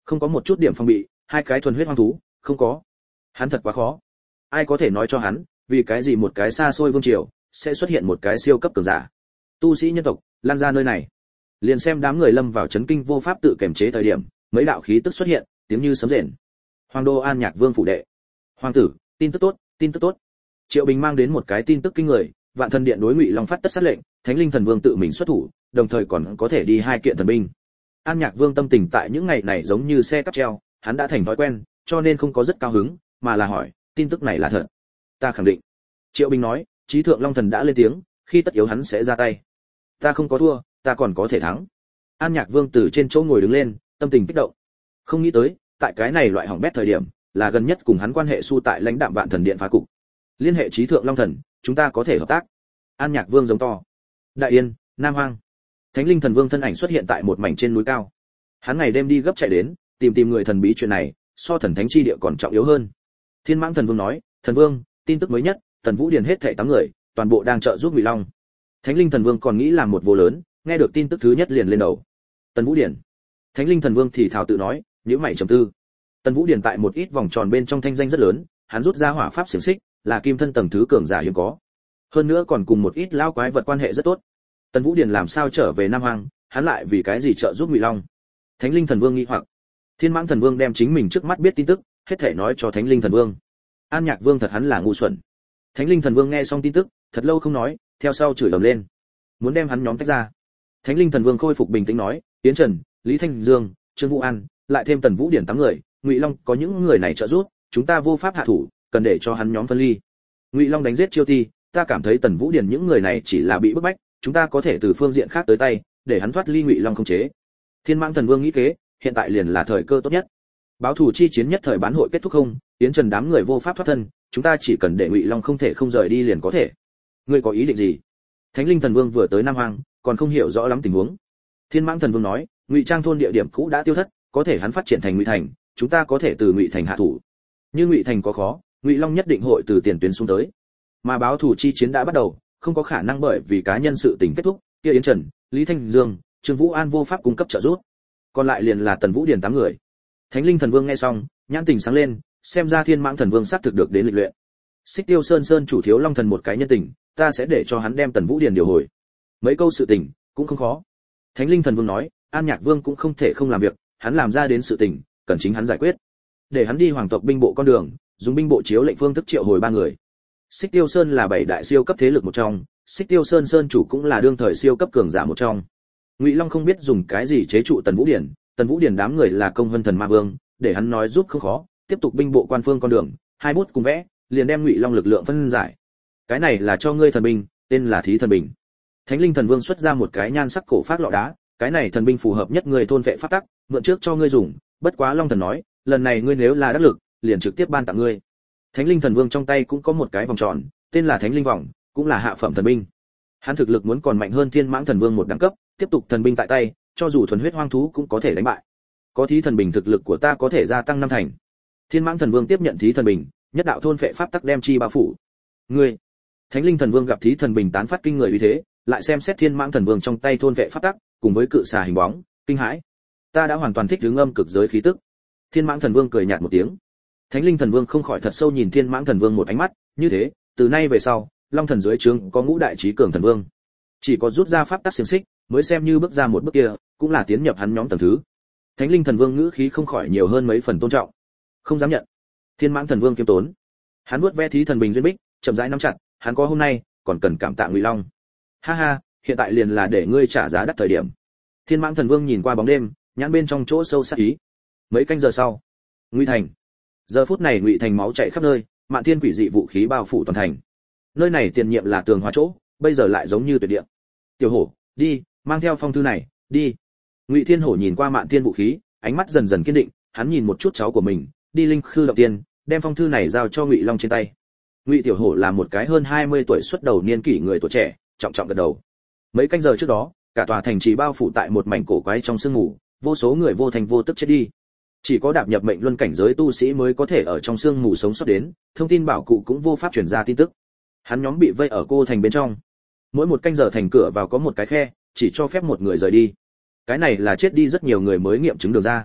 Không có một chút điểm phòng bị, hai cái thuần huyết hoang thú, không có. Hắn thật quá khó. Ai có thể nói cho hắn, vì cái gì một cái xa xôi vương triều sẽ xuất hiện một cái siêu cấp cường giả? Tu sĩ nhân tộc, lan ra nơi này. Liền xem đám người lâm vào chấn kinh vô pháp tự kiềm chế thời điểm, mấy đạo khí tức xuất hiện, tiếng như sấm rền. Hoàng đô An Nhạc Vương phủ đệ. Hoàng tử, tin tức tốt, tin tức tốt. Triệu Bình mang đến một cái tin tức kinh người, Vạn Thần Điện đối Ngụy Long phát tất sát lệnh, Thánh Linh Thần Vương tự mình xuất thủ, đồng thời còn có thể đi hai kiện thần binh. An Nhạc Vương tâm tình tại những ngày này giống như xe cắp treo, hắn đã thành thói quen, cho nên không có rất cao hứng, mà là hỏi, tin tức này là thật? Ta khẳng định. Triệu Bình nói, Chí Thượng Long Thần đã lên tiếng, khi tất yếu hắn sẽ ra tay. Ta không có thua, ta còn có thể thắng. An Nhạc Vương từ trên chỗ ngồi đứng lên, tâm tình kích động. Không nghĩ tới, tại cái này loại hỏng bét thời điểm, là gần nhất cùng hắn quan hệ su tại lãnh đạm Vạn Thần Điện phá cục. Liên hệ Chí Thượng Long Thần, chúng ta có thể hợp tác. An Nhạc Vương giống to. Đại Yên, Nam Hoang. Thánh Linh Thần Vương thân ảnh xuất hiện tại một mảnh trên núi cao. Hắn ngày đêm đi gấp chạy đến, tìm người thần bí chuyện này, so thần thánh chi địa còn trọng yếu hơn. Thiên Mãng Thần Vương nói, Thần Vương, tin tức mới nhất, Tần Vũ Điền hết thảy 8 người, toàn bộ đang trợ giúp Ngụy Long. Thánh Linh Thần Vương còn nghĩ làm một vô lớn, nghe được tin tức thứ nhất liền lên đầu. Tần Vũ Điền. Thánh Linh Thần Vương thì thào tự nói, nhíu mày trầm tư. Tần Vũ Điền tại một ít vòng tròn bên trong thanh danh rất lớn, hắn rút ra hỏa pháp xiển xích, là kim thân tầng thứ cường giả hiếm có. Hơn nữa còn cùng một ít lao quái vật quan hệ rất tốt. Tần Vũ Điền làm sao trở về Nam Hoang, hắn lại vì cái gì trợ giúp Ngụy Long? Thánh Linh Thần Vương nghi hoặc. Thiên Mãng Thần Vương đem chính mình trước mắt biết tin tức, hết thảy nói cho Thánh Linh Thần Vương. An Nhạc Vương thật hắn là ngu xuẩn. Thánh Linh Thần Vương nghe xong tin tức, thật lâu không nói, theo sau chửi ầm lên, muốn đem hắn nhóm tách ra. Thánh Linh Thần Vương khôi phục bình tĩnh nói, Tiến Trần, Lý Thanh Dương, Trương Vũ An, lại thêm Tần Vũ Điển 8 người, Ngụy Long có những người này trợ giúp, chúng ta vô pháp hạ thủ, cần để cho hắn nhóm phân ly. Ngụy Long đánh giết Chiêu Ti, ta cảm thấy Tần Vũ Điển những người này chỉ là bị bức bách, chúng ta có thể từ phương diện khác tới tay, để hắn thoát ly Ngụy Long khống chế. Thiên Mãng Thần Vương nghĩ kế, hiện tại liền là thời cơ tốt nhất. Báo thủ chi chiến nhất thời bán hội kết thúc không, Tiến Trần đám người vô pháp thoát thân, chúng ta chỉ cần để Ngụy Long không thể không rời đi liền có thể. Ngươi có ý định gì? Thánh Linh Thần Vương vừa tới Nam Hoang, còn không hiểu rõ lắm tình huống. Thiên Mãng Thần Vương nói, Ngụy Trang thôn địa điểm cũ đã tiêu thất, có thể hắn phát triển thành Ngụy Thành, chúng ta có thể từ Ngụy Thành hạ thủ. Như Ngụy Thành có khó, Ngụy Long nhất định hội từ tiền tuyến xuống tới. Mà báo thủ chi chiến đã bắt đầu, không có khả năng bởi vì cá nhân sự tình kết thúc, kia Yến Trần, Lý Thanh Dương, Trương Vũ An vô pháp cung cấp trợ giúp. Còn lại liền là Tần Vũ Điền 8 người. Thánh Linh Thần Vương nghe xong, nhãn tình sáng lên, xem ra Thiên Mãng Thần Vương xác thực được đến lịch luyện. Xích Tiêu Sơn chủ thiếu Long Thần một cái nhân tình, ta sẽ để cho hắn đem Tần Vũ Điền điều hồi. Mấy câu sự tình cũng không khó. Thánh Linh Thần Vương nói, An Nhạc Vương cũng không thể không làm việc, hắn làm ra đến sự tình, cần chính hắn giải quyết. Để hắn đi hoàng tộc binh bộ con đường, dùng binh bộ chiếu lệnh phương thức triệu hồi 3 người. Xích Tiêu Sơn là 7 đại siêu cấp thế lực một trong, Xích Tiêu Sơn chủ cũng là đương thời siêu cấp cường giả một trong. Ngụy Long không biết dùng cái gì chế trụ Tần Vũ Điền đám người là công vân thần ma vương, để hắn nói giúp không khó, tiếp tục binh bộ quan phương con đường, hai bút cùng vẽ, liền đem Ngụy Long lực lượng phân giải. Cái này là cho ngươi thần binh, tên là Thí Thần Bình. Thánh Linh Thần Vương xuất ra một cái nhan sắc cổ phát lọ đá, cái này thần binh phù hợp nhất người thôn vệ pháp tắc, mượn trước cho ngươi dùng, bất quá Long Thần nói, lần này ngươi nếu là đắc lực, liền trực tiếp ban tặng ngươi. Thánh Linh Thần Vương trong tay cũng có một cái vòng tròn, tên là Thánh Linh vòng, cũng là hạ phẩm thần binh. Hắn thực lực muốn còn mạnh hơn Thiên Mãng Thần Vương một đẳng cấp, tiếp tục thần binh tại tay, cho dù thuần huyết hoang thú cũng có thể đánh bại. Có Thí Thần Bình thực lực của ta có thể gia tăng 5 thành. Thiên Mãng Thần Vương tiếp nhận Thí Thần Bình, nhất đạo thôn phệ pháp tắc đem chi bao phủ. Ngươi, Thánh Linh Thần Vương gặp Thí Thần Bình tán phát kinh người uy thế, lại xem xét Thiên Mãng Thần Vương trong tay thôn phệ pháp tắc, cùng với cự xà hình bóng, kinh hãi. Ta đã hoàn toàn thích ứng âm cực giới khí tức. Thiên Mãng Thần Vương cười nhạt một tiếng. Thánh Linh Thần Vương không khỏi thật sâu nhìn Thiên Mãng Thần Vương một ánh mắt, như thế, từ nay về sau, Long Thần dưới trướng có ngũ đại chí cường thần vương. Chỉ có rút ra pháp tắc xiển xích, mới xem như bước ra một bước kia, cũng là tiến nhập hắn nhóm tầng thứ. Thánh Linh Thần Vương ngữ khí không khỏi nhiều hơn mấy phần tôn trọng. Không dám nhận. Thiên Mãng Thần Vương kiêm tốn. Hắn nuốt ve Thí Thần Bình duyên bích, chậm rãi nắm chặt, hắn có hôm nay, còn cần cảm tạ Ngụy Long. Ha ha, hiện tại liền là để ngươi trả giá đắt thời điểm. Thiên Mãng Thần Vương nhìn qua bóng đêm, nhãn bên trong chỗ sâu sắc ý. Mấy canh giờ sau, Ngụy Thành. Giờ phút này Ngụy Thành máu chảy khắp nơi, mạn thiên quỷ dị vũ khí bao phủ toàn thành. Nơi này tiền nhiệm là tường hóa chỗ, bây giờ lại giống như tuyệt địa. Tiểu Hổ, đi, mang theo phong thư này, đi. Ngụy Thiên Hổ nhìn qua mạn thiên vũ khí, ánh mắt dần dần kiên định, hắn nhìn một chút cháu của mình, đi linh khư động tiên, đem phong thư này giao cho Ngụy Long trên tay. Ngụy Tiểu Hổ là một cái hơn 20 tuổi xuất đầu niên kỷ người tuổi trẻ, trọng trọng gật đầu. Mấy canh giờ trước đó, cả tòa thành trì bao phủ tại một mảnh cổ quái trong sương mù, vô số người vô thành vô tức chết đi. Chỉ có đạp nhập mệnh luân cảnh giới tu sĩ mới có thể ở trong sương mù sống sót đến, thông tin bảo cụ cũng vô pháp truyền ra tin tức. Hắn nhóm bị vây ở cô thành bên trong. Mỗi một canh giờ thành cửa vào có một cái khe, chỉ cho phép một người rời đi. Cái này là chết đi rất nhiều người mới nghiệm chứng được ra.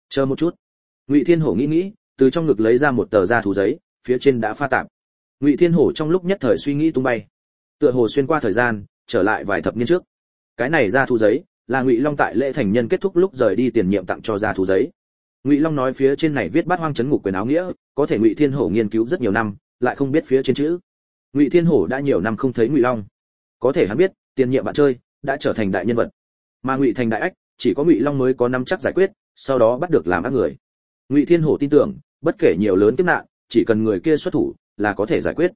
Chờ một chút. Ngụy Thiên Hổ nghĩ nghĩ, từ trong ngực lấy ra một tờ da thú giấy, phía trên đã pha tạp. Ngụy Thiên Hổ trong lúc nhất thời suy nghĩ tung bay, tựa hồ xuyên qua thời gian, trở lại vài thập niên trước. Cái này da thú giấy là Ngụy Long tại lễ thành nhân kết thúc lúc rời đi tiền nhiệm tặng cho da thú giấy. Ngụy Long nói phía trên này viết Bát Hoang Trấn Ngục quyền áo nghĩa, có thể Ngụy Thiên Hổ nghiên cứu rất nhiều năm, lại không biết phía trên chữ. Ngụy Thiên Hổ đã nhiều năm không thấy Ngụy Long, có thể hắn biết, tiền nhiệm bạn chơi đã trở thành đại nhân vật, mà Ngụy thành đại ách, chỉ có Ngụy Long mới có nắm chắc giải quyết, sau đó bắt được làm ác người. Ngụy Thiên Hổ tin tưởng, bất kể nhiều lớn kiếp nạn, chỉ cần người kia xuất thủ là có thể giải quyết.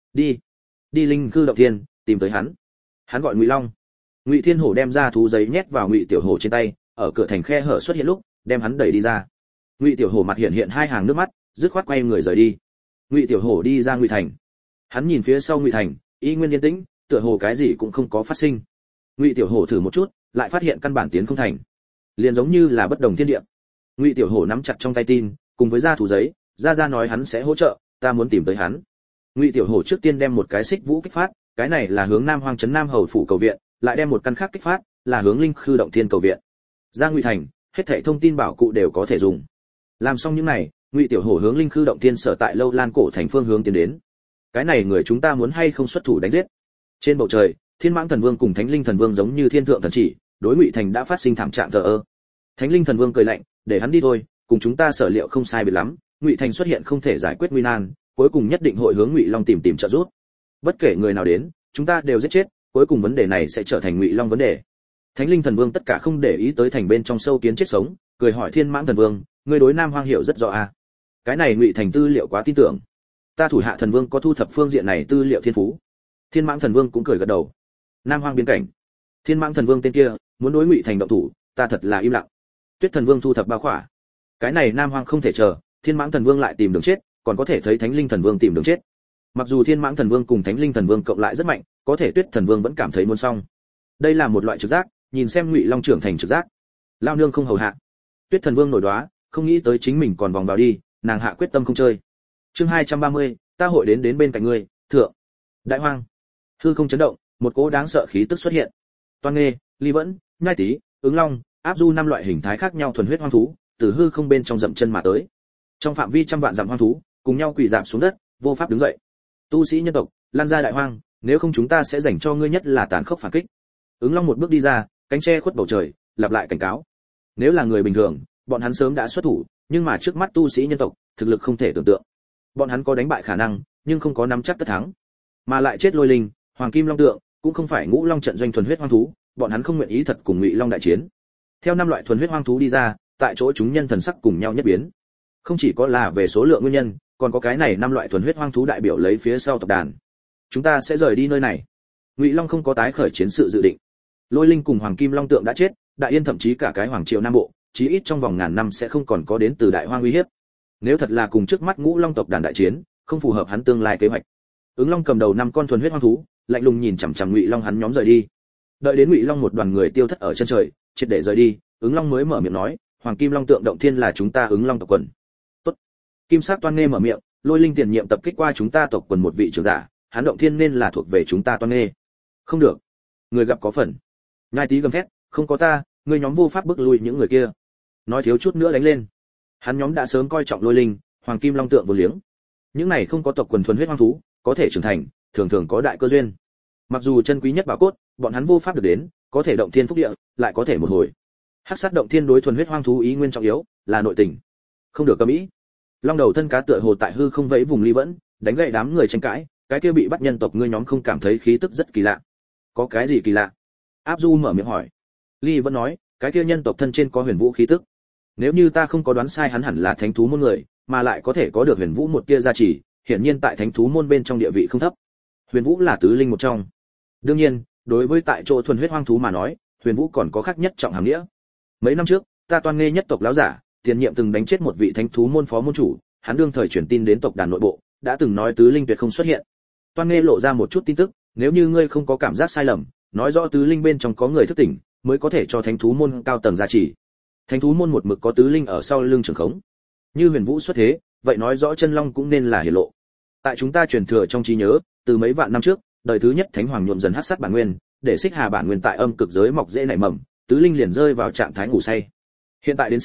Đi linh cư động thiên, tìm tới hắn. Hắn gọi Ngụy Long. Ngụy Thiên Hổ đem ra thú giấy nhét vào Ngụy Tiểu Hổ trên tay, ở cửa thành khe hở xuất hiện lúc, đem hắn đẩy đi ra. Ngụy Tiểu Hổ mặt hiện hai hàng nước mắt, dứt khoát quay người rời đi. Ngụy Tiểu Hổ đi ra Ngụy thành. Hắn nhìn phía sau Ngụy thành, y nguyên yên tĩnh, tựa hồ cái gì cũng không có phát sinh. Ngụy Tiểu Hổ thử một chút, lại phát hiện căn bản tiến không thành, liền giống như là bất đồng thiên địa. Ngụy Tiểu Hổ nắm chặt trong tay tin, cùng với ra thủ giấy, ra nói hắn sẽ hỗ trợ, ta muốn tìm tới hắn. Ngụy Tiểu Hổ trước tiên đem một cái xích vũ kích phát, cái này là hướng Nam Hoang trấn Nam Hầu phủ cầu viện, lại đem một căn khác kích phát, là hướng Linh Khư động thiên cầu viện. Ra Ngụy thành, hết thảy thông tin bảo cụ đều có thể dùng. Làm xong những này, Ngụy Tiểu Hổ hướng Linh Khư động thiên sở tại Lâu Lan cổ thành phương hướng tiến đến. Cái này người chúng ta muốn hay không xuất thủ đánh giết? Trên bầu trời, Thiên Mãng Thần Vương cùng Thánh Linh Thần Vương giống như thiên thượng thần chỉ, đối Ngụy thành đã phát sinh thảm trạng thờ ơ. Thánh Linh Thần Vương cười lạnh, để hắn đi thôi, cùng chúng ta sở liệu không sai biệt lắm, Ngụy thành xuất hiện không thể giải quyết nguy nan, cuối cùng nhất định hội hướng Ngụy Long tìm trợ giúp. Bất kể người nào đến, chúng ta đều giết chết, cuối cùng vấn đề này sẽ trở thành Ngụy Long vấn đề. Thánh Linh Thần Vương tất cả không để ý tới thành bên trong sâu kiến chết sống, cười hỏi Thiên Mãng Thần Vương, ngươi đối Nam Hoang hiểu rất rõ à? Cái này Ngụy thành tư liệu quá tin tưởng. Ta thủ hạ Thần Vương có thu thập phương diện này tư liệu thiên phú. Thiên Mãng Thần Vương cũng cười gật đầu. Nam Hoang biên cảnh, Thiên Mãng Thần Vương tên kia muốn đối Ngụy thành động thủ, ta thật là im lặng. Tuyết Thần Vương thu thập bao khỏa. Cái này Nam Hoang không thể chờ, Thiên Mãng Thần Vương lại tìm đường chết, còn có thể thấy Thánh Linh Thần Vương tìm đường chết. Mặc dù Thiên Mãng Thần Vương cùng Thánh Linh Thần Vương cộng lại rất mạnh, có thể Tuyết Thần Vương vẫn cảm thấy muốn xong. Đây là một loại trực giác, nhìn xem Ngụy Long trưởng thành trực giác. Lao nương không hầu hạ. Tuyết Thần Vương nổi đoá, không nghĩ tới chính mình còn vòng vào đi, nàng hạ quyết tâm không chơi. Chương 230, ta hội đến bên cạnh ngươi, thượng. Đại Hoang. Hư không chấn động, một cỗ đáng sợ khí tức xuất hiện. Toan Nghê, Ly Vẫn, Nhai Tý, Ứng Long, Áp Du năm loại hình thái khác nhau thuần huyết hoang thú, từ hư không bên trong dậm chân mà tới. Trong phạm vi trăm vạn dặm hoang thú, cùng nhau quỳ rạp xuống đất, vô pháp đứng dậy. Tu sĩ nhân tộc, lan ra đại hoang, nếu không chúng ta sẽ dành cho ngươi nhất là tàn khốc phản kích. Ứng Long một bước đi ra, cánh che khuất bầu trời, lặp lại cảnh cáo. Nếu là người bình thường, bọn hắn sớm đã xuất thủ, nhưng mà trước mắt tu sĩ nhân tộc, thực lực không thể tưởng tượng. Bọn hắn có đánh bại khả năng, nhưng không có nắm chắc tất thắng. Mà lại chết Lôi Linh, Hoàng Kim Long tượng, cũng không phải Ngũ Long trận doanh thuần huyết hoang thú, bọn hắn không nguyện ý thật cùng Ngụy Long đại chiến. Theo năm loại thuần huyết hoang thú đi ra, tại chỗ chúng nhân thần sắc cùng nhau nhất biến. Không chỉ có là về số lượng nguyên nhân, còn có cái này năm loại thuần huyết hoang thú đại biểu lấy phía sau tộc đàn. Chúng ta sẽ rời đi nơi này. Ngụy Long không có tái khởi chiến sự dự định. Lôi Linh cùng Hoàng Kim Long tượng đã chết, Đại Yên thậm chí cả cái Hoàng Triều Nam Bộ, chí ít trong vòng ngàn năm sẽ không còn có đến từ Đại Hoang uy hiếp. Nếu thật là cùng trước mắt Ngũ Long tộc đàn đại chiến, không phù hợp hắn tương lai kế hoạch. Ứng Long cầm đầu năm con thuần huyết hoang thú, lạnh lùng nhìn chằm chằm Ngụy Long hắn nhóm rời đi. Đợi đến Ngụy Long một đoàn người tiêu thất ở chân trời, triệt để rời đi, Ứng Long mới mở miệng nói, Hoàng Kim Long tượng động thiên là chúng ta Ứng Long tộc quần. Tốt. Kim Sắc Toan Nghê mở miệng, Lôi Linh tiền nhiệm tập kích qua chúng ta tộc quần một vị trưởng giả, hắn động thiên nên là thuộc về chúng ta Toan Nghê. Không được, người gặp có phần. Nhai Tý gầm thét, không có ta, ngươi nhóm vô pháp bức lui những người kia. Nói thiếu chút nữa đánh lên. Hắn nhóm đã sớm coi trọng Lôi Linh, Hoàng Kim Long tượng vô liếng. Những này không có tộc quần thuần huyết hoang thú, có thể trưởng thành, thường thường có đại cơ duyên. Mặc dù chân quý nhất bảo cốt, bọn hắn vô pháp được đến, có thể động thiên phúc địa, lại có thể một hồi. Hắc sát động thiên đối thuần huyết hoang thú ý nguyên trọng yếu, là nội tình. Không được cấm ý. Long đầu thân cá tựa hồ tại hư không vẫy vùng Ly Vẫn, đánh gậy đám người tranh cãi, cái kia bị bắt nhân tộc ngươi nhóm không cảm thấy khí tức rất kỳ lạ. Có cái gì kỳ lạ? Áp Du mở miệng hỏi. Ly Vẫn nói, cái kia nhân tộc thân trên có huyền vũ khí tức. Nếu như ta không có đoán sai hắn hẳn là thánh thú môn người, mà lại có thể có được huyền vũ một tia gia trì, hiển nhiên tại thánh thú môn bên trong địa vị không thấp. Huyền vũ là tứ linh một trong. Đương nhiên, đối với tại chỗ thuần huyết hoang thú mà nói, huyền vũ còn có khác nhất trọng hàm nghĩa. Mấy năm trước, ta Toan Nghê nhất tộc lão giả, tiền nhiệm từng đánh chết một vị thánh thú môn phó môn chủ, hắn đương thời truyền tin đến tộc đàn nội bộ, đã từng nói tứ linh tuyệt không xuất hiện. Toan Nghê lộ ra một chút tin tức, nếu như ngươi không có cảm giác sai lầm, nói rõ tứ linh bên trong có người thức tỉnh, mới có thể cho thánh thú môn cao tầng gia trì. Thánh thú môn một mực có tứ linh ở sau lưng trường khống. Như huyền vũ xuất thế, vậy nói rõ chân long cũng nên là hiển lộ. Tại chúng ta truyền thừa trong trí nhớ, từ mấy vạn năm trước, đời thứ nhất thánh hoàng nhuộm dần hắc sát bản nguyên, để xích hà bản nguyên tại âm cực giới mọc dễ nảy mầm, tứ linh liền rơi vào trạng thái ngủ say. Hiện tại đến xem,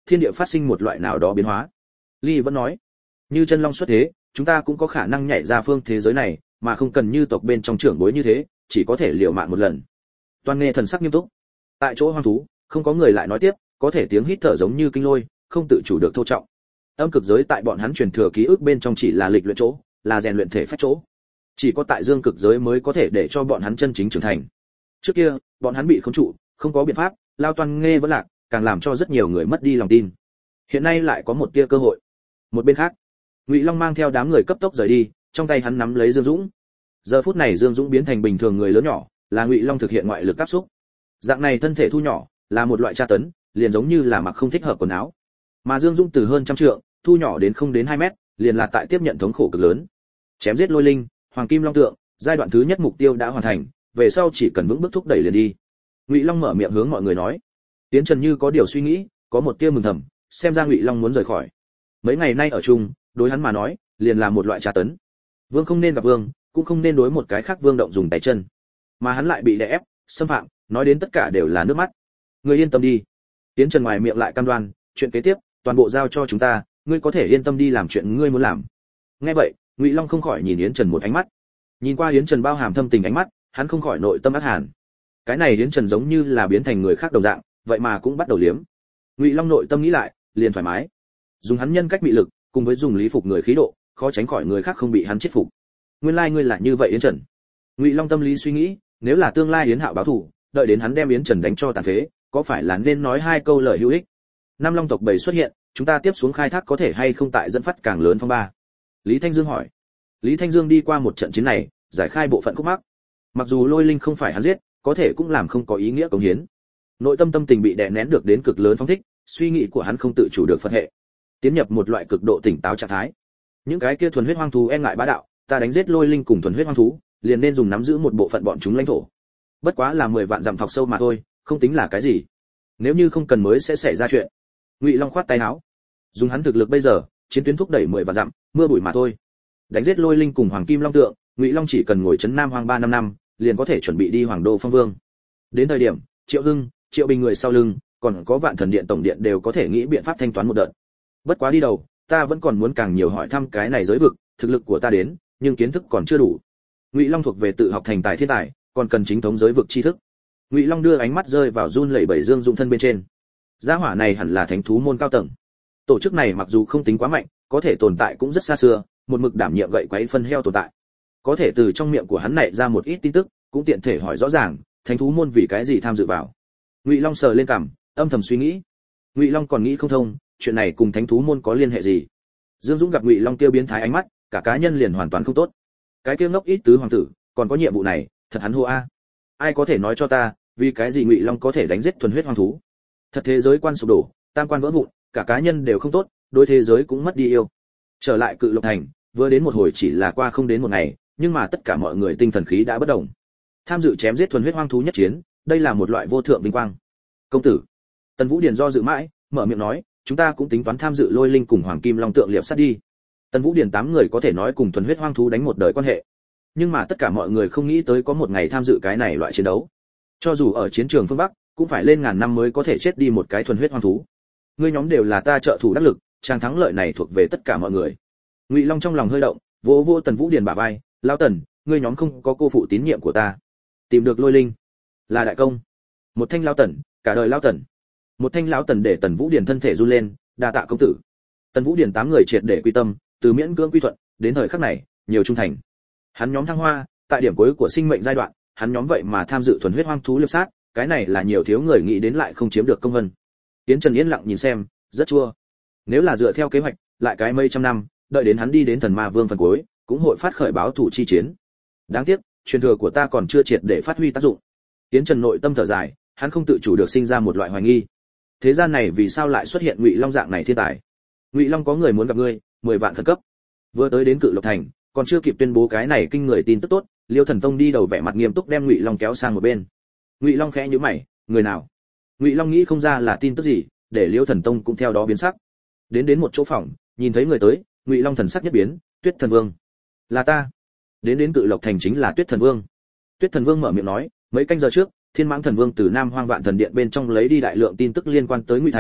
thiên địa phát sinh một loại nào đó biến hóa. Ly vẫn nói, như chân long xuất thế, chúng ta cũng có khả năng nhảy ra phương thế giới này, mà không cần như tộc bên trong trưởng bối như thế, chỉ có thể liều mạng một lần. Toàn nghe thần sắc nghiêm túc. Tại chỗ hoang thú, không có người lại nói tiếp, có thể tiếng hít thở giống như kinh lôi, không tự chủ được thô trọng. Âm cực giới tại bọn hắn truyền thừa ký ức bên trong chỉ là lịch luyện chỗ, là rèn luyện thể phách chỗ. Chỉ có tại dương cực giới mới có thể để cho bọn hắn chân chính trưởng thành. Trước kia, bọn hắn bị khống trụ, không có biện pháp, lao Toàn nghe vẫn lạc, càng làm cho rất nhiều người mất đi lòng tin. Hiện nay lại có một tia cơ hội. Một bên khác, Ngụy Long mang theo đám người cấp tốc rời đi, trong tay hắn nắm lấy Dương Dũng. Giờ phút này Dương Dũng biến thành bình thường người lớn nhỏ, là Ngụy Long thực hiện ngoại lực áp xúc. Dạng này thân thể thu nhỏ, là một loại tra tấn, liền giống như là mặc không thích hợp quần áo. Mà Dương Dũng từ hơn trăm trượng, thu nhỏ đến không đến 2 mét, liền là tại tiếp nhận thống khổ cực lớn. Chém giết Lôi Linh, Hoàng Kim Long tượng, giai đoạn thứ nhất mục tiêu đã hoàn thành, về sau chỉ cần vững bước thúc đẩy liền đi. Ngụy Long mở miệng hướng mọi người nói. Tiến Trần như có điều suy nghĩ, có một tia mừng thầm, xem ra Ngụy Long muốn rời khỏi. Mấy ngày nay ở chung, đối hắn mà nói, liền là một loại tra tấn. Vương không nên gặp vương, cũng không nên đối một cái khác vương động dùng tay chân, mà hắn lại bị đè ép, xâm phạm, nói đến tất cả đều là nước mắt. Ngươi yên tâm đi. Tiến Trần ngoài miệng lại cam đoan, chuyện kế tiếp, toàn bộ giao cho chúng ta, ngươi có thể yên tâm đi làm chuyện ngươi muốn làm. Nghe vậy, Ngụy Long không khỏi nhìn Yến Trần một ánh mắt. Nhìn qua Yến Trần bao hàm thâm tình ánh mắt, hắn không khỏi nội tâm ác hàn. Cái này Yến Trần giống như là biến thành người khác đồng dạng, vậy mà cũng bắt đầu liếm. Ngụy Long nội tâm nghĩ lại, liền thoải mái. Dùng hắn nhân cách bị lực, cùng với dùng lý phục người khí độ, khó tránh khỏi người khác không bị hắn chết phục. Nguyên lai ngươi là như vậy Yến Trần. Ngụy Long tâm lý suy nghĩ, nếu là tương lai Yến Hạo báo thù, đợi đến hắn đem Yến Trần đánh cho tàn phế, có phải là nên nói 2 câu lời hữu ích. Nam Long tộc bầy xuất hiện, chúng ta tiếp xuống khai thác có thể hay không tại dẫn phát càng lớn phong ba? Lý Thanh Dương hỏi. Lý Thanh Dương đi qua một trận chiến này, giải khai bộ phận khúc mắc. Mặc dù Lôi Linh không phải hắn giết, có thể cũng làm không có ý nghĩa cống hiến. Nội tâm tâm tình bị đè nén được đến cực lớn phóng thích, suy nghĩ của hắn không tự chủ được phật hệ, tiến nhập một loại cực độ tỉnh táo trạng thái. Những cái kia thuần huyết hoang thú e ngại bá đạo, ta đánh giết Lôi Linh cùng thuần huyết hoang thú, liền nên dùng nắm giữ một bộ phận bọn chúng lãnh thổ. Bất quá là 10 vạn dặm thọc sâu mà thôi, không tính là cái gì. Nếu như không cần mới sẽ xảy ra chuyện. Ngụy Long khoát tay áo, dùng hắn thực lực bây giờ, chiến tuyến thúc đẩy 10 vạn dặm, mưa bụi mà thôi. Đánh giết Lôi Linh cùng Hoàng Kim Long tượng, Ngụy Long chỉ cần ngồi trấn Nam Hoang 3 năm, liền có thể chuẩn bị đi Hoàng Đô Phong Vương. Đến thời điểm, Triệu Hưng, Triệu Bình người sau lưng, còn có Vạn Thần Điện tổng điện đều có thể nghĩ biện pháp thanh toán một đợt. Bất quá đi đầu, ta vẫn còn muốn càng nhiều hỏi thăm cái này giới vực, thực lực của ta đến, nhưng kiến thức còn chưa đủ. Ngụy Long thuộc về tự học thành tài thiên tài, còn cần chính thống giới vực tri thức. Ngụy Long đưa ánh mắt rơi vào run lẩy bẩy Dương Dũng thân bên trên. Gia hỏa này hẳn là thánh thú môn cao tầng. Tổ chức này mặc dù không tính quá mạnh, có thể tồn tại cũng rất xa xưa, một mực đảm nhiệm gậy quấy phân heo tồn tại. Có thể từ trong miệng của hắn nảy ra một ít tin tức, cũng tiện thể hỏi rõ ràng, thánh thú môn vì cái gì tham dự vào. Ngụy Long sờ lên cằm, âm thầm suy nghĩ. Ngụy Long còn nghĩ không thông, chuyện này cùng thánh thú môn có liên hệ gì? Dương Dũng gặp Ngụy Long tiêu biến thái ánh mắt, cả cá nhân liền hoàn toàn không tốt. Cái kia ngốc ít tứ hoàng tử, còn có nhiệm vụ này, thật hắn hô a. Ai có thể nói cho ta, vì cái gì Ngụy Long có thể đánh giết thuần huyết hoang thú? Thật thế giới quan sụp đổ, tam quan vỡ vụn, cả cá nhân đều không tốt, đối thế giới cũng mất đi yêu. Trở lại Cự Lộc thành, vừa đến một hồi chỉ là qua không đến một ngày, nhưng mà tất cả mọi người tinh thần khí đã bất động. Tham dự chém giết thuần huyết hoang thú nhất chiến, đây là một loại vô thượng vinh quang. Công tử, Tần Vũ Điền do dự mãi, mở miệng nói, chúng ta cũng tính toán tham dự Lôi Linh cùng Hoàng Kim Long tượng liệp sát đi. Tần Vũ Điền 8 người có thể nói cùng thuần huyết hoang thú đánh một đời quan hệ, nhưng mà tất cả mọi người không nghĩ tới có một ngày tham dự cái này loại chiến đấu. Cho dù ở chiến trường phương Bắc, cũng phải lên ngàn năm mới có thể chết đi một cái thuần huyết hoang thú. Ngươi nhóm đều là ta trợ thủ đắc lực, trang thắng lợi này thuộc về tất cả mọi người. Ngụy Long trong lòng hơi động, vỗ vỗ Tần Vũ Điền bả vai, lão Tần, ngươi nhóm không có cô phụ tín nhiệm của ta. Tìm được Lôi Linh là đại công. Một thanh lão Tần, cả đời lão Tần. Một thanh lão Tần để Tần Vũ Điền thân thể run lên, đa tạ công tử. Tần Vũ Điền 8 người triệt để quy tâm, từ miễn cưỡng quy thuận, đến thời khắc này, nhiều trung thành. Hắn nhóm thăng hoa, tại điểm cuối của sinh mệnh giai đoạn, hắn nhóm vậy mà tham dự thuần huyết hoang thú liệp sát, cái này là nhiều thiếu người nghĩ đến lại không chiếm được công vân. Tiến Trần yên lặng nhìn xem, rất chua. Nếu là dựa theo kế hoạch, lại cái mấy trăm năm, đợi đến hắn đi đến Thần Ma Vương phần cuối, cũng hội phát khởi báo thủ chi chiến. Đáng tiếc, truyền thừa của ta còn chưa triệt để phát huy tác dụng. Tiến Trần nội tâm thở dài, hắn không tự chủ được sinh ra một loại hoài nghi. Thế gian này vì sao lại xuất hiện Ngụy Long dạng này thiên tài? Ngụy Long có người muốn gặp ngươi, 10 vạn khẩn cấp. Vừa tới đến Cự Lộc thành, còn chưa kịp tuyên bố cái này kinh người tin tức tốt, Liêu Thần Tông đi đầu vẻ mặt nghiêm túc đem Ngụy Long kéo sang một bên. Ngụy Long khẽ nhíu mày, người nào? Ngụy Long nghĩ không ra là tin tức gì, để Liêu Thần Tông cũng theo đó biến sắc. Đến một chỗ phòng, nhìn thấy người tới, Ngụy Long thần sắc nhất biến, Tuyết Thần Vương. Là ta. Đến Cự Lộc thành chính là Tuyết Thần Vương. Tuyết Thần Vương mở miệng nói, mấy canh giờ trước, Thiên Mãng Thần Vương từ Nam Hoang Vạn Thần Điện bên trong lấy đi đại lượng tin tức liên quan tới Ngụy thành,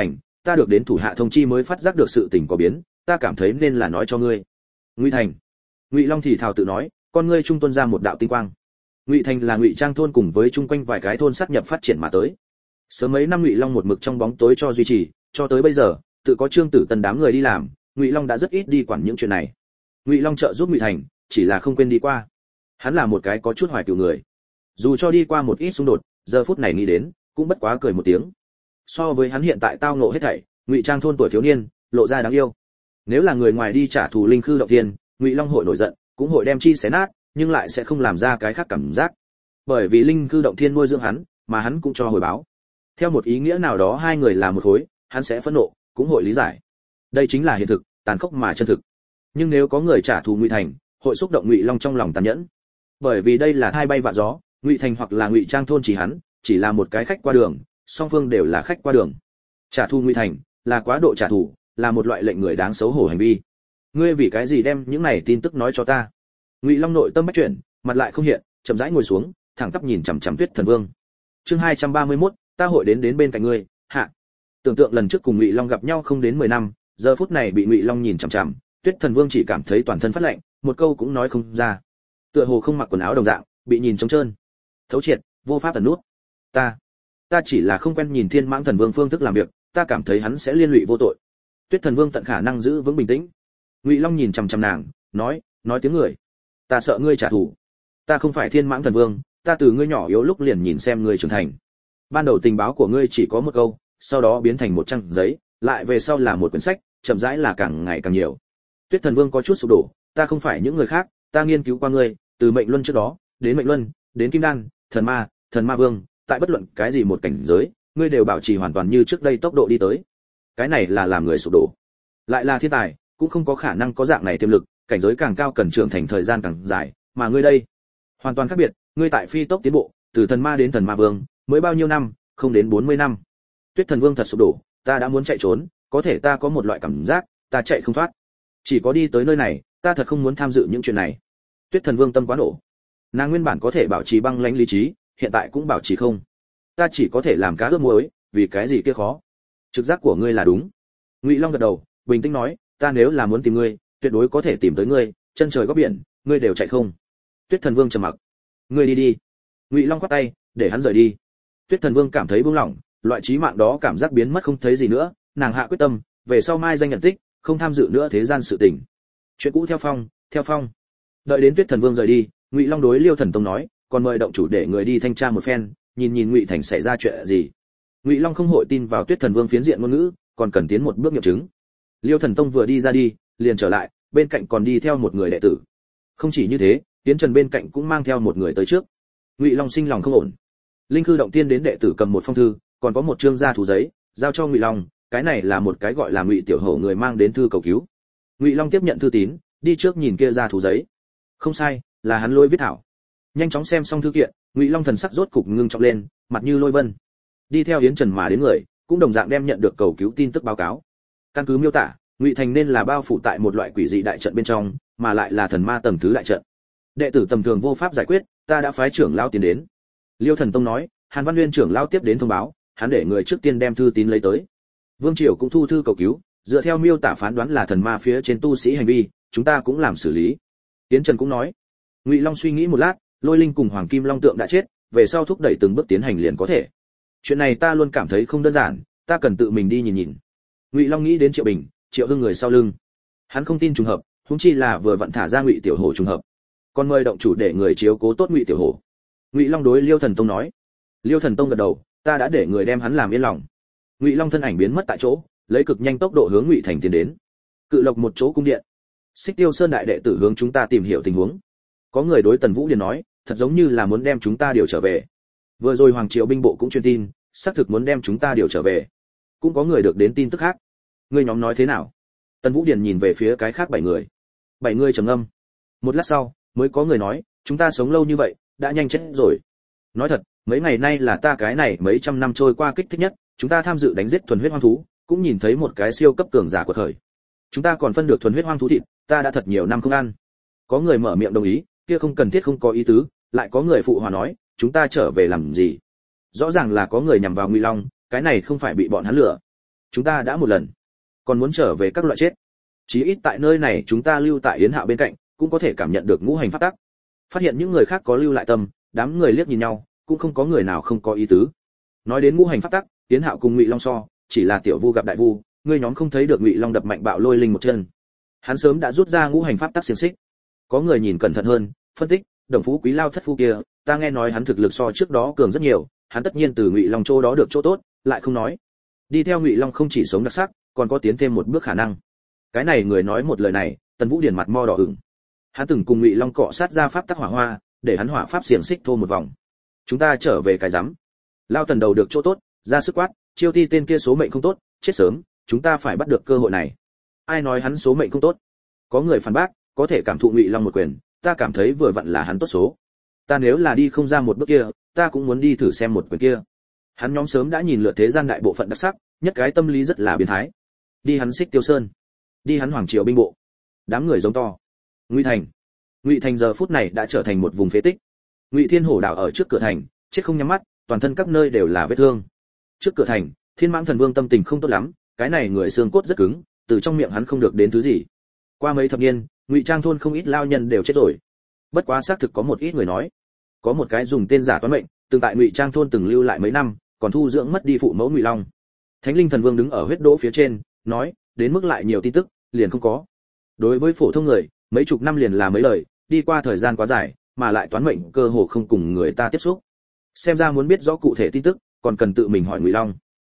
ta được đến thủ hạ thông chi mới phát giác được sự tình có biến, ta cảm thấy nên là nói cho ngươi. Ngụy Thành. Ngụy Long thì thào tự nói, con ngươi trung tuôn ra một đạo tinh quang. Ngụy Thành là Ngụy Trang thôn cùng với chung quanh vài cái thôn sát nhập phát triển mà tới. Sớm mấy năm Ngụy Long một mực trong bóng tối cho duy trì, cho tới bây giờ, tự có Trương Tử Tân đám người đi làm, Ngụy Long đã rất ít đi quản những chuyện này. Ngụy Long trợ giúp Ngụy Thành, chỉ là không quên đi qua. Hắn là một cái có chút hoài cựu người. Dù cho đi qua một ít xung đột, giờ phút này nghĩ đến, cũng bất quá cười một tiếng. So với hắn hiện tại tao ngộ hết thảy, Ngụy Trang thôn tuổi thiếu niên, lộ ra đáng yêu. Nếu là người ngoài đi trả thù linh khư động thiên, Ngụy Long hội nổi giận, cũng hội đem chi xé nát, nhưng lại sẽ không làm ra cái khác cảm giác. Bởi vì linh khư động thiên nuôi dưỡng hắn, mà hắn cũng cho hồi báo. Theo một ý nghĩa nào đó hai người là một khối, hắn sẽ phẫn nộ, cũng hội lý giải. Đây chính là hiện thực, tàn khốc mà chân thực. Nhưng nếu có người trả thù Ngụy Thành, hội xúc động Ngụy Long trong lòng tàn nhẫn. Bởi vì đây là thai bay vạ gió, Ngụy Thành hoặc là Ngụy Trang thôn chỉ là một cái khách qua đường, song phương đều là khách qua đường. Trả thù Ngụy Thành là quá độ trả thù, là một loại lệnh người đáng xấu hổ hành vi. Ngươi vì cái gì đem những này tin tức nói cho ta? Ngụy Long nội tâm bách chuyển, mặt lại không hiện, chậm rãi ngồi xuống, thẳng tắp nhìn chằm chằm Tuyết Thần Vương. Chương 231, ta hội đến bên cạnh ngươi, hạ. Tưởng tượng lần trước cùng Ngụy Long gặp nhau không đến 10 năm, giờ phút này bị Ngụy Long nhìn chằm chằm, Tuyết Thần Vương chỉ cảm thấy toàn thân phát lạnh, một câu cũng nói không ra. Tựa hồ không mặc quần áo đồng dạng, bị nhìn trống trơn. Thấu triệt, vô pháp ẩn nút. Ta chỉ là không quen nhìn Thiên Mãng Thần Vương phương thức làm việc, ta cảm thấy hắn sẽ liên lụy vô tội. Tuyết Thần Vương tận khả năng giữ vững bình tĩnh. Ngụy Long nhìn chằm chằm nàng, nói tiếng người. Ta sợ ngươi trả thù. Ta không phải Thiên Mãng Thần Vương, ta từ ngươi nhỏ yếu lúc liền nhìn xem ngươi trưởng thành. Ban đầu tình báo của ngươi chỉ có một câu, sau đó biến thành một trang giấy, lại về sau là một quyển sách, chậm rãi là càng ngày càng nhiều. Tuyết Thần Vương có chút sụp đổ, ta không phải những người khác, ta nghiên cứu qua ngươi, từ mệnh luân trước đó, đến mệnh luân, đến kim đan, thần ma vương, tại bất luận cái gì một cảnh giới, ngươi đều bảo trì hoàn toàn như trước đây tốc độ đi tới. Cái này là làm người sụp đổ. Lại là thiên tài, cũng không có khả năng có dạng này tiềm lực, cảnh giới càng cao cần trưởng thành thời gian càng dài, mà ngươi đây, hoàn toàn khác biệt, ngươi tại phi tốc tiến bộ, từ thần ma đến thần ma vương, mới bao nhiêu năm, không đến 40 năm. Tuyết Thần Vương thật sụp đổ, ta đã muốn chạy trốn, có thể ta có một loại cảm giác, ta chạy không thoát. Chỉ có đi tới nơi này, ta thật không muốn tham dự những chuyện này. Tuyết Thần Vương tâm quá nổ. Nàng nguyên bản có thể bảo trì băng lãnh lý trí, hiện tại cũng bảo trì không. Ta chỉ có thể làm cá ướp muối, vì cái gì kia khó. Trực giác của ngươi là đúng. Ngụy Long gật đầu, bình tĩnh nói, ta nếu là muốn tìm ngươi, tuyệt đối có thể tìm tới ngươi, chân trời góc biển, ngươi đều chạy không. Tuyết Thần Vương trầm mặc. Ngươi đi đi. Ngụy Long quát tay, để hắn rời đi. Tuyết Thần Vương cảm thấy buông lỏng, loại trí mạng đó cảm giác biến mất không thấy gì nữa, nàng hạ quyết tâm, về sau mai danh nhận tích, không tham dự nữa thế gian sự tình. Chuyện cũ theo phong. Đợi đến Tuyết Thần Vương rời đi, Ngụy Long đối Liêu Thần Tông nói, còn mời động chủ để người đi thanh tra một phen, nhìn Ngụy Thành xảy ra chuyện gì. Ngụy Long không hội tin vào Tuyết Thần Vương phiến diện ngôn ngữ, còn cần tiến một bước nghiệm chứng. Liêu Thần Tông vừa đi ra đi, liền trở lại, bên cạnh còn đi theo một người đệ tử. Không chỉ như thế, Tiến Trần bên cạnh cũng mang theo một người tới trước. Ngụy Long sinh lòng không ổn. Linh Khư động tiên đến đệ tử cầm một phong thư, còn có một chương gia thú giấy, giao cho Ngụy Long, cái này là một cái gọi là Ngụy Tiểu Hổ người mang đến thư cầu cứu. Ngụy Long tiếp nhận thư tín, đi trước nhìn kia gia thú giấy. Không sai, là hắn Lôi viết thảo. Nhanh chóng xem xong thư kiện, Ngụy Long thần sắc rốt cục ngưng trọng lên, mặt như lôi vân. Đi theo Yến Trần mà đến người, cũng đồng dạng đem nhận được cầu cứu tin tức báo cáo. Căn cứ miêu tả, Ngụy Thành nên là bao phủ tại một loại quỷ dị đại trận bên trong, mà lại là thần ma tầng thứ đại trận. Đệ tử tầm thường vô pháp giải quyết, ta đã phái trưởng lão tiến đến. Liêu Thần Tông nói, Hàn Văn Nguyên trưởng lão tiếp đến thông báo, hắn để người trước tiên đem thư tín lấy tới. Vương Triều cũng thu thư cầu cứu, dựa theo miêu tả phán đoán là thần ma phía trên tu sĩ hành vi, chúng ta cũng làm xử lý. Tiến Trần cũng nói. Ngụy Long suy nghĩ một lát, Lôi Linh cùng Hoàng Kim Long tượng đã chết, về sau thúc đẩy từng bước tiến hành liền có thể. Chuyện này ta luôn cảm thấy không đơn giản, ta cần tự mình đi nhìn. Ngụy Long nghĩ đến Triệu Bình, Triệu Hưng người sau lưng. Hắn không tin trùng hợp, huống chi là vừa vặn thả ra Ngụy Tiểu Hổ trùng hợp. Còn mời động chủ để người chiếu cố tốt Ngụy Tiểu Hổ. Ngụy Long đối Liêu Thần Tông nói. Liêu Thần Tông gật đầu, ta đã để người đem hắn làm yên lòng. Ngụy Long thân ảnh biến mất tại chỗ, lấy cực nhanh tốc độ hướng Ngụy Thành tiến đến. Cự Lộc một chỗ cung điện. Xích Tiêu Sơn đại đệ tử hướng chúng ta tìm hiểu tình huống. Có người đối Tần Vũ Điền nói, thật giống như là muốn đem chúng ta điều trở về. Vừa rồi Hoàng Triều binh bộ cũng truyền tin, xác thực muốn đem chúng ta điều trở về. Cũng có người được đến tin tức khác. Ngươi nhóm nói thế nào? Tần Vũ Điền nhìn về phía cái khác 7 người. 7 người trầm ngâm. Một lát sau, mới có người nói, chúng ta sống lâu như vậy, đã nhanh chết rồi. Nói thật, mấy ngày nay là ta cái này mấy trăm năm trôi qua kích thích nhất, chúng ta tham dự đánh giết thuần huyết hoang thú, cũng nhìn thấy một cái siêu cấp cường giả của thời. Chúng ta còn phân được thuần huyết hoang thú thịt, ta đã thật nhiều năm không ăn. Có người mở miệng đồng ý, kia không cần thiết không có ý tứ, lại có người phụ hòa nói, chúng ta trở về làm gì? Rõ ràng là có người nhằm vào Ngụy Long, cái này không phải bị bọn hắn lừa. chúng ta đã một lần, còn muốn trở về các loại chết. Chí ít tại nơi này chúng ta lưu tại Yến Hạo bên cạnh, cũng có thể cảm nhận được ngũ hành pháp tắc. Phát hiện những người khác có lưu lại tâm, đám người liếc nhìn nhau, cũng không có người nào không có ý tứ. Nói đến ngũ hành pháp tắc, Yến Hạo cùng Ngụy Long so, chỉ là tiểu vu gặp đại vu, ngươi nhóm không thấy được Ngụy Long đập mạnh bạo lôi linh một chân. Hắn sớm đã rút ra ngũ hành pháp tắc xiềng xích. Có người nhìn cẩn thận hơn, phân tích, Đồng Phú Quý Lao thất phu kia, ta nghe nói hắn thực lực so trước đó cường rất nhiều, hắn tất nhiên từ Ngụy Long chỗ đó được chỗ tốt, lại không nói. Đi theo Ngụy Long không chỉ sống đặc sắc, còn có tiến thêm một bước khả năng. Cái này người nói một lời này, Tần Vũ Điền mặt mo đỏ ửng. Hắn từng cùng Ngụy Long cọ sát ra pháp tắc hỏa hoa, để hắn hỏa pháp xiềng xích thô một vòng. Chúng ta trở về cái rắm. Lao Tần đầu được chỗ tốt, ra sức quát, Chiêu Ti tên kia số mệnh không tốt, chết sớm, chúng ta phải bắt được cơ hội này. Ai nói hắn số mệnh không tốt? Có người phản bác, có thể cảm thụ Ngụy Long một quyền, ta cảm thấy vừa vặn là hắn tốt số. Ta nếu là đi không ra một bước kia, ta cũng muốn đi thử xem một quyền kia. Hắn nhóm sớm đã nhìn lượt thế gian đại bộ phận đặc sắc, nhất cái tâm lý rất là biến thái. Đi hắn Xích Tiêu Sơn, đi hắn Hoàng Triều binh bộ. Đám người giống to. Ngụy Thành giờ phút này đã trở thành một vùng phế tích. Ngụy Thiên Hổ đảo ở trước cửa thành, chết không nhắm mắt, toàn thân các nơi đều là vết thương. Trước cửa thành, Thiên Mãng Thần Vương tâm tình không tốt lắm, cái này người xương cốt rất cứng, từ trong miệng hắn không được đến thứ gì. Qua mấy thập niên, Ngụy Trang thôn không ít lao nhân đều chết rồi. Bất quá xác thực có một ít người nói, có một cái dùng tên giả toán mệnh, từng tại Ngụy Trang thôn từng lưu lại mấy năm, còn thu dưỡng mất đi phụ mẫu Ngụy Long. Thánh Linh Thần Vương đứng ở huyết đỗ phía trên, nói, đến mức lại nhiều tin tức, liền không có. Đối với phổ thông người, mấy chục năm liền là mấy lời, đi qua thời gian quá dài, mà lại toán mệnh cơ hồ không cùng người ta tiếp xúc. Xem ra muốn biết rõ cụ thể tin tức, còn cần tự mình hỏi Ngụy Long.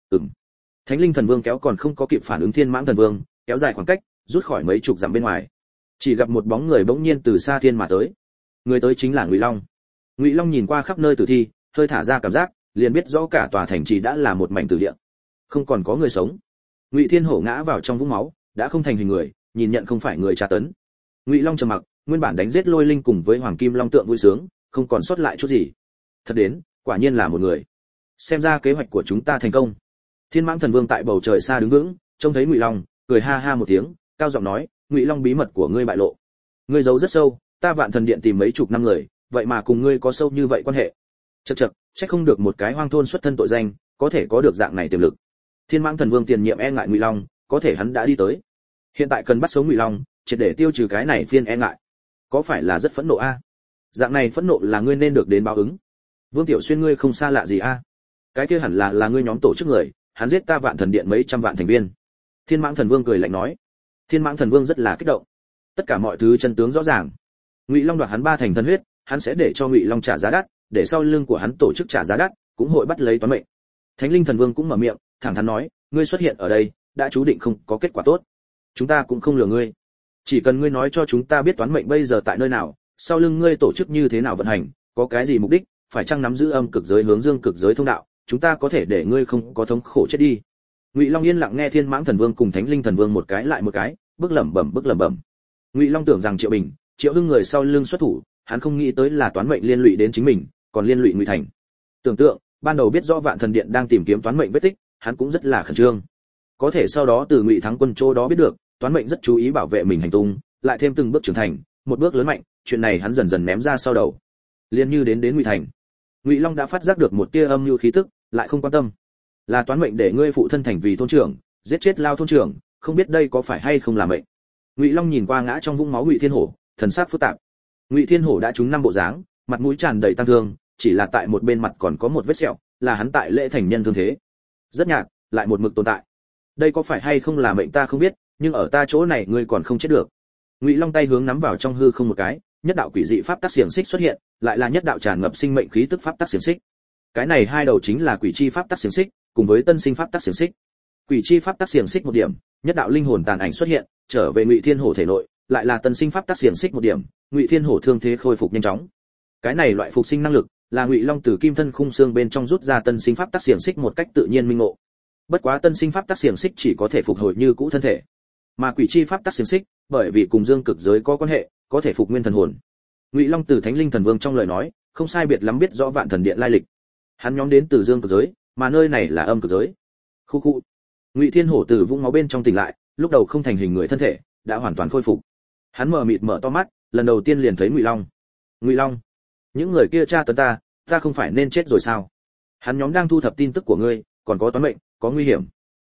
Thánh Linh Thần Vương kéo còn không có kịp phản ứng Thiên Mãng Thần Vương, kéo dài khoảng cách, rút khỏi mấy chục dặm bên ngoài. Chỉ gặp một bóng người bỗng nhiên từ xa thiên mà tới. Người tới chính là Ngụy Long. Ngụy Long nhìn qua khắp nơi tử thi, hơi thả ra cảm giác, liền biết rõ cả tòa thành trì đã là một mảnh tử địa, không còn có người sống. Ngụy Thiên Hổ ngã vào trong vũng máu, đã không thành hình người, nhìn nhận không phải người tra tấn. Ngụy Long trầm mặc, nguyên bản đánh giết lôi linh cùng với Hoàng Kim Long tượng vui sướng, không còn sót lại chút gì. Thật đến, quả nhiên là một người. Xem ra kế hoạch của chúng ta thành công. Thiên Mãng Thần Vương tại bầu trời xa đứng vững, trông thấy Ngụy Long, cười ha ha một tiếng, cao giọng nói, Ngụy Long bí mật của ngươi bại lộ. Ngươi giấu rất sâu, ta Vạn Thần Điện tìm mấy chục năm người, vậy mà cùng ngươi có sâu như vậy quan hệ. Chậc chậc, chắc không được một cái hoang thôn xuất thân tội danh, có thể có được dạng này tiềm lực. Thiên Mãng Thần Vương tiền nhiệm e ngại Ngụy Long, có thể hắn đã đi tới. Hiện tại cần bắt sống Ngụy Long, triệt để tiêu trừ cái này phiên e ngại. Có phải là rất phẫn nộ a? Dạng này phẫn nộ là ngươi nên được đến báo ứng. Vương Tiểu Xuyên ngươi không xa lạ gì a? Cái kia hẳn là ngươi nhóm tổ chức người, hắn giết ta Vạn Thần Điện mấy trăm vạn thành viên. Thiên Mãng Thần Vương cười lạnh nói. Thiên Mãng Thần Vương rất là kích động. Tất cả mọi thứ chân tướng rõ ràng. Ngụy Long đoạt hắn 3 thành thân huyết, hắn sẽ để cho Ngụy Long trả giá đắt, để sau lưng của hắn tổ chức trả giá đắt, cũng hội bắt lấy toán mệnh. Thánh Linh Thần Vương cũng mở miệng, thẳng thắn nói, ngươi xuất hiện ở đây, đã chú định không có kết quả tốt. Chúng ta cũng không lừa ngươi. Chỉ cần ngươi nói cho chúng ta biết toán mệnh bây giờ tại nơi nào, sau lưng ngươi tổ chức như thế nào vận hành, có cái gì mục đích, phải chăng nắm giữ âm cực giới hướng dương cực giới thông đạo, chúng ta có thể để ngươi không có thống khổ chết đi. Ngụy Long yên lặng nghe Thiên Mãng Thần Vương cùng Thánh Linh Thần Vương một cái lại một cái, bước lẩm bẩm. Ngụy Long tưởng rằng Triệu Bình, Triệu Hưng người sau lưng xuất thủ, hắn không nghĩ tới là toán mệnh liên lụy đến chính mình, còn liên lụy Ngụy Thành. Tưởng tượng, ban đầu biết rõ Vạn Thần Điện đang tìm kiếm toán mệnh vết tích, hắn cũng rất là khẩn trương. Có thể sau đó từ Ngụy Thắng Quân chỗ đó biết được, toán mệnh rất chú ý bảo vệ mình hành tung, lại thêm từng bước trưởng thành, một bước lớn mạnh, chuyện này hắn dần dần ném ra sau đầu. Liên như đến Ngụy Thành, Ngụy Long đã phát giác được một tia âm mưu khí tức, lại không quan tâm. Là toán mệnh để ngươi phụ thân thành vì thôn trưởng, giết chết Lao thôn trưởng, không biết đây có phải hay không là mệnh. Ngụy Long nhìn qua ngã trong vũng máu Ngụy Thiên Hổ, thần sắc phức tạp. Ngụy Thiên Hổ đã trúng 5 bộ dáng, mặt mũi tràn đầy tang thương, chỉ là tại một bên mặt còn có một vết sẹo, là hắn tại lễ thành nhân thương thế. Rất nhạt, lại một mực tồn tại. Đây có phải hay không là mệnh ta không biết, nhưng ở ta chỗ này ngươi còn không chết được. Ngụy Long tay hướng nắm vào trong hư không một cái, nhất đạo quỷ dị pháp tắc xiềng xích xuất hiện, lại là nhất đạo tràn ngập sinh mệnh khí tức pháp tắc xiềng xích. Cái này hai đầu chính là quỷ chi pháp tắc xiềng xích, cùng với tân sinh pháp tắc xiềng xích. Quỷ chi pháp tắc xiềng xích một điểm, nhất đạo linh hồn tàn ảnh xuất hiện, trở về Ngụy Thiên Hổ thể nội, lại là tân sinh pháp tắc xiềng xích một điểm, Ngụy Thiên Hổ thương thế khôi phục nhanh chóng. Cái này loại phục sinh năng lực, là Ngụy Long từ kim thân khung xương bên trong rút ra tân sinh pháp tắc xiềng xích một cách tự nhiên minh ngộ. Bất quá tân sinh pháp tắc xiềng xích chỉ có thể phục hồi như cũ thân thể, mà quỷ chi pháp tắc xiềng xích, bởi vì cùng dương cực giới có quan hệ, có thể phục nguyên thần hồn. Ngụy Long từ Thánh Linh Thần Vương trong lời nói, không sai biệt lắm biết rõ Vạn Thần Điện lai lịch. Hắn nhóm đến từ dương cực giới, mà nơi này là âm cực giới. Khu khu. Ngụy Thiên Hổ từ vũng máu bên trong tỉnh lại, lúc đầu không thành hình người thân thể, đã hoàn toàn khôi phục. Hắn mờ mịt mở to mắt, lần đầu tiên liền thấy Ngụy Long. Ngụy Long, những người kia tra tấn ta không phải nên chết rồi sao? Hắn nhóm đang thu thập tin tức của ngươi, còn có toán mệnh, có nguy hiểm.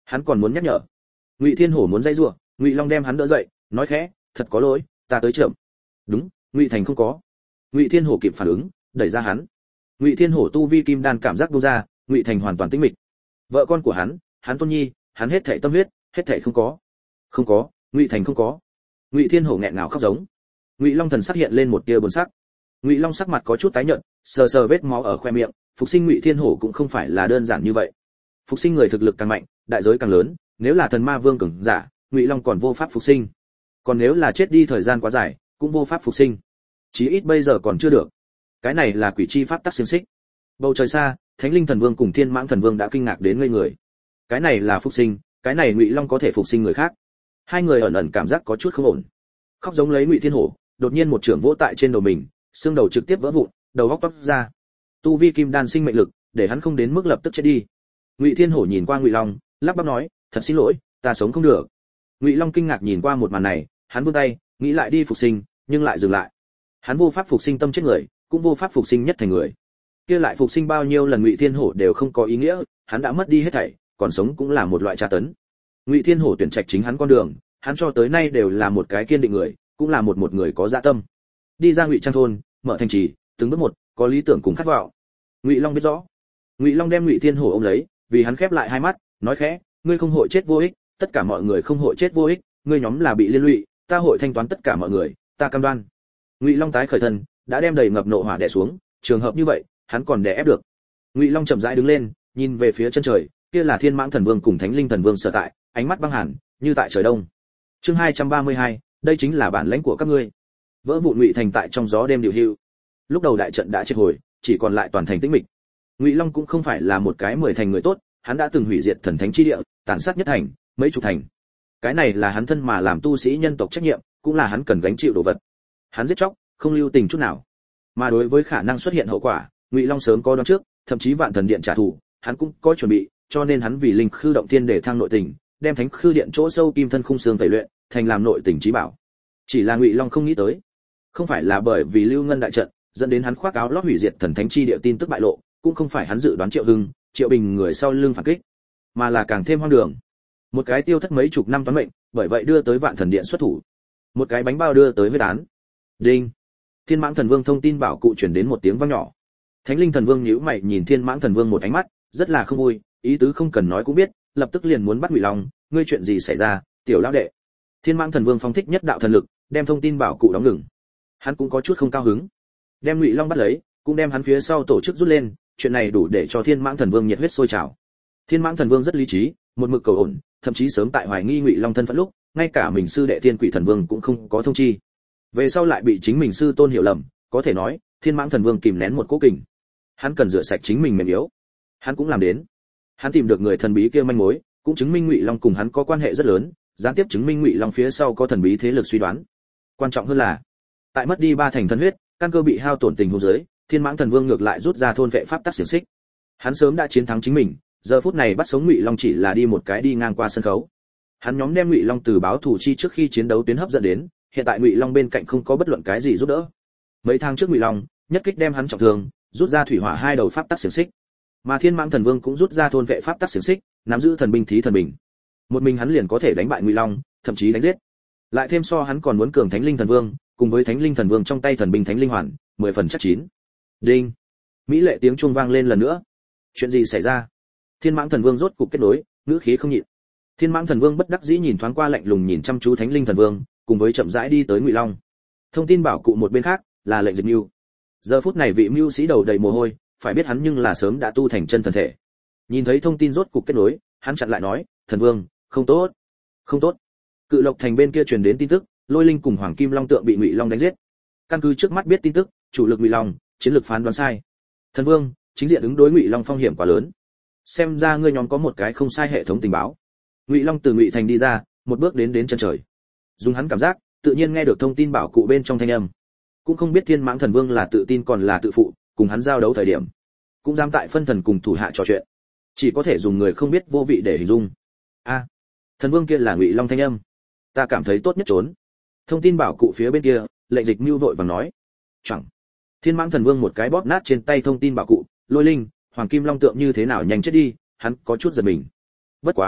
Hắn còn muốn nhắc nhở. Ngụy Thiên Hổ muốn dây rủa, Ngụy Long đem hắn đỡ dậy, nói khẽ, thật có lỗi, ta tới chậm. Đúng, Ngụy Thành không có. Ngụy Thiên Hổ kịp phản ứng, đẩy ra hắn. Ngụy Thiên Hổ tu vi kim đan cảm giác buông ra, Ngụy Thành hoàn toàn tĩnh mịch. Vợ con của hắn tôn nhi, hắn hết thảy tâm huyết, hết thảy không có. Không có, Ngụy Thành không có. Ngụy Thiên Hổ nghẹn ngào khóc giống. Ngụy Long thần sắc hiện lên một tia buồn sắc. Ngụy Long sắc mặt có chút tái nhợt, sờ sờ vết máu ở khoe miệng, phục sinh Ngụy Thiên Hổ cũng không phải là đơn giản như vậy. Phục sinh người thực lực càng mạnh, đại giới càng lớn, nếu là thần ma vương cường giả, Ngụy Long còn vô pháp phục sinh. Còn nếu là chết đi thời gian quá dài, cũng vô pháp phục sinh. Chí ít bây giờ còn chưa được. Cái này là quỷ chi pháp tắc xiềng xích. Bầu trời xa, Thánh Linh Thần Vương cùng Thiên Mãng Thần Vương đã kinh ngạc đến ngây người. Cái này là phục sinh, cái này Ngụy Long có thể phục sinh người khác. Hai người ẩn ẩn cảm giác có chút không ổn. Khóc giống lấy Ngụy Thiên Hổ, đột nhiên một chưởng vỗ tại trên đầu mình, xương đầu trực tiếp vỡ vụn, đầu óc toát ra. Tu vi kim đan sinh mệnh lực, để hắn không đến mức lập tức chết đi. Ngụy Thiên Hổ nhìn qua Ngụy Long, lắp bắp nói, thật xin lỗi, ta sống không được. Ngụy Long kinh ngạc nhìn qua một màn này, hắn vươn tay, nghĩ lại đi phục sinh, nhưng lại dừng lại. Hắn vô pháp phục sinh tâm chết người, cũng vô pháp phục sinh nhất thành người. Kia lại phục sinh bao nhiêu lần Ngụy Thiên Hổ đều không có ý nghĩa, hắn đã mất đi hết thảy, còn sống cũng là một loại tra tấn. Ngụy Thiên Hổ tuyển trạch chính hắn con đường, hắn cho tới nay đều là một cái kiên định người, cũng là một người có dạ tâm. Đi ra Ngụy Trang thôn, mở thành trì, từng bước một, có lý tưởng cùng khát vọng. Ngụy Long biết rõ. Ngụy Long đem Ngụy Thiên Hổ ôm lấy, vì hắn khép lại hai mắt, nói khẽ, ngươi không hội chết vô ích, tất cả mọi người không hội chết vô ích, ngươi nhóm là bị liên lụy, ta hội thanh toán tất cả mọi người, ta cam đoan. Ngụy Long tái khởi thân, đã đem đầy ngập nộ hỏa đè xuống, trường hợp như vậy, hắn còn đè ép được. Ngụy Long chậm rãi đứng lên, nhìn về phía chân trời, kia là Thiên Mãng Thần Vương cùng Thánh Linh Thần Vương sở tại, ánh mắt băng hàn, như tại trời đông. Chương 232, đây chính là bản lãnh của các ngươi. Vỡ vụn Ngụy Thành tại trong gió đêm điều hưu. Lúc đầu đại trận đã triệt hồi, chỉ còn lại toàn thành tĩnh mịch. Ngụy Long cũng không phải là một cái 10 thành người tốt, hắn đã từng hủy diệt thần thánh chi địa, tàn sát nhất thành, mấy chục thành. Cái này là hắn thân mà làm tu sĩ nhân tộc trách nhiệm, cũng là hắn cần gánh chịu đồ vật. Hắn giết chóc, không lưu tình chút nào. Mà đối với khả năng xuất hiện hậu quả, Ngụy Long sớm có đoán trước, thậm chí Vạn Thần Điện trả thù, hắn cũng có chuẩn bị, cho nên hắn vì linh khư động thiên để thăng nội tình, đem thánh khư điện chỗ sâu kim thân khung xương tẩy luyện, thành làm nội tình chí bảo. Chỉ là Ngụy Long không nghĩ tới, không phải là bởi vì Lưu Ngân đại trận dẫn đến hắn khoác áo lót hủy diệt thần thánh chi địa tin tức bại lộ, cũng không phải hắn dự đoán Triệu Hưng, Triệu Bình người sau lưng phản kích, mà là càng thêm hoang đường. Một cái tiêu thất mấy chục năm toán mệnh, bởi vậy đưa tới Vạn Thần Điện xuất thủ. Một cái bánh bao đưa tới huyết án. Đinh. Thiên Mãng Thần Vương thông tin bảo cụ truyền đến một tiếng vang nhỏ. Thánh Linh Thần Vương nhíu mày nhìn Thiên Mãng Thần Vương một ánh mắt, rất là không vui, ý tứ không cần nói cũng biết, lập tức liền muốn bắt Ngụy Long, ngươi chuyện gì xảy ra, tiểu lão đệ. Thiên Mãng Thần Vương phóng thích nhất đạo thần lực, đem thông tin bảo cụ đóng ngừng. Hắn cũng có chút không cao hứng. Đem Ngụy Long bắt lấy, cũng đem hắn phía sau tổ chức rút lên, chuyện này đủ để cho Thiên Mãng Thần Vương nhiệt huyết sôi trào. Thiên Mãng Thần Vương rất lý trí, một mực cầu ổn, thậm chí sớm tại hoài nghi Ngụy Long thân phận lúc, ngay cả mình sư đệ Thiên Quỷ Thần Vương cũng không có thông chi. Về sau lại bị chính mình sư tôn hiểu lầm, có thể nói, Thiên Mãng Thần Vương kìm nén một cố kình. Hắn cần rửa sạch chính mình mềm yếu. Hắn cũng làm đến. Hắn tìm được người thần bí kia manh mối, cũng chứng minh Ngụy Long cùng hắn có quan hệ rất lớn, gián tiếp chứng minh Ngụy Long phía sau có thần bí thế lực suy đoán. Quan trọng hơn là, tại mất đi 3 thành thân huyết, căn cơ bị hao tổn tình huống dưới, Thiên Mãng Thần Vương ngược lại rút ra thôn vệ pháp tắc xiển xích. Hắn sớm đã chiến thắng chính mình, giờ phút này bắt sống Ngụy Long chỉ là đi một cái đi ngang qua sân khấu. Hắn nhóm đem Ngụy Long từ báo thù chi trước khi chiến đấu tuyến hấp dẫn đến, hiện tại Ngụy Long bên cạnh không có bất luận cái gì giúp đỡ. Mấy tháng trước Ngụy Long nhất kích đem hắn trọng thương, rút ra thủy hỏa 2 đầu pháp tắc xiển xích. Mà Thiên Mãng Thần Vương cũng rút ra thôn vệ pháp tắc xiển xích, nắm giữ thần binh thí thần bình. Một mình hắn liền có thể đánh bại Ngụy Long, thậm chí đánh giết. Lại thêm so hắn còn muốn cường Thánh Linh Thần Vương, cùng với Thánh Linh Thần Vương trong tay thần binh Thánh Linh Hoàn, 10 phần chắc chín. Đinh. Mỹ lệ tiếng chuông vang lên lần nữa. Chuyện gì xảy ra? Thiên Mãng Thần Vương rốt cục kết nối, ngữ khí không nhịn. Thiên Mãng Thần Vương bất đắc dĩ nhìn thoáng qua lạnh lùng nhìn chăm chú Thánh Linh Thần Vương, cùng với chậm rãi đi tới Ngụy Long. Thông tin bảo cụ một bên khác, là lệnh dịch mưu. Giờ phút này vị mưu sĩ đầu đầy mồ hôi, phải biết hắn nhưng là sớm đã tu thành chân thần thể. Nhìn thấy thông tin rốt cục kết nối, hắn chặn lại nói, "Thần Vương, không tốt, không tốt." Cự Lộc Thành bên kia truyền đến tin tức, Lôi Linh cùng Hoàng Kim Long tượng bị Ngụy Long đánh giết. Căn cứ trước mắt biết tin tức, chủ lực Ngụy Long, chiến lược phán đoán sai. Thần Vương, chính diện ứng đối Ngụy Long phong hiểm quá lớn. Xem ra ngươi nhóm có một cái không sai hệ thống tình báo. Ngụy Long từ Ngụy Thành đi ra, một bước đến chân trời. Dùng hắn cảm giác, tự nhiên nghe được thông tin bảo cụ bên trong thanh âm. Cũng không biết Thiên Mãng Thần Vương là tự tin còn là tự phụ, cùng hắn giao đấu thời điểm, cũng dám tại phân thần cùng thủ hạ trò chuyện. Chỉ có thể dùng người không biết vô vị để hình dung. A, Thần Vương kia là Ngụy Long thanh âm. Ta cảm thấy tốt nhất trốn. Thông tin bảo cụ phía bên kia, lệnh dịch mưu vội vàng nói. Chẳng. Thiên Mãng Thần Vương một cái bóp nát trên tay thông tin bảo cụ, Lôi Linh, Hoàng Kim Long tượng như thế nào nhanh chết đi, hắn có chút giật mình. Bất quá,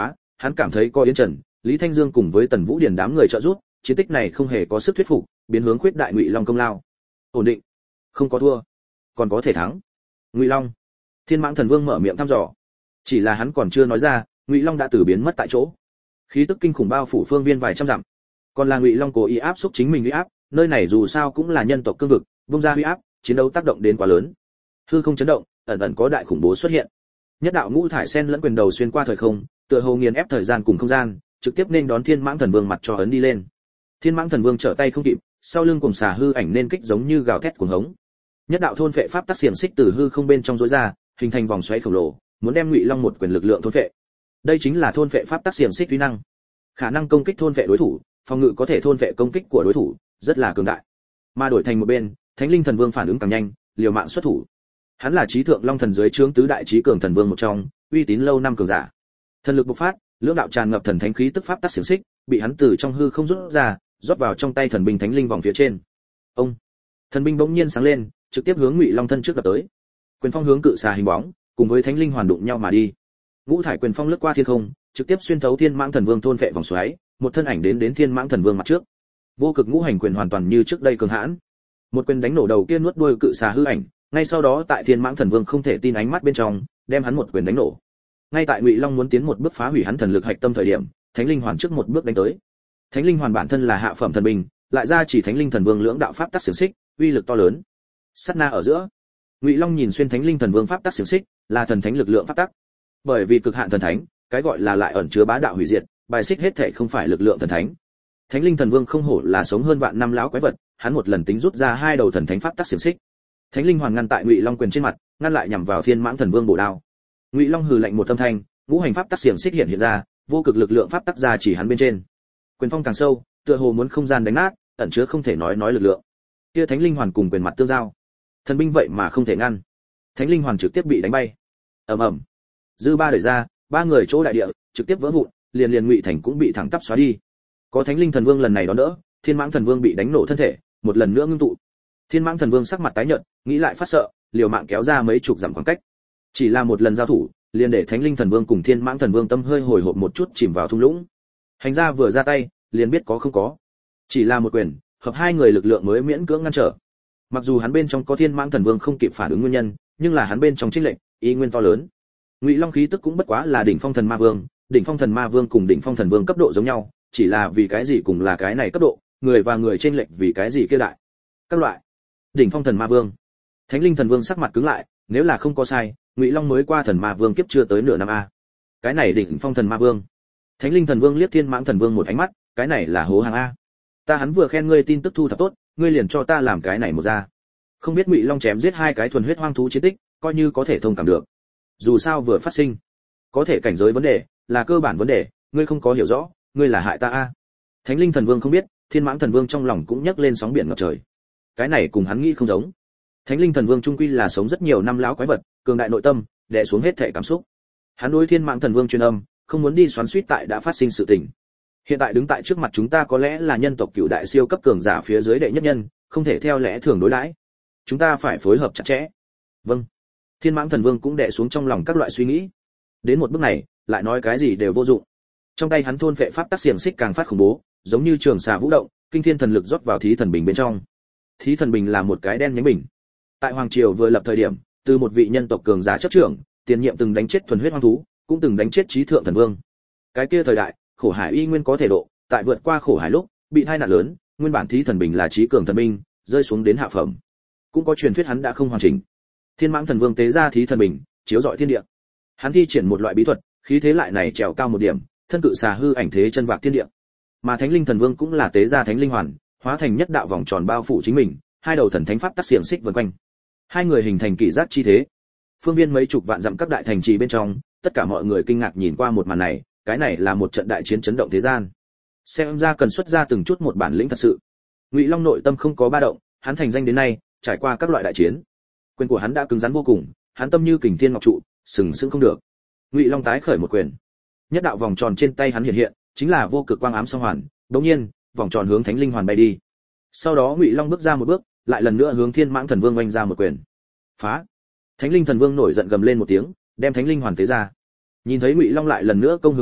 hắn cảm thấy có Yến Trần, Lý Thanh Dương cùng với Tần Vũ Điền đám người trợ giúp, chiến tích này không hề có sức thuyết phục, biến hướng khuyết đại Ngụy Long công lao. Ổn định, không có thua, còn có thể thắng. Ngụy Long. Thiên Mãng Thần Vương mở miệng thăm dò. Chỉ là hắn còn chưa nói ra, Ngụy Long đã từ biến mất tại chỗ. Khí tức kinh khủng bao phủ phương viên vài trăm dặm. Còn là Ngụy Long cố ý áp xúc chính mình uy áp, nơi này dù sao cũng là nhân tộc cương vực, vung ra uy áp, chiến đấu tác động đến quá lớn. Hư không chấn động, ẩn ẩn có đại khủng bố xuất hiện. Nhất đạo ngũ thải sen lẫn quyền đầu xuyên qua thời không, tựa hồ nghiền ép thời gian cùng không gian, trực tiếp nên đón Thiên Mãng Thần Vương mặt cho ấn đi lên. Thiên Mãng Thần Vương trở tay không kịp, sau lưng cùng xà hư ảnh nên kích giống như gào thét cuồng hống. Nhất đạo thôn phệ pháp tác xiềng xích từ hư không bên trong rối ra, hình thành vòng xoáy khổng lồ, muốn đem Ngụy Long một quyền lực lượng thôn phệ. Đây chính là thôn phệ pháp tác xiềng xích uy năng. Khả năng công kích thôn phệ đối thủ, phòng ngự có thể thôn phệ công kích của đối thủ, rất là cường đại. Mà đổi thành một bên, Thánh Linh Thần Vương phản ứng càng nhanh, liều mạng xuất thủ. Hắn là trí thượng long thần dưới trướng tứ đại trí cường thần vương một trong, uy tín lâu năm cường giả. Thần lực bộc phát, lưỡng đạo tràn ngập thần thánh khí tức pháp tác xiềng xích, bị hắn từ trong hư không rút ra, rót vào trong tay thần binh thánh linh vòng phía trên. Ông, thần binh bỗng nhiên sáng lên, trực tiếp hướng Ngụy Long thân trước đập tới. Quyền phong hướng cự xà hình bóng, cùng với thánh linh hoàn đụng nhau mà đi. Ngũ thải quyền phong lướt qua thiên không, trực tiếp xuyên thấu Thiên Mãng Thần Vương thôn phệ vòng xoáy, một thân ảnh đến Thiên Mãng Thần Vương mặt trước. Vô cực ngũ hành quyền hoàn toàn như trước đây cường hãn. Một quyền đánh nổ đầu kia nuốt đuôi cự xà hư ảnh, ngay sau đó tại Thiên Mãng Thần Vương không thể tin ánh mắt bên trong, đem hắn một quyền đánh nổ. Ngay tại Ngụy Long muốn tiến một bước phá hủy hắn thần lực hạch tâm thời điểm, Thánh Linh Hoàn trước một bước đánh tới. Thánh Linh Hoàn bản thân là hạ phẩm thần binh, lại ra chỉ Thánh Linh Thần Vương lưỡng đạo pháp tác xiềng xích, uy lực to lớn. Sát na ở giữa, Ngụy Long nhìn xuyên Thánh Linh Thần Vương pháp tác xiềng xích, là thần thánh lực lượng pháp tắc. Bởi vì cực hạn thần thánh, cái gọi là lại ẩn chứa bá đạo hủy diệt, bài xích hết thảy không phải lực lượng thần thánh. Thánh Linh Thần Vương không hổ là sống hơn vạn năm lão quái vật, hắn một lần tính rút ra hai đầu thần thánh pháp tác xiềng xích. Thánh Linh Hoàn ngăn tại Ngụy Long quyền trên mặt, ngăn lại nhằm vào Thiên Mãng Thần Vương bổ đao. Ngụy Long hừ lạnh một âm thanh, ngũ hành pháp tác xiềng xích hiện ra, vô cực lực lượng pháp tác ra chỉ hắn bên trên. Quyền phong càng sâu, tựa hồ muốn không gian đánh nát, ẩn chứa không thể nói lực lượng. Kia Thánh Linh Hoàn cùng quyền mặt tương giao, thần binh vậy mà không thể ngăn. Thánh Linh Hoàn trực tiếp bị đánh bay. Ầm ầm. Dư ba đẩy ra, ba người chỗ đại địa trực tiếp vỡ vụn, liền Ngụy Thành cũng bị thẳng tắp xóa đi. Có Thánh Linh Thần Vương lần này đón đỡ, Thiên Mãng Thần Vương bị đánh nổ thân thể, một lần nữa ngưng tụ. Thiên Mãng Thần Vương sắc mặt tái nhợt, nghĩ lại phát sợ, liều mạng kéo ra mấy chục dặm khoảng cách. Chỉ là một lần giao thủ, liền để Thánh Linh Thần Vương cùng Thiên Mãng Thần Vương tâm hơi hồi hộp một chút chìm vào thung lũng. Hành ra vừa ra tay, liền biết có không có. Chỉ là một quyền, hợp hai người lực lượng mới miễn cưỡng ngăn trở. Mặc dù hắn bên trong có Thiên Mãng Thần Vương không kịp phản ứng nguyên nhân, nhưng là hắn bên trong chênh lệch, ý nguyên to lớn. Ngụy Long khí tức cũng bất quá là đỉnh phong thần ma vương, đỉnh phong thần ma vương cùng đỉnh phong thần vương cấp độ giống nhau, chỉ là vì cái gì cùng là cái này cấp độ, người và người chênh lệch vì cái gì kia đại. Các loại. Đỉnh phong thần ma vương. Thánh Linh Thần Vương sắc mặt cứng lại, nếu là không có sai, Ngụy Long mới qua thần ma vương kiếp chưa tới nửa năm a. Cái này đỉnh phong thần ma vương. Thánh Linh Thần Vương liếc Thiên Mãng Thần Vương một ánh mắt, cái này là hố hàng a. Ta hắn vừa khen ngươi tin tức thu thập tốt, ngươi liền cho ta làm cái này một ra. Không biết Ngụy Long chém giết hai cái thuần huyết hoang thú chiến tích, coi như có thể thông cảm được. Dù sao vừa phát sinh, có thể cảnh giới vấn đề, là cơ bản vấn đề, ngươi không có hiểu rõ, ngươi là hại ta a. Thánh Linh Thần Vương không biết, Thiên Mãng Thần Vương trong lòng cũng nhấc lên sóng biển ngập trời. Cái này cùng hắn nghĩ không giống. Thánh Linh Thần Vương trung quy là sống rất nhiều năm lão quái vật, cường đại nội tâm, đè xuống hết thể cảm xúc. Hắn đối Thiên Mãng Thần Vương truyền âm, không muốn đi xoắn xuýt tại đã phát sinh sự tình. Hiện tại đứng tại trước mặt chúng ta có lẽ là nhân tộc cửu đại siêu cấp cường giả phía dưới đệ nhất nhân, không thể theo lẽ thường đối đãi. Chúng ta phải phối hợp chặt chẽ. Vâng. Thiên Mãng Thần Vương cũng đè xuống trong lòng các loại suy nghĩ. Đến một bước này, lại nói cái gì đều vô dụng. Trong tay hắn thôn phệ pháp tác xiềng xích càng phát khủng bố, giống như trường xà vũ động, kinh thiên thần lực rót vào thí thần bình bên trong. Thí thần bình là một cái đen nhánh bình. Tại hoàng triều vừa lập thời điểm, từ một vị nhân tộc cường giả chấp trưởng, tiền nhiệm từng đánh chết thuần huyết hoang thú, cũng từng đánh chết trí thượng thần vương. Cái kia thời đại, khổ hải y nguyên có thể độ, tại vượt qua khổ hải lúc, bị tai nạn lớn, nguyên bản thí thần bình là trí cường thần binh, rơi xuống đến hạ phẩm. Cũng có truyền thuyết hắn đã không hoàn chỉnh. Thiên Mãng Thần Vương tế ra thí thần bình, chiếu rọi thiên địa. Hắn thi triển một loại bí thuật, khí thế lại này trèo cao một điểm, thân cự xà hư ảnh thế chân vạc thiên địa. Mà Thánh Linh Thần Vương cũng là tế ra Thánh Linh Hoàn, hóa thành nhất đạo vòng tròn bao phủ chính mình, hai đầu thần thánh pháp tác xiềng xích vần quanh. Hai người hình thành kỷ giác chi thế. Phương viên mấy chục vạn dặm các đại thành trì bên trong, tất cả mọi người kinh ngạc nhìn qua một màn này, cái này là một trận đại chiến chấn động thế gian. Xem ra cần xuất ra từng chút một bản lĩnh thật sự. Ngụy Long nội tâm không có ba động, hắn thành danh đến nay, trải qua các loại đại chiến. Quyền của hắn đã cứng rắn vô cùng, hắn tâm như kình thiên ngọc trụ, sừng sững không được. Ngụy Long tái khởi một quyền. Nhất đạo vòng tròn trên tay hắn hiện hiện, chính là vô cực quang ám song hoàn, đột nhiên, vòng tròn hướng Thánh Linh Hoàn bay đi. Sau đó Ngụy Long bước ra một bước, lại lần nữa hướng Thiên Mãng Thần Vương oanh ra một quyền. Phá! Thánh Linh Thần Vương nổi giận gầm lên một tiếng, đem Thánh Linh Hoàn tế ra. Nhìn thấy Ngụy Long lại lần nữa công hướng hắn,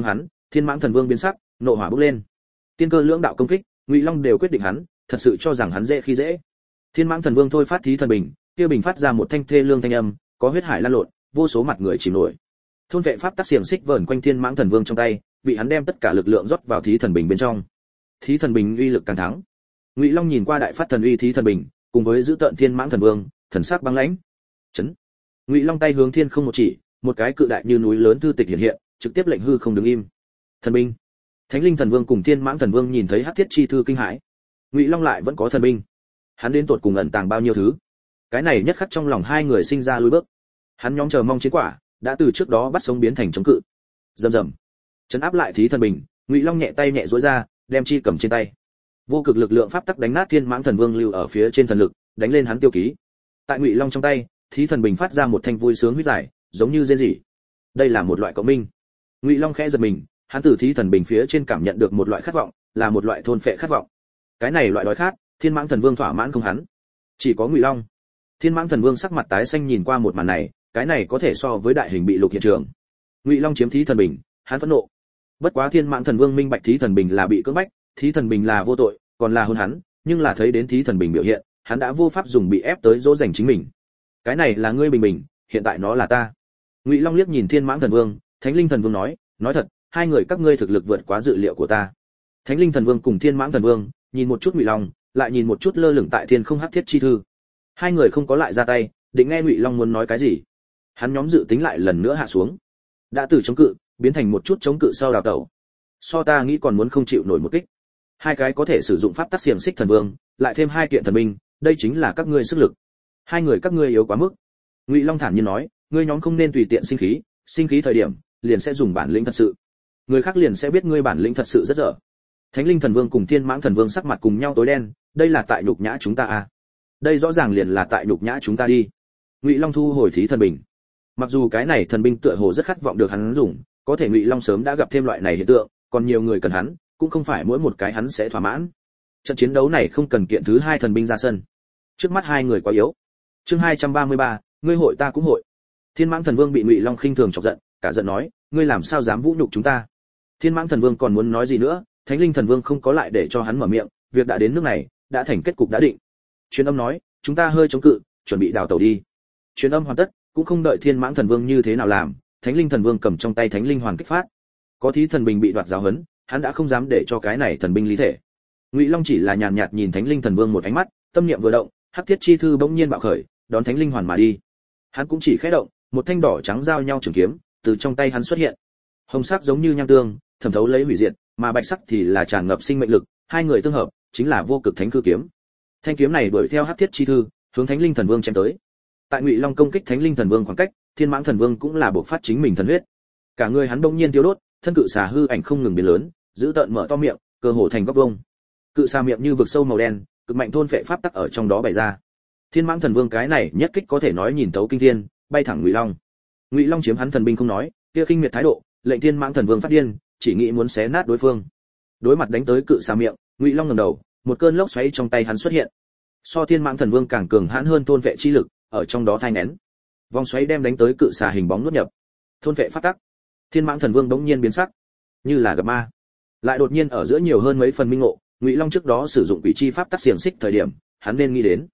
Thiên Mãng Thần Vương biến sắc, nộ hỏa bốc lên. Tiên cơ lưỡng đạo công kích, Ngụy Long đều quyết định hắn, thật sự cho rằng hắn dễ khi dễ. Thiên Mãng Thần Vương thôi phát thí thần bình, kia bình phát ra một thanh thê lương thanh âm, có huyết hải lan lộn, vô số mặt người chìm nổi. Thôn vệ pháp tắc xiềng xích vờn quanh Thiên Mãng Thần Vương trong tay, bị hắn đem tất cả lực lượng rót vào thí thần bình bên trong. Thí thần bình uy lực càng thắng. Ngụy Long nhìn qua đại phát thần uy thí thần bình, cùng với giữ tợn Thiên Mãng Thần Vương, thần sắc băng lãnh. Chấn. Ngụy Long tay hướng thiên không một chỉ, một cái cự đại như núi lớn thư tịch hiện hiện, trực tiếp lệnh hư không đứng im. Thần binh. Thánh Linh Thần Vương cùng Thiên Mãng Thần Vương nhìn thấy Hắc Thiết chi thư kinh hãi. Ngụy Long lại vẫn có thần binh. Hắn đến tột cùng ẩn tàng bao nhiêu thứ? Cái này nhất khắc trong lòng hai người sinh ra lùi bước. Hắn nhóm chờ mong chiến quả, đã từ trước đó bắt sống biến thành chống cự. Rầm rầm. Trấn áp lại thí thần bình, Ngụy Long nhẹ tay nhẹ duỗi ra, đem chi cầm trên tay. Vô cực lực lượng pháp tắc đánh nát Thiên Mãng Thần Vương lưu ở phía trên thần lực, đánh lên hắn tiêu ký. Tại Ngụy Long trong tay, thí thần bình phát ra một thanh vui sướng huyết giải, giống như rên rỉ. Đây là một loại cộng minh. Ngụy Long khẽ giật mình, hắn từ thí thần bình phía trên cảm nhận được một loại khát vọng, là một loại thôn phệ khát vọng. Cái này loại đói khát, Thiên Mãng Thần Vương thỏa mãn không hắn, chỉ có Ngụy Long. Thiên Mãng Thần Vương sắc mặt tái xanh nhìn qua một màn này, cái này có thể so với đại hình bị lục hiện trường. Ngụy Long chiếm thí thần bình, hắn phẫn nộ. Bất quá Thiên Mãng Thần Vương minh bạch thí thần bình là bị cưỡng bách, thí thần bình là vô tội, còn là hôn hắn, nhưng là thấy đến thí thần bình biểu hiện, hắn đã vô pháp dùng bị ép tới dỗ dành chính mình. Cái này là ngươi bình bình, hiện tại nó là ta. Ngụy Long liếc nhìn Thiên Mãng Thần Vương, Thánh Linh Thần Vương nói thật, hai người các ngươi thực lực vượt quá dự liệu của ta. Thánh Linh Thần Vương cùng Thiên Mãng Thần Vương nhìn một chút Ngụy Long, lại nhìn một chút lơ lửng tại thiên không Hắc Thiết chi thư. Hai người không có lại ra tay, định nghe Ngụy Long muốn nói cái gì. Hắn nhóm dự tính lại lần nữa hạ xuống, đã từ chống cự biến thành một chút chống cự sau đào tẩu. So ta nghĩ còn muốn không chịu nổi một kích. Hai cái có thể sử dụng pháp tắc xiềng xích thần vương, lại thêm hai kiện thần binh, đây chính là các ngươi sức lực. Hai người các ngươi yếu quá mức. Ngụy Long thản nhiên nói, ngươi nhóm không nên tùy tiện sinh khí thời điểm liền sẽ dùng bản lĩnh thật sự, người khác liền sẽ biết ngươi bản lĩnh thật sự rất dở. Thánh Linh Thần Vương cùng Thiên Mãng Thần Vương sắc mặt cùng nhau tối đen, đây là tại nhục nhã chúng ta à? Đây rõ ràng liền là tại nhục nhã chúng ta đi. Ngụy Long thu hồi thí thần bình. Mặc dù cái này thần binh tựa hồ rất khát vọng được hắn dùng, có thể Ngụy Long sớm đã gặp thêm loại này hiện tượng, còn nhiều người cần hắn, cũng không phải mỗi một cái hắn sẽ thỏa mãn. Trận chiến đấu này không cần kiện thứ hai thần binh ra sân. Trước mắt hai người quá yếu. Chương 233, ngươi hội ta cũng hội. Thiên Mãng Thần Vương bị Ngụy Long khinh thường chọc giận, cả giận nói, ngươi làm sao dám vũ nhục chúng ta? Thiên Mãng Thần Vương còn muốn nói gì nữa, Thánh Linh Thần Vương không có lại để cho hắn mở miệng, việc đã đến nước này, đã thành kết cục đã định. Truyền âm nói, chúng ta hơi chống cự, chuẩn bị đào tẩu đi. Truyền âm hoàn tất, cũng không đợi Thiên Mãng Thần Vương như thế nào làm, Thánh Linh Thần Vương cầm trong tay Thánh Linh Hoàn kích phát. Có thí thần bình bị đoạt giáo huấn, hắn đã không dám để cho cái này thần binh lý thể. Ngụy Long chỉ là nhàn nhạt nhìn Thánh Linh Thần Vương một ánh mắt, tâm niệm vừa động, Hắc Thiết chi thư bỗng nhiên bạo khởi, đón Thánh Linh Hoàn mà đi. Hắn cũng chỉ khẽ động, một thanh đỏ trắng giao nhau trường kiếm từ trong tay hắn xuất hiện. Hồng sắc giống như nham tương, thẩm thấu lấy hủy diệt, mà bạch sắc thì là tràn ngập sinh mệnh lực, hai người tương hợp, chính là vô cực thánh cư kiếm. Thanh kiếm này đuổi theo Hắc Thiết chi thư, hướng Thánh Linh Thần Vương chém tới. Tại Ngụy Long công kích Thánh Linh Thần Vương khoảng cách, Thiên Mãng Thần Vương cũng là bộc phát chính mình thần huyết. Cả người hắn bỗng nhiên tiêu đốt, thân cự xà hư ảnh không ngừng biến lớn, giữ tợn mở to miệng, cơ hồ thành góc vuông. Cự xà miệng như vực sâu màu đen, cực mạnh thôn phệ pháp tắc ở trong đó bày ra. Thiên Mãng Thần Vương cái này nhất kích có thể nói nhìn thấu kinh thiên, bay thẳng Ngụy Long. Ngụy Long chiếm hắn thần binh không nói, kia khinh miệt thái độ, lệnh Thiên Mãng Thần Vương phát điên, chỉ nghĩ muốn xé nát đối phương. Đối mặt đánh tới cự xà miệng, Ngụy Long ngẩng đầu, một cơn lốc xoáy trong tay hắn xuất hiện. So Thiên Mãng Thần Vương càng cường hãn hơn thôn vệ chi lực, ở trong đó thai nén. Vòng xoáy đem đánh tới cự xà hình bóng nuốt nhập. Thôn vệ phát tắc. Thiên Mãng Thần Vương bỗng nhiên biến sắc, như là gặp ma. Lại đột nhiên ở giữa nhiều hơn mấy phần minh ngộ, Ngụy Long trước đó sử dụng quỷ chi pháp tắc xiềng xích thời điểm, hắn nên nghĩ đến.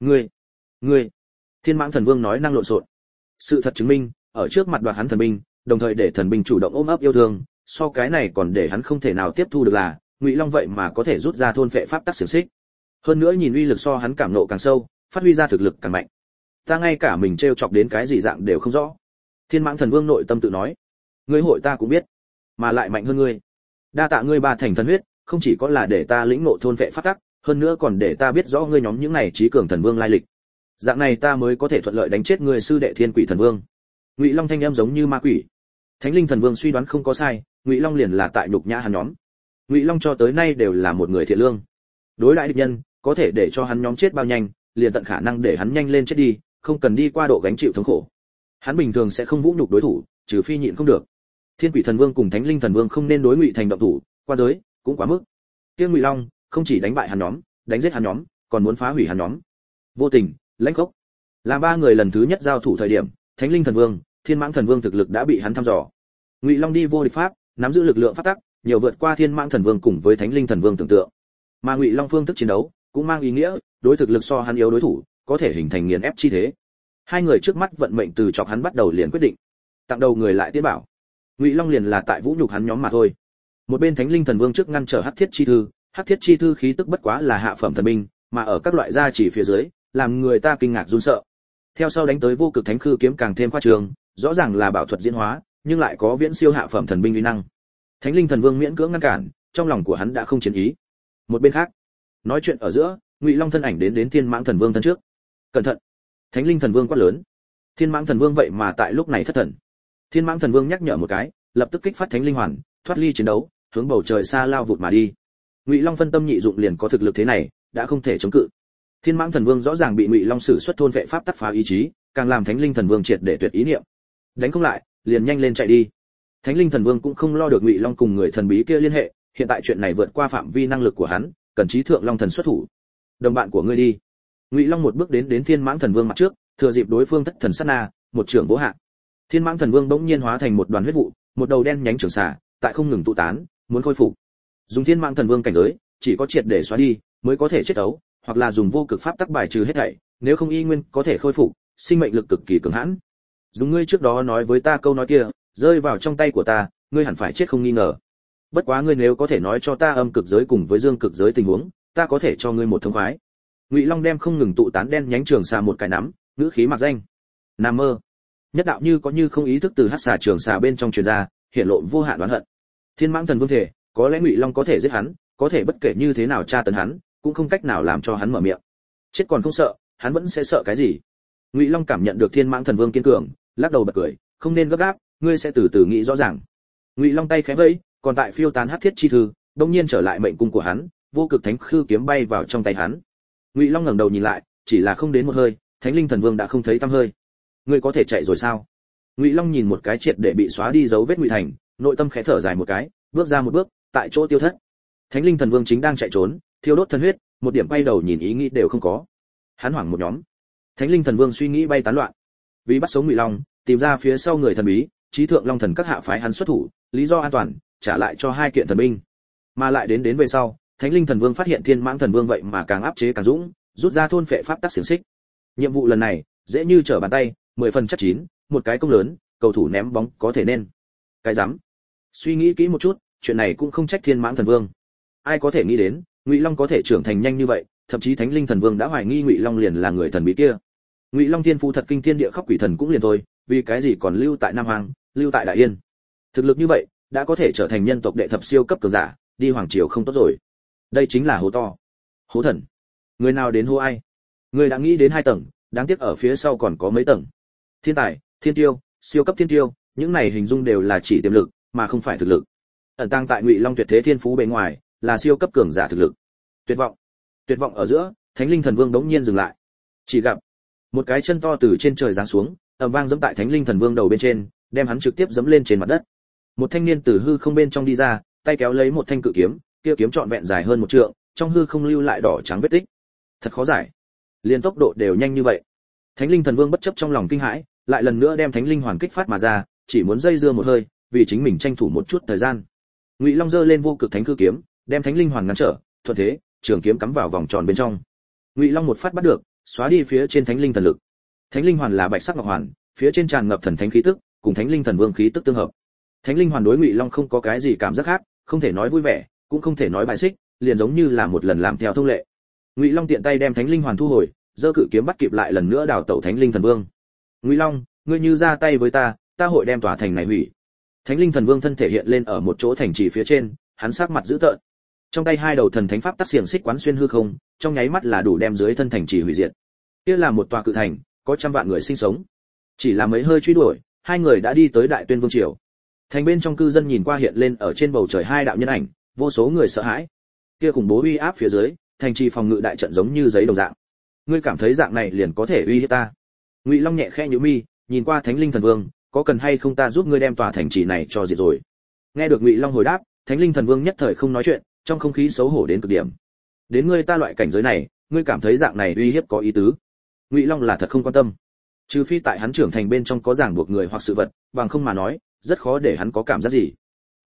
Ngươi. Thiên Mãng Thần Vương nói năng lộn xộn. Sự thật chứng minh, ở trước mặt đoạt hắn thần binh, đồng thời để thần binh chủ động ôm ấp yêu thương, so cái này còn để hắn không thể nào tiếp thu được là, Ngụy Long vậy mà có thể rút ra thôn phệ pháp tắc xiềng xích. Hơn nữa nhìn uy lực so hắn cảm nộ càng sâu, phát huy ra thực lực càng mạnh. Ta ngay cả mình trêu chọc đến cái gì dạng đều không rõ. Thiên Mãng Thần Vương nội tâm tự nói, ngươi hội ta cũng biết, mà lại mạnh hơn ngươi. Đa tạ ngươi ba thành thần huyết, không chỉ có là để ta lĩnh ngộ thôn phệ pháp tắc, hơn nữa còn để ta biết rõ ngươi nhóm những này trí cường thần vương lai lịch. Dạng này ta mới có thể thuận lợi đánh chết ngươi sư đệ Thiên Quỷ Thần Vương. Ngụy Long thanh âm giống như ma quỷ. Thánh Linh Thần Vương suy đoán không có sai, Ngụy Long liền là tại nhục nhã hắn nhóm. Ngụy Long cho tới nay đều là một người thiện lương. Đối đãi địch nhân, có thể để cho hắn nhóm chết bao nhanh, liền tận khả năng để hắn nhanh lên chết đi, không cần đi qua độ gánh chịu thống khổ. Hắn bình thường sẽ không vũ nhục đối thủ, trừ phi nhịn không được. Thiên Quỷ Thần Vương cùng Thánh Linh Thần Vương không nên đối Ngụy Thành động thủ, qua giới cũng quá mức. Kia Ngụy Long không chỉ đánh bại hắn nhóm, đánh giết hắn nhóm, còn muốn phá hủy hắn nhóm. Vô tình, lãnh khốc. Là ba người lần thứ nhất giao thủ thời điểm, Thánh Linh Thần Vương, Thiên Mãng Thần Vương thực lực đã bị hắn thăm dò. Ngụy Long đi vô địch pháp, nắm giữ lực lượng pháp tắc, nhiều vượt qua Thiên Mãng Thần Vương cùng với Thánh Linh Thần Vương tưởng tượng. Mà Ngụy Long phương thức chiến đấu cũng mang ý nghĩa, đối thực lực so hắn yếu đối thủ, có thể hình thành nghiền ép chi thế. Hai người trước mắt vận mệnh từ chọc hắn bắt đầu liền quyết định. Tặng đầu người lại tiến bảo. Ngụy Long liền là tại vũ nhục hắn nhóm mà thôi. Một bên Thánh Linh Thần Vương trước ngăn trở Hắc Thiết Chi Thư, Hắc Thiết Chi Thư khí tức bất quá là hạ phẩm thần binh, mà ở các loại gia chỉ phía dưới, làm người ta kinh ngạc run sợ. Theo sau đánh tới Vô Cực Thánh Khư kiếm càng thêm khoa trương, rõ ràng là bảo thuật diễn hóa, nhưng lại có viễn siêu hạ phẩm thần binh uy năng. Thánh Linh Thần Vương miễn cưỡng ngăn cản, trong lòng của hắn đã không chiến ý. Một bên khác, nói chuyện ở giữa, Ngụy Long thân ảnh đến Thiên Mãng Thần Vương thân trước. Cẩn thận! Thánh Linh Thần Vương quát lớn. Thiên Mãng Thần Vương vậy mà tại lúc này thất thần. Thiên Mãng Thần Vương nhắc nhở một cái, lập tức kích phát Thánh Linh Hoàn, thoát ly chiến đấu, hướng bầu trời xa lao vụt mà đi. Ngụy Long phân tâm nhị dụng liền có thực lực thế này, đã không thể chống cự. Thiên Mãng Thần Vương rõ ràng bị Ngụy Long sử xuất thôn vệ pháp tắc phá ý chí, càng làm Thánh Linh Thần Vương triệt để tuyệt ý niệm. Đánh không lại, liền nhanh lên chạy đi. Thánh Linh Thần Vương cũng không lo được Ngụy Long cùng người thần bí kia liên hệ, hiện tại chuyện này vượt qua phạm vi năng lực của hắn, cần Chí Thượng Long Thần xuất thủ. Đồng bạn của ngươi đi. Ngụy Long một bước đến Thiên Mãng Thần Vương mặt trước, thừa dịp đối phương thất thần sát na, một trường vỗ hạ. Thiên Mãng Thần Vương bỗng nhiên hóa thành một đoàn huyết vụ, một đầu đen nhánh trường xả, tại không ngừng tụ tán, muốn khôi phục. Dùng Thiên Mãng Thần Vương cảnh giới, chỉ có triệt để xóa đi, mới có thể chết đấu, hoặc là dùng vô cực pháp tắc bài trừ hết thảy, nếu không y nguyên có thể khôi phục, sinh mệnh lực cực kỳ cường hãn. Dùng ngươi trước đó nói với ta câu nói kia, rơi vào trong tay của ta, ngươi hẳn phải chết không nghi ngờ. Bất quá ngươi nếu có thể nói cho ta âm cực giới cùng với dương cực giới tình huống, ta có thể cho ngươi một thông khoái. Ngụy Long đem không ngừng tụ tán đen nhánh trường xà một cái nắm, ngữ khí mặc danh. Nam mơ. Nhất đạo như có như không ý thức từ hắc xà trường xà bên trong truyền ra, hiện lộ vô hạn oán hận. Thiên Mãng Thần Vương thể, có lẽ Ngụy Long có thể giết hắn, có thể bất kể như thế nào tra tấn hắn, cũng không cách nào làm cho hắn mở miệng. Chết còn không sợ, hắn vẫn sẽ sợ cái gì? Ngụy Long cảm nhận được Thiên Mãng Thần Vương kiên cường, lắc đầu bật cười, không nên gấp gáp, ngươi sẽ từ từ nghĩ rõ ràng. Ngụy Long tay khẽ vẫy, còn tại phiêu tán hắc thiết chi thư, đột nhiên trở lại mệnh cung của hắn, Vô Cực Thánh Khư kiếm bay vào trong tay hắn. Ngụy Long ngẩng đầu nhìn lại, chỉ là không đến một hơi, Thánh Linh Thần Vương đã không thấy tăm hơi. Ngươi có thể chạy rồi sao? Ngụy Long nhìn một cái triệt để bị xóa đi dấu vết Ngụy Thành, nội tâm khẽ thở dài một cái, bước ra một bước, tại chỗ tiêu thất. Thánh Linh Thần Vương chính đang chạy trốn, thiêu đốt thân huyết, một điểm quay đầu nhìn ý nghĩ đều không có. Hắn hoảng một nhóm. Thánh Linh Thần Vương suy nghĩ bay tán loạn. Vì bắt sống Ngụy Long, tìm ra phía sau người thần bí, Chí Thượng Long Thần các hạ phái hắn xuất thủ, lý do an toàn, trả lại cho hai kiện thần binh. Mà lại đến về sau, Thánh Linh Thần Vương phát hiện Thiên Mãng Thần Vương vậy mà càng áp chế càng dũng, rút ra thôn phệ pháp tắc xiển xích. Nhiệm vụ lần này, dễ như trở bàn tay, 10 phần chắc chín, một cái công lớn, cầu thủ ném bóng có thể nên. Cái rắm. Suy nghĩ kỹ một chút, chuyện này cũng không trách Thiên Mãng Thần Vương. Ai có thể nghĩ đến, Ngụy Long có thể trưởng thành nhanh như vậy, thậm chí Thánh Linh Thần Vương đã hoài nghi Ngụy Long liền là người thần bí kia. Ngụy Long thiên phú thật kinh thiên địa khóc quỷ thần cũng liền thôi, vì cái gì còn lưu tại Nam Hoàng, lưu tại Đại Yên. Thực lực như vậy, đã có thể trở thành nhân tộc đệ thập siêu cấp cường giả, đi hoàng triều không tốt rồi. Đây chính là hố to. Hố thần. Người nào đến hố ai? Người đã nghĩ đến 2 tầng, đáng tiếc ở phía sau còn có mấy tầng. Thiên tài, thiên tiêu, siêu cấp thiên tiêu, những này hình dung đều là chỉ tiềm lực, mà không phải thực lực. Ẩn tàng tại Ngụy Long tuyệt thế thiên phú bề ngoài, là siêu cấp cường giả thực lực. Tuyệt vọng. Tuyệt vọng ở giữa, Thánh Linh Thần Vương đống nhiên dừng lại. Chỉ gặp một cái chân to từ trên trời giáng xuống, ầm vang giẫm tại Thánh Linh Thần Vương đầu bên trên, đem hắn trực tiếp giẫm lên trên mặt đất. Một thanh niên từ hư không bên trong đi ra, tay kéo lấy một thanh cự kiếm, kia kiếm trọn vẹn dài hơn 1 trượng, trong hư không lưu lại đỏ trắng vết tích. Thật khó giải. Liên tốc độ đều nhanh như vậy. Thánh Linh Thần Vương bất chấp trong lòng kinh hãi, lại lần nữa đem Thánh Linh Hoàn kích phát mà ra, chỉ muốn dây dưa một hơi, vì chính mình tranh thủ một chút thời gian. Ngụy Long giơ lên Vô Cực Thánh Khư kiếm, đem Thánh Linh Hoàn ngăn trở, thuận thế, trường kiếm cắm vào vòng tròn bên trong. Ngụy Long một phát bắt được, xóa đi phía trên Thánh Linh thần lực. Thánh Linh Hoàn là bạch sắc ngọc hoàn, phía trên tràn ngập thần thánh khí tức, cùng Thánh Linh Thần Vương khí tức tương hợp. Thánh Linh Hoàn đối Ngụy Long không có cái gì cảm giác khác, không thể nói vui vẻ, cũng không thể nói bài xích, liền giống như là một lần làm theo thông lệ. Ngụy Long tiện tay đem Thánh Linh Hoàn thu hồi, giơ cự kiếm bắt kịp lại lần nữa đào tẩu Thánh Linh Thần Vương. Ngụy Long, ngươi như ra tay với ta, ta hội đem tòa thành này hủy. Thánh Linh Thần Vương thân thể hiện lên ở một chỗ thành trì phía trên, hắn sắc mặt dữ tợn. Trong tay 2 đầu thần thánh pháp tắc xiềng xích quán xuyên hư không, trong nháy mắt là đủ đem dưới thân thành trì hủy diệt. Kia là một tòa cự thành, có trăm vạn người sinh sống. Chỉ là mấy hơi truy đuổi, 2 người đã đi tới Đại Tuyên Vương triều. Thành bên trong cư dân nhìn qua hiện lên ở trên bầu trời 2 đạo nhân ảnh, vô số người sợ hãi. Kia khủng bố uy áp phía dưới, thành trì phòng ngự đại trận giống như giấy đồng dạng. Ngươi cảm thấy dạng này liền có thể uy hiếp ta? Ngụy Long nhẹ khẽ nhíu mi, nhìn qua Thánh Linh Thần Vương, có cần hay không ta giúp ngươi đem tòa thành trì này cho diệt rồi? Nghe được Ngụy Long hồi đáp, Thánh Linh Thần Vương nhất thời không nói chuyện, trong không khí xấu hổ đến cực điểm. Đến ngươi ta loại cảnh giới này, ngươi cảm thấy dạng này uy hiếp có ý tứ? Ngụy Long là thật không quan tâm. Trừ phi tại hắn trưởng thành bên trong có ràng buộc người hoặc sự vật, bằng không mà nói, rất khó để hắn có cảm giác gì.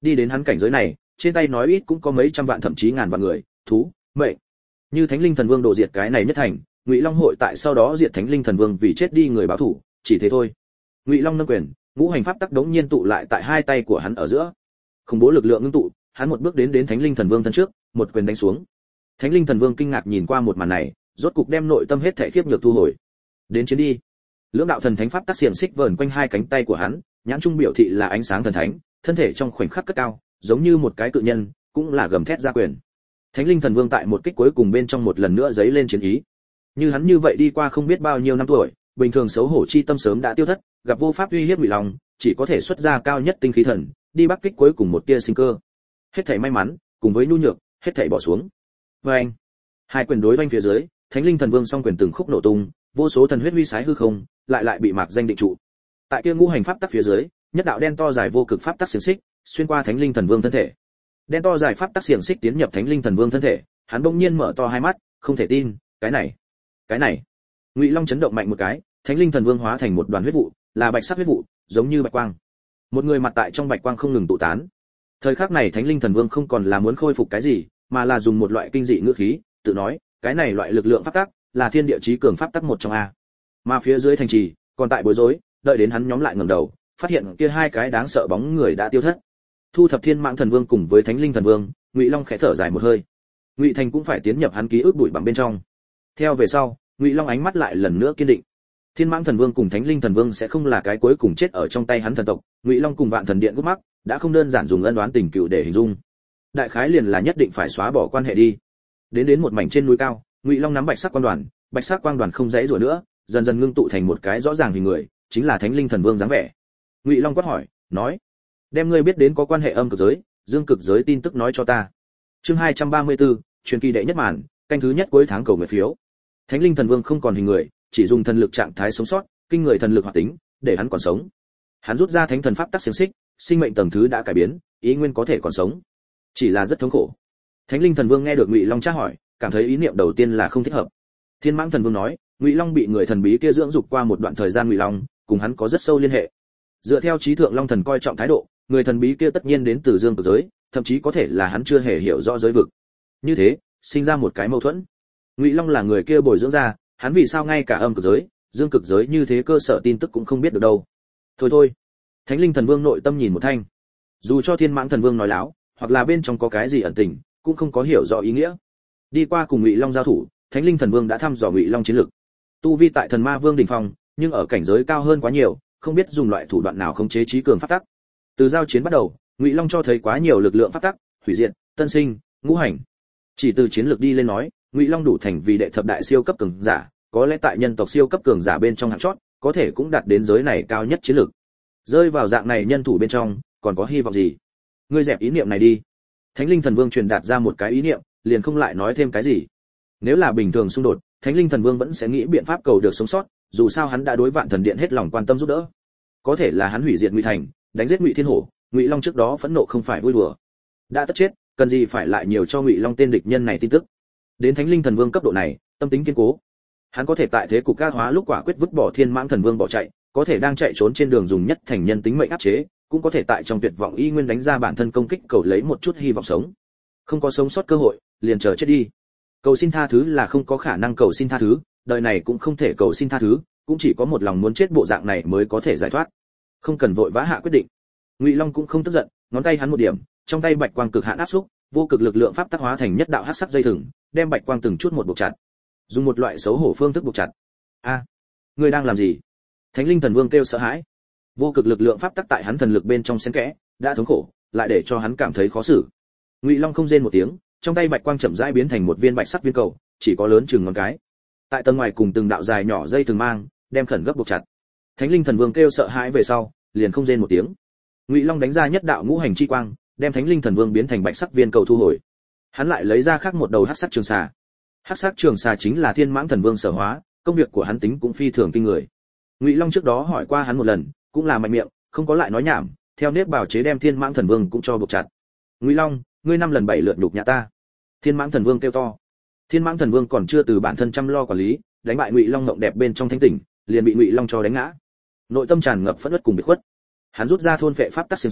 Đi đến hắn cảnh giới này, trên tay nói ít cũng có mấy trăm vạn thậm chí ngàn vạn người, thú, mệnh. Như Thánh Linh Thần Vương đổ diệt cái này nhất thành, Ngụy Long hội tại sau đó diệt Thánh Linh Thần Vương vì chết đi người báo thủ, chỉ thế thôi. Ngụy Long nâng quyền, ngũ hành pháp tắc đống nhiên tụ lại tại hai tay của hắn ở giữa. Khủng bố lực lượng ngưng tụ, hắn một bước đến Thánh Linh Thần Vương thân trước, một quyền đánh xuống. Thánh Linh Thần Vương kinh ngạc nhìn qua một màn này, rốt cục đem nội tâm hết thảy khiếp nhược thu hồi. Đến chiến đi. Lưỡng đạo thần thánh pháp tắc xiềng xích vờn quanh hai cánh tay của hắn, nhãn trung biểu thị là ánh sáng thần thánh, thân thể trong khoảnh khắc cất cao, giống như một cái cự nhân, cũng là gầm thét ra quyền. Thánh Linh Thần Vương tại một kích cuối cùng bên trong một lần nữa giấy lên chiến ý. Như hắn như vậy đi qua không biết bao nhiêu năm tuổi, bình thường xấu hổ chi tâm sớm đã tiêu thất, gặp vô pháp uy hiếp Ngụy Long, chỉ có thể xuất ra cao nhất tinh khí thần, đi bắt kích cuối cùng một tia sinh cơ. Hết thảy may mắn, cùng với nhu nhược, hết thảy bỏ xuống. Oeng! Hai quyền đối oanh phía dưới, Thánh Linh Thần Vương song quyền từng khúc nổ tung, vô số thần huyết huy sái hư không, lại bị mạc danh định trụ. Tại kia ngũ hành pháp tắc phía dưới, nhất đạo đen to dài vô cực pháp tắc xiềng xích, xuyên qua Thánh Linh Thần Vương thân thể. Đen to dài pháp tắc xiềng xích tiến nhập Thánh Linh Thần Vương thân thể, hắn bỗng nhiên mở to hai mắt, không thể tin, cái này. Ngụy Long chấn động mạnh một cái, Thánh Linh Thần Vương hóa thành một đoàn huyết vụ, là bạch sắc huyết vụ, giống như bạch quang. Một người mặt tại trong bạch quang không ngừng tụ tán. Thời khắc này Thánh Linh Thần Vương không còn là muốn khôi phục cái gì, mà là dùng một loại kinh dị ngữ khí, tự nói, cái này loại lực lượng pháp tắc là thiên địa chí cường pháp tắc một trong a. Mà phía dưới thành trì, còn tại bối rối, đợi đến hắn nhóm lại ngẩng đầu, phát hiện kia hai cái đáng sợ bóng người đã tiêu thất. Thu thập Thiên Mãng Thần Vương cùng với Thánh Linh Thần Vương, Ngụy Long khẽ thở dài một hơi. Ngụy Thành cũng phải tiến nhập hắn ký ức bụi bặm bên trong. Theo về sau, Ngụy Long ánh mắt lại lần nữa kiên định. Thiên Mãng Thần Vương cùng Thánh Linh Thần Vương sẽ không là cái cuối cùng chết ở trong tay hắn thần tộc, Ngụy Long cùng Vạn Thần Điện gút mắc, đã không đơn giản dùng ân oán tình cựu để hình dung. Đại khái liền là nhất định phải xóa bỏ quan hệ đi. Đến một mảnh trên núi cao, Ngụy Long nắm bạch sắc quang đoàn không dãy rủa nữa, dần dần ngưng tụ thành một cái rõ ràng hình người, chính là Thánh Linh Thần Vương dáng vẻ. Ngụy Long quát hỏi, nói: "Đem ngươi biết đến có quan hệ âm cực giới, dương cực giới tin tức nói cho ta." Chương 234, truyền kỳ đệ nhất màn, canh thứ nhất cuối tháng cầu nguyện phiếu. Thánh Linh Thần Vương không còn hình người, chỉ dùng thần lực trạng thái sống sót, kinh người thần lực hoạt tính, để hắn còn sống. Hắn rút ra thánh thần pháp tắc xiềng xích, sinh mệnh tầng thứ đã cải biến, ý nguyên có thể còn sống, chỉ là rất thống khổ. Thánh Linh Thần Vương nghe được Ngụy Long tra hỏi, cảm thấy ý niệm đầu tiên là không thích hợp. Thiên Mãng Thần Vương nói, Ngụy Long bị người thần bí kia dưỡng dục qua một đoạn thời gian, Ngụy Long cùng hắn có rất sâu liên hệ. Dựa theo trí thượng Long Thần coi trọng thái độ, người thần bí kia tất nhiên đến từ dương cực giới, thậm chí có thể là hắn chưa hề hiểu rõ giới vực. Như thế, sinh ra một cái mâu thuẫn. Ngụy Long là người kia bồi dưỡng ra, hắn vì sao ngay cả âm cực giới, dương cực giới như thế cơ sở tin tức cũng không biết được đâu. Thôi, Thánh Linh Thần Vương nội tâm nhìn một thanh. Dù cho Thiên Mãng Thần Vương nói láo, hoặc là bên trong có cái gì ẩn tình, cũng không có hiểu rõ ý nghĩa. Đi qua cùng Ngụy Long giao thủ, Thánh Linh Thần Vương đã thăm dò Ngụy Long chiến lực. Tu vi tại Thần Ma Vương đỉnh phong, nhưng ở cảnh giới cao hơn quá nhiều, không biết dùng loại thủ đoạn nào khống chế trí cường pháp tắc. Từ giao chiến bắt đầu, Ngụy Long cho thấy quá nhiều lực lượng pháp tắc, hủy diệt, tân sinh, ngũ hành. Chỉ từ chiến lược đi lên nói, Ngụy Long đủ thành vì đệ thập đại siêu cấp cường giả, có lẽ tại nhân tộc siêu cấp cường giả bên trong hạng chót, có thể cũng đạt đến giới này cao nhất chiến lược. Rơi vào dạng này nhân thủ bên trong, còn có hy vọng gì? Ngươi dẹp ý niệm này đi. Thánh Linh Thần Vương truyền đạt ra một cái ý niệm, liền không lại nói thêm cái gì. Nếu là bình thường xung đột, Thánh Linh Thần Vương vẫn sẽ nghĩ biện pháp cầu được sống sót, dù sao hắn đã đối Vạn Thần Điện hết lòng quan tâm giúp đỡ. Có thể là hắn hủy diệt Ngụy Thành, đánh giết Ngụy Thiên Hổ, Ngụy Long trước đó phẫn nộ không phải vui đùa. Đã tất chết, cần gì phải lại nhiều cho Ngụy Long tên địch nhân này tin tức. Đến Thánh Linh Thần Vương cấp độ này, tâm tính kiên cố. Hắn có thể tại thế cục các hóa lúc quả quyết vứt bỏ Thiên Mãng Thần Vương bỏ chạy, có thể đang chạy trốn trên đường dùng nhất thành nhân tính mệnh áp chế, cũng có thể tại trong tuyệt vọng y nguyên đánh ra bản thân công kích cầu lấy một chút hy vọng sống. Không có sống sót cơ hội, liền chờ chết đi. Cầu xin tha thứ là không có khả năng cầu xin tha thứ, đời này cũng không thể cầu xin tha thứ, cũng chỉ có một lòng muốn chết bộ dạng này mới có thể giải thoát. Không cần vội vã hạ quyết định. Ngụy Long cũng không tức giận, ngón tay hắn một điểm, trong tay bạch quang cực hạn áp xúc, vô cực lực lượng pháp tác hóa thành nhất đạo hắc sắc dây thừng, đem bạch quang từng chút một buộc chặt. Dùng một loại xấu hổ phương thức buộc chặt. A, ngươi đang làm gì? Thánh Linh Thần Vương kêu sợ hãi. Vô cực lực lượng pháp tắc tại hắn thần lực bên trong xen kẽ, đã thống khổ, lại để cho hắn cảm thấy khó xử. Ngụy Long không rên một tiếng, trong tay bạch quang chậm rãi biến thành một viên bạch sắc viên cầu, chỉ có lớn chừng ngón cái. Tại tầng ngoài cùng từng đạo dài nhỏ dây thừng mang, đem khẩn gấp buộc chặt. Thánh Linh Thần Vương kêu sợ hãi về sau, liền không rên một tiếng. Ngụy Long đánh ra nhất đạo ngũ hành chi quang, đem Thánh Linh Thần Vương biến thành bạch sắc viên cầu thu hồi. Hắn lại lấy ra khác một đầu hắc sắc trường xà. Hắc sắc trường xà chính là Thiên Mãng Thần Vương sở hóa, công việc của hắn tính cũng phi thường kinh người. Ngụy Long trước đó hỏi qua hắn một lần, cũng là mạnh miệng, không có lại nói nhảm, theo nếp bào chế đem Thiên Mãng Thần Vương cũng cho buộc chặt. Ngụy Long, ngươi 5 lần 7 lượt nhục nhã ta. Thiên Mãng Thần Vương kêu to. Thiên Mãng Thần Vương còn chưa từ bản thân chăm lo quản lý, đánh bại Ngụy Long ngộng đẹp bên trong thanh tỉnh, liền bị Ngụy Long cho đánh ngã. Nội tâm tràn ngập phẫn uất cùng biệt khuất. Hắn rút ra thôn phệ pháp tắc xiềng xích,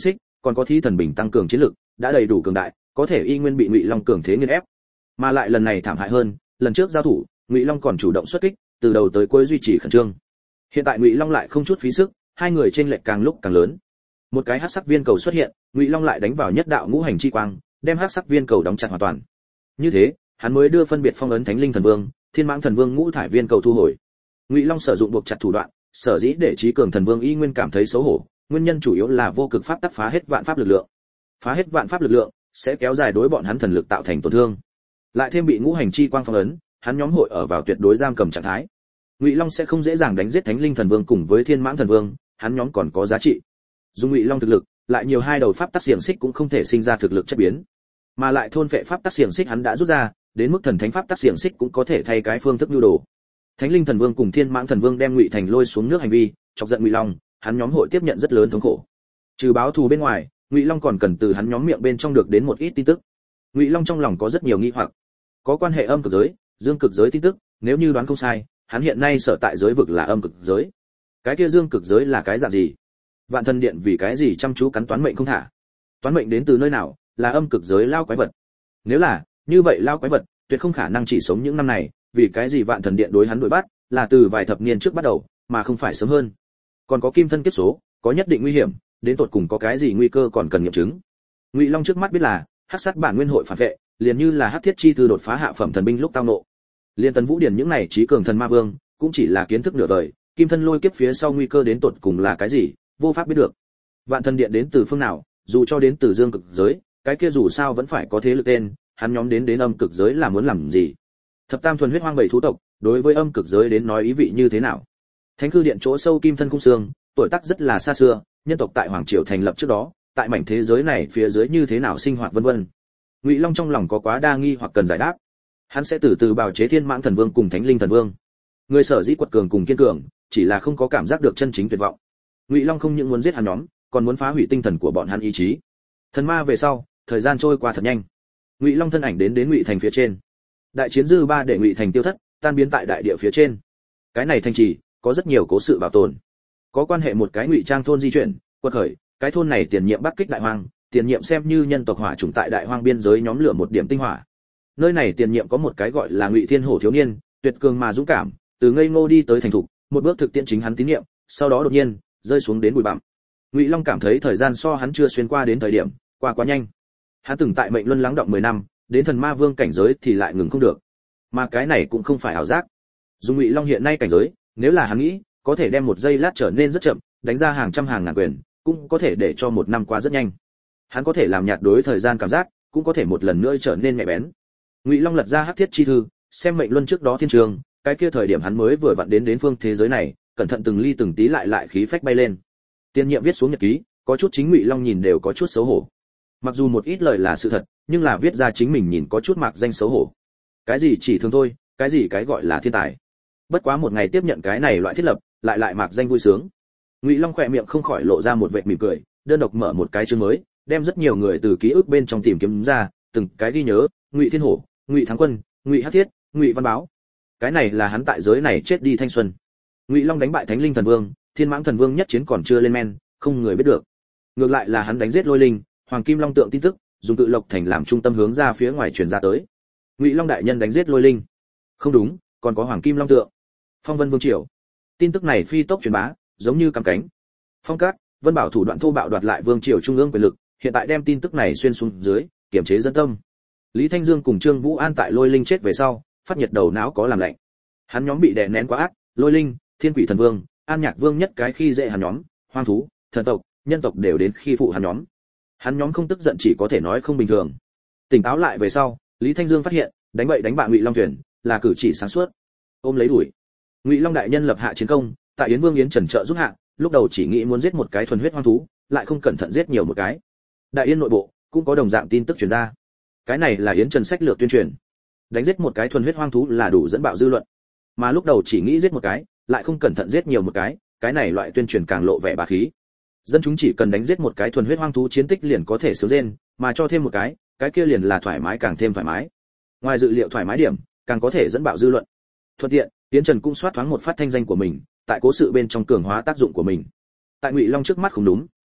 còn có thi thần bình tăng cường chiến lực, đã đầy đủ cường đại, có thể y nguyên bị Ngụy Long cường thế nghiền ép. Mà lại lần này thảm hại hơn, lần trước giao thủ, Ngụy Long còn chủ động xuất kích, từ đầu tới cuối duy trì khẩn trương. Hiện tại Ngụy Long lại không chút phí sức, hai người chênh lệch càng lúc càng lớn. Một cái hắc sắc viên cầu xuất hiện, Ngụy Long lại đánh vào nhất đạo ngũ hành chi quang, đem hắc sắc viên cầu đóng chặt hoàn toàn. Như thế, hắn mới đưa phân biệt phong ấn Thánh Linh Thần Vương, Thiên Mãng Thần Vương ngũ thải viên cầu thu hồi. Ngụy Long sử dụng buộc chặt thủ đoạn, sở dĩ để trí cường thần vương y nguyên cảm thấy xấu hổ, nguyên nhân chủ yếu là vô cực pháp tắc phá hết vạn pháp lực lượng. Phá hết vạn pháp lực lượng sẽ kéo dài đối bọn hắn thần lực tạo thành tổn thương. Lại thêm bị ngũ hành chi quang phong ấn, hắn nhóm hội ở vào tuyệt đối giam cầm trạng thái. Ngụy Long sẽ không dễ dàng đánh giết Thánh Linh Thần Vương cùng với Thiên Mãng Thần Vương, hắn nhóm còn có giá trị. Dùng Ngụy Long thực lực, lại nhiều hai đầu pháp tắc xiềng xích cũng không thể sinh ra thực lực chất biến. Mà lại thôn phệ pháp tắc xiềng xích hắn đã rút ra, đến mức thần thánh pháp tắc xiềng xích cũng có thể thay cái phương thức nhu đồ. Thánh Linh Thần Vương cùng Thiên Mãng Thần Vương đem Ngụy Thành lôi xuống nước hành vi, chọc giận Ngụy Long, hắn nhóm hội tiếp nhận rất lớn thống khổ. Trừ báo thù bên ngoài, Ngụy Long còn cần từ hắn nhóm miệng bên trong được đến một ít tin tức. Ngụy Long trong lòng có rất nhiều nghi hoặc, có quan hệ âm cực giới, dương cực giới tin tức, nếu như đoán không sai, hắn hiện nay sở tại giới vực là âm cực giới. Cái kia dương cực giới là cái dạng gì? Vạn Thần Điện vì cái gì chăm chú cắn toán mệnh không thả? Toán mệnh đến từ nơi nào? Là âm cực giới lao quái vật. Nếu là như vậy, lao quái vật tuyệt không khả năng chỉ sống những năm này, vì cái gì Vạn Thần Điện đối hắn đuổi bắt là từ vài thập niên trước bắt đầu, mà không phải sớm hơn. Còn có kim thân kiếp số, có nhất định nguy hiểm, đến tột cùng có cái gì nguy cơ còn cần nghiệm chứng. Ngụy Long trước mắt biết là hắc sát bản nguyên hội phản vệ, liền như là hắc thiết chi thư đột phá hạ phẩm thần binh lúc tao nộ. Liên Tần Vũ Điển những này trí cường thần ma vương, cũng chỉ là kiến thức nửa đời, kim thân lôi kiếp phía sau nguy cơ đến tột cùng là cái gì, vô pháp biết được. Vạn Thần Điện đến từ phương nào, dù cho đến từ dương cực giới, cái kia dù sao vẫn phải có thế lực tên, hắn nhóm đến âm cực giới là muốn làm gì? Thập tam thuần huyết hoang bảy thú tộc, đối với âm cực giới đến nói ý vị như thế nào? Thánh Cư Điện chỗ sâu kim thân cung xương, tuổi tác rất là xa xưa, nhân tộc tại hoàng triều thành lập trước đó, tại mảnh thế giới này phía dưới như thế nào sinh hoạt vân vân. Ngụy Long trong lòng có quá đa nghi hoặc cần giải đáp. Hắn sẽ từ từ bào chế Thiên Mãng Thần Vương cùng Thánh Linh Thần Vương. Người sở dĩ quật cường cùng kiên cường, chỉ là không có cảm giác được chân chính tuyệt vọng. Ngụy Long không những muốn giết hắn nhóm, còn muốn phá hủy tinh thần của bọn hắn ý chí. Thần ma về sau, thời gian trôi qua thật nhanh. Ngụy Long thân ảnh đến Ngụy Thành phía trên. Đại chiến dư ba để Ngụy Thành tiêu thất, tan biến tại đại địa phía trên. Cái này thành trì có rất nhiều cố sự bảo tồn. Có quan hệ một cái Ngụy Trang thôn di chuyển, quật khởi, cái thôn này tiền nhiệm bắc kích đại hoang, tiền nhiệm xem như nhân tộc hỏa chủng tại đại hoang biên giới nhóm lửa một điểm tinh hỏa. Nơi này tiền nhiệm có một cái gọi là Ngụy Thiên Hổ thiếu niên, tuyệt cường mà dũng cảm, từ ngây ngô đi tới thành thục, một bước thực tiễn chính hắn tín nhiệm, sau đó đột nhiên rơi xuống đến bụi bặm. Ngụy Long cảm thấy thời gian so hắn chưa xuyên qua đến thời điểm, qua quá nhanh. Hắn từng tại mệnh luân lắng động 10 năm, đến thần ma vương cảnh giới thì lại ngừng không được. Mà cái này cũng không phải ảo giác. Dùng Ngụy Long hiện nay cảnh giới, nếu là hắn nghĩ, có thể đem một giây lát trở nên rất chậm, đánh ra hàng trăm hàng ngàn quyền, cũng có thể để cho một năm qua rất nhanh. Hắn có thể làm nhạt đối thời gian cảm giác, cũng có thể một lần nữa trở nên nhạy bén. Ngụy Long lật ra hắc thiết chi thư, xem mệnh luân trước đó thiên trường, cái kia thời điểm hắn mới vừa vặn đến phương thế giới này, cẩn thận từng ly từng tí lại khí phách bay lên. Tiên nhiệm viết xuống nhật ký, có chút chính Ngụy Long nhìn đều có chút xấu hổ. Mặc dù một ít lời là sự thật, nhưng là viết ra chính mình nhìn có chút mạc danh xấu hổ. Cái gì chỉ thường thôi, cái gì cái gọi là thiên tài. Bất quá một ngày tiếp nhận cái này loại thiết lập, lại mạc danh vui sướng. Ngụy Long khỏe miệng không khỏi lộ ra một vệt mỉm cười, đơn độc mở một cái chương mới, đem rất nhiều người từ ký ức bên trong tìm kiếm ra, từng cái ghi nhớ, Ngụy Thiên Hổ, Ngụy Thắng Quân, Ngụy Hắc Thiết, Ngụy Văn Báo. Cái này là hắn tại giới này chết đi thanh xuân. Ngụy Long đánh bại Thánh Linh Thần Vương, Thiên Mãng Thần Vương nhất chiến còn chưa lên men, không người biết được. Ngược lại là hắn đánh giết Lôi Linh, Hoàng Kim Long tượng tin tức, dùng Cự Lộc Thành làm trung tâm hướng ra phía ngoài truyền ra tới. Ngụy Long đại nhân đánh giết Lôi Linh. Không đúng, còn có Hoàng Kim Long tượng. Phong Vân Vương triều. Tin tức này phi tốc truyền bá, giống như cắm cánh. Phong Cát, Vân Bảo thủ đoạn thô bạo đoạt lại vương triều trung ương quyền lực, hiện tại đem tin tức này xuyên xuống dưới, kiềm chế dân tâm. Lý Thanh Dương cùng Trương Vũ An tại Lôi Linh chết về sau, phát nhiệt đầu não có làm lạnh. Hắn nhóm bị đè nén quá ác, Lôi Linh, Thiên Quỷ Thần Vương, An Nhạc Vương nhất cái khi dễ hắn nhóm, hoang thú, thần tộc, nhân tộc đều đến khi phụ hắn nhóm. Hắn nhóm không tức giận chỉ có thể nói không bình thường. Tỉnh táo lại về sau, Lý Thanh Dương phát hiện, đánh bậy đánh bạ Ngụy Long thuyền, là cử chỉ sáng suốt. Ôm lấy đuổi. Ngụy Long đại nhân lập hạ chiến công, tại Yến Vương Yến Trần trợ giúp hạ, lúc đầu chỉ nghĩ muốn giết một cái thuần huyết hoang thú, lại không cẩn thận giết nhiều một cái. Đại Yên nội bộ cũng có đồng dạng tin tức truyền ra. Cái này là Yến Trần sách lược tuyên truyền. Đánh giết một cái thuần huyết hoang thú là đủ dẫn bạo dư luận. Mà lúc đầu chỉ nghĩ giết một cái, lại không cẩn thận giết nhiều một cái này loại tuyên truyền càng lộ vẻ bá khí. Dân chúng chỉ cần đánh giết một cái thuần huyết hoang thú chiến tích liền có thể sướng rên, mà cho thêm một cái kia liền là thoải mái càng thêm thoải mái. Ngoài dự liệu thoải mái điểm, càng có thể dẫn bạo dư luận. Thuận tiện, Yến Trần cũng soát thoáng một phát thanh danh của mình, tại cố sự bên trong cường hóa tác dụng của mình. Tại Ngụy Long trước mắt không đúng,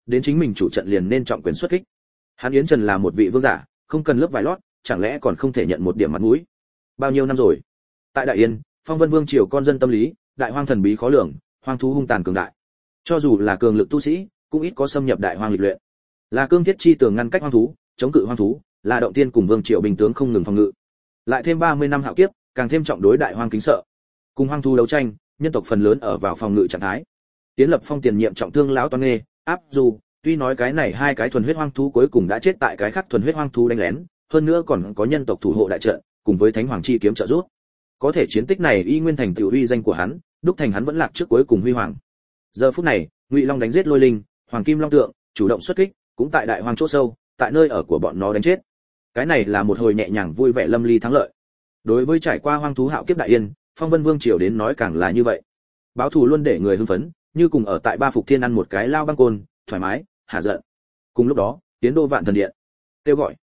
đến chính mình chủ trận liền nên trọng quyền xuất kích. Hắn Yến Trần là một vị vương giả, không cần lớp vải lót, chẳng lẽ còn không thể nhận một điểm mặt mũi? Bao nhiêu năm rồi? Tại Đại Yên, Phong Vân Vương triều con dân tâm lý, đại hoang thần bí khó lường, hoang thú hung tàn cường đại. Cho dù là cường lực tu sĩ, cũng ít có xâm nhập đại hoang lịch luyện. Là cương thiết chi tường ngăn cách hoang thú, chống cự hoang thú, là động tiên cùng vương triều bình tướng không ngừng phòng ngự. Lại thêm 30 năm hạo kiếp, càng thêm trọng đối đại hoang kính sợ. Cùng hoang thú đấu tranh, nhân tộc phần lớn ở vào phòng ngự trạng thái. Tiến Lập Phong tiền nhiệm trọng thương lão toan nghê, áp dù, tuy nói cái này hai cái thuần huyết hoang thú cuối cùng đã chết tại cái khác thuần huyết hoang thú đánh lén, hơn nữa còn có nhân tộc thủ hộ đại trận, cùng với Thánh Hoàng chi kiếm trợ giúp. Có thể chiến tích này y nguyên thành tựu uy danh của hắn, đúc thành hắn vẫn lạc trước cuối cùng huy hoàng. Giờ phút này, Ngụy Long đánh giết Lôi Linh, Hoàng Kim Long tượng, chủ động xuất kích, cũng tại đại hoang chỗ sâu, tại nơi ở của bọn nó đánh chết. Cái này là một hồi nhẹ nhàng vui vẻ lâm ly thắng lợi. Đối với trải qua hoang thú hạo kiếp Đại Yên, Phong Vân Vương triều đến nói càng là như vậy. Báo thù luôn để người hưng phấn, như cùng ở tại Ba Phục Thiên ăn một cái lao băng côn, thoải mái, hả giận. Cùng lúc đó, Tiến Đô Vạn Thần Điện, kêu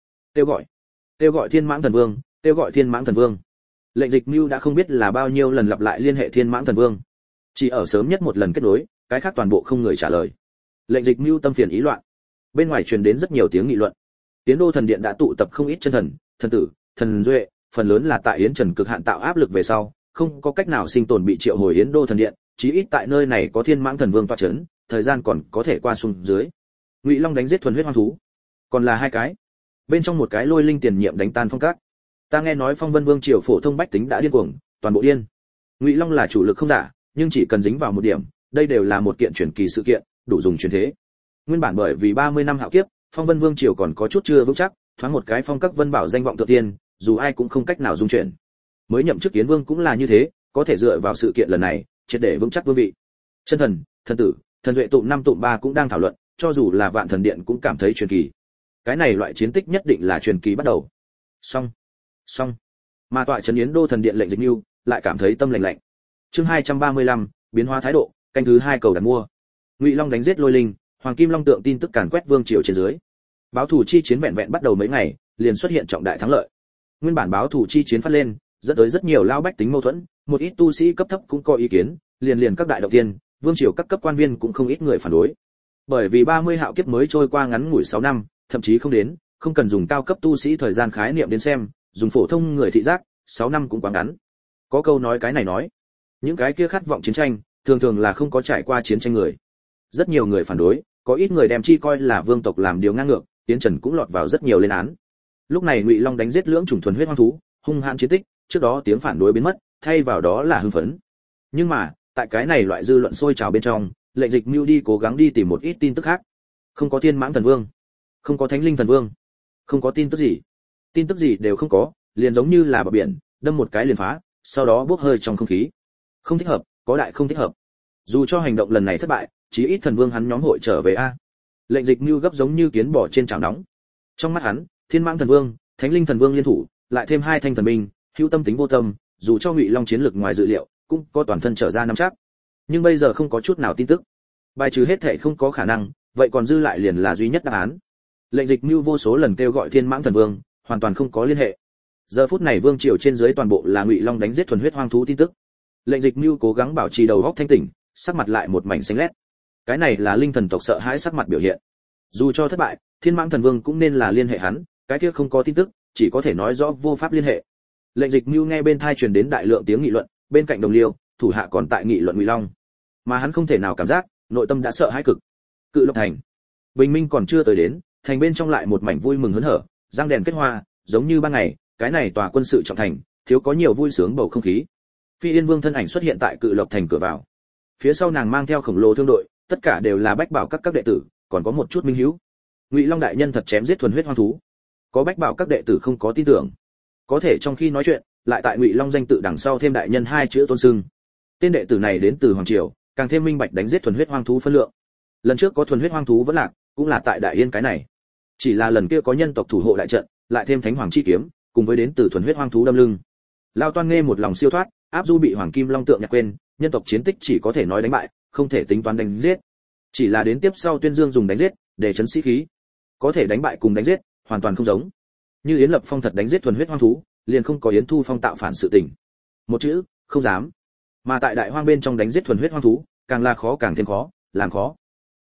gọi Thiên Mãng Thần Vương, kêu gọi Thiên Mãng Thần Vương. Lệnh Dịch Mưu đã không biết là bao nhiêu lần lặp lại liên hệ Thiên Mãng Thần Vương, chỉ ở sớm nhất một lần kết nối, cái khác toàn bộ không người trả lời. Lệnh Dịch Mưu tâm phiền ý loạn. Bên ngoài truyền đến rất nhiều tiếng nghị luận. Tiến Đô Thần Điện đã tụ tập không ít chân thần, thần tử, thần duệ, phần lớn là tại Yến Trần cực hạn tạo áp lực về sau, không có cách nào sinh tồn bị triệu hồi Yến Đô Thần Điện, chí ít tại nơi này có Thiên Mãng Thần Vương tọa chấn, thời gian còn có thể qua xuống dưới. Ngụy Long đánh giết thuần huyết hoang thú, còn là hai cái. Bên trong một cái Lôi Linh tiền nhiệm đánh tan phong các. Ta nghe nói Phong Vân Vương triều phổ thông bách tính đã điên cuồng, toàn bộ điên. Ngụy Long là chủ lực không giả, nhưng chỉ cần dính vào một điểm, đây đều là một kiện truyền kỳ sự kiện, đủ dùng truyền thế. Nguyên bản bởi vì 30 năm hạo kiếp, Phong Vân Vương triều còn có chút chưa vững chắc, thoáng một cái phong các vân bảo danh vọng thượng tiên, dù ai cũng không cách nào dung chuyển. Mới nhậm chức Kiến Vương cũng là như thế, có thể dựa vào sự kiện lần này, triệt để vững chắc vương vị. Chân thần, thần tử, thần duệ tụm năm tụm ba cũng đang thảo luận, cho dù là Vạn Thần Điện cũng cảm thấy truyền kỳ. Cái này loại chiến tích nhất định là truyền kỳ bắt đầu. Xong. Mà tọa trấn Yến Đô Thần Điện Lệnh Dịch Nưu lại cảm thấy tâm lạnh lạnh. Chương 235, biến hóa thái độ, canh thứ 2 cầu đặt mua. Ngụy Long đánh giết Lôi Linh, Hoàng Kim Long tượng tin tức càn quét vương triều trên dưới. Báo thủ chi chiến vẹn vẹn bắt đầu mấy ngày, liền xuất hiện trọng đại thắng lợi. Nguyên bản báo thủ chi chiến phát lên, dẫn tới rất nhiều lao bách tính mâu thuẫn, một ít tu sĩ cấp thấp cũng có ý kiến, liền các đại động tiên, vương triều các cấp quan viên cũng không ít người phản đối. Bởi vì 30 hạo kiếp mới trôi qua ngắn ngủi 6 năm, thậm chí không đến, không cần dùng cao cấp tu sĩ thời gian khái niệm đến xem, dùng phổ thông người thị giác, 6 năm cũng quá ngắn. Có câu nói cái này nói, những cái kia khát vọng chiến tranh, thường thường là không có trải qua chiến tranh người. Rất nhiều người phản đối, có ít người đem chi coi là vương tộc làm điều ngang ngược, Yến Trần cũng lọt vào rất nhiều lên án. Lúc này Ngụy Long đánh giết lưỡng chủng thuần huyết hoang thú, hung hãn chiến tích, trước đó tiếng phản đối biến mất, thay vào đó là hưng phấn. Nhưng mà, tại cái này loại dư luận sôi trào bên trong, Lệnh Dịch Mưu đi cố gắng đi tìm một ít tin tức khác. Không có Thiên Mãng Thần Vương, không có Thánh Linh Thần Vương, không có tin tức gì đều không có, liền giống như là bờ biển, đâm một cái liền phá, sau đó bốc hơi trong không khí. Không thích hợp, có đại không thích hợp. Dù cho hành động lần này thất bại, chí ít thần vương hắn nhóm hội trở về a. Lệnh Dịch Mưu gấp giống như kiến bò trên chảo nóng. Trong mắt hắn, Thiên Mãng Thần Vương, Thánh Linh Thần Vương liên thủ, lại thêm hai thanh thần binh, hữu tâm tính vô tâm, dù cho Ngụy Long chiến lược ngoài dự liệu, cũng có toàn thân trở ra nắm chắc. Nhưng bây giờ không có chút nào tin tức. Bài trừ hết thảy không có khả năng, vậy còn dư lại liền là duy nhất đáp án. Lệnh Dịch Mưu vô số lần kêu gọi Thiên Mãng Thần Vương, hoàn toàn không có liên hệ. Giờ phút này vương triều trên dưới toàn bộ là Ngụy Long đánh giết thuần huyết hoang thú tin tức. Lệnh Dịch Mưu cố gắng bảo trì đầu óc thanh tỉnh, sắc mặt lại một mảnh xanh lét. Cái này là linh thần tộc sợ hãi sắc mặt biểu hiện. Dù cho thất bại, Thiên Mãng Thần Vương cũng nên là liên hệ hắn, cái kia không có tin tức, chỉ có thể nói rõ vô pháp liên hệ. Lệnh Dịch Mưu nghe bên tai truyền đến đại lượng tiếng nghị luận, bên cạnh đồng liêu, thủ hạ còn tại nghị luận Ngụy Long, mà hắn không thể nào cảm giác, nội tâm đã sợ hãi cực. Cự Lộc thành, bình minh còn chưa tới đến, thành bên trong lại một mảnh vui mừng hớn hở, răng đèn kết hoa, giống như ban ngày, cái này tòa quân sự trọng thành, thiếu có nhiều vui sướng bầu không khí. Phi Yên Vương thân ảnh xuất hiện tại Cự Lộc thành cửa vào. Phía sau nàng mang theo khổng lồ thương đội, tất cả đều là bách bảo các đệ tử, còn có một chút minh hiếu. Ngụy Long đại nhân thật chém giết thuần huyết hoang thú. Có bách bảo các đệ tử không có tin tưởng. Có thể trong khi nói chuyện, lại tại Ngụy Long danh tự đằng sau thêm đại nhân hai chữ tôn xưng. Tên đệ tử này đến từ hoàng triều, càng thêm minh bạch đánh giết thuần huyết hoang thú phân lượng. Lần trước có thuần huyết hoang thú vẫn lạc, cũng là tại Đại Yên cái này. Chỉ là lần kia có nhân tộc thủ hộ đại trận, lại thêm thánh hoàng chi kiếm, cùng với đến từ thuần huyết hoang thú đâm lưng. Lao Toan nghe một lòng siêu thoát, áp du bị Hoàng Kim Long tượng nhặt quên, nhân tộc chiến tích chỉ có thể nói đánh bại, không thể tính toán đánh giết. Chỉ là đến tiếp sau Tuyên Dương dùng đánh giết, để chấn sĩ khí. Có thể đánh bại cùng đánh giết, hoàn toàn không giống. Như Yến Lập Phong thật đánh giết thuần huyết hoang thú, liền không có Yến Thu Phong tạo phản sự tình. Một chữ, không dám. Mà tại đại hoang bên trong đánh giết thuần huyết hoang thú, càng là khó càng thêm khó, làm khó.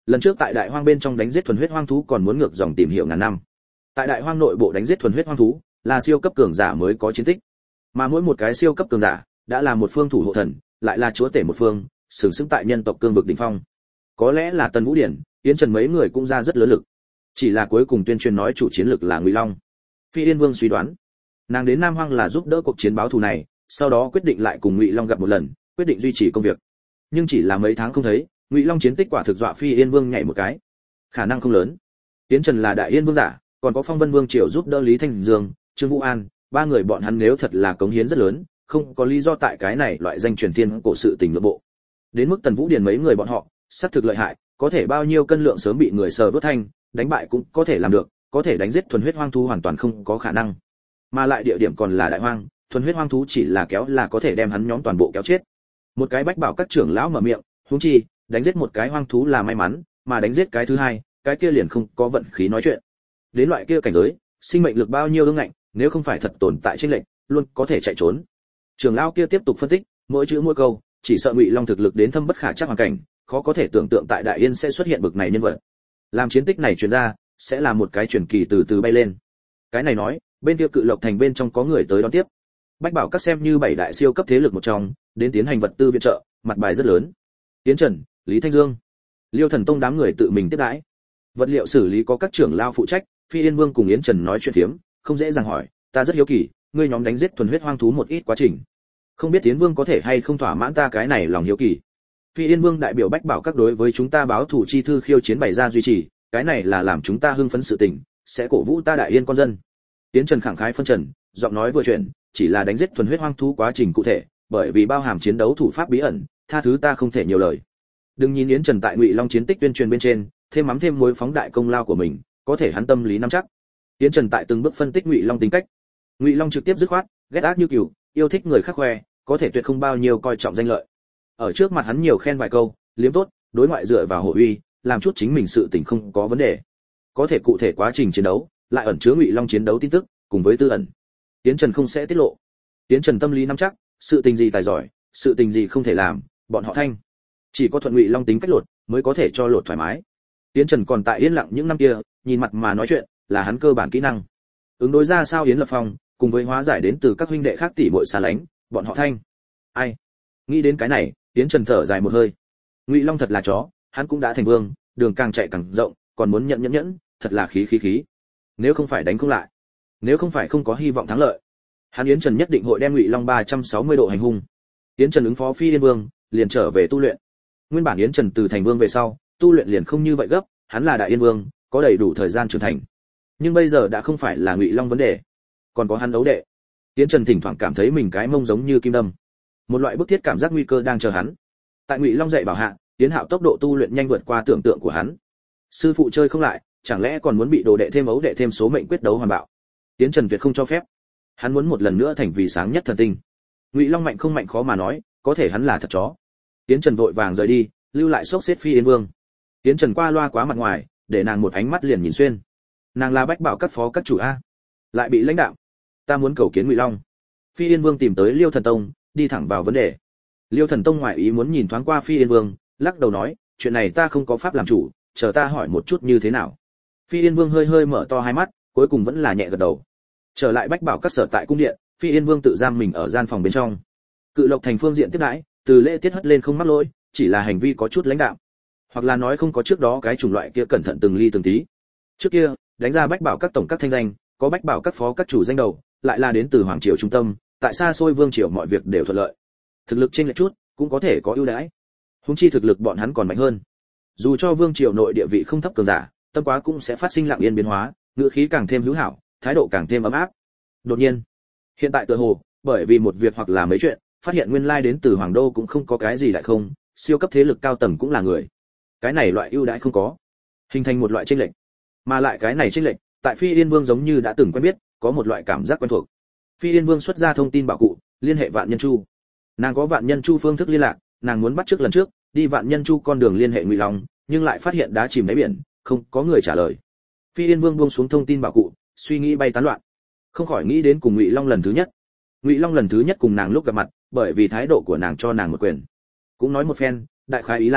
Lần trước tại đại hoang bên trong đánh giết thuần huyết hoang thú còn muốn ngược dòng tìm hiểu ngàn năm. Tại đại hoang nội bộ đánh giết thuần huyết hoang thú là siêu cấp cường giả mới có chiến tích, mà mỗi một cái siêu cấp cường giả đã là một phương thủ hộ thần, lại là chúa tể một phương, sừng sững tại nhân tộc cương vực đỉnh phong. Có lẽ là Tần Vũ Điển, Yến Trần mấy người cũng ra rất lớn lực, chỉ là cuối cùng tuyên truyền nói chủ chiến lực là Ngụy Long. Phi Yên Vương suy đoán, nàng đến Nam Hoang là giúp đỡ cuộc chiến báo thù này, sau đó quyết định lại cùng Ngụy Long gặp một lần, quyết định duy trì công việc. Nhưng chỉ là mấy tháng không thấy, Ngụy Long chiến tích quả thực dọa Phi Yên Vương nhảy một cái. Khả năng không lớn. Yến Trần là Đại Yên Vương giả, còn có Phong Vân Vương triều giúp đỡ Lý Thanh Dương, Trương Vũ An, ba người bọn hắn nếu thật là cống hiến rất lớn, không có lý do tại cái này loại danh truyền thiên cổ sự tình nội bộ. Đến mức Tần Vũ Điền mấy người bọn họ, sát thực lợi hại, có thể bao nhiêu cân lượng sớm bị người sờ vớt thanh, đánh bại cũng có thể làm được, có thể đánh giết thuần huyết hoang thú hoàn toàn không có khả năng. Mà lại địa điểm còn là đại hoang, thuần huyết hoang thú chỉ là kéo là có thể đem hắn nhóm toàn bộ kéo chết. Một cái Bách Bảo các trưởng lão mở miệng, huống chi, đánh giết một cái hoang thú là may mắn, mà đánh giết cái thứ hai, cái kia liền không có vận khí nói chuyện. Đến loại kia cảnh giới, sinh mệnh lực bao nhiêu ương ngạnh, nếu không phải thật tồn tại trên lệnh, luôn có thể chạy trốn. Trưởng lão kia tiếp tục phân tích, mỗi chữ mỗi câu, chỉ sợ Ngụy Long thực lực đến thâm bất khả trắc hoàn cảnh, khó có thể tưởng tượng tại Đại Yên sẽ xuất hiện bực này nhân vật. Làm chiến tích này truyền ra, sẽ là một cái truyền kỳ từ từ bay lên. Cái này nói, bên kia Cự Lộc thành bên trong có người tới đón tiếp. Bách Bảo các xem như bảy đại siêu cấp thế lực một trong, đến tiến hành vật tư viện trợ, mặt bài rất lớn. Tiến Trần, Lý Thanh Dương, Liêu Thần Tông đám người tự mình tiếp đãi. Vật liệu xử lý có các trưởng lao phụ trách, Phi Yên Vương cùng Yến Trần nói chuyện phiếm, không dễ dàng hỏi, ta rất hiếu kỳ, ngươi nhóm đánh giết thuần huyết hoang thú một ít quá trình, không biết Yến Vương có thể hay không thỏa mãn ta cái này lòng hiếu kỳ. Phi Yên Vương đại biểu Bách Bảo các đối với chúng ta báo thủ chi thư khiêu chiến bày ra duy trì, cái này là làm chúng ta hưng phấn sự tình, sẽ cổ vũ ta Đại Yên con dân. Yến Trần khẳng khái phân trần, giọng nói vừa chuyển, chỉ là đánh giết thuần huyết hoang thú quá trình cụ thể, bởi vì bao hàm chiến đấu thủ pháp bí ẩn, tha thứ ta không thể nhiều lời. Đừng nhìn Yến Trần tại Ngụy Long chiến tích tuyên truyền bên trên, thêm mắm thêm muối phóng đại công lao của mình, có thể hắn tâm lý nắm chắc. Yến Trần tại từng bước phân tích Ngụy Long tính cách. Ngụy Long trực tiếp dứt khoát, ghét ác như cừu, yêu thích người khác khoe, có thể tuyệt không bao nhiêu coi trọng danh lợi. Ở trước mặt hắn nhiều khen vài câu, liếm tốt, đối ngoại dựa vào hộ uy, làm chút chính mình sự tình không có vấn đề. Có thể cụ thể quá trình chiến đấu, lại ẩn chứa Ngụy Long chiến đấu tin tức, cùng với tư ẩn. Yến Trần không sẽ tiết lộ. Yến Trần tâm lý nắm chắc, sự tình gì tài giỏi, sự tình gì không thể làm, bọn họ thanh. Chỉ có thuận Ngụy Long tính cách lột, mới có thể cho lột thoải mái. Yến Trần còn tại yên lặng những năm kia, nhìn mặt mà nói chuyện, là hắn cơ bản kỹ năng. Ứng đối ra sao Yến Lập Phong, cùng với hóa giải đến từ các huynh đệ khác tỷ muội xa lánh, bọn họ thanh. Ai? Nghĩ đến cái này, Yến Trần thở dài một hơi. Ngụy Long thật là chó, hắn cũng đã thành vương, đường càng chạy càng rộng, còn muốn nhẫn, thật là khí. Nếu không phải đánh không lại, nếu không phải không có hy vọng thắng lợi, hắn Yến Trần nhất định hội đem Ngụy Long 360 độ hành hung. Yến Trần ứng phó Phi Yên Vương, liền trở về tu luyện. Nguyên bản Yến Trần từ thành vương về sau, tu luyện liền không như vậy gấp, hắn là Đại Yên Vương, có đầy đủ thời gian trưởng thành. Nhưng bây giờ đã không phải là Ngụy Long vấn đề, còn có hắn đấu đệ. Yến Trần thỉnh thoảng cảm thấy mình cái mông giống như kim đâm, một loại bức thiết cảm giác nguy cơ đang chờ hắn. Tại Ngụy Long dạy bảo hạ, Yến Hạo tốc độ tu luyện nhanh vượt qua tưởng tượng của hắn. Sư phụ chơi không lại, chẳng lẽ còn muốn bị đồ đệ thêm ấu đệ thêm số mệnh quyết đấu hoàn bạo? Yến Trần tuyệt không cho phép. Hắn muốn một lần nữa thành vì sáng nhất thần tinh. Ngụy Long mạnh không mạnh khó mà nói, có thể hắn là thật chó. Yến Trần vội vàng rời đi, lưu lại xốc xếp Phi Yên Vương. Yến Trần qua loa quá mặt ngoài, để nàng một ánh mắt liền nhìn xuyên. Nàng là Bách Bảo các phó các chủ a, lại bị lãnh đạo. Ta muốn cầu kiến Ngụy Long. Phi Yên Vương tìm tới Liêu Thần Tông, đi thẳng vào vấn đề. Liêu Thần Tông ngoại ý muốn nhìn thoáng qua Phi Yên Vương, lắc đầu nói, chuyện này ta không có pháp làm chủ, chờ ta hỏi một chút như thế nào. Phi Yên Vương hơi hơi mở to hai mắt, cuối cùng vẫn là nhẹ gật đầu. Trở lại Bách Bảo các sở tại cung điện, Phi Yên Vương tự giam mình ở gian phòng bên trong. Cự Lộc thành phương diện tiếp đãi, từ lễ tiết hất lên không mắc lỗi, chỉ là hành vi có chút lãnh đạm, hoặc là nói không có trước đó cái chủng loại kia cẩn thận từng ly từng tí. Trước kia, đánh ra Bách Bảo các tổng các thanh danh, có Bách Bảo các phó các chủ danh đầu, lại là đến từ hoàng triều trung tâm, tại xa xôi vương triều mọi việc đều thuận lợi. Thực lực trên lệch chút, cũng có thể có ưu đãi. Huống chi thực lực bọn hắn còn mạnh hơn. Dù cho vương triều nội địa vị không thấp cường giả, tâm quá cũng sẽ phát sinh lặng yên biến hóa, ngữ khí càng thêm hữu hảo, thái độ càng thêm ấm áp. Đột nhiên, hiện tại tựa hồ, bởi vì một việc hoặc là mấy chuyện, phát hiện nguyên lai đến từ hoàng đô cũng không có cái gì lại không, siêu cấp thế lực cao tầng cũng là người. Cái này loại ưu đãi không có, hình thành một loại chênh lệch. Mà lại cái này chênh lệch, tại Phi Yên Vương giống như đã từng quen biết, có một loại cảm giác quen thuộc. Phi Yên Vương xuất ra thông tin bảo cụ, liên hệ Vạn Nhân Chu. Nàng có Vạn Nhân Chu phương thức liên lạc, nàng muốn bắt trước lần trước, đi Vạn Nhân Chu con đường liên hệ Ngụy Long, nhưng lại phát hiện đá chìm đáy biển, không có người trả lời. Phi Yên Vương buông xuống thông tin bảo cụ, suy nghĩ bay tán loạn, không khỏi nghĩ đến cùng Ngụy Long lần thứ nhất. Ngụy Long lần thứ nhất cùng nàng lúc gặp mặt, bởi vì thái độ của nàng cho nàng một quyền. Cũng nói một phen, đại khái ý là,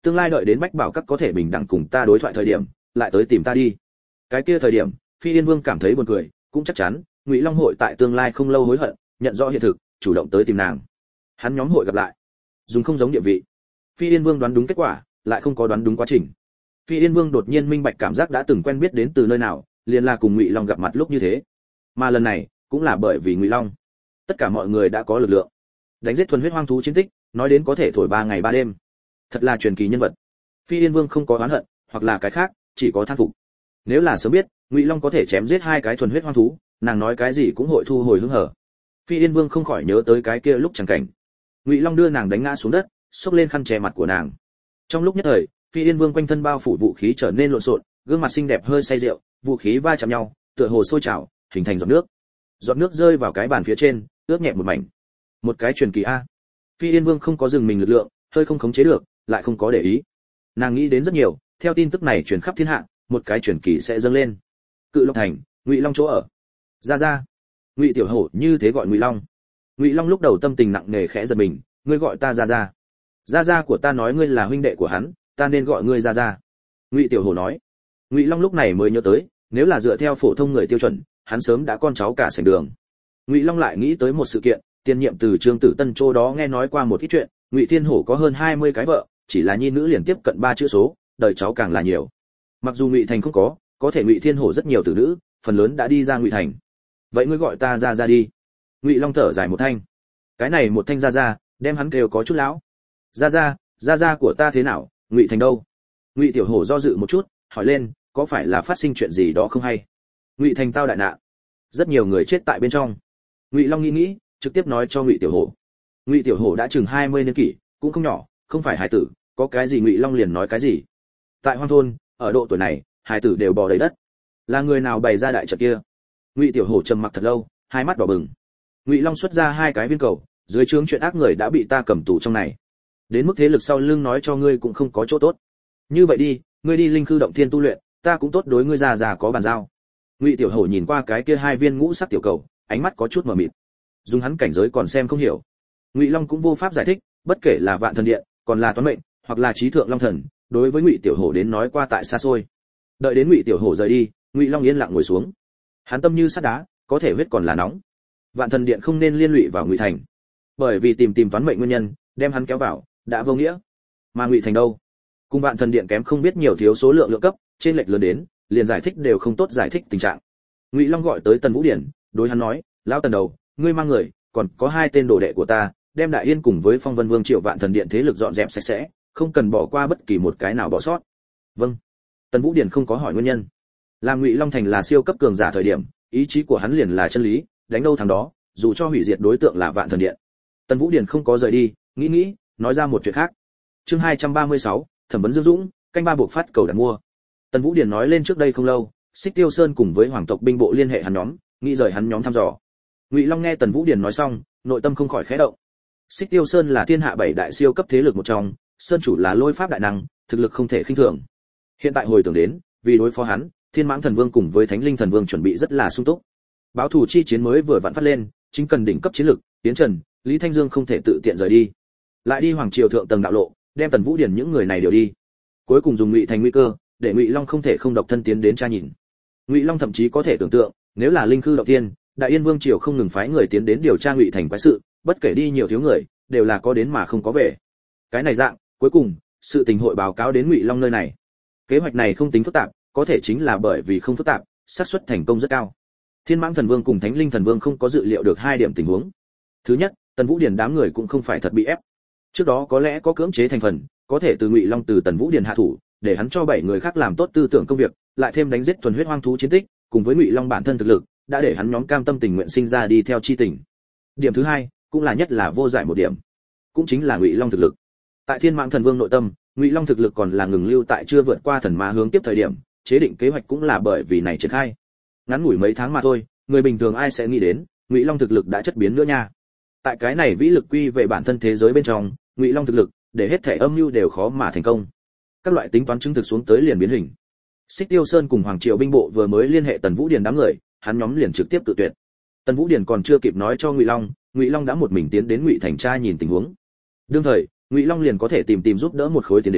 tương lai đợi đến Bách Bảo các có thể bình đẳng cùng ta đối thoại thời điểm, lại tới tìm ta đi. Cái kia thời điểm, Phi Yên Vương cảm thấy buồn cười, cũng chắc chắn, Ngụy Long hội tại tương lai không lâu hối hận, nhận rõ hiện thực, chủ động tới tìm nàng. Hắn nhóm hội gặp lại. Dùng không giống địa vị. Phi Yên Vương đoán đúng kết quả, lại không có đoán đúng quá trình. Phi Yên Vương đột nhiên minh bạch cảm giác đã từng quen biết đến từ nơi nào, liền là cùng Ngụy Long gặp mặt lúc như thế. Mà lần này, cũng là bởi vì Ngụy Long. Tất cả mọi người đã có lực lượng. Đánh giết thuần huyết hoang thú chiến tích, nói đến có thể thổi 3 ngày 3 đêm. Thật là truyền kỳ nhân vật. Phi Yên Vương không có oán hận, hoặc là cái khác, chỉ có than phục. Nếu là sớm biết, Ngụy Long có thể chém giết 2 cái thuần huyết hoang thú, nàng nói cái gì cũng hội thu hồi hứng hở. Phi Yên Vương không khỏi nhớ tới cái kia lúc chẳng cảnh. Ngụy Long đưa nàng đánh ngã xuống đất, xốc lên khăn che mặt của nàng. Trong lúc nhất thời, Phi Yên Vương quanh thân bao phủ vũ khí trở nên lộn xộn, gương mặt xinh đẹp hơi say rượu, vũ khí va chạm nhau, tựa hồ sôi trào, hình thành giọt nước. Giọt nước rơi vào cái bàn phía trên, ướt nhẹ một mảnh. Một cái truyền kỳ a. Phi Yên Vương không có dừng mình lực lượng, hơi không khống chế được, lại không có để ý. Nàng nghĩ đến rất nhiều, theo tin tức này truyền khắp thiên hạ, một cái truyền kỳ sẽ dâng lên. Cự Long thành, Ngụy Long chỗ ở. Ra. Ngụy Tiểu Hổ như thế gọi Ngụy Long. Ngụy Long lúc đầu tâm tình nặng nề khẽ giật mình, ngươi gọi ta ra. Ra của ta nói ngươi là huynh đệ của hắn, ta nên gọi ngươi ra. Ngụy Tiểu Hổ nói. Ngụy Long lúc này mới nhớ tới, nếu là dựa theo phổ thông người tiêu chuẩn, hắn sớm đã con cháu cả sảnh đường. Ngụy Long lại nghĩ tới một sự kiện, tiền nhiệm từ Trương Tử Tân chỗ đó nghe nói qua một ít chuyện, Ngụy Thiên Hổ có hơn 20 cái vợ, chỉ là nhi nữ liền tiếp cận 3 chữ số, đời cháu càng là nhiều. Mặc dù Ngụy Thành không có thể Ngụy Thiên Hổ rất nhiều tử nữ, phần lớn đã đi ra Ngụy Thành. Vậy ngươi gọi ta ra đi. Ngụy Long thở dài một thanh. Cái này một thanh ra, đem hắn kêu có chút lão. Ra của ta thế nào, Ngụy Thành đâu? Ngụy Tiểu Hổ do dự một chút, hỏi lên, có phải là phát sinh chuyện gì đó không hay? Ngụy Thành tao đại nạn, rất nhiều người chết tại bên trong. Ngụy Long nghĩ, trực tiếp nói cho Ngụy Tiểu Hổ. Ngụy Tiểu Hổ đã chừng 20 niên kỷ, cũng không nhỏ, không phải hài tử, có cái gì Ngụy Long liền nói cái gì. Tại hoang thôn, ở độ tuổi này, hài tử đều bò đầy đất. Là người nào bày ra đại trận kia? Ngụy Tiểu Hổ trầm mặc thật lâu, hai mắt đỏ bừng. Ngụy Long xuất ra 2 cái viên cầu, dưới trướng chuyện ác người đã bị ta cầm tù trong này. Đến mức thế lực sau lưng nói cho ngươi cũng không có chỗ tốt. Như vậy đi, ngươi đi linh khư động thiên tu luyện, ta cũng tốt đối ngươi già có bàn giao. Ngụy Tiểu Hổ nhìn qua cái kia 2 viên ngũ sắc tiểu cầu, ánh mắt có chút mờ mịt. Dùng hắn cảnh giới còn xem không hiểu. Ngụy Long cũng vô pháp giải thích, bất kể là Vạn Thần Điện, còn là Toán Mệnh, hoặc là Trí Thượng Long Thần, đối với Ngụy Tiểu Hổ đến nói qua tại xa xôi. Đợi đến Ngụy Tiểu Hổ rời đi, Ngụy Long yên lặng ngồi xuống. Hắn tâm như sắt đá, có thể huyết còn là nóng. Vạn Thần Điện không nên liên lụy vào Ngụy Thành, bởi vì tìm Toán Mệnh nguyên nhân, đem hắn kéo vào, đã vô nghĩa. Mà Ngụy Thành đâu? Cùng Vạn Thần Điện kém không biết nhiều thiếu số lượng cấp, trên lệch lớn đến, liền giải thích đều không tốt giải thích tình trạng. Ngụy Long gọi tới Tần Vũ Điển, đối hắn nói, lão Tần đầu, ngươi mang người, còn có 2 tên đồ đệ của ta, đem Đại Yên cùng với Phong Vân Vương Triệu Vạn Thần Điện thế lực dọn dẹp sạch sẽ, không cần bỏ qua bất kỳ một cái nào bỏ sót. Vâng. Tần Vũ Điển không có hỏi nguyên nhân. Làm Ngụy Long thành là siêu cấp cường giả thời điểm, ý chí của hắn liền là chân lý, đánh đâu thắng đó, dù cho hủy diệt đối tượng là Vạn Thần Điện. Tần Vũ Điển không có rời đi, nghĩ, nói ra một chuyện khác. Chương 236, thẩm vấn Dương Dũng, canh 3 buộc phát cầu đặt mua. Tần Vũ Điển nói lên trước đây không lâu, Xích Tiêu Sơn cùng với Hoàng tộc binh bộ liên hệ hắn nhóm, nghĩ rời hắn nhóm thăm dò. Ngụy Long nghe Tần Vũ Điển nói xong, nội tâm không khỏi khẽ động. Xích Tiêu Sơn là thiên hạ 7 đại siêu cấp thế lực một trong, sơn chủ là lôi pháp đại năng, thực lực không thể khinh thường. Hiện tại hồi tưởng đến, vì đối phó hắn, Thiên Mãng Thần Vương cùng với Thánh Linh Thần Vương chuẩn bị rất là sung túc. Báo thủ chi chiến mới vừa vặn phát lên, chính cần đỉnh cấp chiến lực, Tiến Trần, Lý Thanh Dương không thể tự tiện rời đi. Lại đi hoàng triều thượng tầng đạo lộ, đem Tần Vũ Điển những người này đều đi. Cuối cùng dùng Ngụy Thành nguy cơ, để Ngụy Long không thể không độc thân tiến đến tra nhìn. Ngụy Long thậm chí có thể tưởng tượng, nếu là linh khư động tiên, Đại Yên Vương triều không ngừng phái người tiến đến điều tra Ngụy Thành quái sự, bất kể đi nhiều thiếu người, đều là có đến mà không có về. Cái này dạng, cuối cùng, sự tình hội báo cáo đến Ngụy Long nơi này. Kế hoạch này không tính phức tạp, có thể chính là bởi vì không phức tạp, xác suất thành công rất cao. Thiên Mãng Thần Vương cùng Thánh Linh Thần Vương không có dự liệu được 2 điểm tình huống. Thứ nhất, Tần Vũ Điển đám người cũng không phải thật bị ép. Trước đó có lẽ có cưỡng chế thành phần, có thể từ Ngụy Long từ Tần Vũ Điển hạ thủ, để hắn cho 7 người khác làm tốt tư tưởng công việc, lại thêm đánh giết thuần huyết hoang thú chiến tích, cùng với Ngụy Long bản thân thực lực, đã để hắn nhóm cam tâm tình nguyện sinh ra đi theo chi tình. Điểm thứ 2, cũng là nhất là vô giải một điểm, cũng chính là Ngụy Long thực lực. Tại Thiên Mãng Thần Vương nội tâm, Ngụy Long thực lực còn là ngừng lưu tại chưa vượt qua thần ma hướng tiếp thời điểm, chế định kế hoạch cũng là bởi vì này triển khai. Ngắn ngủi mấy tháng mà thôi, người bình thường ai sẽ nghĩ đến, Ngụy Long thực lực đã chất biến nữa nha. Tại cái này vĩ lực quy về bản thân thế giới bên trong, Ngụy Long thực lực, để hết thể âm mưu đều khó mà thành công. Các loại tính toán chứng thực xuống tới liền biến hình. Xích Tiêu Sơn cùng Hoàng Triều binh bộ vừa mới liên hệ Tần Vũ Điển đám người, hắn nhóm liền trực tiếp tự tuyệt. Tần Vũ Điển còn chưa kịp nói cho Ngụy Long đã một mình tiến đến Ngụy Thành tra nhìn tình huống. Đương thời, Ngụy Long liền có thể tìm giúp đỡ một khối tiến đến,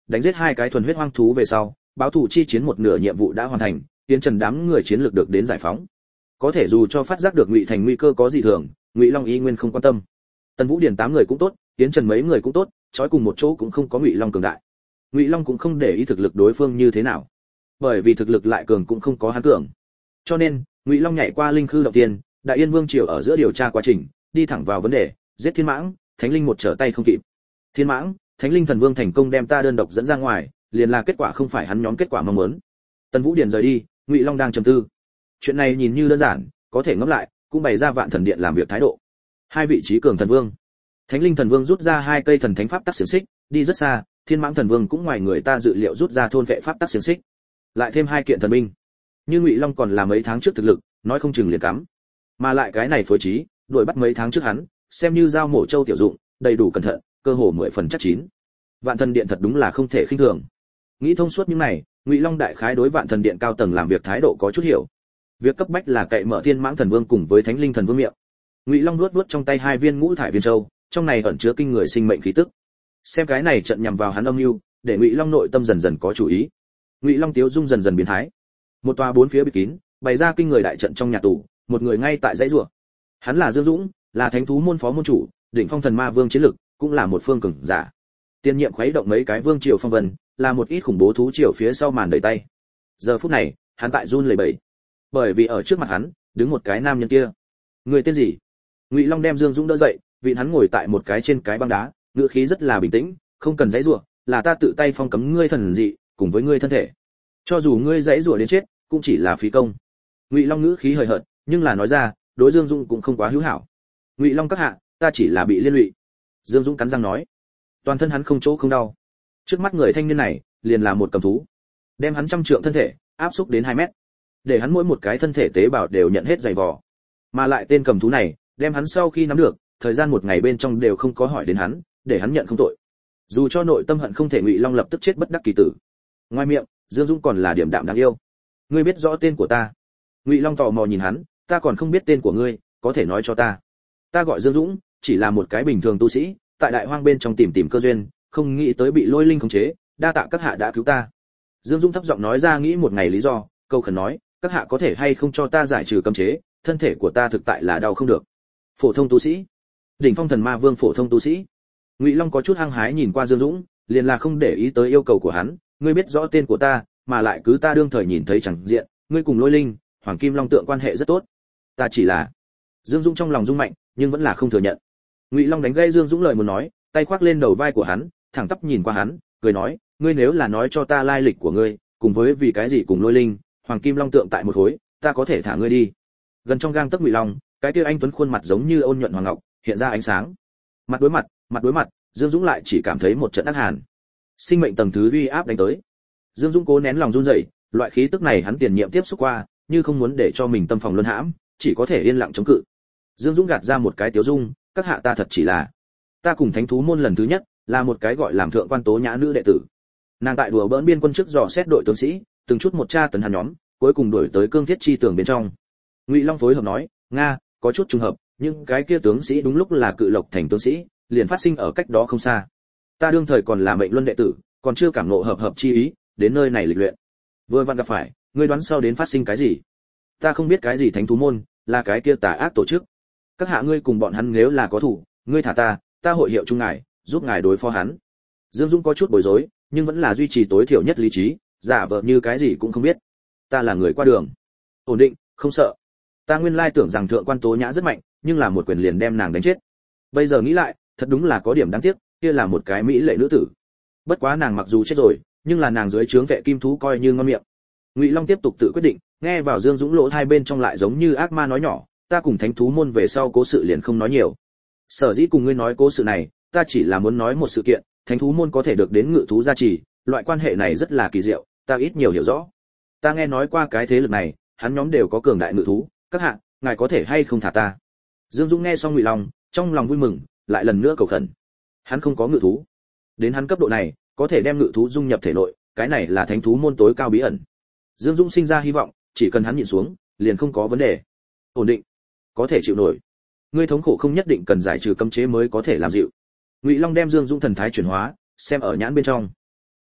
đánh giết 2 cái thuần huyết hoang thú về sau, báo thù chi chiến một nửa nhiệm vụ đã hoàn thành, Yến Trần đám người chiến lược được đến giải phóng. Có thể dù cho phát giác được Ngụy Thành nguy cơ có gì thường, Ngụy Long y nguyên không quan tâm. Tần Vũ Điền 8 người cũng tốt, Yến Trần mấy người cũng tốt, trói cùng một chỗ cũng không có Ngụy Long cường đại. Ngụy Long cũng không để ý thực lực đối phương như thế nào, bởi vì thực lực lại cường cũng không có hắn cường. Cho nên, Ngụy Long nhảy qua linh khư động tiên, Đại Yên Vương triều ở giữa điều tra quá trình, đi thẳng vào vấn đề, giết Thiên Mãng, Thánh Linh một trở tay không kịp. Thiên Mãng, Thánh Linh Thần Vương thành công đem ta đơn độc dẫn ra ngoài, liền là kết quả không phải hắn nhóm kết quả mong muốn. Tần Vũ Điền rời đi, Ngụy Long đang trầm tư. Chuyện này nhìn như đơn giản, có thể ngẫm lại, cũng bày ra Vạn Thần Điện làm việc thái độ. 2 vị trí cường thần vương. Thánh Linh Thần Vương rút ra 2 cây thần thánh pháp tắc xiển xích, đi rất xa, Thiên Mãng Thần Vương cũng ngoài người ta dự liệu rút ra thôn vệ pháp tắc xiển xích. Lại thêm 2 kiện thần binh. Như Ngụy Long còn là mấy tháng trước thực lực, nói không chừng liền cắm. Mà lại cái này phối trí, đuổi bắt mấy tháng trước hắn, xem như dao mổ châu tiểu dụng, đầy đủ cẩn thận, cơ hồ 10 phần chắc chín. Vạn Thần Điện thật đúng là không thể khinh thường. Nghĩ thông suốt những này, Ngụy Long đại khái đối Vạn Thần Điện cao tầng làm việc thái độ có chút hiểu. Việc cấp bách là cậy mở Thiên Mãng Thần Vương cùng với Thánh Linh Thần Vương miệng. Ngụy Long nuốt trong tay 2 viên ngũ thải viên châu, trong này ẩn chứa kinh người sinh mệnh khí tức. Xem cái này trận nhằm vào hắn âm mưu, để Ngụy Long nội tâm dần dần có chủ ý. Ngụy Long tiếu dung dần dần biến thái. Một tòa 4 phía bịt kín, bày ra kinh người đại trận trong nhà tù, một người ngay tại dãy rùa. Hắn là Dương Dũng, là Thánh thú môn phó môn chủ, đỉnh phong thần ma vương chiến lực, cũng là một phương cường giả. Tiên nhiệm khuấy động mấy cái vương triều phong vân, là một ít khủng bố thú triều phía sau màn đẩy tay. Giờ phút này, hắn tại run lẩy bẩy, bởi vì ở trước mặt hắn đứng một cái nam nhân kia. Người tên gì? Ngụy Long đem Dương Dũng đỡ dậy, vì hắn ngồi tại một cái trên cái băng đá, ngữ khí rất là bình tĩnh, không cần dãy rủa, là ta tự tay phong cấm ngươi thần dị, cùng với ngươi thân thể. Cho dù ngươi dãy rủa đến chết, cũng chỉ là phí công. Ngụy Long ngữ khí hời hợt, nhưng là nói ra, đối Dương Dũng cũng không quá hữu hảo. Ngụy Long các hạ, ta chỉ là bị liên lụy. Dương Dũng cắn răng nói. Toàn thân hắn không chỗ không đau. Trước mắt người thanh niên này, liền là một cầm thú. Đem hắn trăm trượng thân thể áp xúc đến 2 mét, để hắn mỗi một cái thân thể tế bào đều nhận hết dày vò. Mà lại tên cầm thú này, đem hắn sau khi nắm được, thời gian 1 ngày bên trong đều không có hỏi đến hắn, để hắn nhận không tội. Dù cho nội tâm hận không thể Ngụy Long lập tức chết bất đắc kỳ tử. Ngoài miệng, Dương Dũng còn là điểm đạm đáng yêu. Ngươi biết rõ tên của ta? Ngụy Long tò mò nhìn hắn, ta còn không biết tên của ngươi, có thể nói cho ta? Ta gọi Dương Dũng, chỉ là một cái bình thường tu sĩ, tại đại hoang bên trong tìm cơ duyên, không nghĩ tới bị lôi linh khống chế, đa tạ các hạ đã cứu ta. Dương Dũng thấp giọng nói ra nghĩ 1 ngày lý do, câu khẩn nói, các hạ có thể hay không cho ta giải trừ cấm chế, thân thể của ta thực tại là đau không được. Phổ thông tu sĩ, đỉnh phong thần ma vương phổ thông tu sĩ. Ngụy Long có chút hăng hái nhìn qua Dương Dũng, liền là không để ý tới yêu cầu của hắn, ngươi biết rõ tên của ta, mà lại cứ ta đương thời nhìn thấy chẳng diện, ngươi cùng lôi linh, hoàng kim long tượng quan hệ rất tốt. Ta chỉ là. Dương Dũng trong lòng rung mạnh, nhưng vẫn là không thừa nhận. Ngụy Long đánh gây Dương Dũng lời muốn nói, tay khoác lên đầu vai của hắn, thẳng tắp nhìn qua hắn, cười nói, ngươi nếu là nói cho ta lai lịch của ngươi, cùng với vì cái gì cùng lôi linh, hoàng kim long tượng tại một khối, ta có thể thả ngươi đi. Gần trong gang tấc Ngụy Long, cái kia anh tuấn khuôn mặt giống như ôn nhuận hoàng ngọc, hiện ra ánh sáng. Mặt đối mặt, Dương Dũng lại chỉ cảm thấy một trận ác hàn. Sinh mệnh tầng thứ uy áp đánh tới. Dương Dũng cố nén lòng run rẩy, loại khí tức này hắn tiền nhiệm tiếp xúc qua, như không muốn để cho mình tâm phòng luân hãm, chỉ có thể yên lặng chống cự. Dương Dũng gạt ra một cái tiếu dung, các hạ ta thật chỉ là, ta cùng Thánh thú môn lần thứ nhất, là một cái gọi làm thượng quan tố nhã nữ đệ tử. Nàng tại đùa bỡn biên quân trước dò xét đội tướng sĩ, từng chút một tra tấn hắn nhóm, cuối cùng đuổi tới cương thiết chi tường bên trong. Ngụy Long phối hợp nói, nga, có chút trùng hợp, nhưng cái kia tướng sĩ đúng lúc là Cự Lộc thành tướng sĩ, liền phát sinh ở cách đó không xa. Ta đương thời còn là mệnh luân đệ tử, còn chưa cảm ngộ hợp chi ý, đến nơi này lịch luyện. Vừa vặn gặp phải, ngươi đoán sau đến phát sinh cái gì? Ta không biết cái gì Thánh thú môn, là cái kia tà ác tổ chức. Các hạ ngươi cùng bọn hắn nếu là có thủ, ngươi thả ta hội hiệu chung ngài, giúp ngài đối phó hắn. Dương Dũng có chút bối rối, nhưng vẫn là duy trì tối thiểu nhất lý trí, giả vờ như cái gì cũng không biết. Ta là người qua đường, ổn định, không sợ. Ta nguyên lai tưởng rằng thượng quan tố nhã rất mạnh, nhưng là một quyền liền đem nàng đánh chết. Bây giờ nghĩ lại, thật đúng là có điểm đáng tiếc, kia là một cái mỹ lệ nữ tử. Bất quá nàng mặc dù chết rồi, nhưng là nàng dưới trướng vệ kim thú coi như ngon miệng. Ngụy Long tiếp tục tự quyết định, nghe vào Dương Dũng lỗ hai bên trong lại giống như ác ma nói nhỏ, ta cùng Thánh thú môn về sau cố sự liền không nói nhiều. Sở dĩ cùng ngươi nói cố sự này, ta chỉ là muốn nói một sự kiện, Thánh thú môn có thể được đến ngự thú gia trì, loại quan hệ này rất là kỳ diệu, ta ít nhiều hiểu rõ. Ta nghe nói qua cái thế lực này, hắn nhóm đều có cường đại ngự thú, các hạ, ngài có thể hay không thả ta? Dương Dũng nghe xong Ngụy Long, trong lòng vui mừng, lại lần nữa cầu khẩn. Hắn không có ngự thú, đến hắn cấp độ này, có thể đem ngự thú dung nhập thể nội, cái này là Thánh thú môn tối cao bí ẩn. Dương Dũng sinh ra hy vọng, chỉ cần hắn nhịn xuống, liền không có vấn đề. Ổn định, có thể chịu nổi. Ngươi thống khổ không nhất định cần giải trừ cấm chế mới có thể làm dịu. Ngụy Long đem Dương Dũng thần thái chuyển hóa, xem ở nhãn bên trong.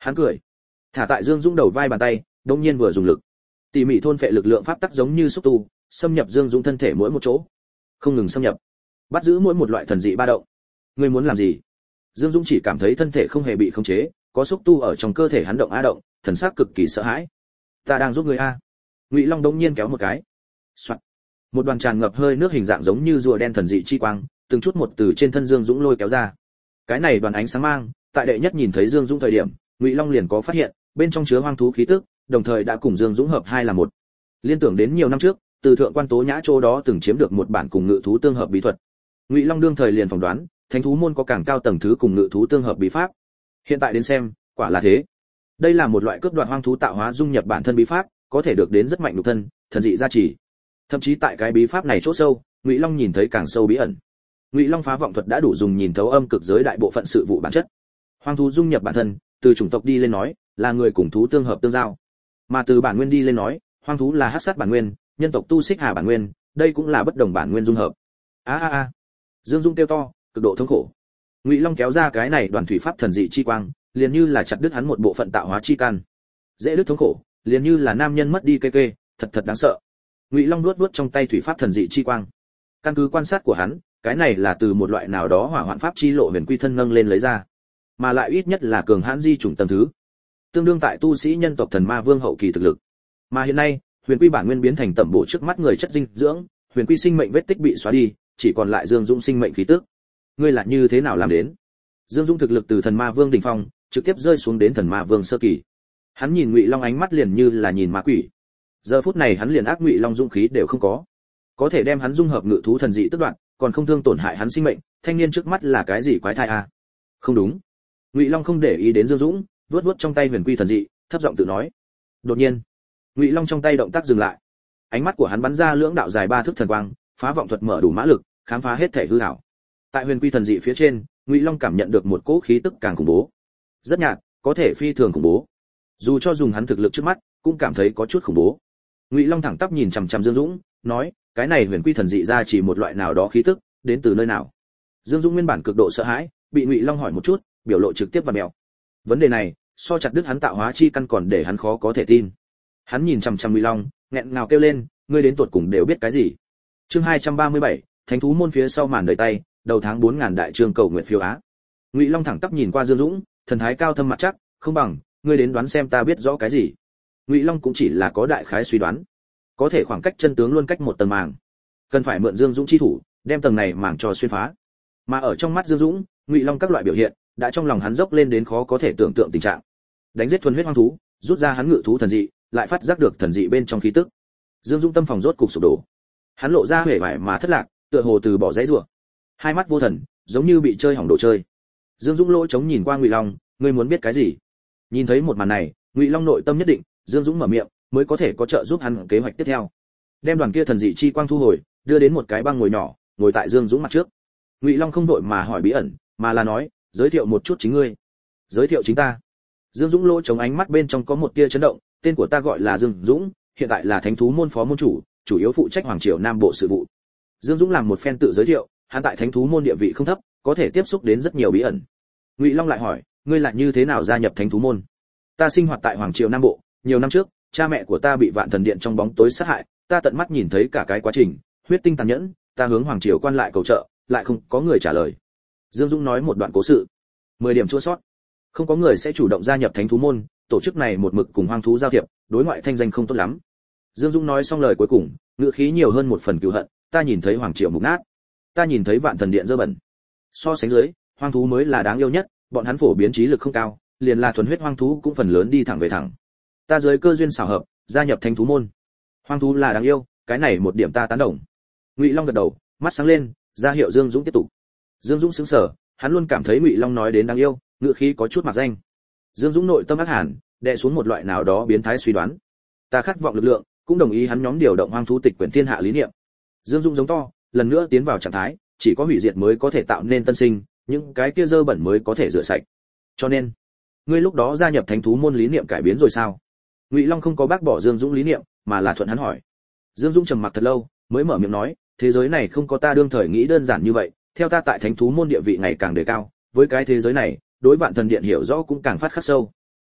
Hắn cười, thả tại Dương Dũng đầu vai bàn tay, đột nhiên vừa dùng lực, tỉ mỉ thôn phệ lực lượng pháp tắc giống như xúc tu, xâm nhập Dương Dũng thân thể mỗi một chỗ, không ngừng xâm nhập, bắt giữ mỗi một loại thần dị ba động. Ngươi muốn làm gì? Dương Dũng chỉ cảm thấy thân thể không hề bị khống chế, có xúc tu ở trong cơ thể hắn động á động, thần sắc cực kỳ sợ hãi. Ta đang giúp ngươi a. Ngụy Long đống nhiên kéo một cái. Soạt. Một đoàn tràn ngập hơi nước hình dạng giống như rùa đen thần dị chi quang, từng chút một từ trên thân Dương Dũng lôi kéo ra. Cái này đoàn ánh sáng mang, tại đệ nhất nhìn thấy Dương Dũng thời điểm, Ngụy Long liền có phát hiện, bên trong chứa hoang thú khí tức, đồng thời đã cùng Dương Dũng hợp hai là một. Liên tưởng đến nhiều năm trước, từ thượng quan Tố Nhã chỗ đó từng chiếm được một bản cùng ngự thú tương hợp bí thuật. Ngụy Long đương thời liền phỏng đoán, thánh thú môn có càng cao tầng thứ cùng ngự thú tương hợp bí pháp. Hiện tại đến xem, quả là thế. Đây là một loại cướp đoạt hoang thú tạo hóa dung nhập bản thân bí pháp, có thể được đến rất mạnh nhục thân, thần dị gia trì. Thậm chí tại cái bí pháp này chỗ sâu, Ngụy Long nhìn thấy càng sâu bí ẩn. Ngụy Long phá vọng thuật đã đủ dùng nhìn thấu âm cực giới đại bộ phận sự vụ bản chất. Hoang thú dung nhập bản thân, từ chủng tộc đi lên nói, là người cùng thú tương hợp tương giao. Mà từ bản nguyên đi lên nói, hoang thú là hắc sát bản nguyên, nhân tộc tu xích hà bản nguyên, đây cũng là bất đồng bản nguyên dung hợp. Dương Dung kêu to, cực độ thống khổ. Ngụy Long kéo ra cái này đoàn thủy pháp thần dị chi quang, liền như là chặt đứt hắn một bộ phận tạo hóa chi căn. Dễ đứt thống khổ, liền như là nam nhân mất đi kê, thật thật đáng sợ. Ngụy Long nuốt trong tay thủy pháp thần dị chi quang. Căn cứ quan sát của hắn, cái này là từ một loại nào đó hỏa hoạn pháp chi lộ huyền quy thân nâng lên lấy ra, mà lại ít nhất là cường hãn di chủng tầng thứ, tương đương tại tu sĩ nhân tộc thần ma vương hậu kỳ thực lực. Mà hiện nay, huyền quy bản nguyên biến thành tẩm bổ trước mắt người chất dinh dưỡng, huyền quy sinh mệnh vết tích bị xóa đi, chỉ còn lại Dương Dũng sinh mệnh khí tức. Ngươi là như thế nào làm đến? Dương Dũng thực lực từ thần ma vương đỉnh phong, trực tiếp rơi xuống đến thần ma vương sơ kỳ. Hắn nhìn Ngụy Long ánh mắt liền như là nhìn ma quỷ. Giờ phút này hắn liền ác Ngụy Long dũng khí đều không có thể đem hắn dung hợp ngự thú thần dị tức đoạn, còn không thương tổn hại hắn sinh mệnh, thanh niên trước mắt là cái gì quái thai a? Không đúng. Ngụy Long không để ý đến Dương Dũng, vuốt trong tay huyền quy thần dị, thấp giọng tự nói. Đột nhiên, Ngụy Long trong tay động tác dừng lại. Ánh mắt của hắn bắn ra lưỡng đạo dài ba thước thần quang, phá vọng thuật mở đủ mã lực, khám phá hết thể hư ảo. Tại huyền quy thần dị phía trên, Ngụy Long cảm nhận được một cỗ khí tức càng khủng bố. Rất nhạt, có thể phi thường khủng bố. Dù cho dùng hắn thực lực trước mắt, cũng cảm thấy có chút khủng bố. Ngụy Long thẳng tắp nhìn chằm chằm Dương Dũng, nói, cái này huyền quy thần dị ra chỉ một loại nào đó khí tức, đến từ nơi nào? Dương Dũng nguyên bản cực độ sợ hãi, bị Ngụy Long hỏi một chút, biểu lộ trực tiếp và mèo. Vấn đề này, so chặt đứt hắn tạo hóa chi căn còn để hắn khó có thể tin. Hắn nhìn chằm chằm Ngụy Long, nghẹn ngào kêu lên, ngươi đến tuột cùng đều biết cái gì? Chương 237, Thánh thú môn phía sau màn đời tay, đầu tháng 4000 đại chương cầu nguyện phiếu á. Ngụy Long thẳng tắp nhìn qua Dương Dũng, thần thái cao thâm mặt chắc, không bằng, ngươi đến đoán xem ta biết rõ cái gì. Ngụy Long cũng chỉ là có đại khái suy đoán, có thể khoảng cách chân tướng luôn cách một tầng màng, cần phải mượn Dương Dũng chi thủ, đem tầng này màng cho xuyên phá. Mà ở trong mắt Dương Dũng, Ngụy Long các loại biểu hiện, đã trong lòng hắn dốc lên đến khó có thể tưởng tượng tình trạng. Đánh giết thuần huyết hoang thú, rút ra hắn ngự thú thần dị, lại phát giác được thần dị bên trong khí tức. Dương Dũng tâm phòng rốt cục sụp đổ. Hắn lộ ra hề vải mà thất lạc, tựa hồ từ bỏ dãy rủa. Hai mắt vô thần, giống như bị chơi hỏng đồ chơi. Dương Dũng lỗ trống nhìn qua Ngụy Long, ngươi muốn biết cái gì? Nhìn thấy một màn này, Ngụy Long nội tâm nhất định, Dương Dũng mở miệng, mới có thể có trợ giúp hắn kế hoạch tiếp theo. Đem đoàn kia thần dị chi quang thu hồi, đưa đến một cái băng ngồi nhỏ, ngồi tại Dương Dũng mặt trước. Ngụy Long không vội mà hỏi bí ẩn, mà là nói, giới thiệu một chút chính ngươi. Giới thiệu chính ta. Dương Dũng lỗ trống ánh mắt bên trong có một tia chấn động, tên của ta gọi là Dương Dũng, hiện tại là Thánh thú môn phó môn chủ, chủ yếu phụ trách hoàng triều nam bộ sự vụ. Dương Dũng làm một phen tự giới thiệu, hắn tại Thánh thú môn địa vị không thấp, có thể tiếp xúc đến rất nhiều bí ẩn. Ngụy Long lại hỏi, ngươi là như thế nào gia nhập Thánh thú môn? Ta sinh hoạt tại hoàng triều nam bộ, nhiều năm trước, cha mẹ của ta bị Vạn Thần Điện trong bóng tối sát hại, ta tận mắt nhìn thấy cả cái quá trình, huyết tinh tàn nhẫn, ta hướng hoàng triều quan lại cầu trợ, lại không có người trả lời. Dương Dũng nói một đoạn cố sự, 10 điểm chua sót. Không có người sẽ chủ động gia nhập Thánh thú môn, tổ chức này một mực cùng hoang thú giao thiệp, đối ngoại thanh danh không tốt lắm. Dương Dũng nói xong lời cuối cùng, ngữ khí nhiều hơn một phần cừu hận, ta nhìn thấy hoàng triều mục nát, ta nhìn thấy Vạn Thần Điện dơ bẩn. So sánh dưới, hoang thú mới là đáng yêu nhất, bọn hắn phổ biến trí lực không cao, liền là thuần huyết hoang thú cũng phần lớn đi thẳng về thẳng. Ta dưới cơ duyên xảo hợp, gia nhập Thánh thú môn. Hoang thú là đáng yêu, cái này một điểm ta tán đồng. Ngụy Long gật đầu, mắt sáng lên, ra hiệu Dương Dũng tiếp tục. Dương Dũng sững sờ, hắn luôn cảm thấy Ngụy Long nói đến đáng yêu, ngữ khí có chút mặc danh. Dương Dũng nội tâm ác hàn, đè xuống một loại nào đó biến thái suy đoán. Ta khát vọng lực lượng, cũng đồng ý hắn nhóm điều động hoang thú tịch quyển thiên hạ lý niệm. Dương Dũng giống to, lần nữa tiến vào trạng thái, chỉ có hủy diệt mới có thể tạo nên tân sinh, những cái kia dơ bẩn mới có thể rửa sạch. Cho nên, ngươi lúc đó gia nhập Thánh thú môn lý niệm cải biến rồi sao? Ngụy Long không có bác bỏ Dương Dũng lý niệm, mà là thuận hắn hỏi. Dương Dũng trầm mặc thật lâu, mới mở miệng nói, thế giới này không có ta đương thời nghĩ đơn giản như vậy, theo ta tại Thánh thú môn địa vị ngày càng đề cao, với cái thế giới này, đối Vạn Thần Điện hiểu rõ cũng càng phát khắc sâu.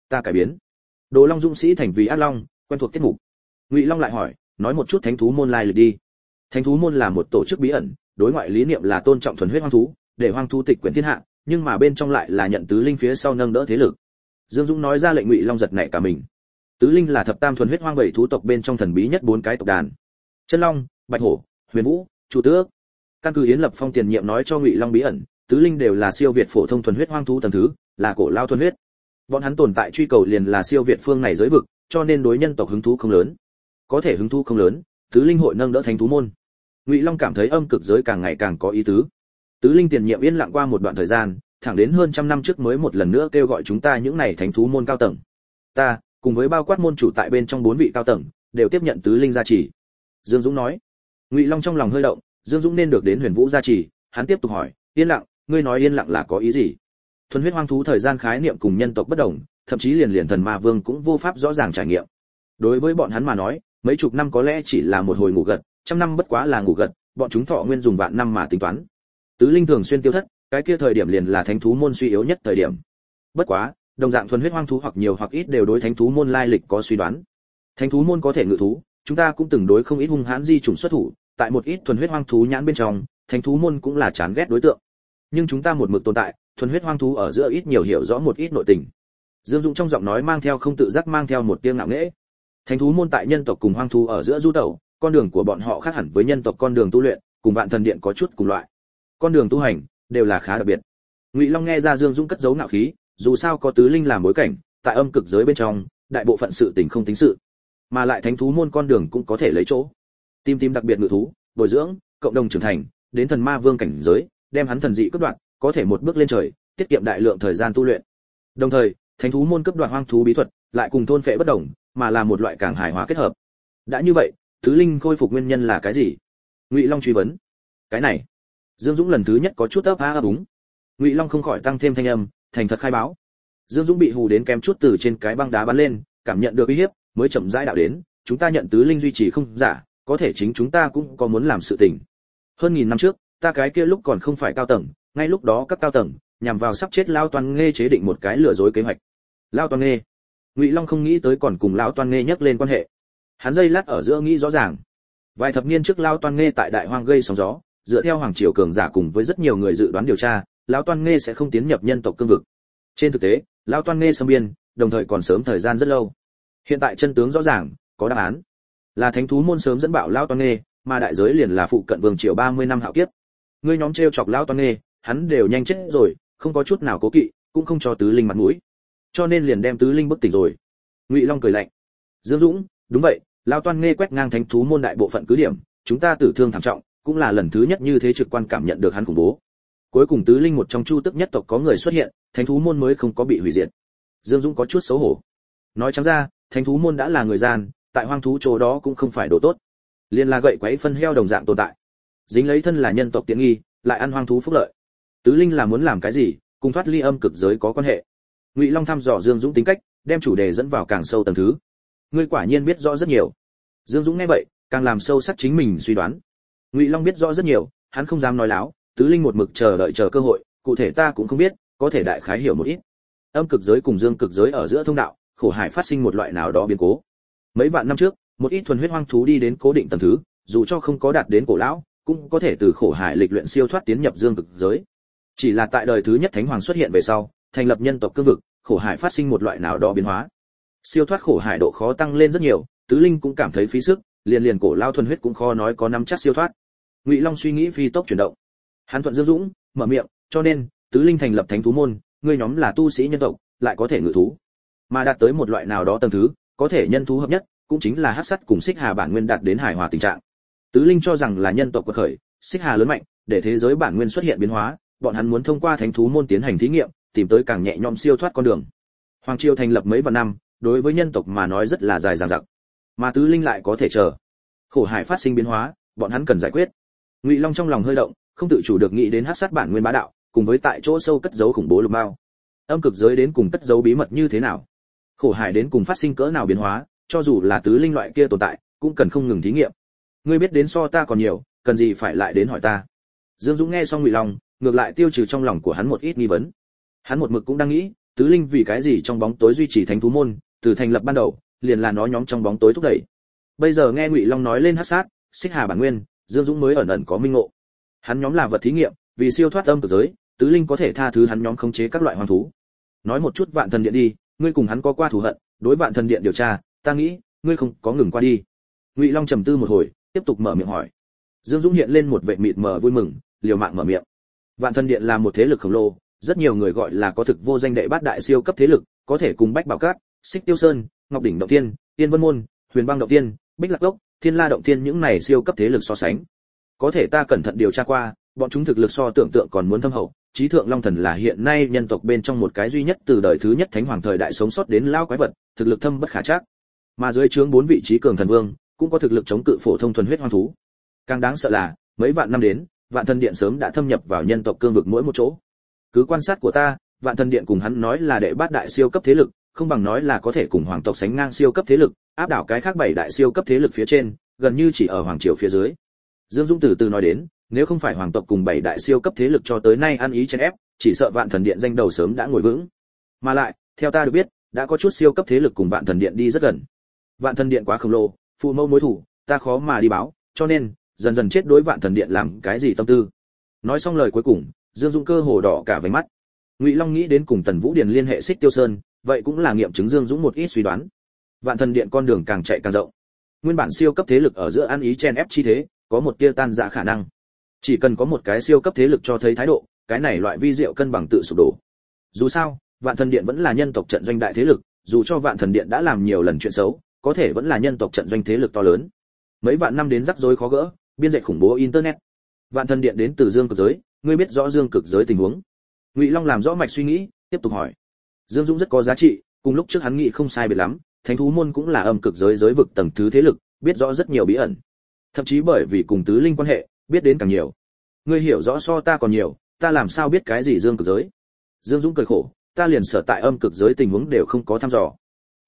Ta cải biến. Đồ Long dũng sĩ thành vì ác long, quen thuộc tiết mục. Ngụy Long lại hỏi, nói một chút thánh thú môn lai lịch đi. Thánh thú môn là một tổ chức bí ẩn, đối ngoại lý niệm là tôn trọng thuần huyết hoang thú, để hoang thú tịch quyển thiên hạ, nhưng mà bên trong lại là nhận tứ linh phía sau nâng đỡ thế lực. Dương Dũng nói ra lệnh Ngụy Long giật nảy cả mình. Tứ linh là thập tam thuần huyết hoang bảy thú tộc bên trong thần bí nhất 4 cái tộc đàn. Chân Long, Bạch Hổ, Huyền Vũ, Chu Tước. Căn cứ Yến Lập Phong tiền nhiệm nói cho Ngụy Long bí ẩn, tứ linh đều là siêu việt phổ thông thuần huyết hoang thú tầng thứ, là cổ lao thuần huyết. Bọn hắn tồn tại truy cầu liền là siêu việt phương này giới vực, cho nên đối nhân tộc hứng thú không lớn. Có thể hứng thú không lớn, tứ linh hội nâng đỡ thánh thú môn. Ngụy Long cảm thấy âm cực giới càng ngày càng có ý tứ. Tứ linh tiền nhiệm yên lặng qua một đoạn thời gian, thẳng đến hơn trăm năm trước mới một lần nữa kêu gọi chúng ta những này thánh thú môn cao tầng. Ta, cùng với bao quát môn chủ tại bên trong 4 vị cao tầng, đều tiếp nhận tứ linh gia trì. Dương Dũng nói. Ngụy Long trong lòng hơi động, Dương Dũng nên được đến Huyền Vũ gia trì, hắn tiếp tục hỏi, yên lặng, ngươi nói yên lặng là có ý gì? Thuần huyết hoang thú thời gian khái niệm cùng nhân tộc bất đồng, thậm chí liền thần ma vương cũng vô pháp rõ ràng trải nghiệm. Đối với bọn hắn mà nói, mấy chục năm có lẽ chỉ là một hồi ngủ gật, trăm năm bất quá là ngủ gật, bọn chúng thọ nguyên dùng vạn năm mà tính toán. Tứ linh thường xuyên tiêu thất, cái kia thời điểm liền là thánh thú môn suy yếu nhất thời điểm. Bất quá, đồng dạng thuần huyết hoang thú hoặc nhiều hoặc ít đều đối thánh thú môn lai lịch có suy đoán. Thánh thú môn có thể ngự thú, chúng ta cũng từng đối không ít hung hãn di chủng xuất thủ, tại một ít thuần huyết hoang thú nhãn bên trong, thánh thú môn cũng là chán ghét đối tượng. Nhưng chúng ta một mực tồn tại, thuần huyết hoang thú ở giữa ít nhiều hiểu rõ một ít nội tình. Dương Dũng trong giọng nói mang theo không tự giác mang theo một tiếng ngạo nghễ. Thánh thú môn tại nhân tộc cùng hoang thú ở giữa du tẩu, con đường của bọn họ khác hẳn với nhân tộc con đường tu luyện, cùng Vạn Thần Điện có chút cùng loại. Con đường tu hành đều là khá đặc biệt. Ngụy Long nghe ra Dương Dũng cất giấu ngạo khí, dù sao có tứ linh làm bối cảnh, tại âm cực giới bên trong, đại bộ phận sự tình không tính sự, mà lại thánh thú môn con đường cũng có thể lấy chỗ. Tìm đặc biệt ngự thú, bồi dưỡng, cộng đồng trưởng thành, đến thần ma vương cảnh giới, đem hắn thần dị cấp đoạn, có thể một bước lên trời, tiết kiệm đại lượng thời gian tu luyện. Đồng thời, thánh thú môn cấp đoạn hoang thú bí thuật, lại cùng thôn phệ bất đồng, mà là một loại càng hài hòa kết hợp. Đã như vậy, tứ linh khôi phục nguyên nhân là cái gì? Ngụy Long truy vấn. Cái này, Dương Dũng lần thứ nhất có chút ấp a ấp úng. Ngụy Long không khỏi tăng thêm thanh âm, thành thật khai báo. Dương Dũng bị hù đến kém chút từ trên cái băng đá bắn lên, cảm nhận được uy hiếp, mới chậm rãi đạo đến, chúng ta nhận tứ linh duy trì không giả, có thể chính chúng ta cũng có muốn làm sự tình. Hơn 1000 năm trước, ta cái kia lúc còn không phải cao tầng, ngay lúc đó các cao tầng nhằm vào sắp chết Lão Toan Nghê chế định một cái lừa dối kế hoạch. Lão Toan Nghê. Ngụy Long không nghĩ tới còn cùng Lão Toan Nghê nhắc lên quan hệ. Hắn giây lát ở giữa nghĩ rõ ràng. Vài thập niên trước Lão Toan Nghê tại Đại Hoang gây sóng gió, dựa theo hoàng triều cường giả cùng với rất nhiều người dự đoán điều tra, Lão Toan Nghê sẽ không tiến nhập nhân tộc cương vực. Trên thực tế, Lão Toan Nghê xâm biên, đồng thời còn sớm thời gian rất lâu. Hiện tại chân tướng rõ ràng, có đáp án. Là thánh thú môn sớm dẫn bạo Lão Toan Nghê, mà đại giới liền là phụ cận vương triều 30 năm hạo kiếp. Ngươi nhóm trêu chọc Lão Toan Nghê, hắn đều nhanh chết rồi, không có chút nào cố kỵ, cũng không cho tứ linh mặt mũi. Cho nên liền đem tứ linh bức tỉnh rồi. Ngụy Long cười lạnh. Dương Dũng, đúng vậy, Lão Toan Nghê quét ngang thánh thú môn đại bộ phận cứ điểm, chúng ta tử thương thảm trọng, cũng là lần thứ nhất như thế trực quan cảm nhận được hắn khủng bố. Cuối cùng tứ linh một trong chu tức nhất tộc có người xuất hiện, thánh thú môn mới không có bị hủy diệt. Dương Dũng có chút xấu hổ. Nói trắng ra, thánh thú môn đã là người gian, tại hoang thú chỗ đó cũng không phải đồ tốt. Liên là gậy quấy phân heo đồng dạng tồn tại. Dính lấy thân là nhân tộc tiện nghi, lại ăn hoang thú phúc lợi. Tứ linh là muốn làm cái gì, cùng thoát ly âm cực giới có quan hệ. Ngụy Long thăm dò Dương Dũng tính cách, đem chủ đề dẫn vào càng sâu tầng thứ. Ngươi quả nhiên biết rõ rất nhiều. Dương Dũng nghe vậy, càng làm sâu sắc chính mình suy đoán. Ngụy Long biết rõ rất nhiều, hắn không dám nói láo, tứ linh một mực chờ đợi cơ hội, cụ thể ta cũng không biết, có thể đại khái hiểu một ít. Âm cực giới cùng dương cực giới ở giữa thông đạo, khổ hải phát sinh một loại nào đó biến cố. Mấy vạn năm trước, một ít thuần huyết hoang thú đi đến cố định tầng thứ, dù cho không có đạt đến cổ lão, cũng có thể từ khổ hải lịch luyện siêu thoát tiến nhập dương cực giới. Chỉ là tại đời thứ nhất thánh hoàng xuất hiện về sau, thành lập nhân tộc cương vực, khổ hải phát sinh một loại nào đó biến hóa. Siêu thoát khổ hải độ khó tăng lên rất nhiều, tứ linh cũng cảm thấy phí sức, liền cổ lao thuần huyết cũng khó nói có nắm chắc siêu thoát. Ngụy Long suy nghĩ phi tốc chuyển động. Hắn thuận Dương Dũng, mở miệng, cho nên, tứ linh thành lập thánh thú môn, ngươi nhóm là tu sĩ nhân tộc, lại có thể ngự thú. Mà đạt tới một loại nào đó tầng thứ, có thể nhân thú hợp nhất, cũng chính là hắc sắt cùng xích hà bản nguyên đạt đến hài hòa tình trạng. Tứ linh cho rằng là nhân tộc quật khởi, xích hà lớn mạnh, để thế giới bản nguyên xuất hiện biến hóa, bọn hắn muốn thông qua thánh thú môn tiến hành thí nghiệm, tìm tới càng nhẹ nhõm siêu thoát con đường. Hoàng triều thành lập mấy vạn năm, đối với nhân tộc mà nói rất là dài dằng dặc. Mà tứ linh lại có thể chờ. Khổ hải phát sinh biến hóa, bọn hắn cần giải quyết. Ngụy Long trong lòng hơi động, không tự chủ được nghĩ đến hắc sát bản nguyên bá đạo, cùng với tại chỗ sâu cất giấu khủng bố lục mao. Âm cực giới đến cùng cất giấu bí mật như thế nào? Khổ hải đến cùng phát sinh cỡ nào biến hóa, cho dù là tứ linh loại kia tồn tại, cũng cần không ngừng thí nghiệm. Ngươi biết đến so ta còn nhiều, cần gì phải lại đến hỏi ta? Dương Dũng nghe xong Ngụy Long, ngược lại tiêu trừ trong lòng của hắn một ít nghi vấn. Hắn một mực cũng đang nghĩ, Tứ linh vì cái gì trong bóng tối duy trì thánh thú môn, từ thành lập ban đầu liền là nó nhóm trong bóng tối thúc đẩy. Bây giờ nghe Ngụy Long nói lên hắc sát, Xích Hà bản nguyên, Dương Dũng mới ẩn ẩn có minh ngộ. Hắn nhóm là vật thí nghiệm, vì siêu thoát âm cực giới, tứ linh có thể tha thứ hắn nhóm khống chế các loại hoang thú. Nói một chút Vạn Thần Điện đi, ngươi cùng hắn có qua thù hận, đối Vạn Thần Điện điều tra, ta nghĩ ngươi không có ngừng qua đi. Ngụy Long trầm tư một hồi, tiếp tục mở miệng hỏi. Dương Dũng hiện lên một vẻ mịt mờ vui mừng, liều mạng mở miệng. Vạn Thần Điện là một thế lực khổng lồ, rất nhiều người gọi là có thực vô danh đệ bát đại siêu cấp thế lực, có thể cùng Bách Bảo Cát, Xích Tiêu Sơn, Ngọc đỉnh động tiên, Tiên Vân môn, Huyền Băng động tiên, Bích Lạc Cốc, Thiên La động tiên những này siêu cấp thế lực so sánh. Có thể ta cẩn thận điều tra qua, bọn chúng thực lực so tưởng tượng còn muốn thâm hậu, Chí Thượng Long Thần là hiện nay nhân tộc bên trong một cái duy nhất từ đời thứ nhất thánh hoàng thời đại sống sót đến lao quái vật, thực lực thâm bất khả trắc. Mà dưới trướng 4 vị trí cường thần vương, cũng có thực lực chống cự phổ thông thuần huyết hoang thú. Càng đáng sợ là, mấy vạn năm đến, Vạn Thần Điện sớm đã thâm nhập vào nhân tộc cương vực mỗi một chỗ. Cứ quan sát của ta, Vạn Thần Điện cùng hắn nói là đệ bát đại siêu cấp thế lực, không bằng nói là có thể cùng hoàng tộc sánh ngang siêu cấp thế lực, áp đảo cái khác 7 đại siêu cấp thế lực phía trên, gần như chỉ ở hoàng triều phía dưới. Dương Dung từ từ nói đến, nếu không phải hoàng tộc cùng 7 đại siêu cấp thế lực cho tới nay ăn ý chèn ép, chỉ sợ Vạn Thần Điện danh đầu sớm đã ngồi vững. Mà lại, theo ta được biết, đã có chút siêu cấp thế lực cùng Vạn Thần Điện đi rất gần. Vạn Thần Điện quá khổng lồ, phụ mẫu mối thủ, ta khó mà đi báo, cho nên dần dần chết đối Vạn Thần Điện làm cái gì tâm tư. Nói xong lời cuối cùng, Dương Dũng cơ hồ đỏ cả váy mắt. Ngụy Long nghĩ đến cùng Tần Vũ Điền liên hệ Xích Tiêu Sơn, vậy cũng là nghiệm chứng Dương Dũng một ít suy đoán. Vạn Thần Điện con đường càng chạy càng rộng. Nguyên bản siêu cấp thế lực ở giữa ăn ý chen ép chi thế, có một tia tan rã khả năng. Chỉ cần có một cái siêu cấp thế lực cho thấy thái độ, cái này loại vi diệu cân bằng tự sụp đổ. Dù sao, Vạn Thần Điện vẫn là nhân tộc trận doanh đại thế lực, dù cho Vạn Thần Điện đã làm nhiều lần chuyện xấu, có thể vẫn là nhân tộc trận doanh thế lực to lớn. Mấy vạn năm đến rắc rối khó gỡ, biên dạy khủng bố internet. Vạn Thần Điện đến từ Dương Cực giới, ngươi biết rõ Dương Cực giới tình huống. Ngụy Long làm rõ mạch suy nghĩ, tiếp tục hỏi. Dương Dũng rất có giá trị, cùng lúc trước hắn nghĩ không sai biệt lắm, Thánh thú môn cũng là âm cực giới giới vực tầng thứ thế lực, biết rõ rất nhiều bí ẩn. Thậm chí bởi vì cùng tứ linh quan hệ, biết đến càng nhiều. Ngươi hiểu rõ so ta còn nhiều, ta làm sao biết cái gì Dương Cực giới? Dương Dũng cười khổ, ta liền sở tại âm cực giới tình huống đều không có thăm dò.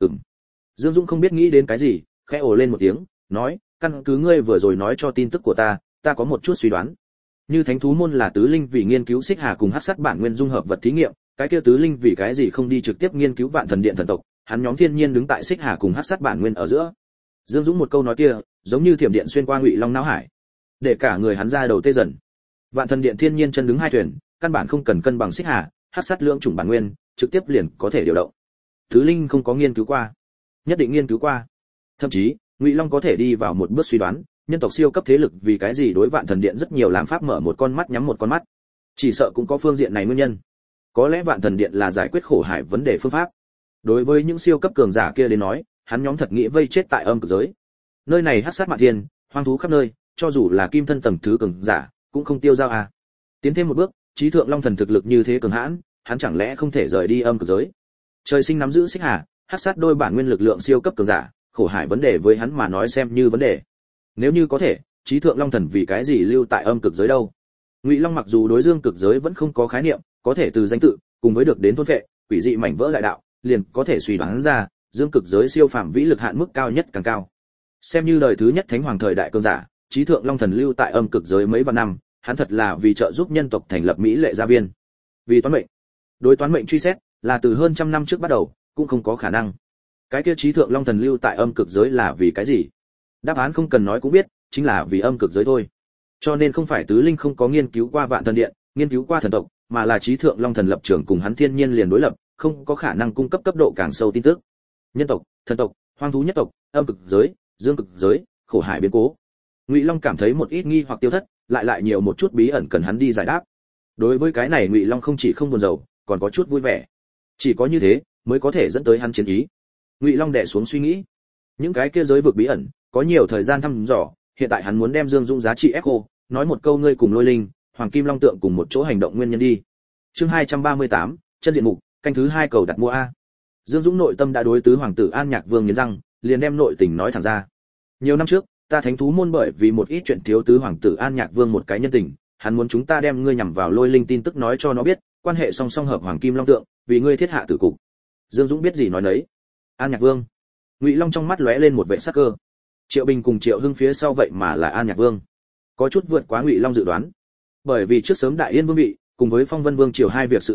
Dương Dũng không biết nghĩ đến cái gì, khẽ ồ lên một tiếng, nói, căn cứ ngươi vừa rồi nói cho tin tức của ta có một chút suy đoán. Như Thánh thú môn là tứ linh vì nghiên cứu Xích Hà cùng Hắc Sát bản nguyên dung hợp vật thí nghiệm, cái kia tứ linh vì cái gì không đi trực tiếp nghiên cứu Vạn Thần Điện thần tộc, hắn nhóm thiên nhiên đứng tại Xích Hà cùng Hắc Sát bản nguyên ở giữa. Dương Dũng một câu nói kia, giống như thiểm điện xuyên qua Ngụy Long não hải, để cả người hắn ra đầu tê dần. Vạn Thần Điện thiên nhiên chân đứng hai thuyền, căn bản không cần cân bằng Xích Hà, Hắc Sát lượng chủng bản nguyên, trực tiếp liền có thể điều động. Tứ linh không có nghiên cứu qua, nhất định nghiên cứu qua. Thậm chí, Ngụy Long có thể đi vào một bước suy đoán, nhân tộc siêu cấp thế lực vì cái gì đối Vạn Thần Điện rất nhiều làm pháp mở một con mắt nhắm một con mắt. Chỉ sợ cũng có phương diện này nguyên nhân. Có lẽ Vạn Thần Điện là giải quyết khổ hải vấn đề phương pháp. Đối với những siêu cấp cường giả kia đến nói, hắn nhóm thật nghĩ vây chết tại âm cực giới. Nơi này hắc sát mạn thiên, hoang thú khắp nơi, cho dù là kim thân tầng thứ cường giả, cũng không tiêu dao à. Tiến thêm một bước, Chí Thượng Long Thần thực lực như thế cường hãn, hắn chẳng lẽ không thể rời đi âm cực giới? Trời sinh nắm giữ Xích Hà, hắc sát đôi bản nguyên lực lượng siêu cấp cường giả, khổ hải vấn đề với hắn mà nói xem như vấn đề. Nếu như có thể, Chí Thượng Long Thần vì cái gì lưu tại âm cực giới đâu? Ngụy Long mặc dù đối dương cực giới vẫn không có khái niệm, có thể từ danh tự cùng với được đến thôn phệ, quỷ dị mảnh vỡ đại đạo, liền có thể suy đoán ra, dương cực giới siêu phàm vĩ lực hạn mức cao nhất càng cao. Xem như đời thứ nhất thánh hoàng thời đại cường giả, Chí Thượng Long Thần lưu tại âm cực giới mấy vạn năm, hắn thật là vì trợ giúp nhân tộc thành lập mỹ lệ gia viên. Vì toán mệnh, đối toán mệnh truy xét là từ hơn trăm năm trước bắt đầu, cũng không có khả năng. Cái kia Chí Thượng Long Thần lưu tại âm cực giới là vì cái gì? Đáp án không cần nói cũng biết, chính là vì âm cực giới thôi. Cho nên không phải tứ linh không có nghiên cứu qua Vạn Thần Điện, nghiên cứu qua thần tộc, mà là Chí Thượng Long Thần lập trường cùng hắn thiên nhiên liền đối lập, không có khả năng cung cấp cấp độ càng sâu tin tức. Nhân tộc, thần tộc, hoang thú nhất tộc, âm cực giới, dương cực giới, khổ hải biến cố. Ngụy Long cảm thấy một ít nghi hoặc tiêu thất, lại nhiều một chút bí ẩn cần hắn đi giải đáp. Đối với cái này Ngụy Long không chỉ không buồn rầu, còn có chút vui vẻ. Chỉ có như thế mới có thể dẫn tới hắn chiến ý. Ngụy Long đè xuống suy nghĩ, những cái kia giới vực bí ẩn, có nhiều thời gian thăm dò, hiện tại hắn muốn đem Dương Dũng giá trị echo, nói một câu ngươi cùng Lôi Linh, Hoàng Kim Long tượng cùng một chỗ hành động nguyên nhân đi. Chương 238, chân diện mục, canh thứ 2 cầu đặt mua a. Dương Dũng nội tâm đã đối tứ hoàng tử An Nhạc Vương nghiến răng, liền đem nội tình nói thẳng ra. Nhiều năm trước, ta Thánh thú môn bởi vì một ít chuyện thiếu tứ hoàng tử An Nhạc Vương một cái nhân tình, hắn muốn chúng ta đem ngươi nhằm vào Lôi Linh tin tức nói cho nó biết, quan hệ song song hợp Hoàng Kim Long tượng, vì ngươi thiết hạ tử cục. Dương Dũng biết gì nói nấy. An Nhạc Vương. Ngụy Long trong mắt lóe lên một vẻ sắc cơ. Triệu Bình cùng Triệu Hưng phía sau vậy mà là An Nhạc Vương. Có chút vượt quá Ngụy Long dự đoán. Bởi vì trước sớm Đại Yên Vương bị, cùng với Phong Vân Vương triều hai việc sự tình,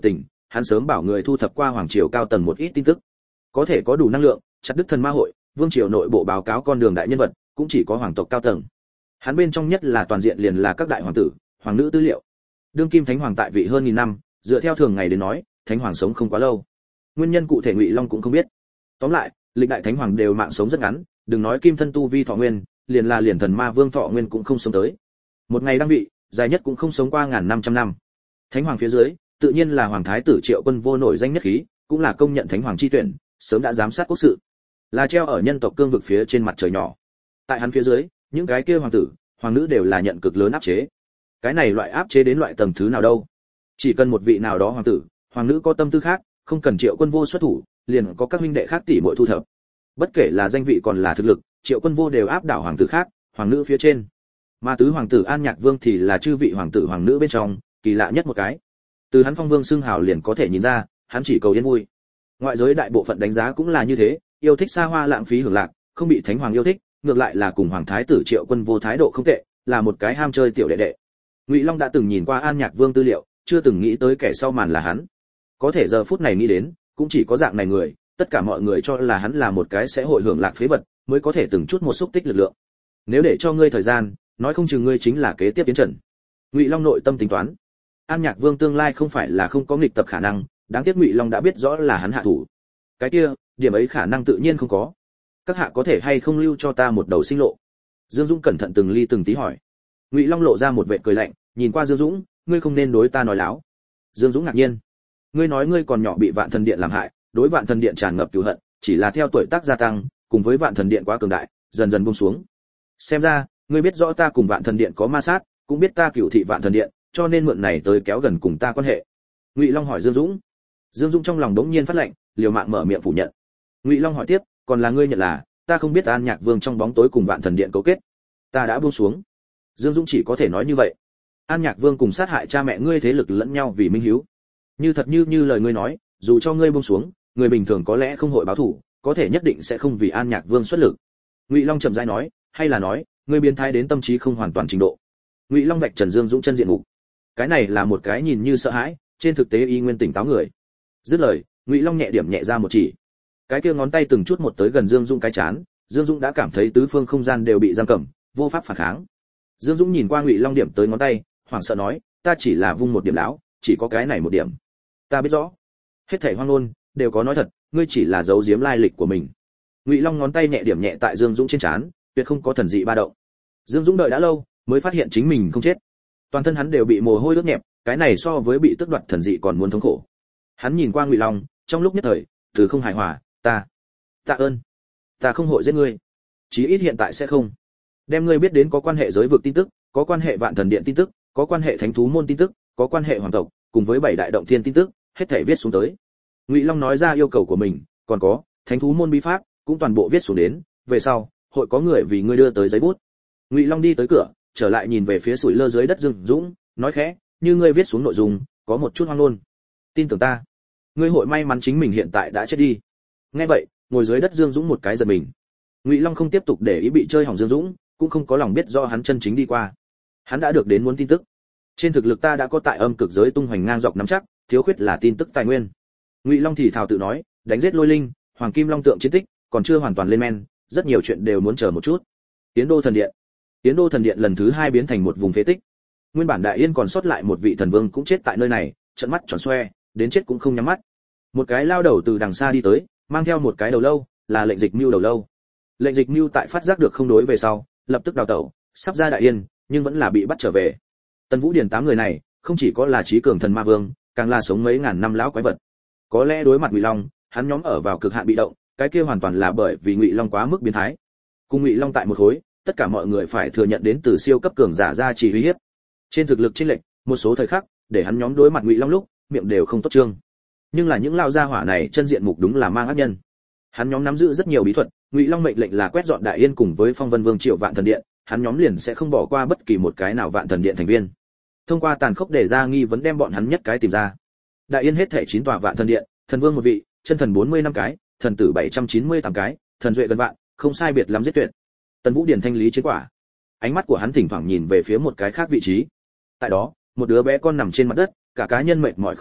hắn sớm bảo người thu thập qua hoàng triều cao tầng một ít tin tức. Có thể có đủ năng lượng chặt đứt thần ma hội, vương triều nội bộ báo cáo con đường đại nhân vật, cũng chỉ có hoàng tộc cao tầng. Hắn bên trong nhất là toàn diện liền là các đại hoàng tử, hoàng nữ tư liệu. Đương kim thánh hoàng tại vị hơn nghìn năm, dựa theo thường ngày đến nói, thánh hoàng sống không quá lâu. Nguyên nhân cụ thể Ngụy Long cũng không biết. Tóm lại, lịch đại thánh hoàng đều mạng sống rất ngắn, đừng nói kim thân tu vi thọ nguyên, liền thần ma vương thọ nguyên cũng không sống tới. Một ngày đăng vị, dài nhất cũng không sống qua 1500 năm. Thánh hoàng phía dưới, tự nhiên là hoàng thái tử Triệu Quân Vô nổi danh nhất khí, cũng là công nhận thánh hoàng chi tuyển, sớm đã giám sát quốc sự, là treo ở nhân tộc cương vực phía trên mặt trời nhỏ. Tại hắn phía dưới, những cái kia hoàng tử, hoàng nữ đều là nhận cực lớn áp chế. Cái này loại áp chế đến loại tầng thứ nào đâu? Chỉ cần một vị nào đó hoàng tử, hoàng nữ có tâm tư khác, không cần Triệu Quân Vô xuất thủ, liền có các huynh đệ khác tỷ muội thu thập. Bất kể là danh vị còn là thực lực, Triệu Quân Vô đều áp đảo hoàng tử khác, hoàng nữ phía trên. Mà tứ hoàng tử An Nhạc Vương thì là chư vị hoàng tử hoàng nữ bên trong, kỳ lạ nhất một cái. Từ hắn phong vương xưng hào liền có thể nhìn ra, hắn chỉ cầu yên vui. Ngoại giới đại bộ phận đánh giá cũng là như thế, yêu thích xa hoa lãng phí hưởng lạc, không bị thánh hoàng yêu thích, ngược lại là cùng hoàng thái tử Triệu Quân Vô thái độ không tệ, là một cái ham chơi tiểu đệ đệ. Ngụy Long đã từng nhìn qua An Nhạc Vương tư liệu, chưa từng nghĩ tới kẻ sau màn là hắn. Có thể giờ phút này nghĩ đến, cũng chỉ có dạng này người, tất cả mọi người cho là hắn là một cái sẽ hội hưởng lạc phế vật, mới có thể từng chút một xúc tích lực lượng. Nếu để cho ngươi thời gian, nói không chừng ngươi chính là kế tiếp tiến trần. Ngụy Long nội tâm tính toán. An Nhạc Vương tương lai không phải là không có nghịch tập khả năng, đáng tiếc Ngụy Long đã biết rõ là hắn hạ thủ. Cái kia, điểm ấy khả năng tự nhiên không có. Các hạ có thể hay không lưu cho ta một đầu sinh lộ? Dương Dũng cẩn thận từng ly từng tí hỏi. Ngụy Long lộ ra một vệt cười lạnh, nhìn qua Dương Dũng, ngươi không nên đối ta nói láo. Dương Dũng ngạc nhiên. Ngươi nói ngươi còn nhỏ bị Vạn Thần Điện làm hại, đối Vạn Thần Điện tràn ngập cừu hận, chỉ là theo tuổi tác gia tăng, cùng với Vạn Thần Điện quá cường đại, dần dần buông xuống. Xem ra, ngươi biết rõ ta cùng Vạn Thần Điện có ma sát, cũng biết ta cửu thị Vạn Thần Điện, cho nên mượn này tới kéo gần cùng ta quan hệ. Ngụy Long hỏi Dương Dũng. Dương Dũng trong lòng đống nhiên phát lạnh, liều mạng mở miệng phủ nhận. Ngụy Long hỏi tiếp, còn là ngươi nhận là, ta không biết An Nhạc Vương trong bóng tối cùng Vạn Thần Điện cấu kết. Ta đã buông xuống. Dương Dũng chỉ có thể nói như vậy. An Nhạc Vương cùng sát hại cha mẹ ngươi thế lực lẫn nhau vì minh hiếu. Như thật như lời ngươi nói, dù cho ngươi buông xuống, người bình thường có lẽ không hội báo thù, có thể nhất định sẽ không vì An Nhạc Vương xuất lực. Ngụy Long chậm rãi nói, hay là nói, ngươi biến thái đến tâm trí không hoàn toàn trình độ. Ngụy Long vạch trần Dương Dũng chân diện mục. Cái này là một cái nhìn như sợ hãi, trên thực tế y nguyên tỉnh táo người. Dứt lời, Ngụy Long nhẹ điểm nhẹ ra một chỉ. Cái kia ngón tay từng chút một tới gần Dương Dũng cái chán, Dương Dũng đã cảm thấy tứ phương không gian đều bị giam cầm, vô pháp phản kháng. Dương Dũng nhìn qua Ngụy Long điểm tới ngón tay, hoảng sợ nói, ta chỉ là vung một điểm lão, chỉ có cái này một điểm. Ta biết rõ. Hết thảy hoang ngôn đều có nói thật, ngươi chỉ là giấu giếm lai lịch của mình. Ngụy Long ngón tay nhẹ điểm nhẹ tại Dương Dũng trên trán, tuyệt không có thần dị ba động. Dương Dũng đợi đã lâu, mới phát hiện chính mình không chết. Toàn thân hắn đều bị mồ hôi ướt nhẹp, cái này so với bị tước đoạt thần dị còn muốn thống khổ. Hắn nhìn qua Ngụy Long, trong lúc nhất thời, từ không hài hòa, tạ ơn, ta không hội giết ngươi, chí ít hiện tại sẽ không. Đem ngươi biết đến có quan hệ giới vực tin tức, có quan hệ Vạn Thần Điện tin tức, có quan hệ Thánh thú môn tin tức, có quan hệ hoàng tộc, cùng với 7 đại động thiên tin tức, hết thảy viết xuống tới. Ngụy Long nói ra yêu cầu của mình, còn có Thánh thú môn bí pháp, cũng toàn bộ viết xuống đến, về sau, hội có người vì ngươi đưa tới giấy bút. Ngụy Long đi tới cửa, trở lại nhìn về phía sủi lơ dưới đất Dương Dũng, nói khẽ, như ngươi viết xuống nội dung, có một chút hoang ngôn. Tin tưởng ta, ngươi hội may mắn chính mình hiện tại đã chết đi. Nghe vậy, ngồi dưới đất Dương Dũng một cái giật mình. Ngụy Long không tiếp tục để ý bị chơi hỏng Dương Dũng, cũng không có lòng biết do hắn chân chính đi qua. Hắn đã được đến muốn tin tức. Trên thực lực ta đã có tại âm cực giới tung hoành ngang dọc nắm chắc, thiếu khuyết là tin tức tài nguyên. Ngụy Long thì thào tự nói, đánh giết Lôi Linh, Hoàng Kim Long tượng chiến tích, còn chưa hoàn toàn lên men, rất nhiều chuyện đều muốn chờ một chút. Tiến Đô Thần Điện. Tiến Đô Thần Điện lần thứ 2 biến thành một vùng phế tích. Nguyên bản Đại Yên còn sót lại một vị thần vương cũng chết tại nơi này, trợn mắt tròn xoe, đến chết cũng không nhắm mắt. Một cái lao đầu từ đằng xa đi tới, mang theo một cái đầu lâu, là Lệnh Dịch Mưu đầu lâu. Lệnh Dịch Mưu tại phát giác được không đối về sau, lập tức đào tẩu, sắp ra Đại Yên, nhưng vẫn là bị bắt trở về. Tân Vũ Điển 8 người này, không chỉ có là trí cường thần ma vương, càng là sống mấy ngàn năm lão quái vật. Có lẽ đối mặt Ngụy Long, hắn nhóm ở vào cực hạn bị động, cái kia hoàn toàn là bởi vì Ngụy Long quá mức biến thái. Cùng Ngụy Long tại một khối, tất cả mọi người phải thừa nhận đến từ siêu cấp cường giả ra chỉ uy hiếp. Trên thực lực chênh lệch, một số thời khắc, để hắn nhóm đối mặt Ngụy Long lúc, miệng đều không tốt trương. Nhưng là những lao gia hỏa này chân diện mục đúng là mang ác nhân. Hắn nhóm nắm giữ rất nhiều bí thuật, Ngụy Long mệnh lệnh là quét dọn Đại Yên cùng với Phong Vân Vương Triệu Vạn Thần Điện, hắn nhóm liền sẽ không bỏ qua bất kỳ một cái nào Vạn Thần Điện thành viên. Thông qua tàn khốc để ra nghi vấn đem bọn hắn nhất cái tìm ra. Đại Yên hết thảy 9 tòa Vạn Thần Điện, thần vương một vị, chân thần 45 cái, thần tử 798 cái, thần duệ gần vạn, không sai biệt lắm giết tuyệt. Tần Vũ Điển thanh lý chiến quả. Ánh mắt của hắn thỉnh thoảng nhìn về phía một cái khác vị trí. Tại đó, một đứa bé con nằm trên mặt đất, cả cá nhân mệt mỏi không được,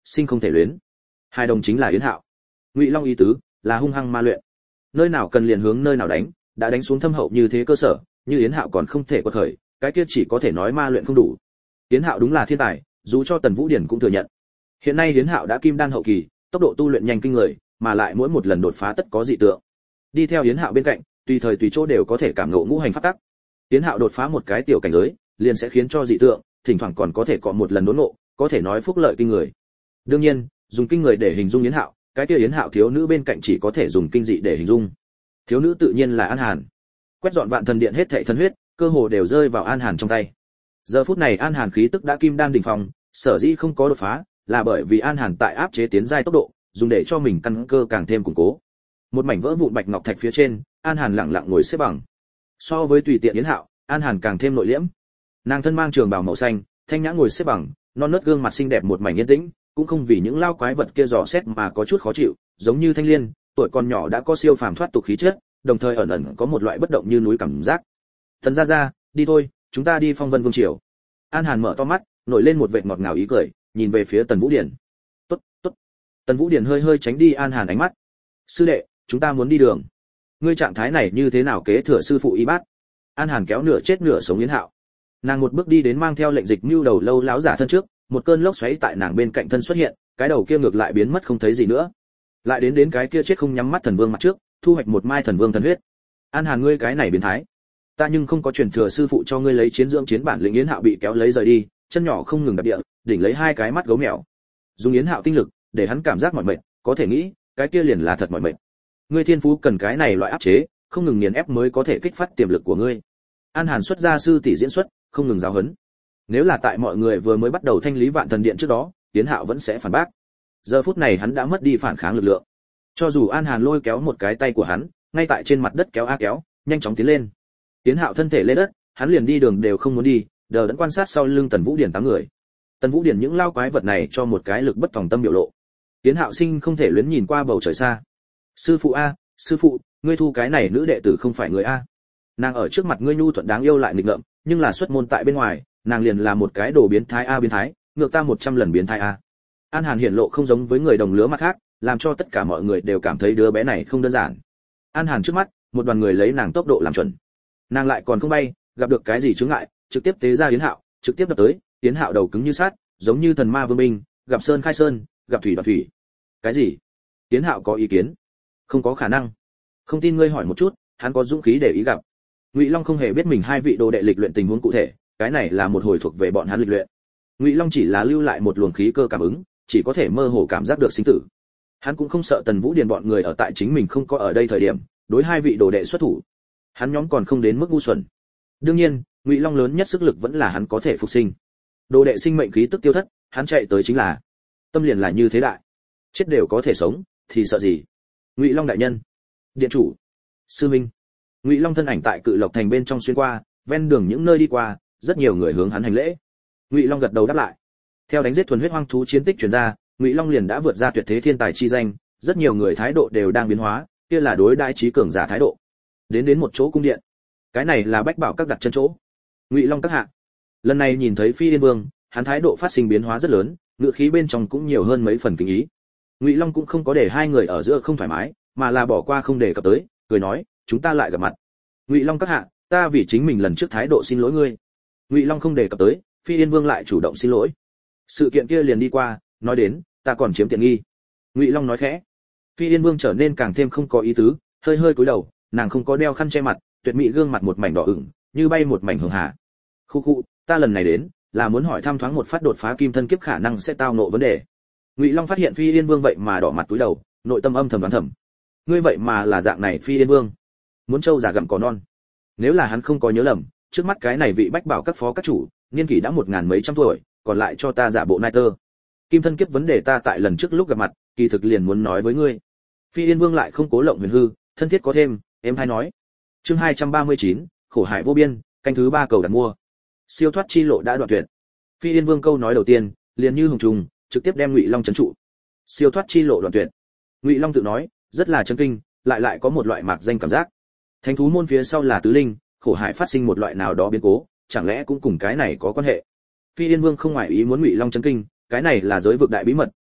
sinh không thể luyến. Hai đồng chính là Yến Hạo. Ngụy Long ý tứ là hung hăng ma luyện, nơi nào cần liền hướng nơi nào đánh, đã đánh xuống thâm hậu như thế cơ sở, như Yến Hạo còn không thể quật khởi, cái kia chỉ có thể nói ma luyện không đủ. Yến Hạo đúng là thiên tài, dù cho Tần Vũ Điển cũng thừa nhận. Hiện nay Yến Hạo đã kim đan hậu kỳ, tốc độ tu luyện nhanh kinh người, mà lại mỗi một lần đột phá tất có dị tượng. Đi theo Yến Hạo bên cạnh, tùy thời tùy chỗ đều có thể cảm ngộ ngũ hành pháp tắc. Yến Hạo đột phá một cái tiểu cảnh giới, liền sẽ khiến cho dị tượng, thỉnh thoảng còn có thể có một lần đốn ngộ, có thể nói phúc lợi kinh người. Đương nhiên, dùng kinh người để hình dung Yến Hạo, cái kia Yến Hạo thiếu nữ bên cạnh chỉ có thể dùng kinh dị để hình dung. Thiếu nữ tự nhiên là An Hàn. Quét dọn vạn thần điện hết thảy thần huyết, cơ hồ đều rơi vào An Hàn trong tay. Giờ phút này An Hàn khí tức đã kim đan đỉnh phong, sở dĩ không có đột phá, là bởi vì An Hàn tại áp chế tiến giai tốc độ, dùng để cho mình căn cơ càng thêm củng cố. Một mảnh vỡ vụn bạch ngọc thạch phía trên, An Hàn lặng lặng ngồi xếp bằng. So với tùy tiện Yến Hạo, An Hàn càng thêm nội liễm. Nàng thân mang trường bào màu xanh, thanh nhã ngồi xếp bằng, non nớt gương mặt xinh đẹp một mảnh yên tĩnh, cũng không vì những lao quái vật kia dò xét mà có chút khó chịu, giống như Thanh Liên, tuổi còn nhỏ đã có siêu phàm thoát tục khí chất, đồng thời ẩn ẩn có một loại bất động như núi cảm giác. Thần gia gia, đi thôi, chúng ta đi Phong Vân Vương triều. An Hàn mở to mắt, nổi lên một vệt ngọt ngào ý cười, nhìn về phía Tần Vũ Điển. Tốt, tốt. Tần Vũ Điển hơi hơi tránh đi An Hàn ánh mắt. Sư đệ, chúng ta muốn đi đường. Ngươi trạng thái này như thế nào kế thừa sư phụ y bát? An Hàn kéo nửa chết nửa sống Yến Hạo. Nàng một bước đi đến mang theo lệnh dịch mưu đầu lâu láo giả thân trước, một cơn lốc xoáy tại nàng bên cạnh thân xuất hiện, cái đầu kia ngược lại biến mất không thấy gì nữa. Lại đến cái kia chết không nhắm mắt thần vương mặt trước, thu hoạch một mai thần vương thần huyết. An Hàn, ngươi cái này biến thái. Ta nhưng không có truyền thừa sư phụ cho ngươi lấy chiến dưỡng chiến bản lĩnh. Yến Hạo bị kéo lấy rời đi, chân nhỏ không ngừng đạp địa, đỉnh lấy hai cái mắt gấu mèo. Dùng Yến Hạo tinh lực, để hắn cảm giác mỏi mệt, có thể nghĩ, cái kia liền là thật mỏi mệt. Ngươi thiên phú cần cái này loại áp chế, không ngừng nghiền ép mới có thể kích phát tiềm lực của ngươi. An Hàn xuất ra sư tỷ diễn xuất, không ngừng giáo huấn. Nếu là tại mọi người vừa mới bắt đầu thanh lý vạn thần điện trước đó, Yến Hạo vẫn sẽ phản bác. Giờ phút này hắn đã mất đi phản kháng lực lượng. Cho dù An Hàn lôi kéo một cái tay của hắn, ngay tại trên mặt đất kéo a kéo, nhanh chóng tiến lên. Yến Hạo thân thể lên đất, hắn liền đi đường đều không muốn đi, đờ đẫn quan sát sau lưng Tần Vũ Điển 8 người. Tần Vũ Điển những lao quái vật này cho một cái lực bất tòng tâm biểu lộ. Yến Hạo sinh không thể luyến nhìn qua bầu trời xa. Sư phụ a, sư phụ, ngươi thu cái này nữ đệ tử không phải người a. Nàng ở trước mặt ngươi nhu thuận đáng yêu lại nghịch ngợm, nhưng là xuất môn tại bên ngoài, nàng liền là một cái đồ biến thái a biến thái, ngược ta 100 lần biến thái a. An Hàn hiển lộ không giống với người đồng lứa mặt khác, làm cho tất cả mọi người đều cảm thấy đứa bé này không đơn giản. An Hàn trước mắt, một đoàn người lấy nàng tốc độ làm chuẩn. Nàng lại còn không bay, gặp được cái gì chướng ngại, trực tiếp tế ra Yến Hạo, trực tiếp đập tới, Yến Hạo đầu cứng như sắt, giống như thần ma vương binh, gặp sơn khai sơn, gặp thủy đoạt thủy. Cái gì? Yến Hạo có ý kiến? Không có khả năng. Không tin ngươi hỏi một chút, hắn có dũng khí để ý gặp. Ngụy Long không hề biết mình hai vị đồ đệ lịch luyện tình huống cụ thể, cái này là một hồi thuộc về bọn hắn lịch luyện. Ngụy Long chỉ là lưu lại một luồng khí cơ cảm ứng, chỉ có thể mơ hồ cảm giác được sinh tử. Hắn cũng không sợ Tần Vũ Điền bọn người ở tại chính mình không có ở đây thời điểm, đối hai vị đồ đệ xuất thủ. Hắn nhóm còn không đến mức ngu xuẩn. Đương nhiên, Ngụy Long lớn nhất sức lực vẫn là hắn có thể phục sinh. Đồ đệ sinh mệnh khí tức tiêu thất, hắn chạy tới chính là tâm liền là như thế đại. Chết đều có thể sống, thì sợ gì? Ngụy Long đại nhân, điện chủ, sư minh. Ngụy Long thân ảnh tại Cự Lộc thành bên trong xuyên qua, ven đường những nơi đi qua, rất nhiều người hướng hắn hành lễ. Ngụy Long gật đầu đáp lại. Theo đánh giết thuần huyết hoang thú chiến tích truyền ra, Ngụy Long liền đã vượt ra tuyệt thế thiên tài chi danh, rất nhiều người thái độ đều đang biến hóa, kia là đối đãi trí cường giả thái độ. Đến một chỗ cung điện. Cái này là Bách Bảo các đặt chân chỗ. Ngụy Long các hạ. Lần này nhìn thấy Phi Yên Vương, hắn thái độ phát sinh biến hóa rất lớn, ngữ khí bên trong cũng nhiều hơn mấy phần kính ý. Ngụy Long cũng không có để hai người ở giữa không thoải mái, mà là bỏ qua không đề cập tới, cười nói, chúng ta lại gặp mặt. Ngụy Long các hạ, ta vì chính mình lần trước thái độ xin lỗi ngươi. Ngụy Long không đề cập tới, Phi Yên Vương lại chủ động xin lỗi. Sự kiện kia liền đi qua, nói đến, ta còn chiếm tiện nghi. Ngụy Long nói khẽ. Phi Yên Vương trở nên càng thêm không có ý tứ, hơi hơi cúi đầu, nàng không có đeo khăn che mặt, tuyệt mỹ gương mặt một mảnh đỏ ửng, như bay một mảnh hường hà. Khu khu, ta lần này đến, là muốn hỏi thăm thoáng một phát đột phá kim thân kiếp khả năng sẽ tao ngộ vấn đề. Ngụy Long phát hiện Phi Yên Vương vậy mà đỏ mặt cúi đầu, nội tâm âm thầm đoán thầm. Ngươi vậy mà là dạng này Phi Yên Vương, muốn trâu già gặm cỏ non. Nếu là hắn không có nhớ lầm, trước mắt cái này vị Bách Bảo các phó các chủ, niên kỷ đã 1000 mấy trăm tuổi, còn lại cho ta giả bộ nai tơ. Kim thân kiếp vấn đề ta tại lần trước lúc gặp mặt, kỳ thực liền muốn nói với ngươi. Phi Yên Vương lại không cố lộng huyền hư, thân thiết có thêm, em hay nói. Chương 239, khổ hại vô biên, canh thứ 3 cầu đặt mua. Siêu thoát chi lộ đã đoạn tuyệt. Phi Yên Vương câu nói đầu tiên, liền như hùng trùng, trực tiếp đem Ngụy Long trấn trụ. Siêu thoát chi lộ đoạn tuyệt. Ngụy Long tự nói, rất là chấn kinh, lại có một loại mạc danh cảm giác. Thánh thú môn phía sau là tứ linh, khổ hại phát sinh một loại nào đó biến cố, chẳng lẽ cũng cùng cái này có quan hệ? Phi Yên Vương không ngoài ý muốn Ngụy Long chấn kinh, cái này là giới vực đại bí mật,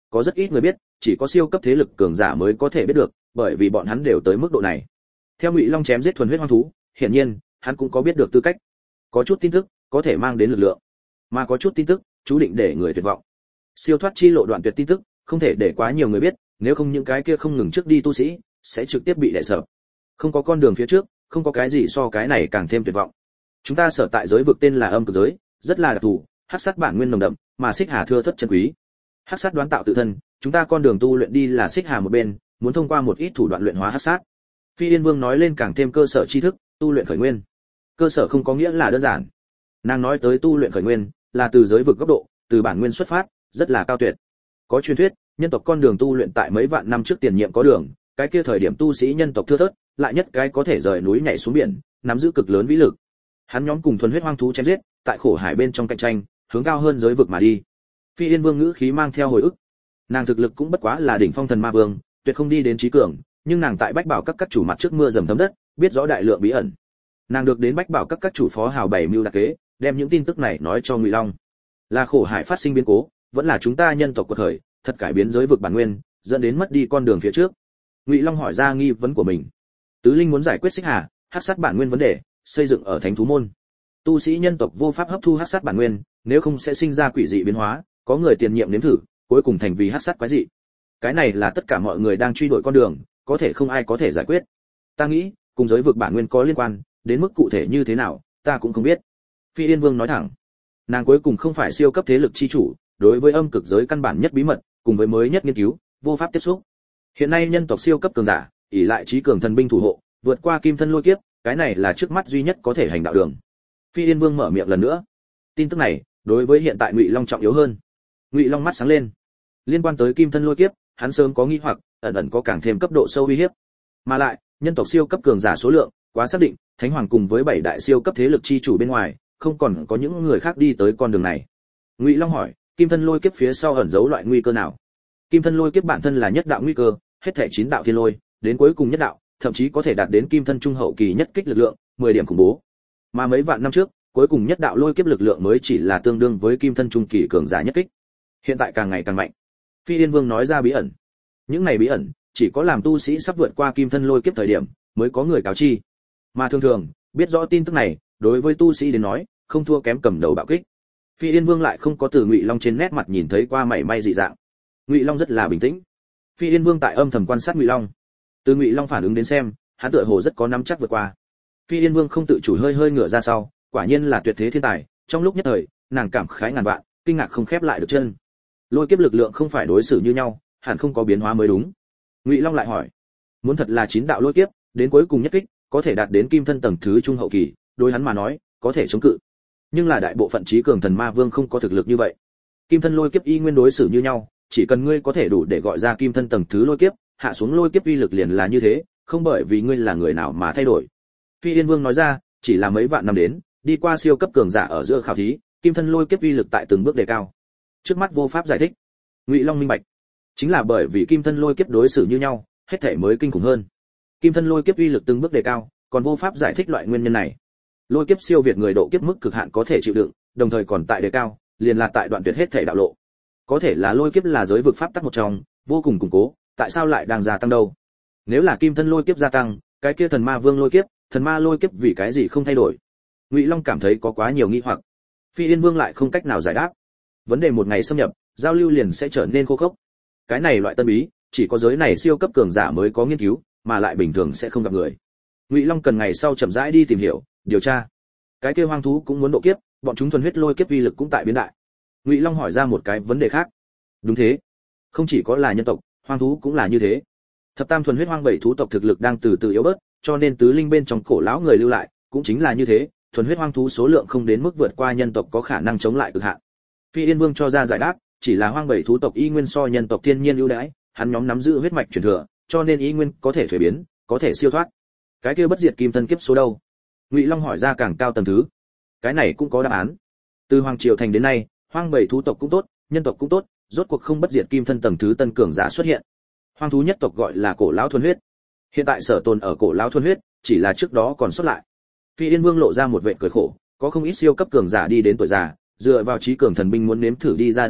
có rất ít người biết, chỉ có siêu cấp thế lực cường giả mới có thể biết được, bởi vì bọn hắn đều tới mức độ này. Theo Ngụy Long chém giết thuần huyết hoang thú, hiển nhiên, hắn cũng có biết được tư cách. Có chút tin tức có thể mang đến lực lượng, mà có chút tin tức chú định để người tuyệt vọng. Siêu thoát chi lộ đoạn tuyệt tin tức, không thể để quá nhiều người biết, nếu không những cái kia không ngừng trước đi tu sĩ sẽ trực tiếp bị đè sập. Không có con đường phía trước, không có cái gì so cái này càng thêm tuyệt vọng. Chúng ta sở tại giới vực tên là Âm Cực giới, rất là đặc thù, hắc sát bản nguyên nồng đậm, mà xích hà thưa thớt chân quý. Hắc sát đoán tạo tự thân, chúng ta con đường tu luyện đi là xích hà một bên, muốn thông qua một ít thủ đoạn luyện hóa hắc sát. Phi Yên Vương nói lên càng thêm cơ sở tri thức, tu luyện khởi nguyên. Cơ sở không có nghĩa là đơn giản. Nàng nói tới tu luyện khởi nguyên, là từ giới vực góc độ, từ bản nguyên xuất phát, rất là cao tuyệt. Có truyền thuyết, nhân tộc con đường tu luyện tại mấy vạn năm trước tiền nhiệm có đường, cái kia thời điểm tu sĩ nhân tộc thưa thớt, lại nhất cái có thể rời núi nhảy xuống biển, nắm giữ cực lớn vĩ lực. Hắn nhóm cùng thuần huyết hoang thú chém giết, tại khổ hải bên trong cạnh tranh, hướng cao hơn giới vực mà đi. Phi Yên Vương ngữ khí mang theo hồi ức. Nàng thực lực cũng bất quá là đỉnh phong thần ma vương, tuyệt không đi đến trí cường, nhưng nàng tại bách bảo các chủ mặt trước mưa dầm thấm đất, biết rõ đại lượng bí ẩn. Nàng được đến bách bảo các chủ phó hào bảy mưu đặc kế, đem những tin tức này nói cho Ngụy Long. Là khổ hải phát sinh biến cố, vẫn là chúng ta nhân tộc quật khởi, thật cải biến giới vực bản nguyên, dẫn đến mất đi con đường phía trước. Ngụy Long hỏi ra nghi vấn của mình. Tứ linh muốn giải quyết xích hà, hắc sát bản nguyên vấn đề, xây dựng ở thánh thú môn. Tu sĩ nhân tộc vô pháp hấp thu hắc sát bản nguyên, nếu không sẽ sinh ra quỷ dị biến hóa, có người tiền nhiệm nếm thử, cuối cùng thành vì hắc sát quái dị. Cái này là tất cả mọi người đang truy đuổi con đường, có thể không ai có thể giải quyết. Ta nghĩ, cùng giới vực bản nguyên có liên quan, đến mức cụ thể như thế nào, ta cũng không biết. Phi Yên Vương nói thẳng. Nàng cuối cùng không phải siêu cấp thế lực chi chủ, đối với âm cực giới căn bản nhất bí mật, cùng với mới nhất nghiên cứu, vô pháp tiếp xúc. Hiện nay nhân tộc siêu cấp cường giả, ỷ lại trí cường thần binh thủ hộ, vượt qua kim thân lôi kiếp, cái này là trước mắt duy nhất có thể hành đạo đường. Phi Yên Vương mở miệng lần nữa. Tin tức này, đối với hiện tại Ngụy Long trọng yếu hơn. Ngụy Long mắt sáng lên. Liên quan tới kim thân lôi kiếp, hắn sớm có nghi hoặc, ẩn ẩn có càng thêm cấp độ sâu uy hiếp. Mà lại, nhân tộc siêu cấp cường giả số lượng quá xác định, Thánh Hoàng cùng với 7 đại siêu cấp thế lực chi chủ bên ngoài, không còn có những người khác đi tới con đường này. Ngụy Long hỏi, kim thân lôi kiếp phía sau ẩn giấu loại nguy cơ nào? Kim thân lôi kiếp bản thân là nhất đạo nguy cơ, hết thảy 9 đạo thiên lôi, đến cuối cùng nhất đạo, thậm chí có thể đạt đến kim thân trung hậu kỳ nhất kích lực lượng, 10 điểm khủng bố. Mà mấy vạn năm trước, cuối cùng nhất đạo lôi kiếp lực lượng mới chỉ là tương đương với kim thân trung kỳ cường giả nhất kích. Hiện tại càng ngày càng mạnh. Phi Yên Vương nói ra bí ẩn. Những này bí ẩn, chỉ có làm tu sĩ sắp vượt qua kim thân lôi kiếp thời điểm, mới có người cáo chi. Mà thường thường, biết rõ tin tức này, đối với tu sĩ đến nói, không thua kém cầm đầu bạo kích. Phi Yên Vương lại không có từ Ngụy Long trên nét mặt nhìn thấy qua mảy may dị dạng. Ngụy Long rất là bình tĩnh. Phi Yên Vương tại âm thầm quan sát Ngụy Long. Từ Ngụy Long phản ứng đến xem, hắn tựa hồ rất có nắm chắc vượt qua. Phi Yên Vương không tự chủ hơi ngửa ra sau, quả nhiên là tuyệt thế thiên tài, trong lúc nhất thời, nàng cảm khái ngàn vạn, kinh ngạc không khép lại được chân. Lôi kiếp lực lượng không phải đối xử như nhau, hẳn không có biến hóa mới đúng. Ngụy Long lại hỏi, muốn thật là 9 đạo lôi kiếp, đến cuối cùng nhất kích, có thể đạt đến kim thân tầng thứ trung hậu kỳ, đối hắn mà nói, có thể chống cự. Nhưng là đại bộ phận trí cường thần ma vương không có thực lực như vậy. Kim thân lôi kiếp y nguyên đối xử như nhau, chỉ cần ngươi có thể đủ để gọi ra kim thân tầng thứ lôi kiếp, hạ xuống lôi kiếp uy lực liền là như thế, không bởi vì ngươi là người nào mà thay đổi. Phi Yên Vương nói ra, chỉ là mấy vạn năm đến, đi qua siêu cấp cường giả ở giữa khảo thí, kim thân lôi kiếp uy lực tại từng bước đề cao. Trước mắt vô pháp giải thích. Ngụy Long minh bạch, chính là bởi vì kim thân lôi kiếp đối xử như nhau, hết thể mới kinh khủng hơn. Kim thân lôi kiếp uy lực từng bước đề cao, còn vô pháp giải thích loại nguyên nhân này. Lôi kiếp siêu việt người độ kiếp mức cực hạn có thể chịu đựng, đồng thời còn tại đề cao, liền là tại đoạn tuyệt hết thể đạo lộ. Có thể là lôi kiếp là giới vực pháp tắc một trong, vô cùng củng cố, tại sao lại đang gia tăng đâu? Nếu là kim thân lôi kiếp gia tăng, cái kia thần ma vương lôi kiếp, thần ma lôi kiếp vì cái gì không thay đổi? Ngụy Long cảm thấy có quá nhiều nghi hoặc. Phi Yên Vương lại không cách nào giải đáp. Vấn đề một ngày xâm nhập, giao lưu liền sẽ trở nên khô khốc. Cái này loại tân bí, chỉ có giới này siêu cấp cường giả mới có nghiên cứu, mà lại bình thường sẽ không gặp người. Ngụy Long cần ngày sau chậm rãi đi tìm hiểu, điều tra. Cái kia hoang thú cũng muốn độ kiếp, bọn chúng thuần huyết lôi kiếp uy lực cũng tại biến đại. Ngụy Long hỏi ra một cái vấn đề khác. Đúng thế, không chỉ có là nhân tộc, hoang thú cũng là như thế. Thập tam thuần huyết hoang bảy thú tộc thực lực đang từ từ yếu bớt, cho nên tứ linh bên trong cổ lão người lưu lại, cũng chính là như thế, thuần huyết hoang thú số lượng không đến mức vượt qua nhân tộc có khả năng chống lại cực hạn. Phi Yên Vương cho ra giải đáp, chỉ là hoang bảy thú tộc y nguyên so nhân tộc thiên nhiên ưu đãi, hắn nhóm nắm giữ huyết mạch truyền thừa, cho nên y nguyên có thể thuế biến, có thể siêu thoát. Cái kia bất diệt kim thân kiếp số đâu? Ngụy Long hỏi ra càng cao tầng thứ. Cái này cũng có đáp án. Từ hoàng triều thành đến nay, hoang bảy thú tộc cũng tốt, nhân tộc cũng tốt, rốt cuộc không bất diệt kim thân tầng thứ tân cường giả xuất hiện. Hoang thú nhất tộc gọi là cổ lão thuần huyết. Hiện tại sở tồn ở cổ lão thuần huyết, chỉ là trước đó còn xuất lại. Phi Yên Vương lộ ra một vẻ cười khổ, có không ít siêu cấp cường giả đi đến tuổi già, dựa vào trí cường thần binh muốn nếm thử đi ra đạo lộ,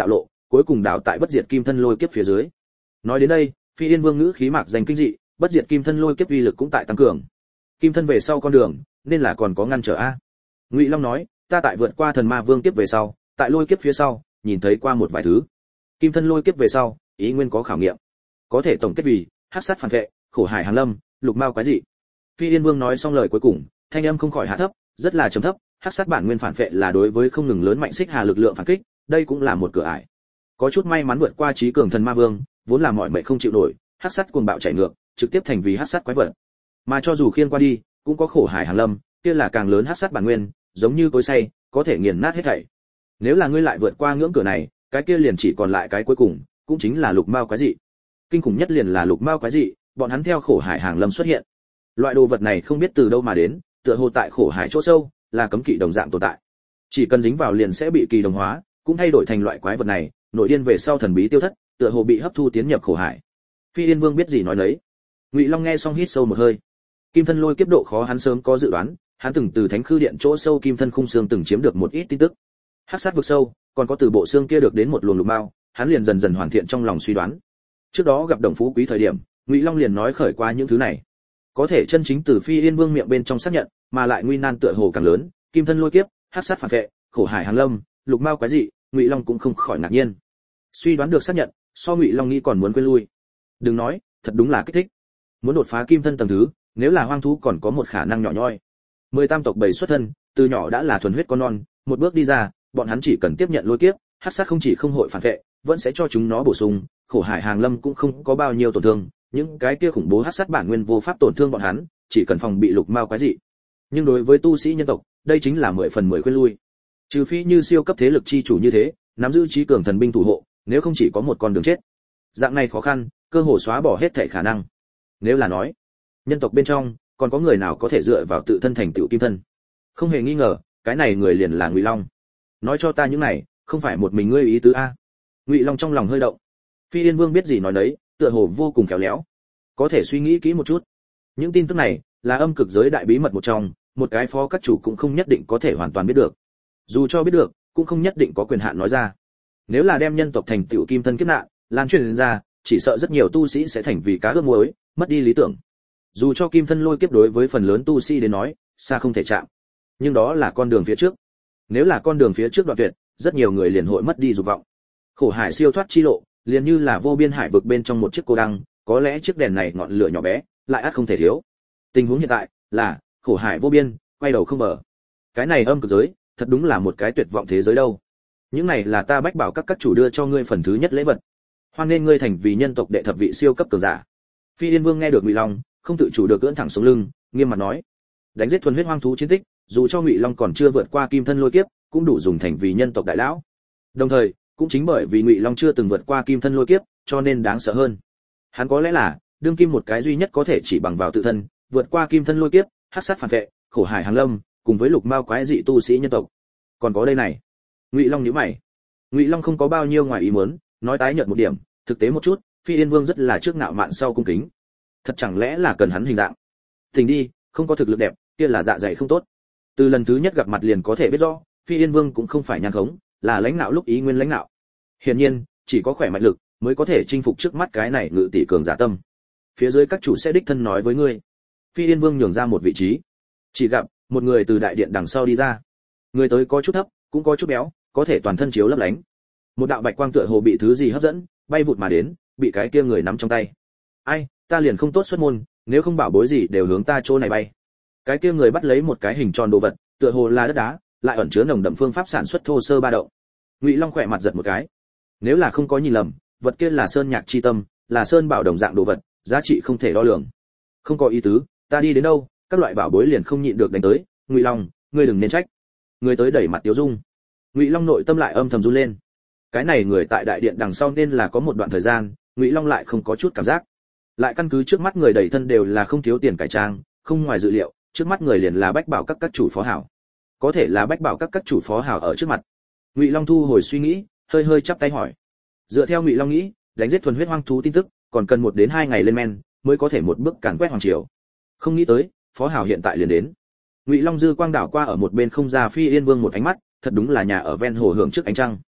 cuối cùng đảo tại bất diệt kim thân lôi kiếp phía dưới. Nói đến đây, Phi Yên Vương ngữ khí mạc danh kinh dị, bất diệt kim thân lôi kiếp uy lực cũng tại tăng cường. Kim thân về sau con đường, nên là còn có ngăn trở a. Ngụy Long nói, ta tại vượt qua thần ma vương kiếp về sau, tại lôi kiếp phía sau, nhìn thấy qua một vài thứ. Kim thân lôi kiếp về sau, ý nguyên có khảo nghiệm. Có thể tổng kết vì, hắc sát phản vệ, khổ hải hàng lâm, lục mao quái dị. Phi Yên Vương nói xong lời cuối cùng, thanh âm không khỏi hạ thấp, rất là trầm thấp, hắc sát bản nguyên phản vệ là đối với không ngừng lớn mạnh xích hà lực lượng phản kích, đây cũng là một cửa ải. Có chút may mắn vượt qua trí cường thần ma vương, vốn là mọi mệnh không chịu nổi, hắc sát cuồng bạo chảy ngược, trực tiếp thành vì hắc sát quái vật. Mà cho dù khiên qua đi, cũng có khổ hải hàng lâm, kia là càng lớn hắc sát bản nguyên, giống như cối xay, có thể nghiền nát hết thảy. Nếu là ngươi lại vượt qua ngưỡng cửa này, cái kia liền chỉ còn lại cái cuối cùng, cũng chính là lục mao quái dị. Kinh khủng nhất liền là lục mao quái dị, bọn hắn theo khổ hải hàng lâm xuất hiện. Loại đồ vật này không biết từ đâu mà đến, tựa hồ tại khổ hải chỗ sâu, là cấm kỵ đồng dạng tồn tại. Chỉ cần dính vào liền sẽ bị kỳ đồng hóa, cũng thay đổi thành loại quái vật này, nội điên về sau thần bí tiêu thất, tựa hồ bị hấp thu tiến nhập khổ hải. Phi Yên Vương biết gì nói nấy. Ngụy Long nghe xong hít sâu một hơi. Kim thân lôi kiếp độ khó hắn sớm có dự đoán, hắn từng từ thánh khư điện chỗ sâu kim thân khung xương từng chiếm được một ít tin tức. Hắc sát vực sâu, còn có từ bộ xương kia được đến một luồng lục mao, hắn liền dần dần hoàn thiện trong lòng suy đoán. Trước đó gặp Đồng Phú Quý thời điểm, Ngụy Long liền nói khởi qua những thứ này. Có thể chân chính từ Phi Yên Vương miệng bên trong xác nhận, mà lại nguy nan tựa hồ càng lớn, kim thân lôi kiếp, hắc sát phản vệ, khổ hải hàng lâm, lục mao quái dị, Ngụy Long cũng không khỏi ngạc nhiên. Suy đoán được xác nhận, so Ngụy Long nghĩ còn muốn quên lui. Đừng nói, thật đúng là kích thích. Muốn đột phá kim thân tầng thứ, nếu là hoang thú còn có một khả năng nhỏ nhoi. 18 tộc bảy xuất thân, từ nhỏ đã là thuần huyết con non, một bước đi ra, bọn hắn chỉ cần tiếp nhận lôi kiếp, hắc sát không chỉ không hội phản vệ, vẫn sẽ cho chúng nó bổ sung, khổ hải hàng lâm cũng không có bao nhiêu tổn thương, những cái kia khủng bố hắc sát bản nguyên vô pháp tổn thương bọn hắn, chỉ cần phòng bị lục mao quái dị. Nhưng đối với tu sĩ nhân tộc, đây chính là 10 phần 10 khuyên lui. Trừ phi như siêu cấp thế lực chi chủ như thế, nắm giữ trí cường thần binh thủ hộ, nếu không chỉ có một con đường chết. Dạng này khó khăn, cơ hồ xóa bỏ hết thảy khả năng. Nếu là nói, nhân tộc bên trong còn có người nào có thể dựa vào tự thân thành tựu kim thân? Không hề nghi ngờ, cái này người liền là Ngụy Long. Nói cho ta những này, không phải một mình ngươi ý tứ a? Ngụy Long trong lòng hơi động. Phi Yên Vương biết gì nói đấy, tựa hồ vô cùng khéo léo. Có thể suy nghĩ kỹ một chút. Những tin tức này là âm cực giới đại bí mật một trong, một cái phó các chủ cũng không nhất định có thể hoàn toàn biết được. Dù cho biết được, cũng không nhất định có quyền hạn nói ra. Nếu là đem nhân tộc thành tựu kim thân kiếp nạn lan truyền ra, chỉ sợ rất nhiều tu sĩ sẽ thành vì cá ướp muối, mất đi lý tưởng. Dù cho kim thân lôi kiếp đối với phần lớn tu sĩ đến nói, xa không thể chạm, nhưng đó là con đường phía trước. Nếu là con đường phía trước đoạn tuyệt, rất nhiều người liền hội mất đi dục vọng. Khổ hải siêu thoát chi lộ, liền như là vô biên hải vực bên trong một chiếc cô đăng, có lẽ chiếc đèn này ngọn lửa nhỏ bé, lại ắt không thể thiếu. Tình huống hiện tại là khổ hải vô biên, quay đầu không bờ. Cái này âm cực giới, thật đúng là một cái tuyệt vọng thế giới đâu. Những này là ta bách bảo các chủ đưa cho ngươi phần thứ nhất lễ vật. Hoan nên ngươi thành vì nhân tộc đệ thập vị siêu cấp cường giả. Phi Yên Vương nghe được Ngụy Long, không tự chủ được ưỡn thẳng sống lưng, nghiêm mặt nói: đánh giết thuần huyết hoang thú chiến tích, dù cho Ngụy Long còn chưa vượt qua kim thân lôi kiếp, cũng đủ dùng thành vì nhân tộc đại lão. Đồng thời, cũng chính bởi vì Ngụy Long chưa từng vượt qua kim thân lôi kiếp, cho nên đáng sợ hơn. Hắn có lẽ là đương kim một cái duy nhất có thể chỉ bằng vào tự thân, vượt qua kim thân lôi kiếp, hắc sát phản vệ, khổ hải hàng lâm, cùng với lục mao quái dị tu sĩ nhân tộc. Còn có đây này. Ngụy Long nhíu mày. Ngụy Long không có bao nhiêu ngoài ý muốn, nói tái nhợt một điểm, thực tế một chút, Phi Yên Vương rất là trước ngạo mạn sau cung kính. Thật chẳng lẽ là cần hắn hình dạng? Tình đi, không có thực lực đẹp, kia là dạ dày không tốt. Từ lần thứ nhất gặp mặt liền có thể biết rõ, Phi Yên Vương cũng không phải nhan khống, là lãnh đạo lúc ý nguyên lãnh đạo. Hiển nhiên, chỉ có khỏe mạnh lực mới có thể chinh phục trước mắt cái này ngự tỷ cường giả tâm. Phía dưới các chủ sẽ đích thân nói với ngươi. Phi Yên Vương nhường ra một vị trí. Chỉ gặp một người từ đại điện đằng sau đi ra. Người tới có chút thấp, cũng có chút béo, có thể toàn thân chiếu lấp lánh. Một đạo bạch quang tựa hồ bị thứ gì hấp dẫn, bay vụt mà đến, bị cái kia người nắm trong tay. Ai, ta liền không tốt xuất môn, nếu không bảo bối gì đều hướng ta chỗ này bay. Cái kia người bắt lấy một cái hình tròn đồ vật, tựa hồ là đất đá, lại ẩn chứa nồng đậm phương pháp sản xuất thô sơ ba động. Ngụy Long khỏe mặt giật một cái. Nếu là không có nhìn lầm, vật kia là sơn nhạc chi tâm, là sơn bảo đồng dạng đồ vật, giá trị không thể đo lường. Không có ý tứ, ta đi đến đâu, các loại bảo bối liền không nhịn được đánh tới. Ngụy Long, ngươi đừng nên trách. Người tới đẩy mặt Tiếu Dung. Ngụy Long nội tâm lại âm thầm run lên. Cái này người tại đại điện đằng sau nên là có một đoạn thời gian, Ngụy Long lại không có chút cảm giác. Lại căn cứ trước mắt người đẩy thân đều là không thiếu tiền cải trang, không ngoài dự liệu, trước mắt người liền là bách bảo các chủ phó hảo. Có thể là bách bảo các chủ phó hảo ở trước mặt. Ngụy Long thu hồi suy nghĩ, hơi hơi chắp tay hỏi. Dựa theo Ngụy Long nghĩ, đánh giết thuần huyết hoang thú tin tức, còn cần 1 đến 2 ngày lên men, mới có thể một bước càn quét hoàng triều. Không nghĩ tới, phó hảo hiện tại liền đến. Ngụy Long dư quang đảo qua ở một bên không ra Phi Yên Vương một ánh mắt, thật đúng là nhà ở ven hồ hưởng trước ánh trăng.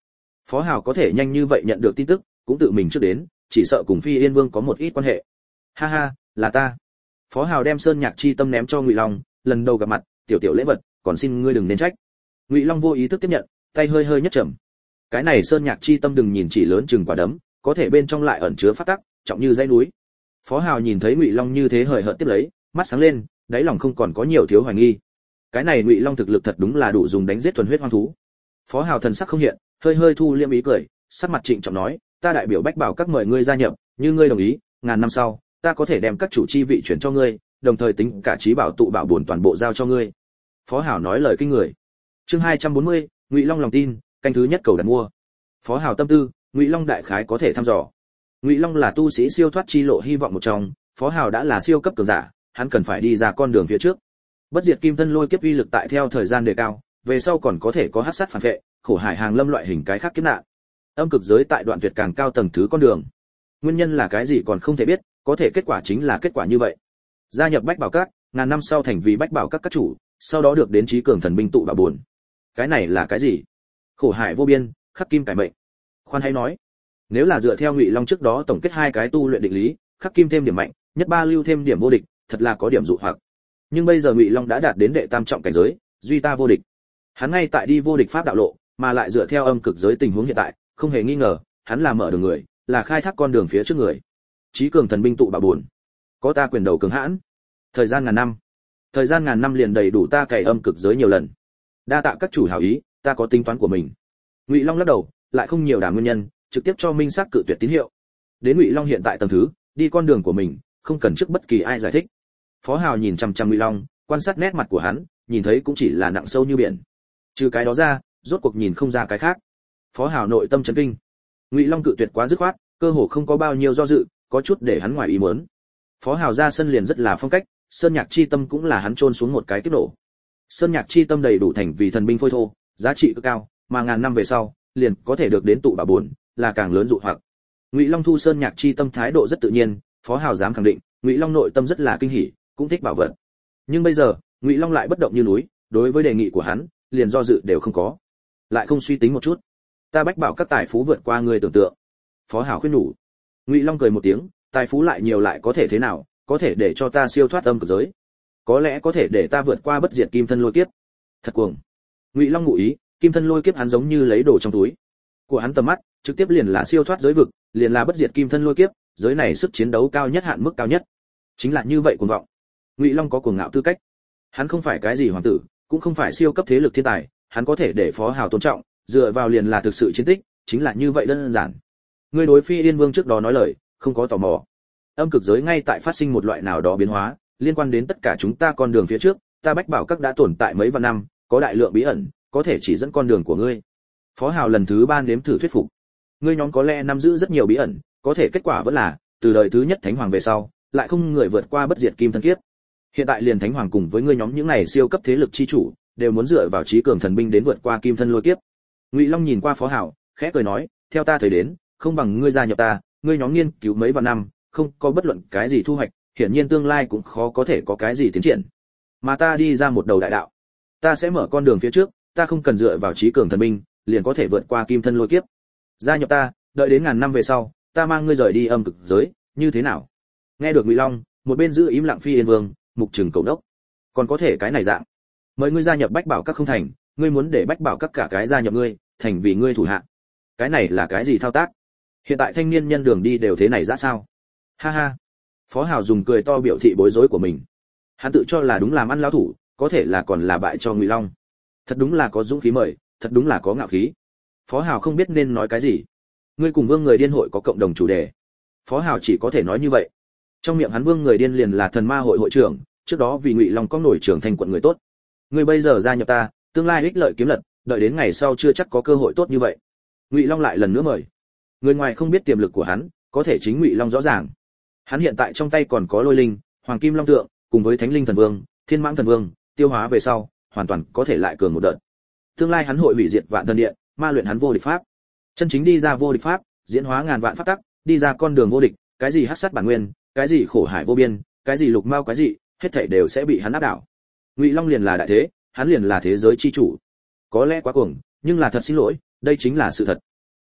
Phó Hào có thể nhanh như vậy nhận được tin tức, cũng tự mình trước đến, chỉ sợ cùng Phi Yên Vương có một ít quan hệ. Ha ha, là ta. Phó Hào đem Sơn Nhạc Chi Tâm ném cho Ngụy Long, lần đầu gặp mặt, tiểu tiểu lễ vật, còn xin ngươi đừng nên trách. Ngụy Long vô ý thức tiếp nhận, tay hơi hơi nhất trầm. Cái này Sơn Nhạc Chi Tâm đừng nhìn chỉ lớn chừng quả đấm, có thể bên trong lại ẩn chứa pháp tắc, trọng như dãy núi. Phó Hào nhìn thấy Ngụy Long như thế hời hợt tiếp lấy, mắt sáng lên, đáy lòng không còn có nhiều thiếu hoài nghi. Cái này Ngụy Long thực lực thật đúng là đủ dùng đánh giết thuần huyết hoang thú. Phó Hào thần sắc không hiện, hơi hơi thu liêm ý cười, sắc mặt trịnh trọng nói, ta đại biểu Bách Bảo các mời ngươi gia nhập, như ngươi đồng ý, ngàn năm sau, ta có thể đem các chủ chi vị chuyển cho ngươi, đồng thời tính cả trí bảo tụ bảo bổn toàn bộ giao cho ngươi. Phó Hào nói lời kinh người. Chương 240, Ngụy Long lòng tin, canh thứ nhất cầu đặt mua. Phó Hào tâm tư, Ngụy Long đại khái có thể thăm dò. Ngụy Long là tu sĩ siêu thoát chi lộ hy vọng một trong, Phó Hào đã là siêu cấp cường giả, hắn cần phải đi ra con đường phía trước. Bất diệt kim thân lôi kiếp uy lực tại theo thời gian đề cao, về sau còn có thể có hắc sát phản vệ, khổ hải hàng lâm loại hình cái khác kiếp nạn. Âm cực giới tại đoạn tuyệt càng cao tầng thứ con đường. Nguyên nhân là cái gì còn không thể biết, có thể kết quả chính là kết quả như vậy. Gia nhập Bách Bảo Các, ngàn năm sau thành vì Bách Bảo Các chủ, sau đó được đến trí cường thần binh tụ bảo buồn. Cái này là cái gì? Khổ hải vô biên, khắc kim cải mệnh. Khoan hãy nói, nếu là dựa theo Ngụy Long trước đó tổng kết hai cái tu luyện định lý, khắc kim thêm điểm mạnh, nhất ba lưu thêm điểm vô địch, thật là có điểm dụ hoặc. Nhưng bây giờ Ngụy Long đã đạt đến đệ tam trọng cảnh giới, duy ta vô địch. Hắn ngay tại đi vô địch pháp đạo lộ, mà lại dựa theo âm cực giới tình huống hiện tại, không hề nghi ngờ, hắn là mở đường người, là khai thác con đường phía trước người. Chí cường thần binh tụ bảo buồn, có ta quyền đầu cường hãn. Thời gian ngàn năm liền đầy đủ ta cày âm cực giới nhiều lần. Đa tạ các chủ hảo ý, ta có tính toán của mình. Ngụy Long lắc đầu, lại không nhiều đàm nguyên nhân, trực tiếp cho minh xác cự tuyệt tín hiệu. Đến Ngụy Long hiện tại tầng thứ, đi con đường của mình, không cần trước bất kỳ ai giải thích. Phó Hào nhìn chằm chằm Ngụy Long, quan sát nét mặt của hắn, nhìn thấy cũng chỉ là nặng sâu như biển. Trừ cái đó ra, rốt cuộc nhìn không ra cái khác. Phó Hào nội tâm chấn kinh. Ngụy Long cự tuyệt quá dứt khoát, cơ hồ không có bao nhiêu do dự, có chút để hắn ngoài ý muốn. Phó Hào ra sân liền rất là phong cách, Sơn Nhạc Chi Tâm cũng là hắn chôn xuống một cái kiếp nổ. Sơn Nhạc Chi Tâm đầy đủ thành vì thần binh phôi thô, giá trị cực cao, mà ngàn năm về sau, liền có thể được đến tụ bảo buồn, là càng lớn dụ hoặc. Ngụy Long thu Sơn Nhạc Chi Tâm thái độ rất tự nhiên, Phó Hào dám khẳng định, Ngụy Long nội tâm rất là kinh hỉ, cũng thích bảo vật. Nhưng bây giờ, Ngụy Long lại bất động như núi, đối với đề nghị của hắn, liền do dự đều không có. Lại không suy tính một chút. Ta Bách Bảo các tài phú vượt qua người tưởng tượng. Phó Hào khuyên nhủ. Ngụy Long cười một tiếng, tài phú lại nhiều lại có thể thế nào, có thể để cho ta siêu thoát âm cực giới. Có lẽ có thể để ta vượt qua bất diệt kim thân lôi kiếp. Thật cuồng. Ngụy Long ngụ ý, kim thân lôi kiếp hắn giống như lấy đồ trong túi. Của hắn tầm mắt, trực tiếp liền là siêu thoát giới vực, liền là bất diệt kim thân lôi kiếp, giới này sức chiến đấu cao nhất hạn mức cao nhất. Chính là như vậy cuồng vọng. Ngụy Long có cuồng ngạo tư cách. Hắn không phải cái gì hoàng tử, cũng không phải siêu cấp thế lực thiên tài, hắn có thể để Phó Hào tôn trọng, dựa vào liền là thực sự chiến tích, chính là như vậy đơn giản. Ngươi đối Phi Yên Vương trước đó nói lời, không có tò mò. Âm cực giới ngay tại phát sinh một loại nào đó biến hóa, liên quan đến tất cả chúng ta con đường phía trước, ta Bách Bảo các đã tồn tại mấy vạn năm, có đại lượng bí ẩn, có thể chỉ dẫn con đường của ngươi. Phó Hào lần thứ 3 nếm thử thuyết phục. Ngươi nhóm có lẽ nắm giữ rất nhiều bí ẩn, có thể kết quả vẫn là, từ đời thứ nhất thánh hoàng về sau, lại không người vượt qua bất diệt kim thân kiếp. Hiện tại liền thánh hoàng cùng với ngươi nhóm những này siêu cấp thế lực chi chủ, đều muốn dựa vào trí cường thần binh đến vượt qua kim thân lôi kiếp. Ngụy Long nhìn qua Phó Hào, khẽ cười nói, theo ta thời đến, không bằng ngươi gia nhập ta, ngươi nhóm nghiên cứu mấy vạn năm, không có bất luận cái gì thu hoạch, hiển nhiên tương lai cũng khó có thể có cái gì tiến triển. Mà ta đi ra một đầu đại đạo, ta sẽ mở con đường phía trước, ta không cần dựa vào trí cường thần binh, liền có thể vượt qua kim thân lôi kiếp. Gia nhập ta, đợi đến ngàn năm về sau, ta mang ngươi rời đi âm cực giới, như thế nào? Nghe được Ngụy Long, một bên giữ im lặng Phi Yên Vương, mục trừng cầu đốc. Còn có thể cái này dạng, mời ngươi gia nhập Bách Bảo các không thành, ngươi muốn để Bách Bảo các cả cái gia nhập ngươi, thành vì ngươi thủ hạ. Cái này là cái gì thao tác? Hiện tại thanh niên nhân đường đi đều thế này ra sao? Ha ha. Phó Hào dùng cười to biểu thị bối rối của mình. Hắn tự cho là đúng làm ăn lão thủ, có thể là còn là bại cho Ngụy Long. Thật đúng là có dũng khí mời, thật đúng là có ngạo khí. Phó Hào không biết nên nói cái gì. Ngươi cùng Vương người điên hội có cộng đồng chủ đề. Phó Hào chỉ có thể nói như vậy. Trong miệng hắn Vương người điên liền là thần ma hội hội trưởng, trước đó vì Ngụy Long có nổi trưởng thành quận người tốt. Ngươi bây giờ gia nhập ta, tương lai ích lợi kiếm lật, đợi đến ngày sau chưa chắc có cơ hội tốt như vậy. Ngụy Long lại lần nữa mời. Người ngoài không biết tiềm lực của hắn, có thể chính Ngụy Long rõ ràng. Hắn hiện tại trong tay còn có Lôi Linh, Hoàng Kim Long tượng, cùng với Thánh Linh Thần Vương, Thiên Mãng Thần Vương, tiêu hóa về sau, hoàn toàn có thể lại cường một đợt. Tương lai hắn hội hủy diệt Vạn Thần Điện, ma luyện hắn vô địch pháp. Chân chính đi ra vô địch pháp, diễn hóa ngàn vạn pháp tắc, đi ra con đường vô địch, cái gì hắc sát bản nguyên, cái gì khổ hải vô biên, cái gì lục mao cái gì, hết thảy đều sẽ bị hắn áp đảo. Ngụy Long liền là đại thế, hắn liền là thế giới chi chủ. Có lẽ quá cuồng, nhưng là thật xin lỗi, đây chính là sự thật.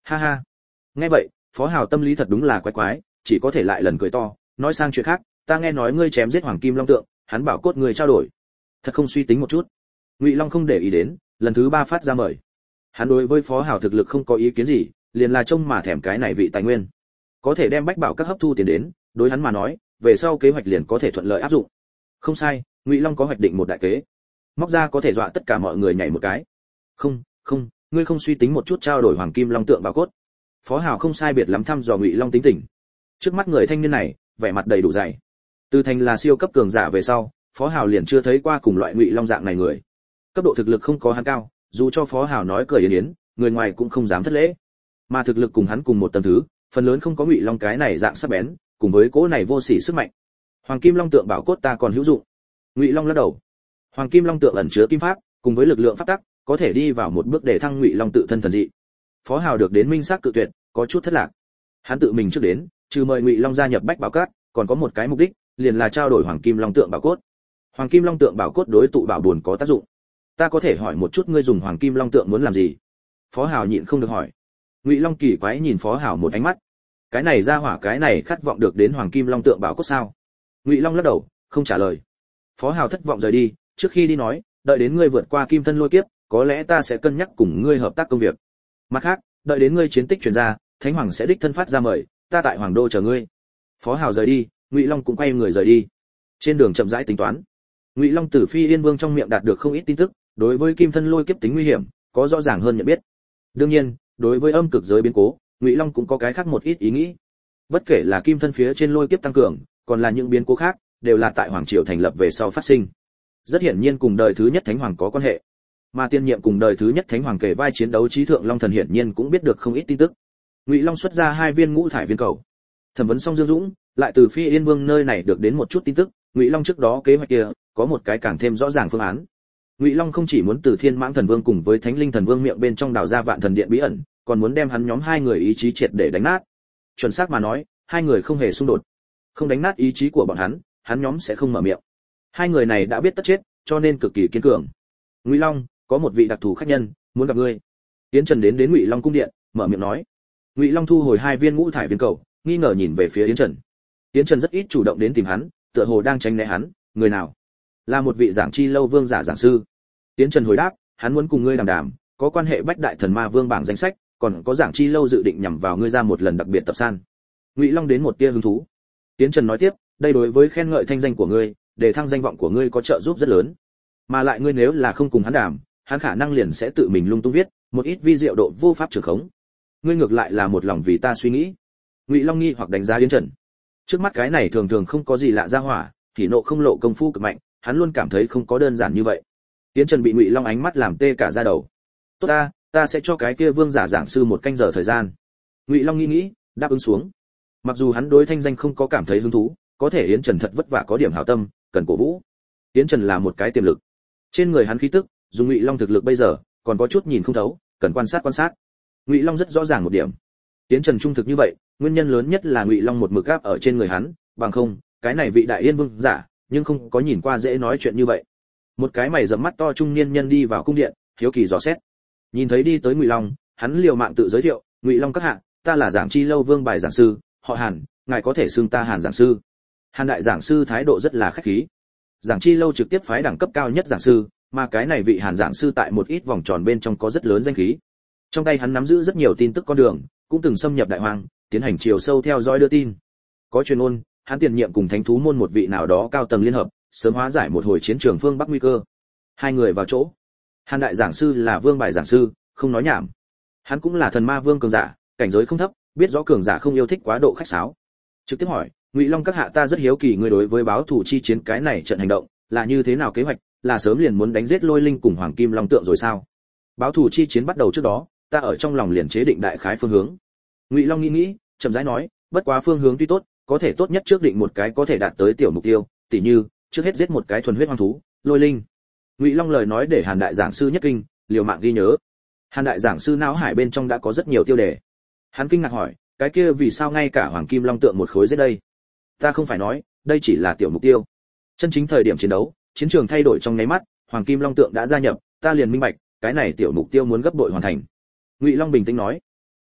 Ha ha. Nghe vậy, Phó Hào tâm lý thật đúng là quái quái, chỉ có thể lại lần cười to, nói sang chuyện khác, ta nghe nói ngươi chém giết Hoàng Kim Long tượng, hắn bảo cốt ngươi trao đổi. Thật không suy tính một chút. Ngụy Long không để ý đến, lần thứ 3 phát ra mời. Hắn đối với Phó Hào thực lực không có ý kiến gì, liền là trông mà thèm cái này vị tài nguyên. Có thể đem bách bảo các hấp thu tiền đến, đối hắn mà nói, về sau kế hoạch liền có thể thuận lợi áp dụng. Không sai, Ngụy Long có hoạch định một đại kế. Móc ra có thể dọa tất cả mọi người nhảy một cái. Không, không, ngươi không suy tính một chút trao đổi Hoàng Kim Long tượng bảo cốt. Phó Hào không sai biệt lắm thăm dò Ngụy Long tính tình. Trước mắt người thanh niên này, vẻ mặt đầy đủ dày. Từ thành là siêu cấp cường giả về sau, Phó Hào liền chưa thấy qua cùng loại Ngụy Long dạng này người. Cấp độ thực lực không có hắn cao, dù cho Phó Hào nói cười yến yến, người ngoài cũng không dám thất lễ. Mà thực lực cùng hắn cùng một tầng thứ, phần lớn không có Ngụy Long cái này dạng sắc bén, cùng với cỗ này vô sỉ sức mạnh. Hoàng Kim Long tượng bảo cốt ta còn hữu dụng. Ngụy Long lắc đầu. Hoàng Kim Long tượng ẩn chứa kim pháp, cùng với lực lượng pháp tắc, có thể đi vào một bước để thăng Ngụy Long tự thân thần dị. Phó Hào được đến minh xác cự tuyệt, có chút thất lạc. Hắn tự mình trước đến, trừ mời Ngụy Long gia nhập Bách Bảo Các, còn có một cái mục đích, liền là trao đổi Hoàng Kim Long tượng bảo cốt. Hoàng Kim Long tượng bảo cốt đối tụ bảo buồn có tác dụng. Ta có thể hỏi một chút ngươi dùng Hoàng Kim Long tượng muốn làm gì? Phó Hào nhịn không được hỏi. Ngụy Long kỳ quái nhìn Phó Hào một ánh mắt. Cái này ra hỏa cái này khát vọng được đến Hoàng Kim Long tượng bảo cốt sao? Ngụy Long lắc đầu, không trả lời. Phó Hào thất vọng rời đi, trước khi đi nói, đợi đến ngươi vượt qua Kim Thân Lôi Kiếp, có lẽ ta sẽ cân nhắc cùng ngươi hợp tác công việc. Mặt khác, đợi đến ngươi chiến tích truyền ra, Thánh Hoàng sẽ đích thân phát ra mời, ta tại Hoàng Đô chờ ngươi. Phó Hào rời đi, Ngụy Long cũng quay người rời đi. Trên đường chậm rãi tính toán, Ngụy Long từ Phi Yên Vương trong miệng đạt được không ít tin tức, đối với Kim Thân Lôi Kiếp tính nguy hiểm, có rõ ràng hơn nhận biết. Đương nhiên, đối với âm cực giới biến cố, Ngụy Long cũng có cái khác một ít ý nghĩ. Bất kể là Kim Thân phía trên lôi kiếp tăng cường, còn là những biến cố khác, đều là tại Hoàng triều thành lập về sau phát sinh. Rất hiển nhiên cùng đời thứ nhất Thánh Hoàng có quan hệ. Mà tiên nhiệm cùng đời thứ nhất Thánh Hoàng kể vai chiến đấu trí thượng Long Thần hiển nhiên cũng biết được không ít tin tức. Ngụy Long xuất ra 2 viên ngũ thải viên cầu. Thẩm vấn xong Dương Dũng, lại từ Phi Yên Vương nơi này được đến một chút tin tức, Ngụy Long trước đó kế hoạch kia có một cái càng thêm rõ ràng phương án. Ngụy Long không chỉ muốn từ Thiên Mãng Thần Vương cùng với Thánh Linh Thần Vương miệng bên trong đào ra Vạn Thần Điện bí ẩn, còn muốn đem hắn nhóm 2 người ý chí triệt để đánh nát. Chuẩn xác mà nói, 2 người không hề xung đột. Không đánh nát ý chí của bọn hắn nhóm sẽ không mở miệng. 2 người này đã biết tất chết, cho nên cực kỳ kiên cường. Ngụy Long, có một vị đặc thù khách nhân muốn gặp ngươi. Yến Trần đến Ngụy Long cung điện, mở miệng nói. Ngụy Long thu hồi 2 viên ngũ thải viên cầu, nghi ngờ nhìn về phía Yến Trần. Yến Trần rất ít chủ động đến tìm hắn, tựa hồ đang tránh né hắn. Người nào? Là một vị Giảng Chi Lâu vương giả giảng sư. Yến Trần hồi đáp, hắn muốn cùng ngươi đàm đàm, có quan hệ Bách Đại Thần Ma Vương bảng danh sách, còn có Giảng Chi Lâu dự định nhằm vào ngươi ra một lần đặc biệt tập san. Ngụy Long đến một tia hứng thú. Yến Trần nói tiếp, đây đối với khen ngợi thanh danh của ngươi, để thăng danh vọng của ngươi có trợ giúp rất lớn. Mà lại ngươi nếu là không cùng hắn đàm, hắn khả năng liền sẽ tự mình lung tung viết một ít vi diệu độ vô pháp trường khống. Ngươi ngược lại là một lòng vì ta suy nghĩ. Ngụy Long nghi hoặc đánh giá Yến Trần. Trước mắt cái này thường thường không có gì lạ ra hỏa, thì nộ không lộ công phu cực mạnh, hắn luôn cảm thấy không có đơn giản như vậy. Yến Trần bị Ngụy Long ánh mắt làm tê cả da đầu. Tốt ta sẽ cho cái kia vương giả giảng sư một canh giờ thời gian. Ngụy Long nghĩ, đáp ứng xuống. Mặc dù hắn đối thanh danh không có cảm thấy hứng thú, có thể Yến Trần thật vất vả có điểm hảo tâm, cần cổ vũ. Yến Trần là một cái tiềm lực. Trên người hắn khí tức, dùng Ngụy Long thực lực bây giờ, còn có chút nhìn không thấu, cần quan sát. Ngụy Long rất rõ ràng một điểm. Yến Trần trung thực như vậy, nguyên nhân lớn nhất là Ngụy Long một mực áp ở trên người hắn, bằng không, cái này vị đại yên vương giả, nhưng không có nhìn qua dễ nói chuyện như vậy. Một cái mày rậm mắt to trung niên nhân đi vào cung điện, hiếu kỳ dò xét. Nhìn thấy đi tới Ngụy Long, hắn liều mạng tự giới thiệu, "Ngụy Long các hạ, ta là Giảng Chi Lâu Vương bài giảng sư, họ Hàn, ngài có thể xưng ta Hàn giảng sư." Hàn đại giảng sư thái độ rất là khách khí. Giảng Chi Lâu trực tiếp phái đẳng cấp cao nhất giảng sư, mà cái này vị Hàn giảng sư tại một ít vòng tròn bên trong có rất lớn danh khí. Trong tay hắn nắm giữ rất nhiều tin tức con đường, cũng từng xâm nhập đại hoang, tiến hành chiều sâu theo dõi đưa tin. Có truyền ngôn, hắn tiền nhiệm cùng Thánh thú môn một vị nào đó cao tầng liên hợp, sớm hóa giải một hồi chiến trường phương Bắc nguy cơ. 2 người vào chỗ. Hàn đại giảng sư là vương bài giảng sư, không nói nhảm. Hắn cũng là thần ma vương cường giả, cảnh giới không thấp, biết rõ cường giả không yêu thích quá độ khách sáo. Trực tiếp hỏi, Ngụy Long các hạ, ta rất hiếu kỳ ngươi đối với báo thủ chi chiến cái này trận hành động, là như thế nào kế hoạch, là sớm liền muốn đánh giết Lôi Linh cùng Hoàng Kim Long tượng rồi sao? Báo thủ chi chiến bắt đầu trước đó, ta ở trong lòng liền chế định đại khái phương hướng. Ngụy Long nghĩ, chậm rãi nói, bất quá phương hướng tuy tốt, có thể tốt nhất trước định một cái có thể đạt tới tiểu mục tiêu, tỉ như, trước hết giết một cái thuần huyết hoang thú, Lôi Linh. Ngụy Long lời nói để Hàn đại giảng sư nhất kinh, liều mạng ghi nhớ. Hàn đại giảng sư não hải bên trong đã có rất nhiều tiêu đề. Hắn kinh ngạc hỏi, cái kia vì sao ngay cả Hoàng Kim Long tượng một khối giết đây? Ta không phải nói, đây chỉ là tiểu mục tiêu. Chân chính thời điểm chiến đấu, chiến trường thay đổi trong nháy mắt, Hoàng Kim Long tượng đã gia nhập, ta liền minh bạch, cái này tiểu mục tiêu muốn gấp bội hoàn thành. Ngụy Long bình tĩnh nói,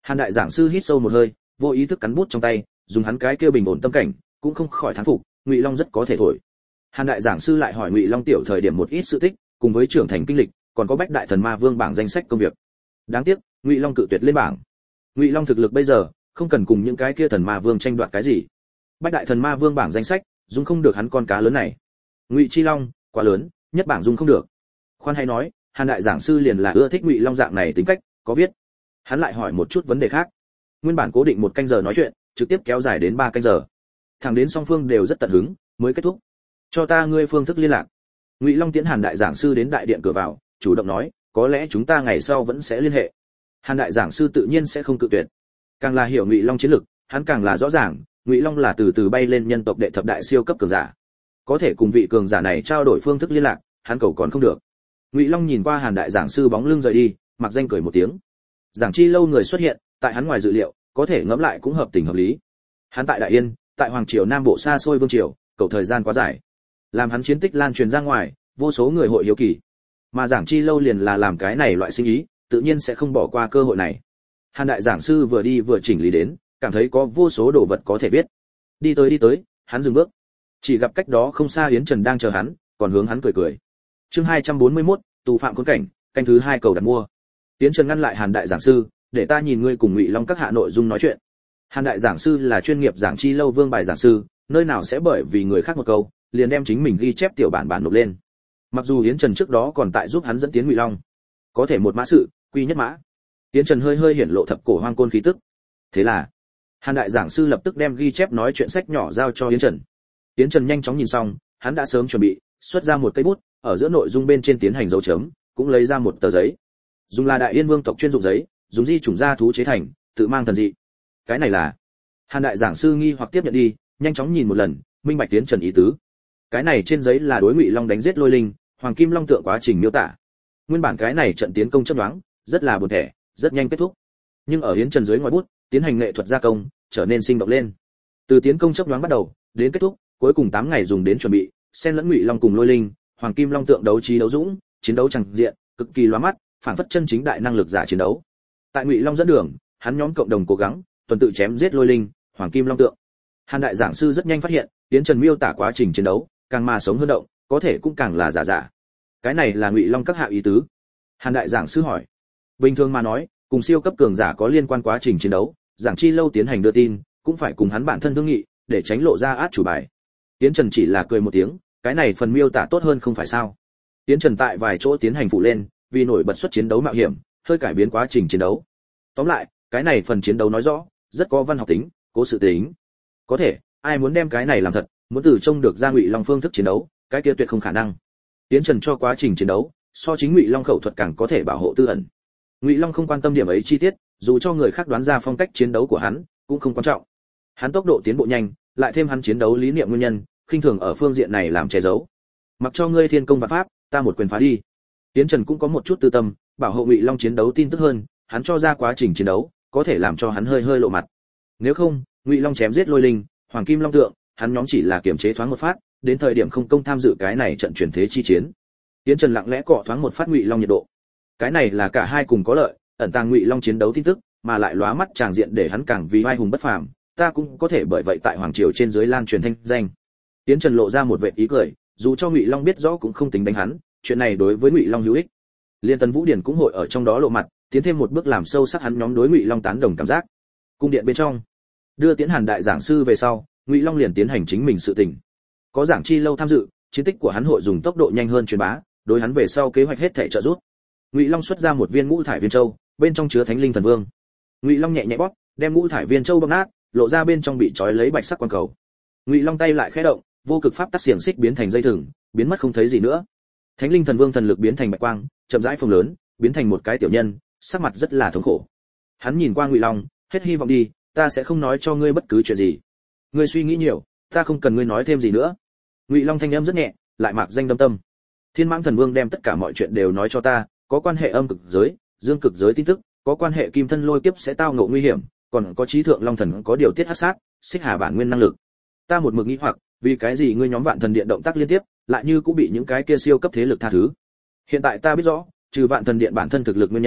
Hàn đại giảng sư hít sâu một hơi, vô ý thức cắn bút trong tay, dùng hắn cái kia bình ổn tâm cảnh, cũng không khỏi thán phục, Ngụy Long rất có thể thổi. Hàn đại giảng sư lại hỏi Ngụy Long tiểu thời điểm một ít sự tích, cùng với trưởng thành kinh lịch, còn có Bách đại thần ma vương bảng danh sách công việc. Đáng tiếc, Ngụy Long cự tuyệt lên bảng. Ngụy Long thực lực bây giờ, không cần cùng những cái kia thần ma vương tranh đoạt cái gì. Bách đại thần ma vương bảng danh sách, dung không được hắn con cá lớn này. Ngụy Chi Long, quá lớn, nhất bảng dung không được. Khoan hay nói, Hàn đại giảng sư liền là ưa thích Ngụy Long dạng này tính cách, có viết. Hắn lại hỏi một chút vấn đề khác. Nguyên bản cố định 1 canh giờ nói chuyện, trực tiếp kéo dài đến 3 canh giờ. Thẳng đến song phương đều rất tận hứng, mới kết thúc. Cho ta ngươi phương thức liên lạc. Ngụy Long tiến Hàn đại giảng sư đến đại điện cửa vào, chủ động nói, có lẽ chúng ta ngày sau vẫn sẽ liên hệ. Hàn đại giảng sư tự nhiên sẽ không cự tuyệt. Càng là hiểu Ngụy Long chiến lực, hắn càng là rõ ràng, Ngụy Long là từ từ bay lên nhân tộc đệ thập đại siêu cấp cường giả. Có thể cùng vị cường giả này trao đổi phương thức liên lạc, hắn cầu còn không được. Ngụy Long nhìn qua Hàn đại giảng sư bóng lưng rời đi, mặc danh cười một tiếng. Giảng Chi lâu người xuất hiện, tại hắn ngoài dự liệu, có thể ngẫm lại cũng hợp tình hợp lý. Hắn tại Đại Yên, tại hoàng triều Nam Bộ xa xôi vương triều, cầu thời gian quá dài, làm hắn chiến tích lan truyền ra ngoài, vô số người hội hiếu kỳ. Mà Giảng Chi lâu liền là làm cái này loại sinh ý, tự nhiên sẽ không bỏ qua cơ hội này. Hàn đại giảng sư vừa đi vừa chỉnh lý đến, cảm thấy có vô số đồ vật có thể viết. Đi tới, hắn dừng bước. Chỉ gặp cách đó không xa Yến Trần đang chờ hắn, còn hướng hắn cười cười. Chương 241, tù phạm khốn cảnh, canh thứ 2 cầu đặt mua. Yến Trần ngăn lại Hàn đại giảng sư, để ta nhìn ngươi cùng Ngụy Long các hạ nội dung nói chuyện. Hàn đại giảng sư là chuyên nghiệp Giảng Chi lâu vương bài giảng sư, nơi nào sẽ bởi vì người khác một câu, liền đem chính mình ghi chép tiểu bản nộp lên. Mặc dù Yến Trần trước đó còn tại giúp hắn dẫn tiến Ngụy Long, có thể một mã sự, quy nhất mã. Yến Trần hơi hiển lộ thập cổ hoang côn khí tức. Thế là, Hàn đại giảng sư lập tức đem ghi chép nói chuyện sách nhỏ giao cho Yến Trần. Yến Trần nhanh chóng nhìn xong, hắn đã sớm chuẩn bị, xuất ra một cây bút, ở giữa nội dung bên trên tiến hành dấu chấm, cũng lấy ra một tờ giấy. Dùng là Đại Yên vương tộc chuyên dụng giấy, dùng di chủng gia thú chế thành, tự mang thần dị. Cái này là? Hàn đại giảng sư nghi hoặc tiếp nhận đi, nhanh chóng nhìn một lần, minh bạch Yến Trần ý tứ. Cái này trên giấy là đối Ngụy Long đánh giết Lôi Linh, Hoàng Kim Long tượng quá trình miêu tả. Nguyên bản cái này trận tiến công chớp nhoáng, rất là buồn tẻ, rất nhanh kết thúc. Nhưng ở Yến Trần dưới ngoài bút, tiến hành nghệ thuật gia công, trở nên sinh động lên. Từ tiến công chớp nhoáng bắt đầu, đến kết thúc, cuối cùng 8 ngày dùng đến chuẩn bị, xen lẫn Ngụy Long cùng Lôi Linh, Hoàng Kim Long tượng đấu trí đấu dũng, chiến đấu chẳng diện, cực kỳ lóa mắt, phản phất chân chính đại năng lực giả chiến đấu. Tại Ngụy Long dẫn đường, hắn nhóm cộng đồng cố gắng, tuần tự chém giết Lôi Linh, Hoàng Kim Long tượng. Hàn đại giảng sư rất nhanh phát hiện, Yến Trần miêu tả quá trình chiến đấu, càng mà sống hơn động, có thể cũng càng là giả. Cái này là Ngụy Long các hạ ý tứ? Hàn đại giảng sư hỏi. Bình thường mà nói, cùng siêu cấp cường giả có liên quan quá trình chiến đấu, Giảng Chi lâu tiến hành đưa tin, cũng phải cùng hắn bản thân thương nghị, để tránh lộ ra át chủ bài. Yến Trần chỉ là cười một tiếng, cái này phần miêu tả tốt hơn không phải sao? Yến Trần tại vài chỗ tiến hành phụ lên, vì nổi bật xuất chiến đấu mạo hiểm, hơi cải biến quá trình chiến đấu. Tóm lại, cái này phần chiến đấu nói rõ, rất có văn học tính, cố sự tính. Có thể, ai muốn đem cái này làm thật, muốn từ trông được ra Ngụy Long phương thức chiến đấu, cái kia tuyệt không khả năng. Yến Trần cho quá trình chiến đấu, so chính Ngụy Long khẩu thuật càng có thể bảo hộ tư ẩn. Ngụy Long không quan tâm điểm ấy chi tiết, dù cho người khác đoán ra phong cách chiến đấu của hắn, cũng không quan trọng. Hắn tốc độ tiến bộ nhanh, lại thêm hắn chiến đấu lý niệm nguyên nhân, khinh thường ở phương diện này làm che giấu. Mặc cho ngươi thiên công và pháp, ta một quyền phá đi. Yến Trần cũng có một chút tư tâm, bảo hộ Ngụy Long chiến đấu tin tức hơn, hắn cho ra quá trình chiến đấu, có thể làm cho hắn hơi lộ mặt. Nếu không, Ngụy Long chém giết Lôi Linh, Hoàng Kim Long tượng, hắn nhóm chỉ là kiểm chế thoáng một phát, đến thời điểm không công tham dự cái này trận chuyển thế chi chiến. Yến Trần lặng lẽ cọ thoáng một phát Ngụy Long nhiệt độ. Cái này là cả hai cùng có lợi, ẩn tàng Ngụy Long chiến đấu tin tức, mà lại lóa mắt tràng diện để hắn càng vì oai hùng bất phàm, ta cũng có thể bởi vậy tại hoàng triều trên dưới lan truyền thanh danh. Yến Trần lộ ra một vệt ý cười, dù cho Ngụy Long biết rõ cũng không tính đánh hắn, chuyện này đối với Ngụy Long hữu ích. Liên Tần Vũ Điển cũng hội ở trong đó lộ mặt, tiến thêm một bước làm sâu sắc hắn nhóm đối Ngụy Long tán đồng cảm giác. Cung điện bên trong, đưa Tiễn Hàn đại giảng sư về sau, Ngụy Long liền tiến hành chính mình sự tình. Có Giảng Chi lâu tham dự, chiến tích của hắn hội dùng tốc độ nhanh hơn truyền bá, đối hắn về sau kế hoạch hết thảy trợ giúp. Ngụy Long xuất ra một viên ngũ thải viên châu, bên trong chứa Thánh Linh Thần Vương. Ngụy Long nhẹ nhẹ bóp, đem ngũ thải viên châu bóc nát, lộ ra bên trong bị trói lấy bạch sắc quang cầu. Ngụy Long tay lại khẽ động, vô cực pháp tắc xiềng xích biến thành dây thừng, biến mất không thấy gì nữa. Thánh Linh Thần Vương thần lực biến thành bạch quang, chậm rãi phồng lớn, biến thành một cái tiểu nhân, sắc mặt rất là thống khổ. Hắn nhìn qua Ngụy Long, hết hy vọng đi, ta sẽ không nói cho ngươi bất cứ chuyện gì. Ngươi suy nghĩ nhiều, ta không cần ngươi nói thêm gì nữa. Ngụy Long thanh âm rất nhẹ, lại mạc danh đâm tâm. Thiên Mãng Thần Vương đem tất cả mọi chuyện đều nói cho ta, có quan hệ âm cực giới, dương cực giới tin tức, có quan hệ kim thân lôi kiếp sẽ tao ngộ nguy hiểm, còn có trí thượng long thần có điều tiết hắc sát, xích hà bản nguyên năng lực. Ta một mực nghĩ hoặc, vì cái gì ngươi nhóm Vạn Thần Điện động tác liên tiếp, lại như cũng bị những cái kia siêu cấp thế lực tha thứ. Hiện tại ta biết rõ, trừ Vạn Thần Điện bản thân thực lực nguyên nhân,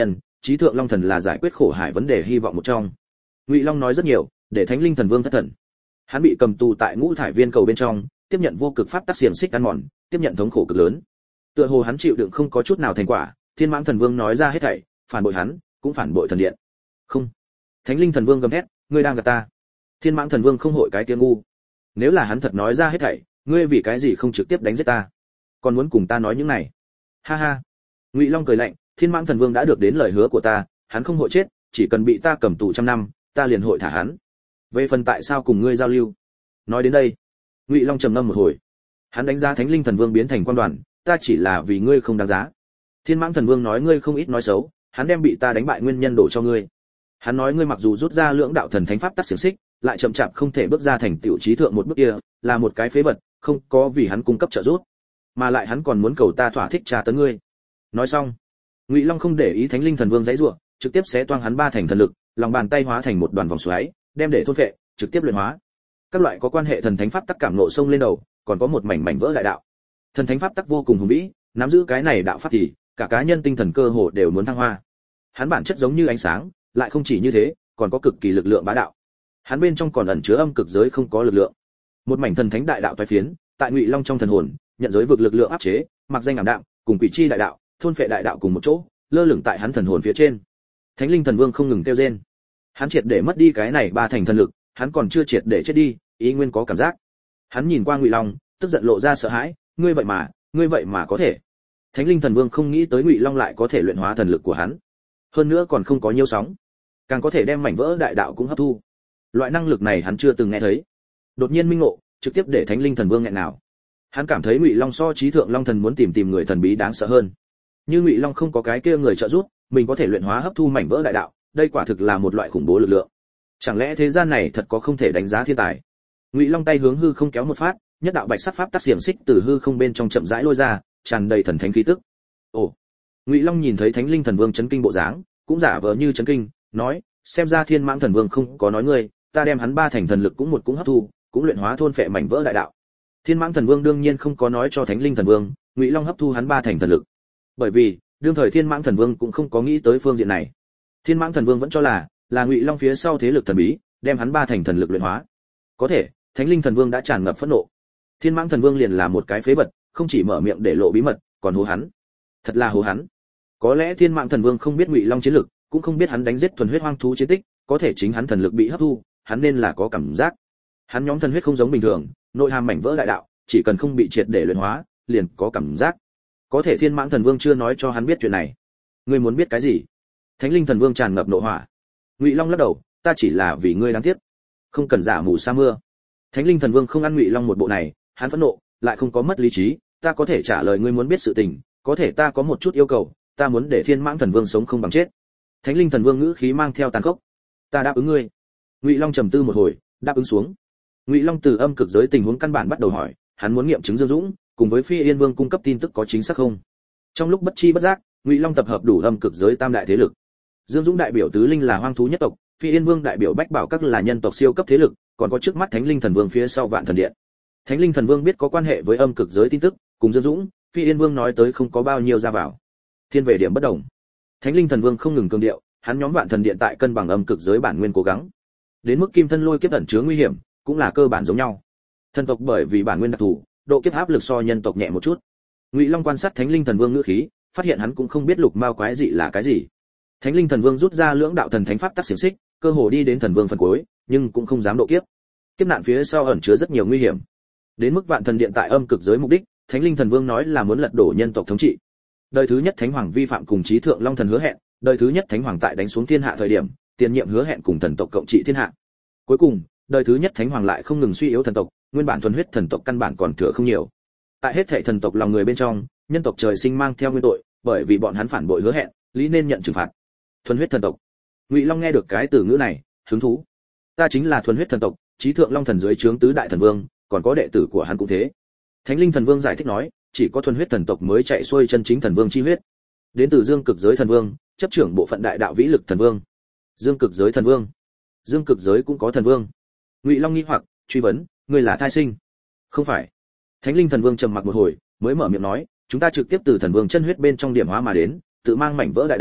trí thượng long thần là giải quyết khổ hải vấn đề hy vọng một trong. Ngụy Long nói rất nhiều, để Thánh Linh Thần Vương thất thần. Hắn bị cầm tù tại ngũ thải viên cầu bên trong, tiếp nhận vô cực pháp tắc xiềng xích ăn mòn, tiếp nhận thống khổ cực lớn. Tựa hồ hắn chịu đựng không có chút nào thành quả, Thiên Mãng Thần Vương nói ra hết thảy, phản bội hắn, cũng phản bội thần điện. Không. Thánh Linh Thần Vương gầm thét, ngươi đang gạt ta. Thiên Mãng Thần Vương không hội cái tiếng ngu. Nếu là hắn thật nói ra hết thảy, ngươi vì cái gì không trực tiếp đánh giết ta, còn muốn cùng ta nói những này? Ha ha. Ngụy Long cười lạnh, Thiên Mãng Thần Vương đã được đến lời hứa của ta, hắn không hội chết, chỉ cần bị ta cầm tù trăm năm, ta liền hội thả hắn. Về phần tại sao cùng ngươi giao lưu, nói đến đây, Ngụy Long trầm ngâm một hồi. Hắn đánh giá Thánh Linh Thần Vương biến thành quan đoàn, ta chỉ là vì ngươi không đáng giá. Thiên Mãng Thần Vương nói ngươi không ít nói xấu, hắn đem bị ta đánh bại nguyên nhân đổ cho ngươi. Hắn nói ngươi mặc dù rút ra lưỡng đạo thần thánh pháp tắc xiển xích, lại chậm chạp không thể bước ra thành tiểu trí thượng một bước kia, là một cái phế vật, không có vì hắn cung cấp trợ giúp, mà lại hắn còn muốn cầu ta thỏa thích tra tấn ngươi. Nói xong, Ngụy Long không để ý Thánh Linh Thần Vương giãy giụa, trực tiếp xé toang hắn ba thành thần lực, lòng bàn tay hóa thành một đoàn vòng xoáy, đem để thôn phệ, trực tiếp luyện hóa. Các loại có quan hệ thần thánh pháp tắc cảm ngộ sông lên đầu, còn có một mảnh vỡ đại đạo. Thần thánh pháp tắc vô cùng hùng vĩ, nắm giữ cái này đạo pháp thì cả cá nhân tinh thần cơ hồ đều muốn thăng hoa. Hắn bản chất giống như ánh sáng, lại không chỉ như thế, còn có cực kỳ lực lượng bá đạo. Hắn bên trong còn ẩn chứa âm cực giới không có lực lượng. Một mảnh thần thánh đại đạo toái phiến, tại Ngụy Long trong thần hồn, nhận giới vực lực lượng áp chế, mặc danh ảm đạm, cùng quỷ chi đại đạo, thôn phệ đại đạo cùng một chỗ, lơ lửng tại hắn thần hồn phía trên. Thánh Linh Thần Vương không ngừng kêu rên. Hắn triệt để mất đi cái này ba thành thần lực, hắn còn chưa triệt để chết đi, ý nguyên có cảm giác. Hắn nhìn qua Ngụy Long, tức giận lộ ra sợ hãi, ngươi vậy mà có thể. Thánh Linh Thần Vương không nghĩ tới Ngụy Long lại có thể luyện hóa thần lực của hắn, hơn nữa còn không có nhiêu sóng, càng có thể đem mảnh vỡ đại đạo cũng hấp thu. Loại năng lực này hắn chưa từng nghe thấy. Đột nhiên minh ngộ, trực tiếp để Thánh Linh Thần Vương nghẹn nào. Hắn cảm thấy Ngụy Long so trí thượng long thần muốn tìm người thần bí đáng sợ hơn. Như Ngụy Long không có cái kia người trợ giúp, mình có thể luyện hóa hấp thu mảnh vỡ đại đạo, đây quả thực là một loại khủng bố lực lượng. Chẳng lẽ thế gian này thật có không thể đánh giá thiên tài? Ngụy Long tay hướng hư không kéo một phát, nhất đạo bạch sắc pháp tắc xiềng xích từ hư không bên trong chậm rãi lôi ra, tràn đầy thần thánh khí tức. Ồ. Ngụy Long nhìn thấy Thánh Linh Thần Vương chấn kinh bộ dáng, cũng giả vờ như chấn kinh, nói, xem ra Thiên Mãng Thần Vương không có nói ngươi, ta đem hắn ba thành thần lực cũng hấp thu, cũng luyện hóa thôn phệ mảnh vỡ đại đạo. Thiên Mãng Thần Vương đương nhiên không có nói cho Thánh Linh Thần Vương, Ngụy Long hấp thu hắn ba thành thần lực. Bởi vì, đương thời Thiên Mãng Thần Vương cũng không có nghĩ tới phương diện này. Thiên Mãng Thần Vương vẫn cho là Ngụy Long phía sau thế lực thần bí, đem hắn ba thành thần lực luyện hóa. Có thể, Thánh Linh Thần Vương đã tràn ngập phẫn nộ. Thiên Mãng Thần Vương liền là một cái phế vật, không chỉ mở miệng để lộ bí mật, còn hố hắn. Thật là hố hắn. Có lẽ Thiên Mãng Thần Vương không biết Ngụy Long chiến lực, cũng không biết hắn đánh giết thuần huyết hoang thú chiến tích, có thể chính hắn thần lực bị hấp thu, hắn nên là có cảm giác. Hắn nhóm thần huyết không giống bình thường, nội hàm mảnh vỡ đại đạo, chỉ cần không bị triệt để luyện hóa, liền có cảm giác. Có thể Thiên Mãng Thần Vương chưa nói cho hắn biết chuyện này. Ngươi muốn biết cái gì? Thánh Linh Thần Vương tràn ngập nộ hỏa. Ngụy Long lắc đầu, ta chỉ là vì ngươi đáng tiếc, không cần giả mù sa mưa. Thánh Linh Thần Vương không ăn Ngụy Long một bộ này, hắn phẫn nộ, lại không có mất lý trí, ta có thể trả lời ngươi muốn biết sự tình, có thể ta có một chút yêu cầu, ta muốn để Thiên Mãng Thần Vương sống không bằng chết. Thánh Linh Thần Vương ngữ khí mang theo tàn khốc. Ta đáp ứng ngươi. Ngụy Long trầm tư một hồi, đáp ứng xuống. Ngụy Long từ âm cực giới tình huống căn bản bắt đầu hỏi, hắn muốn nghiệm chứng Dương Dũng cùng với Phi Yên Vương cung cấp tin tức có chính xác không. Trong lúc bất chi bất giác, Ngụy Long tập hợp đủ âm cực giới tam đại thế lực. Dương Dũng đại biểu tứ linh là hoang thú nhất tộc, Phi Yên Vương đại biểu bách bảo các là nhân tộc siêu cấp thế lực, còn có trước mắt Thánh Linh Thần Vương phía sau Vạn Thần Điện. Thánh Linh Thần Vương biết có quan hệ với âm cực giới tin tức, cùng Dương Dũng, Phi Yên Vương nói tới không có bao nhiêu ra vào. Thiên về điểm bất đồng. Thánh Linh Thần Vương không ngừng cường điệu, hắn nhóm Vạn Thần Điện tại cân bằng âm cực giới bản nguyên cố gắng. Đến mức Kim Thân Lôi kiếp ẩn chứa nguy hiểm, cũng là cơ bản giống nhau. Thần tộc bởi vì bản nguyên đặc thù, độ kiếp áp lực so nhân tộc nhẹ một chút. Ngụy Long quan sát Thánh Linh Thần Vương ngữ khí, phát hiện hắn cũng không biết lục mao quái dị là cái gì. Thánh Linh Thần Vương rút ra lưỡng đạo thần thánh pháp tắc xiển xích, cơ hồ đi đến thần vương phần cuối, nhưng cũng không dám độ kiếp. Kiếp nạn phía sau ẩn chứa rất nhiều nguy hiểm. Đến mức Vạn Thần Điện tại âm cực giới mục đích, Thánh Linh Thần Vương nói là muốn lật đổ nhân tộc thống trị. Đời thứ nhất Thánh Hoàng vi phạm cùng chí thượng Long Thần hứa hẹn, đời thứ nhất Thánh Hoàng tại đánh xuống thiên hạ thời điểm, tiền nhiệm hứa hẹn cùng thần tộc cộng trị thiên hạ. Cuối cùng, đời thứ nhất Thánh Hoàng lại không ngừng suy yếu thần tộc, nguyên bản thuần huyết thần tộc căn bản còn thừa không nhiều. Tại hết thảy thần tộc lòng người bên trong, nhân tộc trời sinh mang theo nguyên tội, bởi vì bọn hắn phản bội hứa hẹn, lý nên nhận trừng phạt. Thuần huyết thần tộc. Ngụy Long nghe được cái từ ngữ này, hứng thú. Ta chính là thuần huyết thần tộc, chí thượng Long Thần dưới trướng tứ đại thần vương, còn có đệ tử của hắn cũng thế. Thánh Linh Thần Vương giải thích nói, chỉ có thuần huyết thần tộc mới chạy xuôi chân chính thần vương chi huyết. Đến từ Dương Cực giới thần vương, chấp trưởng bộ phận đại đạo vĩ lực thần vương. Dương Cực giới thần vương. Dương Cực giới cũng có thần vương. Ngụy Long nghi hoặc, truy vấn, ngươi là thai sinh? Không phải. Thánh Linh Thần Vương trầm mặc một hồi, mới mở miệng nói, chúng ta trực tiếp từ thần vương chân huyết bên trong điểm hóa mà đến, tự mang mảnh vỡ đại đạo,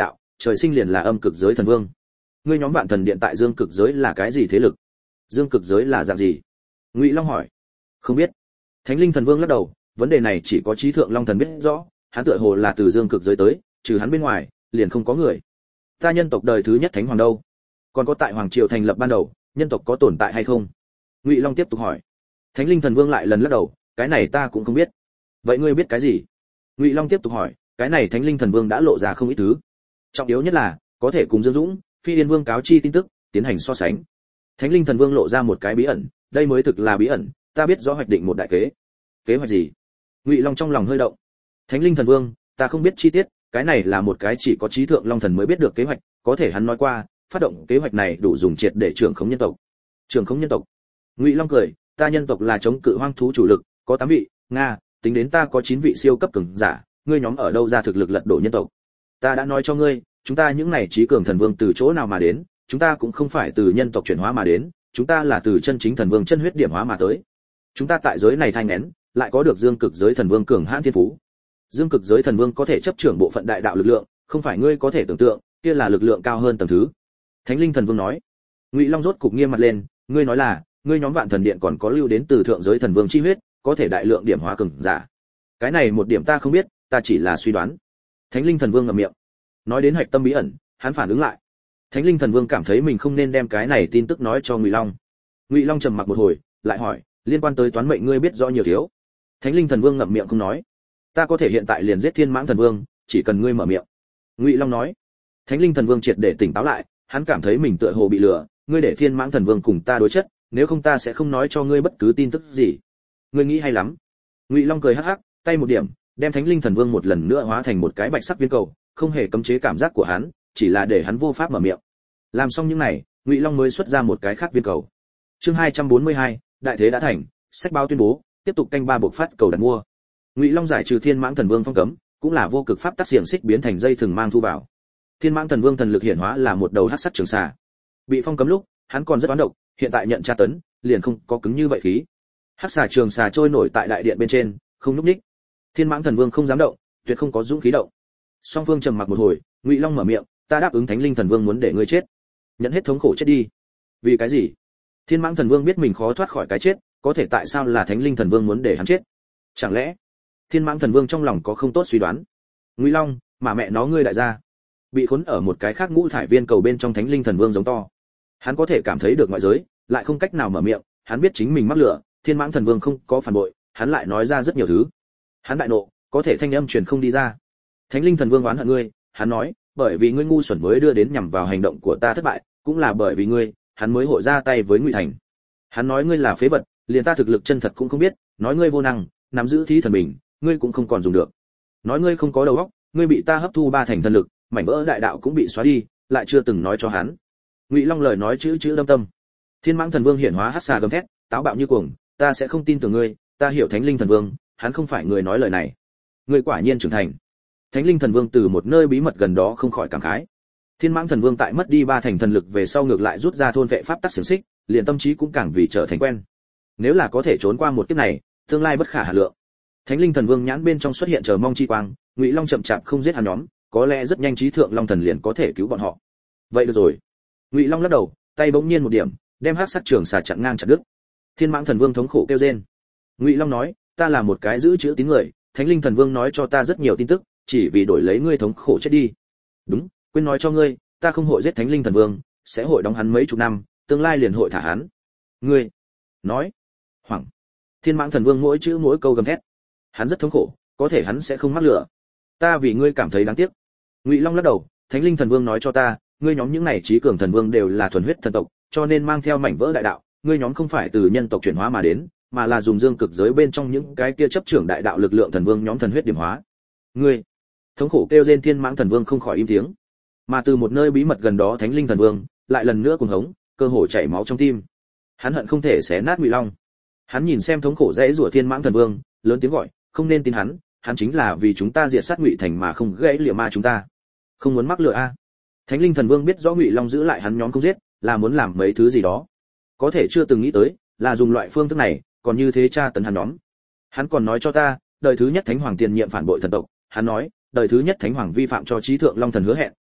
trời sinh liền là âm cực giới thần vương. Ngươi nhóm Vạn Thần Điện tại Dương Cực giới là cái gì thế lực? Dương Cực giới là dạng gì? Ngụy Long hỏi. Không biết. Thánh Linh Thần Vương lắc đầu, vấn đề này chỉ có Chí Thượng Long Thần biết rõ, hắn tựa hồ là từ Dương Cực giới tới, trừ hắn bên ngoài, liền không có người. Ta nhân tộc đời thứ nhất thánh hoàng đâu? Còn có tại hoàng triều thành lập ban đầu, nhân tộc có tồn tại hay không? Ngụy Long tiếp tục hỏi. Thánh Linh Thần Vương lại lần lắc đầu, cái này ta cũng không biết. Vậy ngươi biết cái gì? Ngụy Long tiếp tục hỏi, cái này Thánh Linh Thần Vương đã lộ ra không ít thứ. Trọng yếu nhất là, có thể cùng Dương Dũng, Phi Yên Vương cáo chi tin tức, tiến hành so sánh. Thánh Linh Thần Vương lộ ra một cái bí ẩn, đây mới thực là bí ẩn, ta biết rõ hoạch định một đại kế. Kế hoạch gì? Ngụy Long trong lòng hơi động. Thánh Linh Thần Vương, ta không biết chi tiết, cái này là một cái chỉ có Chí Thượng Long Thần mới biết được kế hoạch, có thể hắn nói qua, phát động kế hoạch này đủ dùng triệt để trưởng khống nhân tộc. Trưởng khống nhân tộc? Ngụy Long cười, ta nhân tộc là chống cự hoang thú chủ lực, có 8 vị, nga, tính đến ta có 9 vị siêu cấp cường giả, ngươi nhóm ở đâu ra thực lực lật đổ nhân tộc? Ta đã nói cho ngươi, chúng ta những này trí cường thần vương từ chỗ nào mà đến, chúng ta cũng không phải từ nhân tộc chuyển hóa mà đến, chúng ta là từ chân chính thần vương chân huyết điểm hóa mà tới. Chúng ta tại giới này thanh nén, lại có được Dương Cực giới thần vương cường hãn thiên phú. Dương Cực giới thần vương có thể chấp trưởng bộ phận đại đạo lực lượng, không phải ngươi có thể tưởng tượng, kia là lực lượng cao hơn tầng thứ. Thánh Linh Thần Vương nói. Ngụy Long rốt cục nghiêm mặt lên, ngươi nói là, ngươi nhóm Vạn Thần Điện còn có lưu đến từ thượng giới thần vương chi huyết, có thể đại lượng điểm hóa cường giả. Cái này một điểm ta không biết, ta chỉ là suy đoán. Thánh Linh Thần Vương ngậm miệng. Nói đến hạch tâm bí ẩn, hắn phản ứng lại. Thánh Linh Thần Vương cảm thấy mình không nên đem cái này tin tức nói cho Ngụy Long. Ngụy Long trầm mặc một hồi, lại hỏi, liên quan tới toán mệnh ngươi biết rõ nhiều thiếu? Thánh Linh Thần Vương ngậm miệng không nói. Ta có thể hiện tại liền giết Thiên Mãng Thần Vương, chỉ cần ngươi mở miệng. Ngụy Long nói. Thánh Linh Thần Vương triệt để tỉnh táo lại, hắn cảm thấy mình tựa hồ bị lừa, ngươi để Thiên Mãng Thần Vương cùng ta đối chất, nếu không ta sẽ không nói cho ngươi bất cứ tin tức gì. Ngươi nghĩ hay lắm. Ngụy Long cười hắc hắc, tay một điểm, đem Thánh Linh Thần Vương một lần nữa hóa thành một cái bạch sắc viên cầu, không hề cấm chế cảm giác của hắn, chỉ là để hắn vô pháp mở miệng. Làm xong những này, Ngụy Long mới xuất ra một cái khác viên cầu. Chương 242, đại thế đã thành, sách báo tuyên bố, tiếp tục canh ba buộc phát cầu đặt mua. Ngụy Long giải trừ Thiên Mãng Thần Vương phong cấm, cũng là vô cực pháp tác xiềng xích biến thành dây thừng mang thu vào. Thiên Mãng Thần Vương thần lực hiển hóa là một đầu hắc sắc trường xà. Bị phong cấm lúc, hắn còn rất oán độc, hiện tại nhận tra tấn, liền không có cứng như vậy khí. Hắc xà trường xà trôi nổi tại đại điện bên trên, không lúc ních. Thiên Mãng Thần Vương không dám động, tuyệt không có dũng khí động. Song Phương trầm mặc một hồi, Ngụy Long mở miệng, ta đáp ứng Thánh Linh Thần Vương muốn để ngươi chết, nhận hết thống khổ chết đi. Vì cái gì? Thiên Mãng Thần Vương biết mình khó thoát khỏi cái chết, có thể tại sao là Thánh Linh Thần Vương muốn để hắn chết? Chẳng lẽ Thiên Mãng Thần Vương trong lòng có không tốt suy đoán? Ngụy Long, mà mẹ nó ngươi đại gia, bị khốn ở một cái khác ngũ thải viên cầu bên trong Thánh Linh Thần Vương giống to. Hắn có thể cảm thấy được ngoại giới, lại không cách nào mở miệng, hắn biết chính mình mắc lửa, Thiên Mãng Thần Vương không có phản bội, hắn lại nói ra rất nhiều thứ. Hắn đại nộ, có thể thanh âm truyền không đi ra. Thánh Linh Thần Vương oán hận ngươi, hắn nói, bởi vì ngươi ngu xuẩn mới đưa đến nhằm vào hành động của ta thất bại, cũng là bởi vì ngươi, hắn mới hội ra tay với Ngụy Thành. Hắn nói ngươi là phế vật, liền ta thực lực chân thật cũng không biết, nói ngươi vô năng, nắm giữ thí thần bình, ngươi cũng không còn dùng được. Nói ngươi không có đầu óc, ngươi bị ta hấp thu 3 thành thần lực, mảnh vỡ đại đạo cũng bị xóa đi, lại chưa từng nói cho hắn. Ngụy Long lời nói chữ chữ đâm tâm. Thiên Mãng Thần Vương hiển hóa hắc xà gầm thét, táo bạo như cuồng, ta sẽ không tin tưởng ngươi, ta hiểu Thánh Linh Thần Vương, hắn không phải người nói lời này. Ngươi quả nhiên trưởng thành. Thánh Linh Thần Vương từ một nơi bí mật gần đó không khỏi cảm khái. Thiên Mãng Thần Vương tại mất đi 3 thành thần lực về sau ngược lại rút ra thôn vệ pháp tắc xiển xích, liền tâm trí cũng càng vì trở thành quen. Nếu là có thể trốn qua một kiếp này, tương lai bất khả hà lượng. Thánh Linh Thần Vương nhãn bên trong xuất hiện chờ mong chi quang, Ngụy Long chậm chạp không giết hắn nhóm, có lẽ rất nhanh Chí Thượng Long Thần liền có thể cứu bọn họ. Vậy được rồi. Ngụy Long lắc đầu, tay bỗng nhiên một điểm, đem hắc sắc trường xà chặn ngang chặt đứt. Thiên Mãng Thần Vương thống khổ kêu rên. Ngụy Long nói, ta là một cái giữ chữ tín người, Thánh Linh Thần Vương nói cho ta rất nhiều tin tức, chỉ vì đổi lấy ngươi thống khổ chết đi. Đúng, quên nói cho ngươi, ta không hội giết Thánh Linh Thần Vương, sẽ hội đóng hắn mấy chục năm, tương lai liền hội thả hắn. Ngươi nói, hoảng. Thiên Mãng Thần Vương mỗi chữ mỗi câu gầm thét. Hắn rất thống khổ, có thể hắn sẽ không mắc lửa. Ta vì ngươi cảm thấy đáng tiếc. Ngụy Long lắc đầu, Thánh Linh Thần Vương nói cho ta, ngươi nhóm những này trí cường thần vương đều là thuần huyết thần tộc, cho nên mang theo mảnh vỡ đại đạo, ngươi nhóm không phải từ nhân tộc chuyển hóa mà đến, mà là dùng Dương Cực giới bên trong những cái kia chấp trưởng đại đạo lực lượng thần vương nhóm thần huyết điểm hóa. Ngươi, thống khổ kêu rên Thiên Mãng Thần Vương không khỏi im tiếng. Mà từ một nơi bí mật gần đó Thánh Linh Thần Vương lại lần nữa cuồng hống, cơ hồ chảy máu trong tim. Hắn hận không thể xé nát Ngụy Long. Hắn nhìn xem thống khổ dễ rủa Thiên Mãng Thần Vương, lớn tiếng gọi, không nên tin hắn, hắn chính là vì chúng ta diệt sát Ngụy Thành mà không gãy liệm ma chúng ta. Không muốn mắc lừa a. Thánh Linh Thần Vương biết rõ Ngụy Long giữ lại hắn nhóm không giết, là muốn làm mấy thứ gì đó. Có thể chưa từng nghĩ tới, là dùng loại phương thức này, còn như thế tra tấn hắn nhóm. Hắn còn nói cho ta, đời thứ nhất Thánh Hoàng tiền nhiệm phản bội thần tộc, hắn nói, đời thứ nhất Thánh Hoàng vi phạm cho Chí Thượng Long Thần hứa hẹn,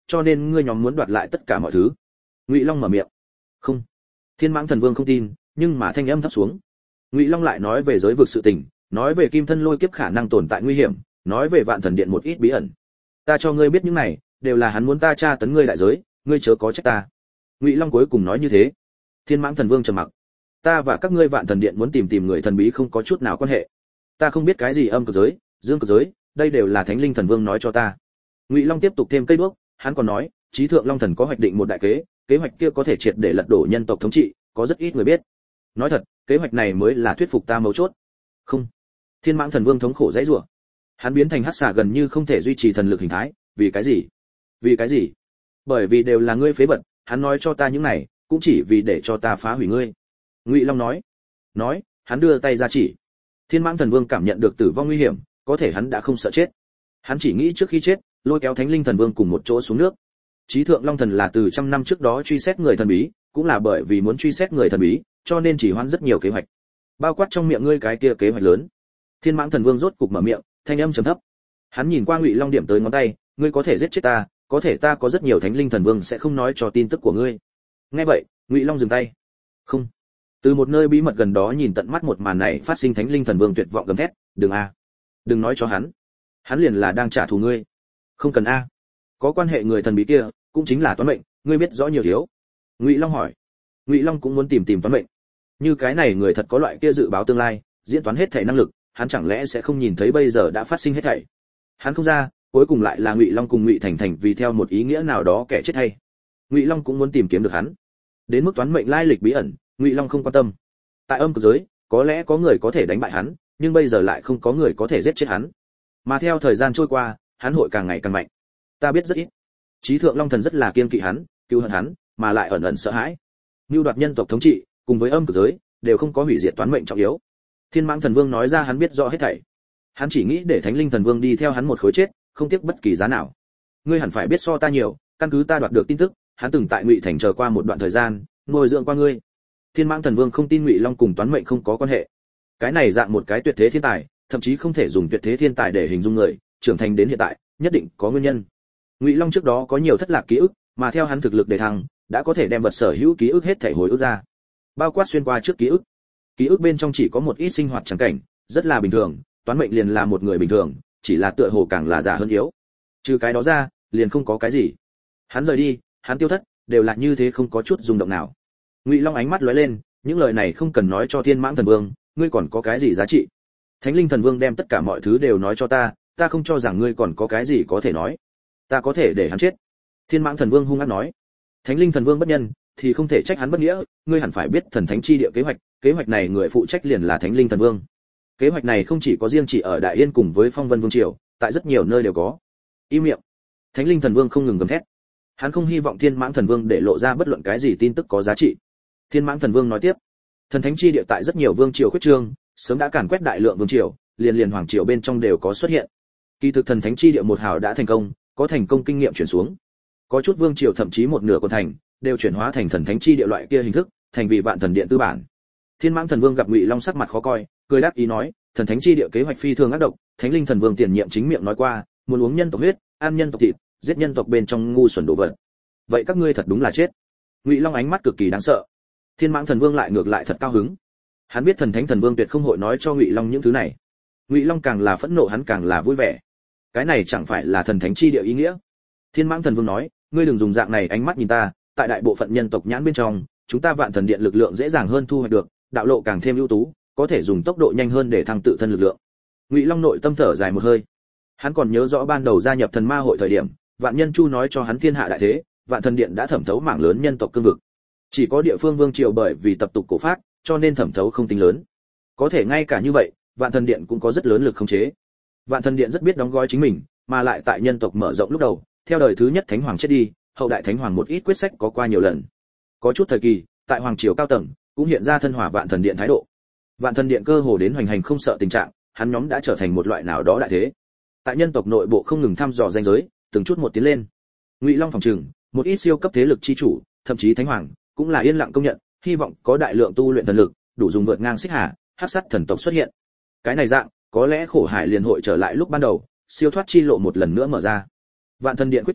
cho nên ngươi nhóm muốn đoạt lại tất cả mọi thứ. Ngụy Long mở miệng. Không. Thiên Mãng Thần Vương không tin, nhưng mà thanh âm thấp xuống. Ngụy Long lại nói về giới vực sự tình, nói về kim thân lôi kiếp khả năng tồn tại nguy hiểm, nói về Vạn Thần Điện một ít bí ẩn. Ta cho ngươi biết những này, đều là hắn muốn ta tra tấn ngươi đại giới, ngươi chớ có trách ta. Ngụy Long cuối cùng nói như thế. Thiên Mãng Thần Vương trầm mặc. Ta và các ngươi Vạn Thần Điện muốn tìm người thần bí không có chút nào quan hệ. Ta không biết cái gì âm cực giới, dương cực giới, đây đều là Thánh Linh Thần Vương nói cho ta. Ngụy Long tiếp tục thêm cây đuốc, hắn còn nói, Chí Thượng Long Thần có hoạch định một đại kế, kế hoạch kia có thể triệt để lật đổ nhân tộc thống trị, có rất ít người biết. Nói thật, kế hoạch này mới là thuyết phục ta mấu chốt. Không. Thiên Mãng Thần Vương thống khổ dãy rủa. Hắn biến thành hắc xà gần như không thể duy trì thần lực hình thái, vì cái gì? Vì cái gì? Bởi vì đều là ngươi phế vật, hắn nói cho ta những này, cũng chỉ vì để cho ta phá hủy ngươi. Ngụy Long nói, hắn đưa tay ra chỉ. Thiên Mãng Thần Vương cảm nhận được tử vong nguy hiểm, có thể hắn đã không sợ chết. Hắn chỉ nghĩ trước khi chết, lôi kéo Thánh Linh Thần Vương cùng một chỗ xuống nước. Chí Thượng Long Thần là từ trăm năm trước đó truy xét người thần bí, cũng là bởi vì muốn truy xét người thần bí, cho nên chỉ hoãn rất nhiều kế hoạch. Bao quát trong miệng ngươi cái kia kế hoạch lớn. Thiên Mãng Thần Vương rốt cục mở miệng, thanh âm trầm thấp. Hắn nhìn qua Ngụy Long điểm tới ngón tay, ngươi có thể giết chết ta, có thể ta có rất nhiều Thánh Linh Thần Vương sẽ không nói cho tin tức của ngươi. Nghe vậy, Ngụy Long dừng tay. Không. Từ một nơi bí mật gần đó nhìn tận mắt một màn này phát sinh, Thánh Linh Thần Vương tuyệt vọng gầm thét, "Đừng a, đừng nói cho hắn liền là đang trả thù ngươi." "Không cần a. Có quan hệ người thần bí kia, cũng chính là Toán Mệnh, ngươi biết rõ nhiều thiếu." Ngụy Long hỏi. Ngụy Long cũng muốn tìm Toán Mệnh. Như cái này người thật có loại kia dự báo tương lai, diễn toán hết thảy năng lực, hắn chẳng lẽ sẽ không nhìn thấy bây giờ đã phát sinh hết thảy? Hắn không ra, cuối cùng lại là Ngụy Long cùng Ngụy Thành Thành vì theo một ý nghĩa nào đó kẻ chết hay. Ngụy Long cũng muốn tìm kiếm được hắn. Đến mức Toán Mệnh lai lịch bí ẩn, Ngụy Long không quan tâm. Tại âm cực giới, có lẽ có người có thể đánh bại hắn, nhưng bây giờ lại không có người có thể giết chết hắn. Mà theo thời gian trôi qua, hắn hội càng ngày càng mạnh. Ta biết rất ít. Chí Thượng Long Thần rất là kiêng kỵ hắn, cứu hận hắn, mà lại ẩn ẩn sợ hãi. Nưu đoạt nhân tộc thống trị, cùng với âm cực giới, đều không có hủy diệt Toán Mệnh trọng yếu. Thiên Mãng Thần Vương nói ra hắn biết rõ hết thảy. Hắn chỉ nghĩ để Thánh Linh Thần Vương đi theo hắn một khối chết, không tiếc bất kỳ giá nào. Ngươi hẳn phải biết so ta nhiều, căn cứ ta đoạt được tin tức, hắn từng tại Ngụy Thành chờ qua một đoạn thời gian, nuôi dưỡng qua ngươi. Thiên Mãng Thần Vương không tin Ngụy Long cùng Toán Mệnh không có quan hệ. Cái này dạng một cái tuyệt thế thiên tài, thậm chí không thể dùng tuyệt thế thiên tài để hình dung người, trưởng thành đến hiện tại, nhất định có nguyên nhân. Ngụy Long trước đó có nhiều thất lạc ký ức, mà theo hắn thực lực để thăng, đã có thể đem vật sở hữu ký ức hết thể hồi ức ra. Bao quát xuyên qua trước ký ức. Ký ức bên trong chỉ có một ít sinh hoạt chẳng cảnh, rất là bình thường, Toán Mệnh liền là một người bình thường, chỉ là tựa hồ càng là giả hơn yếu. Trừ cái đó ra, liền không có cái gì. Hắn rời đi, hắn tiêu thất, đều là như thế không có chút rung động nào. Ngụy Long ánh mắt lóe lên, những lời này không cần nói cho Thiên Mãng Thần Vương, ngươi còn có cái gì giá trị? Thánh Linh Thần Vương đem tất cả mọi thứ đều nói cho ta, ta không cho rằng ngươi còn có cái gì có thể nói. Ta có thể để hắn chết. Thiên Mãng Thần Vương hung ác nói. Thánh Linh Thần Vương bất nhân, thì không thể trách hắn bất nghĩa, ngươi hẳn phải biết thần thánh chi địa kế hoạch này người phụ trách liền là Thánh Linh Thần Vương. Kế hoạch này không chỉ có riêng chỉ ở Đại Yên cùng với Phong Vân Vương triều, tại rất nhiều nơi đều có. Im miệng. Thánh Linh Thần Vương không ngừng gầm thét. Hắn không hy vọng Thiên Mãng Thần Vương để lộ ra bất luận cái gì tin tức có giá trị. Thiên Mãng Thần Vương nói tiếp, thần thánh chi địa tại rất nhiều vương triều khuyết trương, sớm đã càn quét đại lượng vương triều, liền hoàng triều bên trong đều có xuất hiện. Kỳ thực thần thánh chi địa một hào đã thành công, có thành công kinh nghiệm chuyển xuống. Có chút vương triều thậm chí một nửa còn thành, đều chuyển hóa thành thần thánh chi địa loại kia hình thức, thành vì Vạn Thần Điện tư bản. Thiên Mãng Thần Vương gặp Ngụy Long sắc mặt khó coi, cười đáp ý nói, thần thánh chi địa kế hoạch phi thường ác độc, Thánh Linh Thần Vương tiền nhiệm chính miệng nói qua, muốn uống nhân tộc huyết, ăn nhân tộc thịt, giết nhân tộc bên trong ngu xuẩn đồ vật. Vậy các ngươi thật đúng là chết. Ngụy Long ánh mắt cực kỳ đáng sợ. Thiên Mãng Thần Vương lại ngược lại thật cao hứng. Hắn biết thần thánh thần vương tuyệt không hội nói cho Ngụy Long những thứ này. Ngụy Long càng là phẫn nộ hắn càng là vui vẻ. Cái này chẳng phải là thần thánh chi địa ý nghĩa. Thiên Mãng Thần Vương nói, ngươi đừng dùng dạng này ánh mắt nhìn ta, tại đại bộ phận nhân tộc nhãn bên trong, chúng ta Vạn Thần Điện lực lượng dễ dàng hơn thu hoạch được, đạo lộ càng thêm ưu tú, có thể dùng tốc độ nhanh hơn để thăng tự thân lực lượng. Ngụy Long nội tâm thở dài một hơi. Hắn còn nhớ rõ ban đầu gia nhập Thần Ma hội thời điểm, Vạn Nhân Chu nói cho hắn thiên hạ đại thế, Vạn Thần Điện đã thẩm thấu mảng lớn nhân tộc cương vực. Chỉ có địa phương vương triều bởi vì tập tục cổ pháp, cho nên thẩm thấu không tính lớn. Có thể ngay cả như vậy, Vạn Thần Điện cũng có rất lớn lực khống chế. Vạn Thần Điện rất biết đóng gói chính mình, mà lại tại nhân tộc mở rộng lúc đầu, theo đời thứ nhất thánh hoàng chết đi, hậu đại thánh hoàng một ít quyết sách có qua nhiều lần. Có chút thời kỳ, tại hoàng triều cao tầng, cũng hiện ra thân hòa Vạn Thần Điện thái độ. Vạn Thần Điện cơ hồ đến hoành hành không sợ tình trạng, hắn nhóm đã trở thành một loại nào đó đại thế. Tại nhân tộc nội bộ không ngừng thăm dò danh giới, từng chút một tiến lên. Ngụy Long phòng trừng, một ít siêu cấp thế lực chi chủ, thậm chí thánh hoàng, cũng là yên lặng công nhận, hy vọng có đại lượng tu luyện thần lực, đủ dùng vượt ngang xích hà, hắc sát thần tộc xuất hiện. Cái này dạng, có lẽ khổ hải liền hội trở lại lúc ban đầu, siêu thoát chi lộ một lần nữa mở ra. Vạn Thần Điện quyết trương,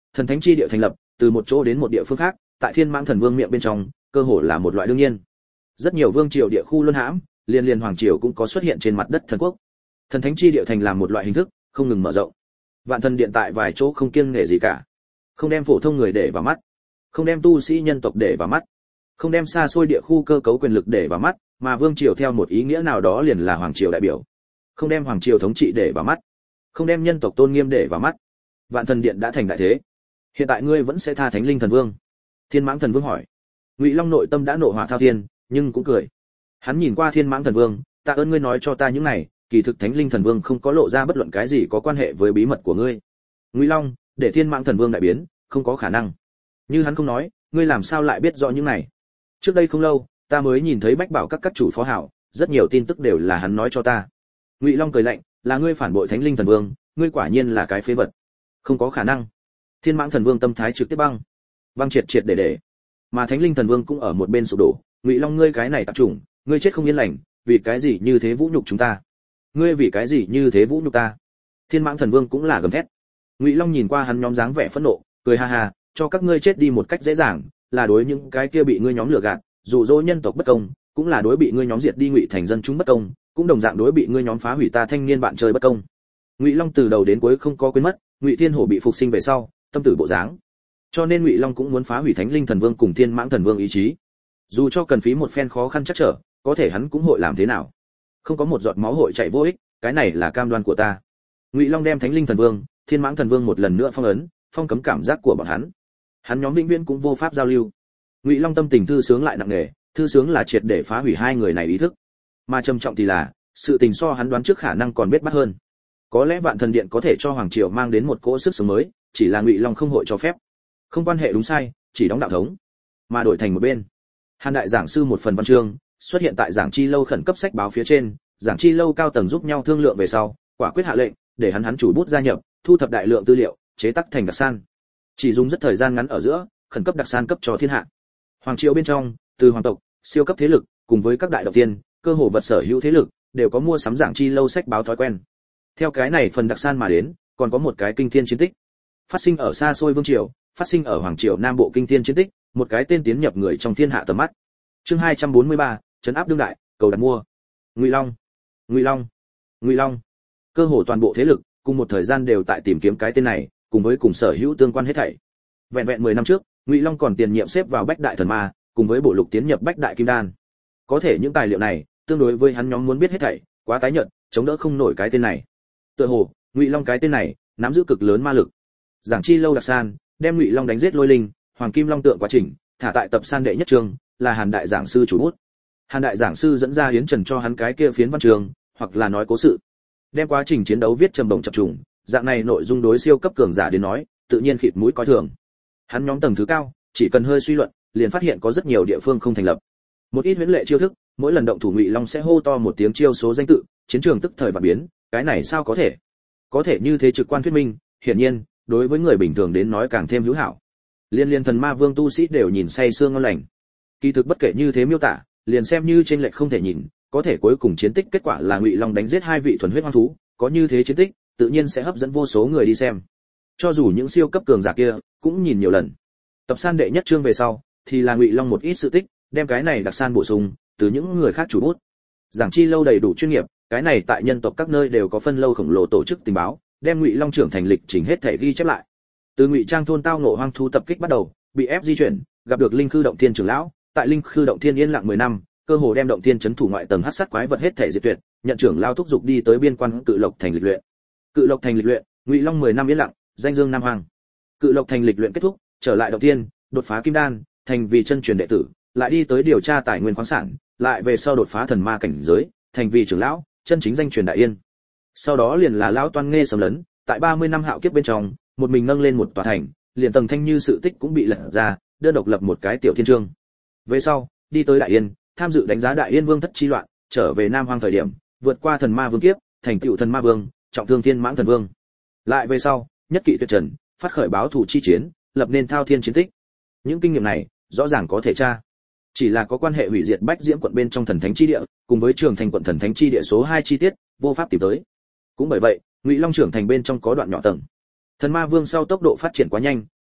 thần thánh chi địa thành lập, từ một chỗ đến một địa phương khác, tại Thiên Mãng Thần Vương miệng bên trong, cơ hồ là một loại đương nhiên. Rất nhiều vương triều địa khu luân hãm, liên hoàng triều cũng có xuất hiện trên mặt đất thần quốc. Thần thánh chi địa thành làm một loại hình thức, không ngừng mở rộng. Vạn Thần Điện tại vài chỗ không kiêng nể gì cả, không đem phổ thông người để vào mắt, không đem tu sĩ nhân tộc để vào mắt, không đem xa xôi địa khu cơ cấu quyền lực để vào mắt, mà vương triều theo một ý nghĩa nào đó liền là hoàng triều đại biểu, không đem hoàng triều thống trị để vào mắt, không đem nhân tộc tôn nghiêm để vào mắt. Vạn Thần Điện đã thành đại thế. Hiện tại ngươi vẫn sẽ tha Thánh Linh Thần Vương? Thiên Mãng Thần Vương hỏi. Ngụy Long nội tâm đã nộ hỏa thao thiên, nhưng cũng cười. Hắn nhìn qua Thiên Mãng Thần Vương, tạ ơn ngươi nói cho ta những này, kỳ thực Thánh Linh Thần Vương không có lộ ra bất luận cái gì có quan hệ với bí mật của ngươi. Ngụy Long, để Thiên Mãng Thần Vương đại biến, không có khả năng. Như hắn không nói, ngươi làm sao lại biết rõ những này? Trước đây không lâu, ta mới nhìn thấy Bách Bảo các chủ phó hảo, rất nhiều tin tức đều là hắn nói cho ta. Ngụy Long cười lạnh, là ngươi phản bội Thánh Linh Thần Vương, ngươi quả nhiên là cái phế vật. Không có khả năng. Thiên Mãng Thần Vương tâm thái trực tiếp băng triệt triệt để. Mà Thánh Linh Thần Vương cũng ở một bên sụp đổ, Ngụy Long ngươi cái này tạp chủng, ngươi chết không yên lành, vì cái gì như thế vũ nhục chúng ta? Ngươi vì cái gì như thế vũ nhục ta? Thiên Mãng Thần Vương cũng là gầm thét. Ngụy Long nhìn qua hắn nhóm dáng vẻ phẫn nộ, cười ha ha, cho các ngươi chết đi một cách dễ dàng, là đối những cái kia bị ngươi nhóm lừa gạt, dụ dỗ nhân tộc bất công, cũng là đối bị ngươi nhóm diệt đi Ngụy thành dân chúng bất công, cũng đồng dạng đối bị ngươi nhóm phá hủy ta thanh niên bạn chơi bất công. Ngụy Long từ đầu đến cuối không có quên mất, Ngụy Thiên Hổ bị phục sinh về sau, tâm tử bộ dáng. Cho nên Ngụy Long cũng muốn phá hủy Thánh Linh Thần Vương cùng Thiên Mãng Thần Vương ý chí. Dù cho cần phí một phen khó khăn chắc trở, có thể hắn cũng hội làm thế nào? Không có một giọt máu hội chạy vô ích, cái này là cam đoan của ta. Ngụy Long đem Thánh Linh Thần Vương, Thiên Mãng Thần Vương một lần nữa phong ấn, phong cấm cảm giác của bọn hắn. Hắn nhóm vĩnh viễn cũng vô pháp giao lưu. Ngụy Long tâm tình thư sướng lại nặng nề, thư sướng là triệt để phá hủy hai người này ý thức, mà trầm trọng thì là sự tình so hắn đoán trước khả năng còn biết bắt hơn. Có lẽ Vạn Thần Điện có thể cho hoàng triều mang đến một cỗ sức sống mới, chỉ là Ngụy Long không hội cho phép. Không quan hệ đúng sai, chỉ đóng đạo thống, mà đổi thành một bên. Hàn đại giảng sư một phần văn chương xuất hiện tại giảng chi lâu khẩn cấp sách báo phía trên, giảng chi lâu cao tầng giúp nhau thương lượng về sau, quả quyết hạ lệnh để hắn chủ bút gia nhập, thu thập đại lượng tư liệu, chế tác thành đặc san. Chỉ dùng rất thời gian ngắn ở giữa, khẩn cấp đặc san cấp cho thiên hạ. Hoàng triều bên trong, từ hoàng tộc, siêu cấp thế lực, cùng với các đại độc tiên, cơ hồ vật sở hữu thế lực, đều có mua sắm giảng chi lâu sách báo thói quen. Theo cái này phần đặc san mà đến, còn có một cái kinh thiên chiến tích. Phát sinh ở xa xôi vương triều, phát sinh ở hoàng triều nam bộ kinh thiên chiến tích, một cái tên tiến nhập người trong thiên hạ tầm mắt. Chương 243, trấn áp đương đại, cầu đặt mua. Ngụy Long, Ngụy Long, Ngụy Long. Cơ hồ toàn bộ thế lực, cùng một thời gian đều tại tìm kiếm cái tên này, cùng với cùng sở hữu tương quan hết thảy. Vẹn vẹn 10 năm trước, Ngụy Long còn tiền nhiệm xếp vào Bách Đại Thần Ma, cùng với bộ lục tiến nhập Bách Đại Kim Đan. Có thể những tài liệu này, tương đối với hắn nhóm muốn biết hết thảy, quá tái nhợt, chống đỡ không nổi cái tên này. Tựa hồ, Ngụy Long cái tên này, nắm giữ cực lớn ma lực. Giảng chi lâu đặc san, đem Ngụy Long đánh giết lôi linh, Hoàng Kim Long tượng quá trình, thả tại tập san đệ nhất chương, là Hàn đại giảng sư chủ bút. Hàn đại giảng sư dẫn ra Yến Trần cho hắn cái kia phiến văn trường, hoặc là nói cố sự. Đem quá trình chiến đấu viết trầm bổng chập trùng, dạng này nội dung đối siêu cấp cường giả đến nói, tự nhiên khịt mũi coi thường. Hắn nhóm tầng thứ cao, chỉ cần hơi suy luận, liền phát hiện có rất nhiều địa phương không thành lập. Một ít huyễn lệ chiêu thức, mỗi lần động thủ Ngụy Long sẽ hô to một tiếng chiêu số danh tự, chiến trường tức thời và biến, cái này sao có thể? Có thể như thế trực quan thuyết minh, hiển nhiên, đối với người bình thường đến nói càng thêm hữu hảo. Liên thần ma vương tu sĩ đều nhìn say sương ngon lành. Kỳ thực bất kể như thế miêu tả, liền xem như trên lệch không thể nhìn, có thể cuối cùng chiến tích kết quả là Ngụy Long đánh giết hai vị thuần huyết hoang thú, có như thế chiến tích, tự nhiên sẽ hấp dẫn vô số người đi xem. Cho dù những siêu cấp cường giả kia cũng nhìn nhiều lần. Tập san đệ nhất chương về sau, thì là Ngụy Long một ít sự tích, đem cái này đặc san bổ sung, từ những người khác chủ bút. Giảng chi lâu đầy đủ chuyên nghiệp, cái này tại nhân tộc các nơi đều có phân lâu khổng lồ tổ chức tình báo, đem Ngụy Long trưởng thành lịch trình hết thảy ghi chép lại. Từ Ngụy Trang thôn tao ngộ hoang thú tập kích bắt đầu, bị ép di chuyển, gặp được Linh Khư động thiên trưởng lão, tại Linh Khư động thiên yên lặng 10 năm, cơ hồ đem động thiên trấn thủ ngoại tầng hắc sát quái vật hết thảy diệt tuyệt, nhận trưởng lao thúc dục đi tới biên quan Cự Lộc thành lịch luyện. Cự Lộc thành lịch luyện, Ngụy Long 10 năm yên lặng, danh dương Nam Hoàng. Cự Lộc thành lịch luyện kết thúc, trở lại động thiên, đột phá kim đan, thành vì chân truyền đệ tử, lại đi tới điều tra tài nguyên khoáng sản, lại về sau đột phá thần ma cảnh giới, thành vì trưởng lão, chân chính danh truyền đại yên. Sau đó liền là lão toan nghe sầm lấn, tại 30 năm hạo kiếp bên trong, một mình nâng lên một tòa thành, liền tầng thanh như sự tích cũng bị lật ra, đơn độc lập một cái tiểu thiên chương. Về sau, đi tới Đại Yên, tham dự đánh giá Đại Yên Vương thất chi loạn, trở về Nam Hoang thời điểm, vượt qua thần ma vương kiếp, thành tựu thần ma vương, trọng thương Thiên Mãng thần vương. Lại về sau, nhất kỵ tuyệt trần, phát khởi báo thù chi chiến, lập nên thao thiên chiến tích. Những kinh nghiệm này, rõ ràng có thể tra. Chỉ là có quan hệ hủy diệt Bách Diễm quận bên trong thần thánh chi địa, cùng với Trường Thành quận thần thánh chi địa số 2 chi tiết, vô pháp tìm tới. Cũng bởi vậy, Ngụy Long trưởng thành bên trong có đoạn nhỏ tầng. Thần Ma Vương sau tốc độ phát triển quá nhanh,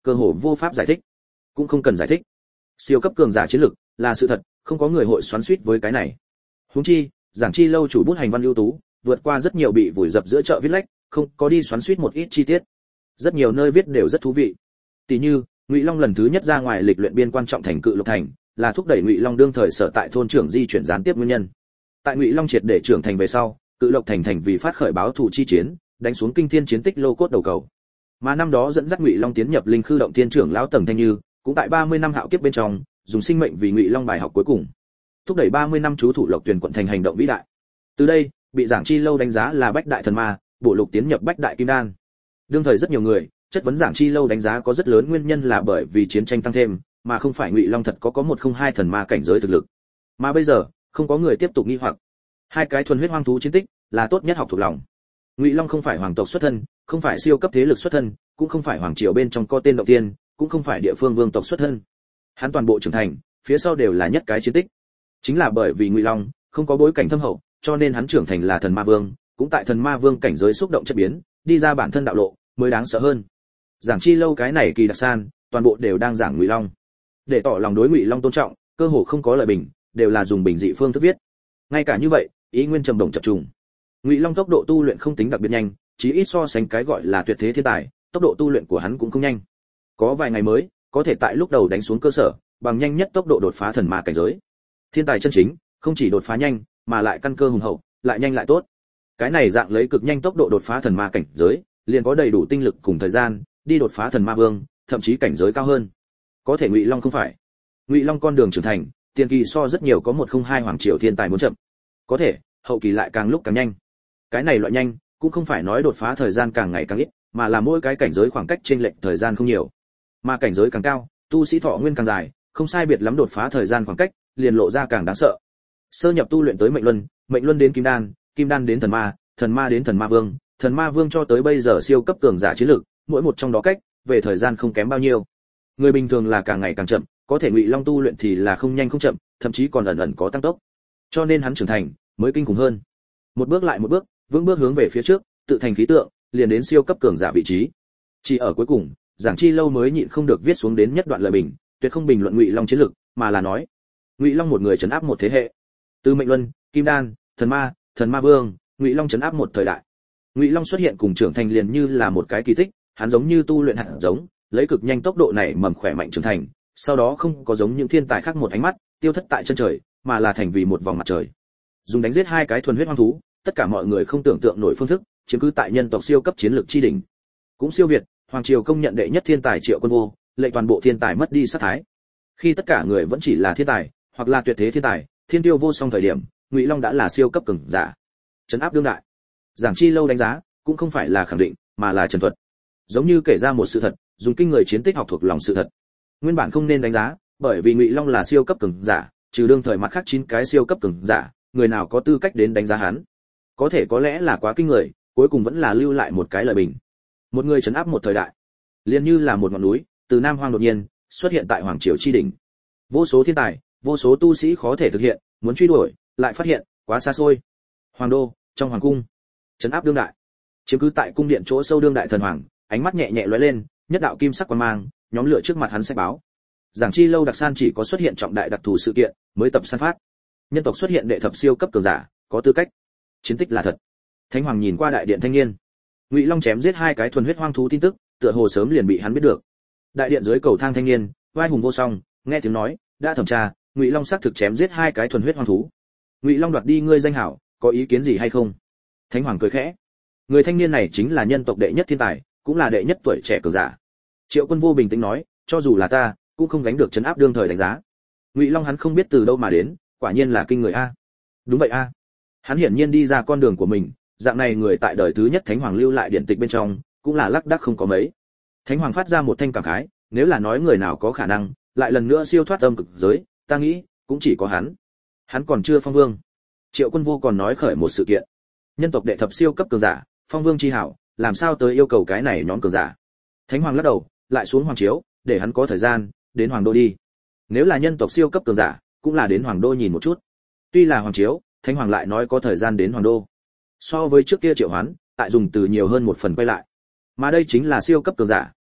cơ hồ vô pháp giải thích, cũng không cần giải thích. Siêu cấp cường giả chiến lực là sự thật, không có người hội xoắn xuýt với cái này. Huống chi, Giảng Chi lâu chủ bút hành văn ưu tú, vượt qua rất nhiều bị vùi dập giữa chợ viết lách, không có đi xoắn xuýt một ít chi tiết. Rất nhiều nơi viết đều rất thú vị. Tỷ như, Ngụy Long lần thứ nhất ra ngoài lịch luyện biên quan trọng thành Cự Lộc thành, là thúc đẩy Ngụy Long đương thời sở tại thôn trưởng di chuyển gián tiếp nguyên nhân. Tại Ngụy Long triệt để trưởng thành về sau, Cự Lộc thành thành vì phát khởi báo thù chi chiến, đánh xuống kinh thiên chiến tích lô cốt đầu cầu. Mà năm đó dẫn dắt Ngụy Long tiến nhập linh khư động thiên trưởng lão Tầng Thanh Như, cũng tại 30 năm hạo kiếp bên trong, dùng sinh mệnh vì Ngụy Long bài học cuối cùng, thúc đẩy 30 năm chú thủ Lộc Tuyển quận thành hành động vĩ đại. Từ đây, bị Giảng Chi lâu đánh giá là bách đại thần ma, bổ lục tiến nhập bách đại kim đan. Đương thời rất nhiều người chất vấn Giảng Chi lâu đánh giá có rất lớn nguyên nhân là bởi vì chiến tranh tăng thêm, mà không phải Ngụy Long thật có 102 thần ma cảnh giới thực lực. Mà bây giờ, không có người tiếp tục nghi hoặc. Hai cái thuần huyết hoang thú chiến tích là tốt nhất học thuộc lòng. Ngụy Long không phải hoàng tộc xuất thân, không phải siêu cấp thế lực xuất thân, cũng không phải hoàng triều bên trong có tên động tiên, cũng không phải địa phương vương tộc xuất thân. Hắn toàn bộ trưởng thành, phía sau đều là nhất cái chiến tích. Chính là bởi vì Ngụy Long không có bối cảnh thâm hậu, cho nên hắn trưởng thành là thần ma vương, cũng tại thần ma vương cảnh giới xúc động chất biến, đi ra bản thân đạo lộ, mới đáng sợ hơn. Giảng Chi lâu cái này kỳ đặc san, toàn bộ đều đang giảng Ngụy Long. Để tỏ lòng đối Ngụy Long tôn trọng, cơ hồ không có lời bình, đều là dùng bình dị phương thức viết. Ngay cả như vậy, ý nguyên trầm đồng chập trùng. Ngụy Long tốc độ tu luyện không tính đặc biệt nhanh, chỉ ít so sánh cái gọi là tuyệt thế thiên tài, tốc độ tu luyện của hắn cũng không nhanh. Có vài ngày mới, có thể tại lúc đầu đánh xuống cơ sở, bằng nhanh nhất tốc độ đột phá thần ma cảnh giới. Thiên tài chân chính, không chỉ đột phá nhanh, mà lại căn cơ hùng hậu, lại nhanh lại tốt. Cái này dạng lấy cực nhanh tốc độ đột phá thần ma cảnh giới, liền có đầy đủ tinh lực cùng thời gian đi đột phá thần ma vương, thậm chí cảnh giới cao hơn. Có thể Ngụy Long không phải. Ngụy Long con đường trưởng thành, tiền kỳ so rất nhiều có 102 hoàng triều thiên tài muốn chậm. Có thể, hậu kỳ lại càng lúc càng nhanh. Cái này loại nhanh, cũng không phải nói đột phá thời gian càng ngày càng ít, mà là mỗi cái cảnh giới khoảng cách chênh lệch thời gian không nhiều. Mà cảnh giới càng cao, tu sĩ thọ nguyên càng dài, không sai biệt lắm đột phá thời gian khoảng cách, liền lộ ra càng đáng sợ. Sơ nhập tu luyện tới mệnh luân đến kim đan đến thần ma đến thần ma vương cho tới bây giờ siêu cấp cường giả chiến lược, mỗi một trong đó cách, về thời gian không kém bao nhiêu. Người bình thường là càng ngày càng chậm, có thể Ngụy Long tu luyện thì là không nhanh không chậm, thậm chí còn ẩn ẩn có tăng tốc. Cho nên hắn trưởng thành mới kinh khủng hơn. Một bước lại một bước, vững bước hướng về phía trước, tự thành khí tượng, liền đến siêu cấp cường giả vị trí. Chỉ ở cuối cùng, Giảng Chi lâu mới nhịn không được viết xuống đến nhất đoạn lời bình, tuyệt không bình luận Ngụy Long chiến lược, mà là nói, Ngụy Long một người trấn áp một thế hệ. Từ mệnh luân, kim đan, thần ma vương, Ngụy Long trấn áp một thời đại. Ngụy Long xuất hiện cùng trưởng thành liền như là một cái kỳ tích, hắn giống như tu luyện hạt giống, lấy cực nhanh tốc độ này mầm khỏe mạnh trưởng thành, sau đó không có giống những thiên tài khác một ánh mắt tiêu thất tại chân trời, mà là thành vì một vòng mặt trời. Dùng đánh giết hai cái thuần huyết hoang thú, tất cả mọi người không tưởng tượng nổi phương thức, chiếm cứ tại nhân tộc siêu cấp chiến lược chi đỉnh. Cũng siêu việt, hoàng triều công nhận đệ nhất thiên tài Triệu Quân Vô, lệ toàn bộ thiên tài mất đi sát thái. Khi tất cả người vẫn chỉ là thiên tài, hoặc là tuyệt thế thiên tài, thiên tiêu vô song thời điểm, Ngụy Long đã là siêu cấp cường giả, trấn áp đương đại. Giảng Chi lâu đánh giá, cũng không phải là khẳng định, mà là trần thuật. Giống như kể ra một sự thật, dùng kinh người chiến tích học thuộc lòng sự thật. Nguyên bản không nên đánh giá, bởi vì Ngụy Long là siêu cấp cường giả, trừ đương thời mặt khác 9 cái siêu cấp cường giả, người nào có tư cách đến đánh giá hắn. Có thể có lẽ là quá kinh người, cuối cùng vẫn là lưu lại một cái lời bình. Một người trấn áp một thời đại, liền như là một ngọn núi, từ Nam Hoang đột nhiên xuất hiện tại hoàng triều chi đỉnh. Vô số thiên tài, vô số tu sĩ khó thể thực hiện, muốn truy đuổi, lại phát hiện quá xa xôi. Hoàng đô, trong hoàng cung, trấn áp đương đại. Chiếm cứ tại cung điện chỗ sâu đương đại thần hoàng, ánh mắt nhẹ nhẹ lóe lên, nhất đạo kim sắc quang mang, nhóm lửa trước mặt hắn sẽ báo. Giảng Chi lâu đặc san chỉ có xuất hiện trọng đại đặc thù sự kiện, mới tập san phát. Nhân tộc xuất hiện đệ thập siêu cấp cường giả, có tư cách. Chiến tích là thật. Thánh hoàng nhìn qua đại điện thanh niên. Ngụy Long chém giết hai cái thuần huyết hoang thú tin tức, tựa hồ sớm liền bị hắn biết được. Đại điện dưới cầu thang thanh niên, vai hùng vô song, nghe tiếng nói, đã thẩm tra, Ngụy Long xác thực chém giết hai cái thuần huyết hoang thú. Ngụy Long đoạt đi ngươi danh hảo, có ý kiến gì hay không? Thánh hoàng cười khẽ. Người thanh niên này chính là nhân tộc đệ nhất thiên tài, cũng là đệ nhất tuổi trẻ cường giả. Triệu Quân Vô bình tĩnh nói, cho dù là ta, cũng không gánh được trấn áp đương thời đánh giá. Ngụy Long hắn không biết từ đâu mà đến, quả nhiên là kinh người a. Đúng vậy a. Hắn hiển nhiên đi ra con đường của mình, dạng này người tại đời thứ nhất thánh hoàng lưu lại điển tịch bên trong, cũng là lác đác không có mấy. Thánh hoàng phát ra một thanh cảm khái, nếu là nói người nào có khả năng lại lần nữa siêu thoát âm cực giới, ta nghĩ cũng chỉ có hắn. Hắn còn chưa phong vương. Triệu Quân Vô còn nói khởi một sự kiện. Nhân tộc đệ thập siêu cấp cường giả, phong vương chi hảo, làm sao tới yêu cầu cái này nhóm cường giả. Thánh hoàng lắc đầu, lại xuống hoàng chiếu, để hắn có thời gian đến hoàng đô đi. Nếu là nhân tộc siêu cấp cường giả, cũng là đến hoàng đô nhìn một chút. Tuy là hoàng chiếu, thánh hoàng lại nói có thời gian đến hoàng đô. So với trước kia Triệu Hoán, tại dùng từ nhiều hơn một phần quay lại. Mà đây chính là siêu cấp cường giả,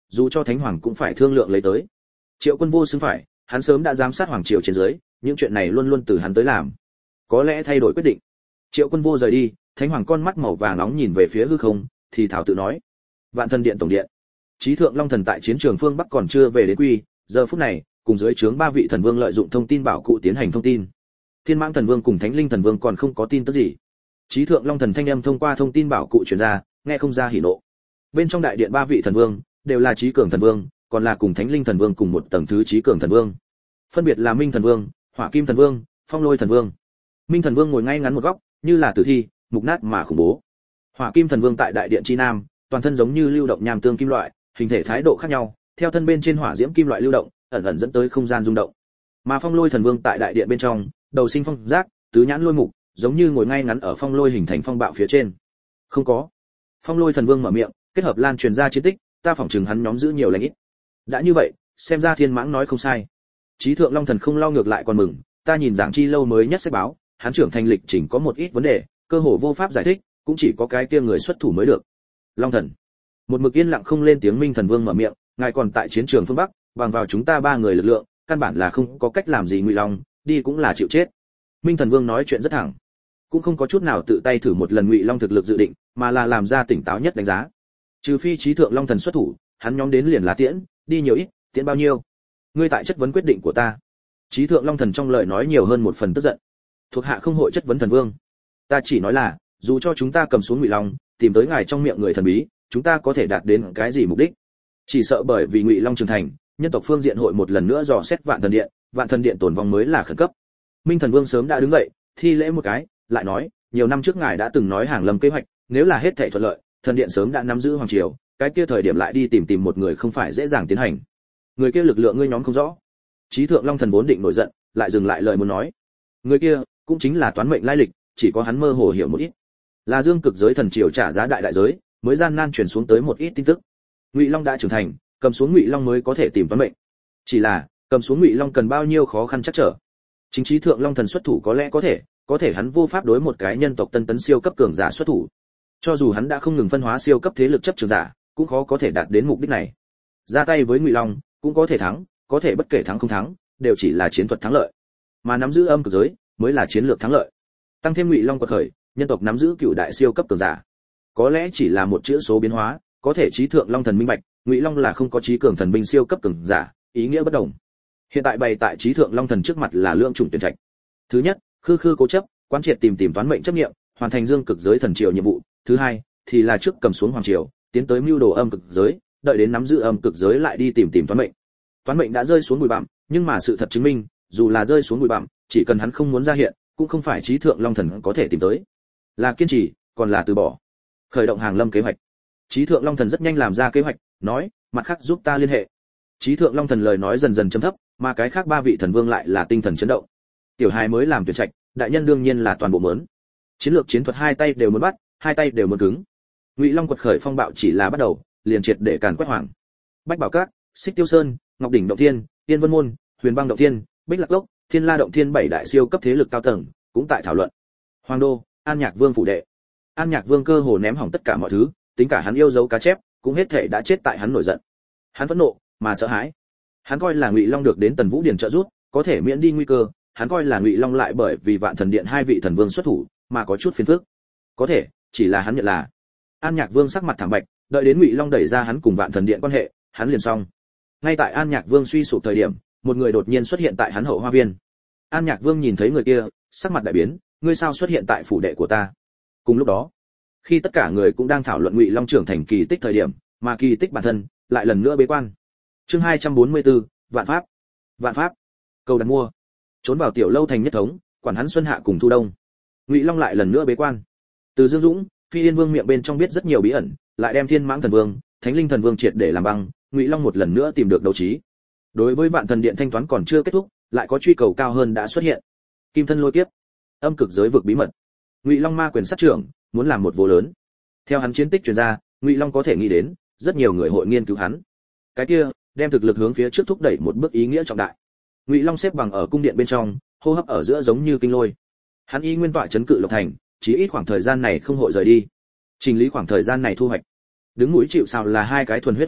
dù cho thánh hoàng cũng phải thương lượng lấy tới. Triệu Quân Vô xứng phải, hắn sớm đã giám sát hoàng triều trên dưới, những chuyện này luôn luôn từ hắn tới làm. Có lẽ thay đổi quyết định. Triệu Quân Vô rời đi, thánh hoàng con mắt màu vàng nóng nhìn về phía hư không, thì thảo tự nói: Vạn Thần Điện tổng điện. Chí Thượng Long Thần tại chiến trường phương Bắc còn chưa về đến quy, giờ phút này, cùng dưới trướng ba vị thần vương lợi dụng thông tin bảo cụ tiến hành thông tin. Thiên Mãng Thần Vương cùng Thánh Linh Thần Vương còn không có tin tức gì. Chí Thượng Long Thần thanh âm thông qua thông tin bảo cụ truyền ra, nghe không ra hỉ nộ. Bên trong đại điện ba vị thần vương đều là chí cường thần vương, còn là cùng Thánh Linh Thần Vương cùng một tầng thứ chí cường thần vương. Phân biệt là Minh Thần Vương, Hỏa Kim Thần Vương, Phong Lôi Thần Vương. Minh Thần Vương ngồi ngay ngắn một góc, như là tử thi, mục nát mà khủng bố. Hỏa Kim Thần Vương tại đại điện chi nam, toàn thân giống như lưu động nham tương kim loại, hình thể thái độ khác nhau, theo thân bên trên hỏa diễm kim loại lưu động, ẩn ẩn dẫn tới không gian rung động. Mà Phong Lôi Thần Vương tại đại điện bên trong, đầu sinh phong giác, tứ nhãn lôi mục, giống như ngồi ngay ngắn ở phong lôi hình thành phong bạo phía trên. Không có. Phong Lôi Thần Vương mở miệng, kết hợp lan truyền ra chiến tích, ta phỏng chừng hắn nhóm giữ nhiều lãnh ít. Đã như vậy, xem ra Thiên Mãng nói không sai. Chí Thượng Long Thần không lo ngược lại còn mừng, ta nhìn Giảng Chi lâu mới nhất sách báo, hắn trưởng thành lịch trình có một ít vấn đề, cơ hồ vô pháp giải thích, cũng chỉ có cái kia người xuất thủ mới được. Long Thần. Một mực yên lặng không lên tiếng Minh Thần Vương mở miệng, ngài còn tại chiến trường phương Bắc, bằng vào chúng ta ba người lực lượng, căn bản là không có cách làm gì Ngụy Long, đi cũng là chịu chết. Minh Thần Vương nói chuyện rất thẳng, cũng không có chút nào tự tay thử một lần Ngụy Long thực lực dự định, mà là làm ra tỉnh táo nhất đánh giá. Trừ phi Chí Thượng Long Thần xuất thủ, hắn nhóm đến liền là tiễn, đi nhiều ít, tiễn bao nhiêu. Ngươi tại chất vấn quyết định của ta. Chí Thượng Long Thần trong lời nói nhiều hơn một phần tức giận. Thuộc hạ không hội chất vấn thần vương. Ta chỉ nói là, dù cho chúng ta cầm xuống Ngụy Long, tìm tới ngài trong miệng người thần bí, chúng ta có thể đạt đến cái gì mục đích? Chỉ sợ bởi vì Ngụy Long trưởng thành, nhân tộc phương diện hội một lần nữa dò xét Vạn Thần Điện tồn vong mới là khẩn cấp. Minh Thần Vương sớm đã đứng dậy, thi lễ một cái, lại nói, nhiều năm trước ngài đã từng nói hàng lâm kế hoạch, nếu là hết thảy thuận lợi, thần điện sớm đã nắm giữ hoàng triều, cái kia thời điểm lại đi tìm một người không phải dễ dàng tiến hành. Người kia lực lượng ngươi nhóm không rõ. Chí Thượng Long Thần vốn định nổi giận, lại dừng lại lời muốn nói. Người kia cũng chính là toán mệnh lai lịch, chỉ có hắn mơ hồ hiểu một ít. Là Dương Cực giới thần triều trả giá đại giới, mới gian nan truyền xuống tới một ít tin tức. Ngụy Long đã trưởng thành, cầm xuống Ngụy Long mới có thể tìm toán mệnh. Chỉ là, cầm xuống Ngụy Long cần bao nhiêu khó khăn chắc trở. Chính Chí Thượng Long Thần xuất thủ có lẽ có thể hắn vô pháp đối một cái nhân tộc tân tấn siêu cấp cường giả xuất thủ. Cho dù hắn đã không ngừng phân hóa siêu cấp thế lực chấp trường giả, cũng khó có thể đạt đến mục đích này. Ra tay với Ngụy Long, cũng có thể thắng, có thể bất kể thắng không thắng, đều chỉ là chiến thuật thắng lợi. Mà nắm giữ âm cực giới, mới là chiến lược thắng lợi. Tăng thêm Ngụy Long quật khởi, nhân tộc nắm giữ cựu đại siêu cấp cường giả. Có lẽ chỉ là một chữ số biến hóa, có thể Chí Thượng Long Thần minh bạch, Ngụy Long là không có chí cường thần binh siêu cấp cường giả, ý nghĩa bất đồng. Hiện tại bày tại Chí Thượng Long Thần trước mặt là lượng chủng tuyển trạch. Thứ nhất, khư cố chấp, quán triệt tìm toán mệnh chấp niệm, hoàn thành Dương Cực giới thần triều nhiệm vụ. Thứ hai, thì là trước cầm xuống hoàng triều, tiến tới mưu đồ âm cực giới, đợi đến nắm giữ âm cực giới lại đi tìm toán mệnh. Toán mệnh đã rơi xuống bụi bặm, nhưng mà sự thật chứng minh, dù là rơi xuống bụi bặm, chỉ cần hắn không muốn ra hiện, cũng không phải Chí Thượng Long Thần có thể tìm tới. Là kiên trì, còn là từ bỏ. Khởi động hàng lâm kế hoạch. Chí Thượng Long Thần rất nhanh làm ra kế hoạch, nói, mặt khác giúp ta liên hệ. Chí Thượng Long Thần lời nói dần dần trầm thấp, mà cái khác ba vị thần vương lại là tinh thần chấn động. Tiểu hài mới làm tuyển trạch, đại nhân đương nhiên là toàn bộ mớn. Chiến lược chiến thuật hai tay đều muốn bắt, hai tay đều muốn cứng. Ngụy Long quật khởi phong bạo chỉ là bắt đầu, liền triệt để càn quét hoàng. Bách Bảo Các, Xích Tiêu Sơn, Ngọc đỉnh động thiên, Tiên Vân môn, Huyền Băng động thiên, Bích Lạc lốc, Thiên La động thiên bảy đại siêu cấp thế lực cao tầng cũng tại thảo luận. Hoàng đô, An Nhạc Vương phủ đệ. An Nhạc Vương cơ hồ ném hỏng tất cả mọi thứ, tính cả hắn yêu dấu cá chép, cũng hết thể đã chết tại hắn nổi giận. Hắn phẫn nộ, mà sợ hãi. Hắn coi là Ngụy Long được đến Tần Vũ Điền trợ giúp, có thể miễn đi nguy cơ, hắn coi là Ngụy Long lại bởi vì Vạn Thần Điện hai vị thần vương xuất thủ, mà có chút phiền phức. Có thể, chỉ là hắn nhận là. An Nhạc Vương sắc mặt thảm bạch, đợi đến Ngụy Long đẩy ra hắn cùng Vạn Thần Điện quan hệ, hắn liền xong. Ngay tại An Nhạc Vương suy sụp thời điểm, một người đột nhiên xuất hiện tại hắn hậu hoa viên. An Nhạc Vương nhìn thấy người kia, sắc mặt đại biến, ngươi sao xuất hiện tại phủ đệ của ta? Cùng lúc đó, khi tất cả người cũng đang thảo luận Ngụy Long trưởng thành kỳ tích thời điểm, mà kỳ tích bản thân lại lần nữa bế quan. Chương 244, Vạn Pháp. Vạn Pháp. Cầu đặt mua. Trốn vào tiểu lâu thành nhất thống, quản hắn xuân hạ cùng thu đông. Ngụy Long lại lần nữa bế quan. Từ Dương Dũng, Phi Yên Vương miệng bên trong biết rất nhiều bí ẩn, lại đem Thiên Mãng Thần Vương, Thánh Linh Thần Vương triệt để làm băng, Ngụy Long một lần nữa tìm được đấu trí. Đối với Vạn Thần Điện thanh toán còn chưa kết thúc, lại có truy cầu cao hơn đã xuất hiện. Kim thân lôi kiếp, âm cực giới vực bí mật. Ngụy Long ma quyền sát trưởng, muốn làm một vô lớn. Theo hắn chiến tích truyền ra, Ngụy Long có thể nghĩ đến, rất nhiều người hội nghiên cứu hắn. Cái kia, đem thực lực hướng phía trước thúc đẩy một bước ý nghĩa trọng đại. Ngụy Long xếp bằng ở cung điện bên trong, hô hấp ở giữa giống như kinh lôi. Hắn y nguyên tọa trấn Cự Lộc thành, chỉ ít khoảng thời gian này không hội rời đi. Trình lý khoảng thời gian này thu hoạch. Đứng mũi chịu sào là hai cái thuần huyết hoang thú,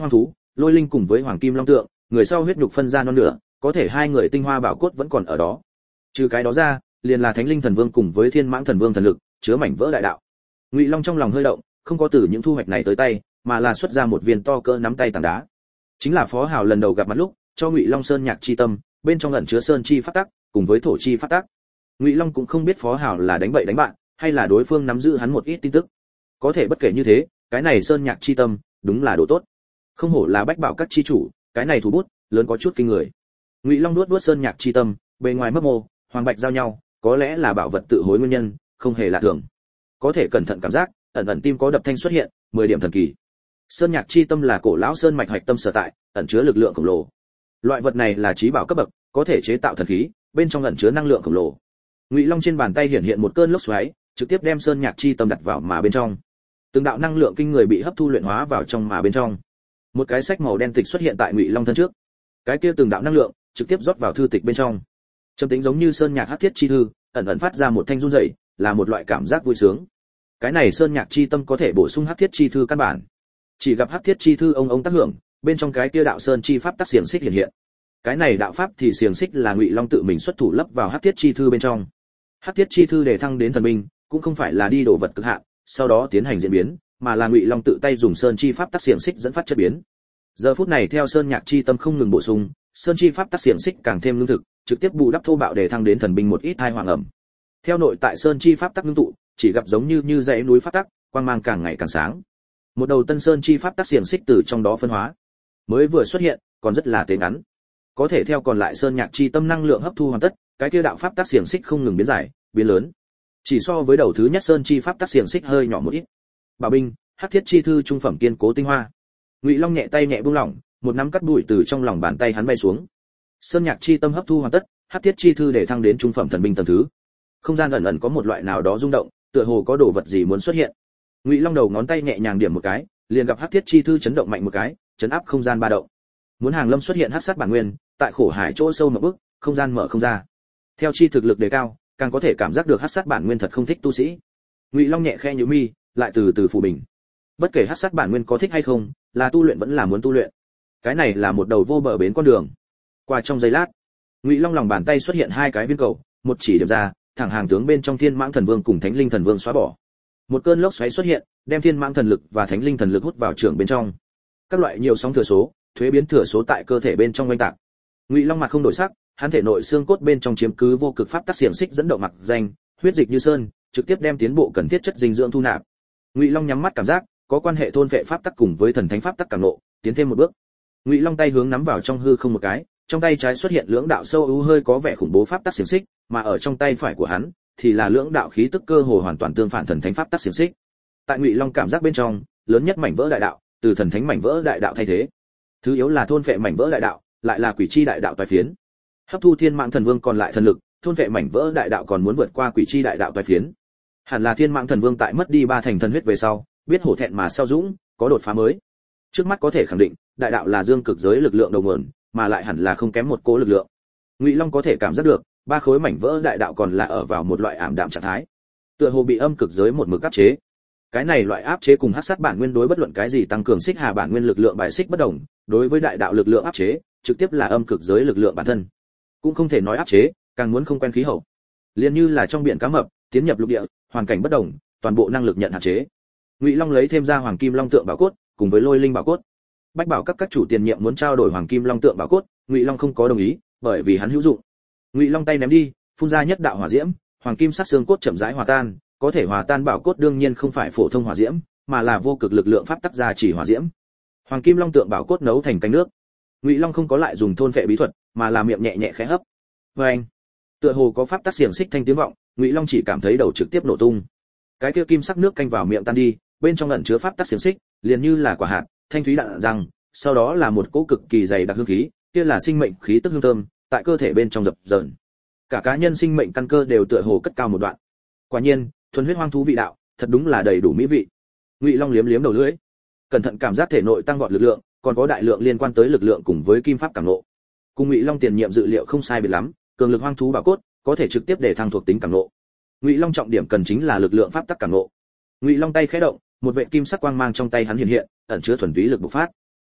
Lôi Linh cùng với Hoàng Kim Long tượng, người sau huyết nhục phân ra non nửa, có thể hai người tinh hoa bảo cốt vẫn còn ở đó. Trừ cái đó ra, liền là Thánh Linh Thần Vương cùng với Thiên Mãng Thần Vương thần lực, chứa mảnh vỡ đại đạo. Ngụy Long trong lòng hơi động, không có từ những thu hoạch này tới tay, mà là xuất ra một viên to cỡ nắm tay tảng đá. Chính là Phó Hào lần đầu gặp mặt lúc, cho Ngụy Long sơn nhạc chi tâm, bên trong ẩn chứa sơn chi pháp tắc, cùng với thổ chi pháp tắc. Ngụy Long cũng không biết Phó Hào là đánh bậy đánh bạn, hay là đối phương nắm giữ hắn một ít tin tức. Có thể bất kể như thế, cái này sơn nhạc chi tâm, đúng là đồ tốt. Không hổ là bách bảo các chi chủ, cái này thủ bút, lớn có chút kinh người. Ngụy Long nuốt sơn nhạc chi tâm, bề ngoài mấp mô, hoàng bạch giao nhau, có lẽ là bảo vật tự hối nguyên nhân, không hề lạ thường. Có thể cẩn thận cảm giác, ẩn ẩn tim có đập thanh xuất hiện, 10 điểm thần kỳ. Sơn nhạc chi tâm là cổ lão sơn mạch hạch tâm sở tại, ẩn chứa lực lượng khổng lồ. Loại vật này là chí bảo cấp bậc, có thể chế tạo thần khí, bên trong ẩn chứa năng lượng khổng lồ. Ngụy Long trên bàn tay hiện hiện một cơn lốc xoáy, trực tiếp đem sơn nhạc chi tâm đặt vào mà bên trong. Từng đạo năng lượng kinh người bị hấp thu luyện hóa vào trong mà bên trong. Một cái sách màu đen tịch xuất hiện tại Ngụy Long thân trước. Cái kia từng đạo năng lượng trực tiếp rót vào thư tịch bên trong. Trầm tĩnh giống như sơn nhạc hắc thiết chi thư, ẩn ẩn phát ra một thanh run rẩy, là một loại cảm giác vui sướng. Cái này sơn nhạc chi tâm có thể bổ sung hắc thiết chi thư căn bản. Chỉ gặp hắc thiết chi thư ông tác hưởng, bên trong cái kia đạo sơn chi pháp tác xiềng xích hiện hiện. Cái này đạo pháp thì xiềng xích là Ngụy Long tự mình xuất thủ lấp vào hắc thiết chi thư bên trong. Hắc thiết chi thư để thăng đến thần binh, cũng không phải là đi đổ vật cực hạn, sau đó tiến hành diễn biến, mà là Ngụy Long tự tay dùng sơn chi pháp tác xiềng xích dẫn phát chất biến. Giờ phút này theo sơn nhạc chi tâm không ngừng bổ sung, sơn chi pháp tác xiềng xích càng thêm lương thực, trực tiếp bù đắp thô bạo để thăng đến thần binh một ít hai hoàng ẩm. Theo nội tại sơn chi pháp tác ngưng tụ, chỉ gặp giống như dãy núi pháp tắc, quang mang càng ngày càng sáng. Một đầu tân sơn chi pháp tác xiềng xích từ trong đó phân hóa, mới vừa xuất hiện, còn rất là tế ngắn. Có thể theo còn lại sơn nhạc chi tâm năng lượng hấp thu hoàn tất, cái kia đạo pháp tác xiềng xích không ngừng biến dài, biến lớn. Chỉ so với đầu thứ nhất sơn chi pháp tác xiềng xích hơi nhỏ một ít. Bảo binh, hắc thiết chi thư trung phẩm kiên cố tinh hoa. Ngụy Long nhẹ tay nhẹ buông lỏng, một nắm cắt bụi từ trong lòng bàn tay hắn bay xuống. Sơn nhạc chi tâm hấp thu hoàn tất, hắc thiết chi thư để thăng đến trung phẩm thần binh tầng thứ. Không gian ẩn ẩn có một loại nào đó rung động, tựa hồ có đồ vật gì muốn xuất hiện. Ngụy Long đầu ngón tay nhẹ nhàng điểm một cái, liền gặp hắc thiết chi thư chấn động mạnh một cái, chấn áp không gian ba động. Muốn hàng lâm xuất hiện hắc sát bản nguyên, tại khổ hải chỗ sâu một bước, không gian mở không ra. Theo chi thực lực đề cao, càng có thể cảm giác được hắc sát bản nguyên thật không thích tu sĩ. Ngụy Long nhẹ khẽ nhíu mi, lại từ từ phủ bình. Bất kể hắc sát bản nguyên có thích hay không, là tu luyện vẫn là muốn tu luyện. Cái này là một đầu vô bờ bến con đường. Qua trong giây lát, Ngụy Long lòng bàn tay xuất hiện hai cái viên cầu, một chỉ điểm ra, thẳng hàng tướng bên trong Thiên Mãng Thần Vương cùng Thánh Linh Thần Vương xóa bỏ. Một cơn lốc xoáy xuất hiện, đem Thiên Mãng thần lực và Thánh Linh thần lực hút vào trường bên trong. Các loại nhiều sóng thừa số, thuế biến thừa số tại cơ thể bên trong oanh tạc. Ngụy Long mặt không đổi sắc, hắn thể nội xương cốt bên trong chiếm cứ vô cực pháp tác xiềng xích dẫn động mặc danh, huyết dịch như sơn, trực tiếp đem tiến bộ cần thiết chất dinh dưỡng thu nạp. Ngụy Long nhắm mắt cảm giác, có quan hệ thôn vệ pháp tắc cùng với thần thánh pháp tắc càng nộ, tiến thêm một bước. Ngụy Long tay hướng nắm vào trong hư không một cái, trong tay trái xuất hiện lưỡng đạo sâu u hơi có vẻ khủng bố pháp tắc xiềng xích, mà ở trong tay phải của hắn thì là lưỡng đạo khí tức cơ hồ hoàn toàn tương phản thần thánh pháp tắc xiềng xích. Tại Ngụy Long cảm giác bên trong, lớn nhất mảnh vỡ đại đạo, từ thần thánh mảnh vỡ đại đạo thay thế. Thứ yếu là thôn vệ mảnh vỡ đại đạo, lại là quỷ chi đại đạo toái phiến. Hấp thu Thiên Mãng Thần Vương còn lại thần lực, thôn vệ mảnh vỡ đại đạo còn muốn vượt qua quỷ chi đại đạo toái phiến. Hẳn là Thiên Mãng Thần Vương tại mất đi ba thành thần huyết về sau, biết hổ thẹn mà sau dũng, có đột phá mới. Trước mắt có thể khẳng định, đại đạo là dương cực giới lực lượng đầu nguồn, mà lại hẳn là không kém một cố lực lượng. Ngụy Long có thể cảm giác được, ba khối mảnh vỡ đại đạo còn là ở vào một loại ảm đạm trạng thái, tựa hồ bị âm cực giới một mực áp chế. Cái này loại áp chế cùng hắc sát bản nguyên đối bất luận cái gì tăng cường xích hà bản nguyên lực lượng bài xích bất đồng, đối với đại đạo lực lượng áp chế, trực tiếp là âm cực giới lực lượng bản thân. Cũng không thể nói áp chế, càng muốn không quen khí hậu. Liên như là trong biển cá mập, tiến nhập lục địa, hoàn cảnh bất đồng, toàn bộ năng lực nhận hạn chế. Ngụy Long lấy thêm ra Hoàng Kim Long tượng bảo cốt, cùng với Lôi Linh bảo cốt. Bách bảo các chủ tiền nhiệm muốn trao đổi Hoàng Kim Long tượng bảo cốt, Ngụy Long không có đồng ý, bởi vì hắn hữu dụng. Ngụy Long tay ném đi, phun ra nhất đạo hỏa diễm, hoàng kim sắc xương cốt chậm rãi hòa tan, có thể hòa tan bảo cốt đương nhiên không phải phổ thông hỏa diễm, mà là vô cực lực lượng pháp tắc gia chỉ hỏa diễm. Hoàng Kim Long tượng bảo cốt nấu thành canh nước. Ngụy Long không có lại dùng thôn vệ bí thuật, mà là miệng nhẹ nhẹ khẽ hấp. Oeng! Tựa hồ có pháp tắc xiềng xích thanh tiếng vọng, Ngụy Long chỉ cảm thấy đầu trực tiếp nổ tung. Cái kia kim sắc nước canh vào miệng tan đi, bên trong ẩn chứa pháp tắc xiềng xích, liền như là quả hạt, thanh thúy đạn răng, sau đó là một cỗ cực kỳ dày đặc hương khí, kia là sinh mệnh khí tức hương thơm, tại cơ thể bên trong dập dờn. Cả cá nhân sinh mệnh căn cơ đều tựa hồ cất cao một đoạn. Quả nhiên, thuần huyết hoang thú vị đạo, thật đúng là đầy đủ mỹ vị. Ngụy Long liếm liếm đầu lưỡi, cẩn thận cảm giác thể nội tăng vọt lực lượng, còn có đại lượng liên quan tới lực lượng cùng với kim pháp cảm ngộ. Cùng Ngụy Long tiền nhiệm dự liệu không sai biệt lắm, cường lực hoang thú bảo cốt có thể trực tiếp để thăng thuộc tính cảm ngộ. Ngụy Long trọng điểm cần chính là lực lượng pháp tắc cảm ngộ. Ngụy Long tay khẽ động, một vệt kim sắc quang mang trong tay hắn hiện hiện, ẩn chứa thuần túy lực bộc phát.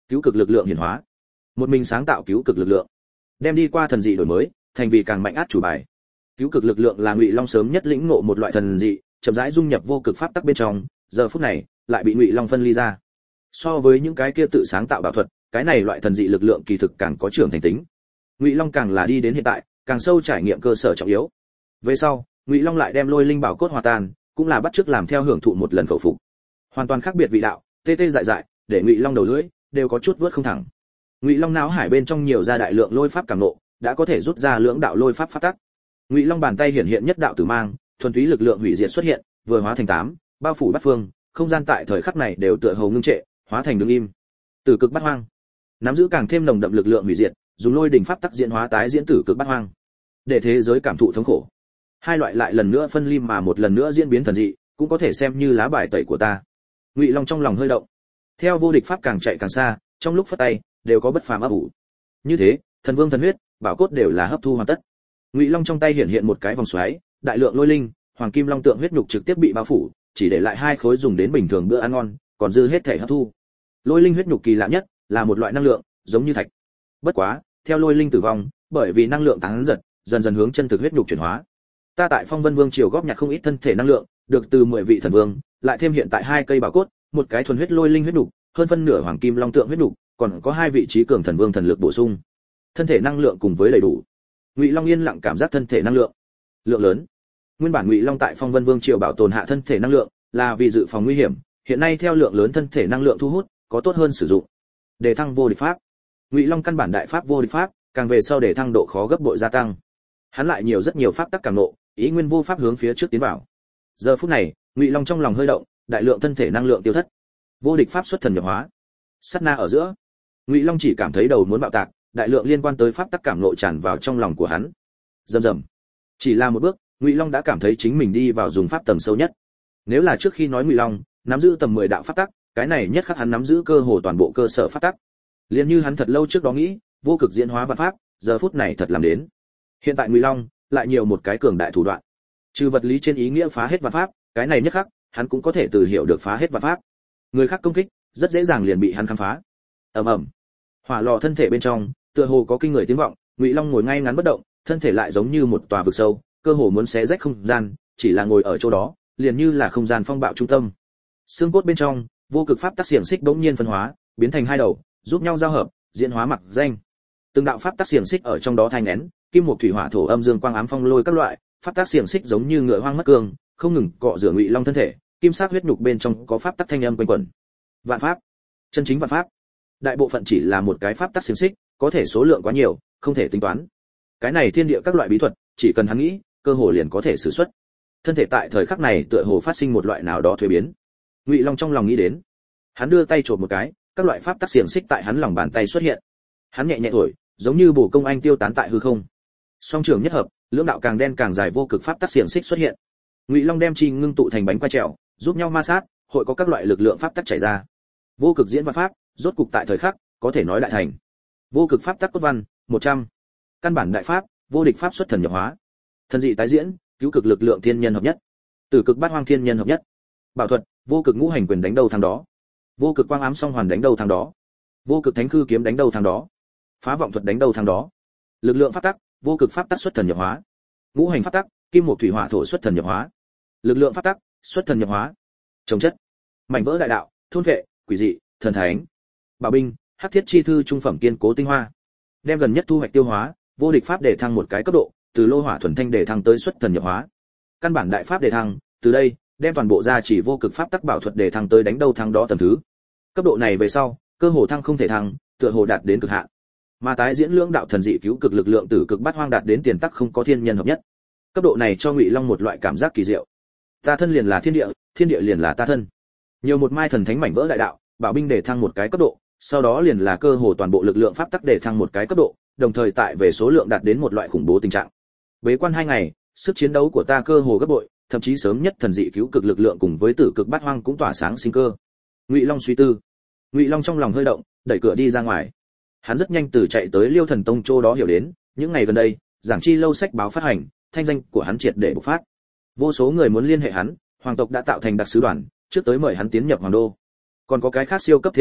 Cứu cực lực lượng hiển hóa. Một mình sáng tạo cứu cực lực lượng, đem đi qua thần dị đổi mới, thành vì càng mạnh át chủ bài. Cứu cực lực lượng là Ngụy Long sớm nhất lĩnh ngộ một loại thần dị, chậm rãi dung nhập vô cực pháp tắc bên trong, giờ phút này lại bị Ngụy Long phân ly ra. So với những cái kia tự sáng tạo bảo thuật, cái này loại thần dị lực lượng kỳ thực càng có trưởng thành tính. Ngụy Long càng là đi đến hiện tại, càng sâu trải nghiệm cơ sở trọng yếu. Về sau, Ngụy Long lại đem lôi linh bảo cốt hòa tan, cũng là bắt chước làm theo hưởng thụ một lần khẩu phục. Hoàn toàn khác biệt vị đạo, tê tê dại dại, để Ngụy Long đầu lưỡi đều có chút vớt không thẳng. Ngụy Long não hải bên trong nhiều ra đại lượng lôi pháp cảm ngộ, đã có thể rút ra lưỡng đạo lôi pháp pháp tắc. Ngụy Long bàn tay hiển hiện nhất đạo tử mang, thuần túy lực lượng hủy diệt xuất hiện, vừa hóa thành 8, bao phủ bát phương, không gian tại thời khắc này đều tựa hồ ngưng trệ, hóa thành đứng im. Tử cực bát hoang, nắm giữ càng thêm nồng đậm lực lượng hủy diệt, dùng lôi đỉnh pháp tắc diễn hóa tái diễn tử cực bát hoang, để thế giới cảm thụ thống khổ. Hai loại lại lần nữa phân ly mà một lần nữa diễn biến thần dị, cũng có thể xem như lá bài tẩy của ta. Ngụy Long trong lòng hơi động. Theo vô địch pháp càng chạy càng xa, trong lúc phất tay đều có bất phàm ấp ủ. Như thế, thần vương thần huyết, bảo cốt đều là hấp thu hoàn tất. Ngụy Long trong tay hiện hiện một cái vòng xoáy, đại lượng lôi linh, hoàng kim long tượng huyết nhục trực tiếp bị bao phủ, chỉ để lại 2 khối dùng đến bình thường bữa ăn ngon, còn dư hết thể hấp thu. Lôi linh huyết nhục kỳ lạ nhất, là một loại năng lượng, giống như thạch. Bất quá, theo lôi linh tử vong, bởi vì năng lượng tán giật, dần dần hướng chân thực huyết nhục chuyển hóa. Ta tại Phong Vân Vương triều góp nhặt không ít thân thể năng lượng, được từ 10 vị thần vương, lại thêm hiện tại 2 cây bảo cốt, một cái thuần huyết lôi linh huyết nhục, hơn phân nửa hoàng kim long tượng huyết nhục, còn có 2 vị trí cường thần vương thần lực bổ sung. Thân thể năng lượng cùng với đầy đủ. Ngụy Long yên lặng cảm giác thân thể năng lượng lượng lớn. Nguyên bản Ngụy Long tại Phong Vân Vương triều bảo tồn hạ thân thể năng lượng, là vì dự phòng nguy hiểm, hiện nay theo lượng lớn thân thể năng lượng thu hút, có tốt hơn sử dụng. Để thăng vô địch pháp. Ngụy Long căn bản đại pháp vô địch pháp, càng về sau để thăng độ khó gấp bội gia tăng. Hắn lại nhiều rất nhiều pháp tắc cảm ngộ, ý nguyên vô pháp hướng phía trước tiến vào. Giờ phút này, Ngụy Long trong lòng hơi động, đại lượng thân thể năng lượng tiêu thất. Vô địch pháp xuất thần nhập hóa. Sát na ở giữa, Ngụy Long chỉ cảm thấy đầu muốn bạo tạc, đại lượng liên quan tới pháp tắc cảm ngộ tràn vào trong lòng của hắn. Rầm rầm. Chỉ là một bước, Ngụy Long đã cảm thấy chính mình đi vào dùng pháp tầng sâu nhất. Nếu là trước khi nói Ngụy Long nắm giữ tầm 10 đạo pháp tắc, cái này nhất khắc hắn nắm giữ cơ hồ toàn bộ cơ sở pháp tắc. Liên như hắn thật lâu trước đó nghĩ, vô cực diễn hóa vạn pháp, giờ phút này thật làm đến. Hiện tại Ngụy Long lại nhiều một cái cường đại thủ đoạn. Trừ vật lý trên ý nghĩa phá hết vạn pháp, cái này nhất khắc, hắn cũng có thể từ hiểu được phá hết vạn pháp. Người khác công kích, rất dễ dàng liền bị hắn khám phá. Ầm ầm. Hỏa lò thân thể bên trong, tựa hồ có kinh người tiếng vọng, Ngụy Long ngồi ngay ngắn bất động, thân thể lại giống như một tòa vực sâu, cơ hồ muốn xé rách không gian, chỉ là ngồi ở chỗ đó, liền như là không gian phong bạo trung tâm. Xương cốt bên trong, vô cực pháp tắc xiềng xích bỗng nhiên phân hóa, biến thành 2 đầu, giúp nhau giao hợp, diễn hóa mặc danh. Từng đạo pháp tắc xiềng xích ở trong đó thay nén, kim một thủy hỏa thổ âm dương quang ám phong lôi các loại, pháp tắc xiềng xích giống như ngựa hoang mất cương, không ngừng cọ rửa Ngụy Long thân thể, kim sắc huyết nhục bên trong có pháp tắc thanh âm quanh quẩn. Vạn pháp, chân chính vạn pháp. Đại bộ phận chỉ là một cái pháp tắc xiềng xích, có thể số lượng quá nhiều, không thể tính toán. Cái này thiên địa các loại bí thuật, chỉ cần hắn nghĩ, cơ hồ liền có thể sử xuất. Thân thể tại thời khắc này tựa hồ phát sinh một loại nào đó thuế biến. Ngụy Long trong lòng nghĩ đến, hắn đưa tay chộp một cái, các loại pháp tắc xiềng xích tại hắn lòng bàn tay xuất hiện. Hắn nhẹ nhẹ thổi, giống như bổ công anh tiêu tán tại hư không. Song trường nhất hợp, lưỡng đạo càng đen càng dài vô cực pháp tắc xiềng xích xuất hiện. Ngụy Long đem chi ngưng tụ thành bánh quai trèo, giúp nhau ma sát, hội có các loại lực lượng pháp tắc chảy ra. Vô cực diễn văn pháp, rốt cục tại thời khắc, có thể nói đại thành. Vô cực pháp tắc cốt văn, 100. Căn bản đại pháp, vô địch pháp xuất thần nhập hóa. Thần dị tái diễn, cứu cực lực lượng thiên nhân hợp nhất. Tử cực bát hoang thiên nhân hợp nhất. Bảo thuật, vô cực ngũ hành quyền đánh đầu thằng đó. Vô cực quang ám song hoàn đánh đầu thằng đó. Vô cực thánh khư kiếm đánh đầu thằng đó. Phá vọng thuật đánh đầu thằng đó. Lực lượng pháp tắc, vô cực pháp tắc xuất thần nhập hóa. Ngũ hành pháp tắc, kim một thủy hỏa thổ xuất thần nhập hóa. Lực lượng pháp tắc, xuất thần nhập hóa. Trồng chất, mảnh vỡ đại đạo, thôn vệ, quỷ dị, thần thánh. Bảo binh, hắc thiết chi thư trung phẩm kiên cố tinh hoa. Đem gần nhất thu hoạch tiêu hóa, vô địch pháp để thăng một cái cấp độ, từ lô hỏa thuần thanh để thăng tới xuất thần nhập hóa. Căn bản đại pháp để thăng, từ đây, đem toàn bộ gia chỉ vô cực pháp tắc bảo thuật để thăng tới đánh đầu thăng đó tầng thứ. Cấp độ này về sau, cơ hồ thăng không thể thăng, tựa hồ đạt đến cực hạn. Mà tái diễn lưỡng đạo thần dị cứu cực lực lượng tử cực bát hoang đạt đến tiền tắc không có thiên nhân hợp nhất. Cấp độ này cho Ngụy Long một loại cảm giác kỳ diệu. Ta thân liền là thiên địa liền là ta thân. Nhiều một mai thần thánh mảnh vỡ đại đạo, bảo binh để thăng một cái cấp độ, sau đó liền là cơ hồ toàn bộ lực lượng pháp tắc để thăng một cái cấp độ, đồng thời tại về số lượng đạt đến một loại khủng bố tình trạng. Bế quan 2 ngày, sức chiến đấu của ta cơ hồ gấp bội, thậm chí sớm nhất thần dị cứu cực lực lượng cùng với tử cực bát hoang cũng tỏa sáng sinh cơ. Ngụy Long suy tư. Ngụy Long trong lòng hơi động, đẩy cửa đi ra ngoài. Hắn rất nhanh từ chạy tới Liêu Thần Tông chỗ đó hiểu đến, những ngày gần đây, giảng chi lâu sách báo phát hành, thanh danh của hắn triệt để bộc phát. Vô số người muốn liên hệ hắn, hoàng tộc đã tạo thành đặc sứ đoàn, trước tới mời hắn tiến nhập hoàng đô. Còn có cái khác siêu cấp thế lực,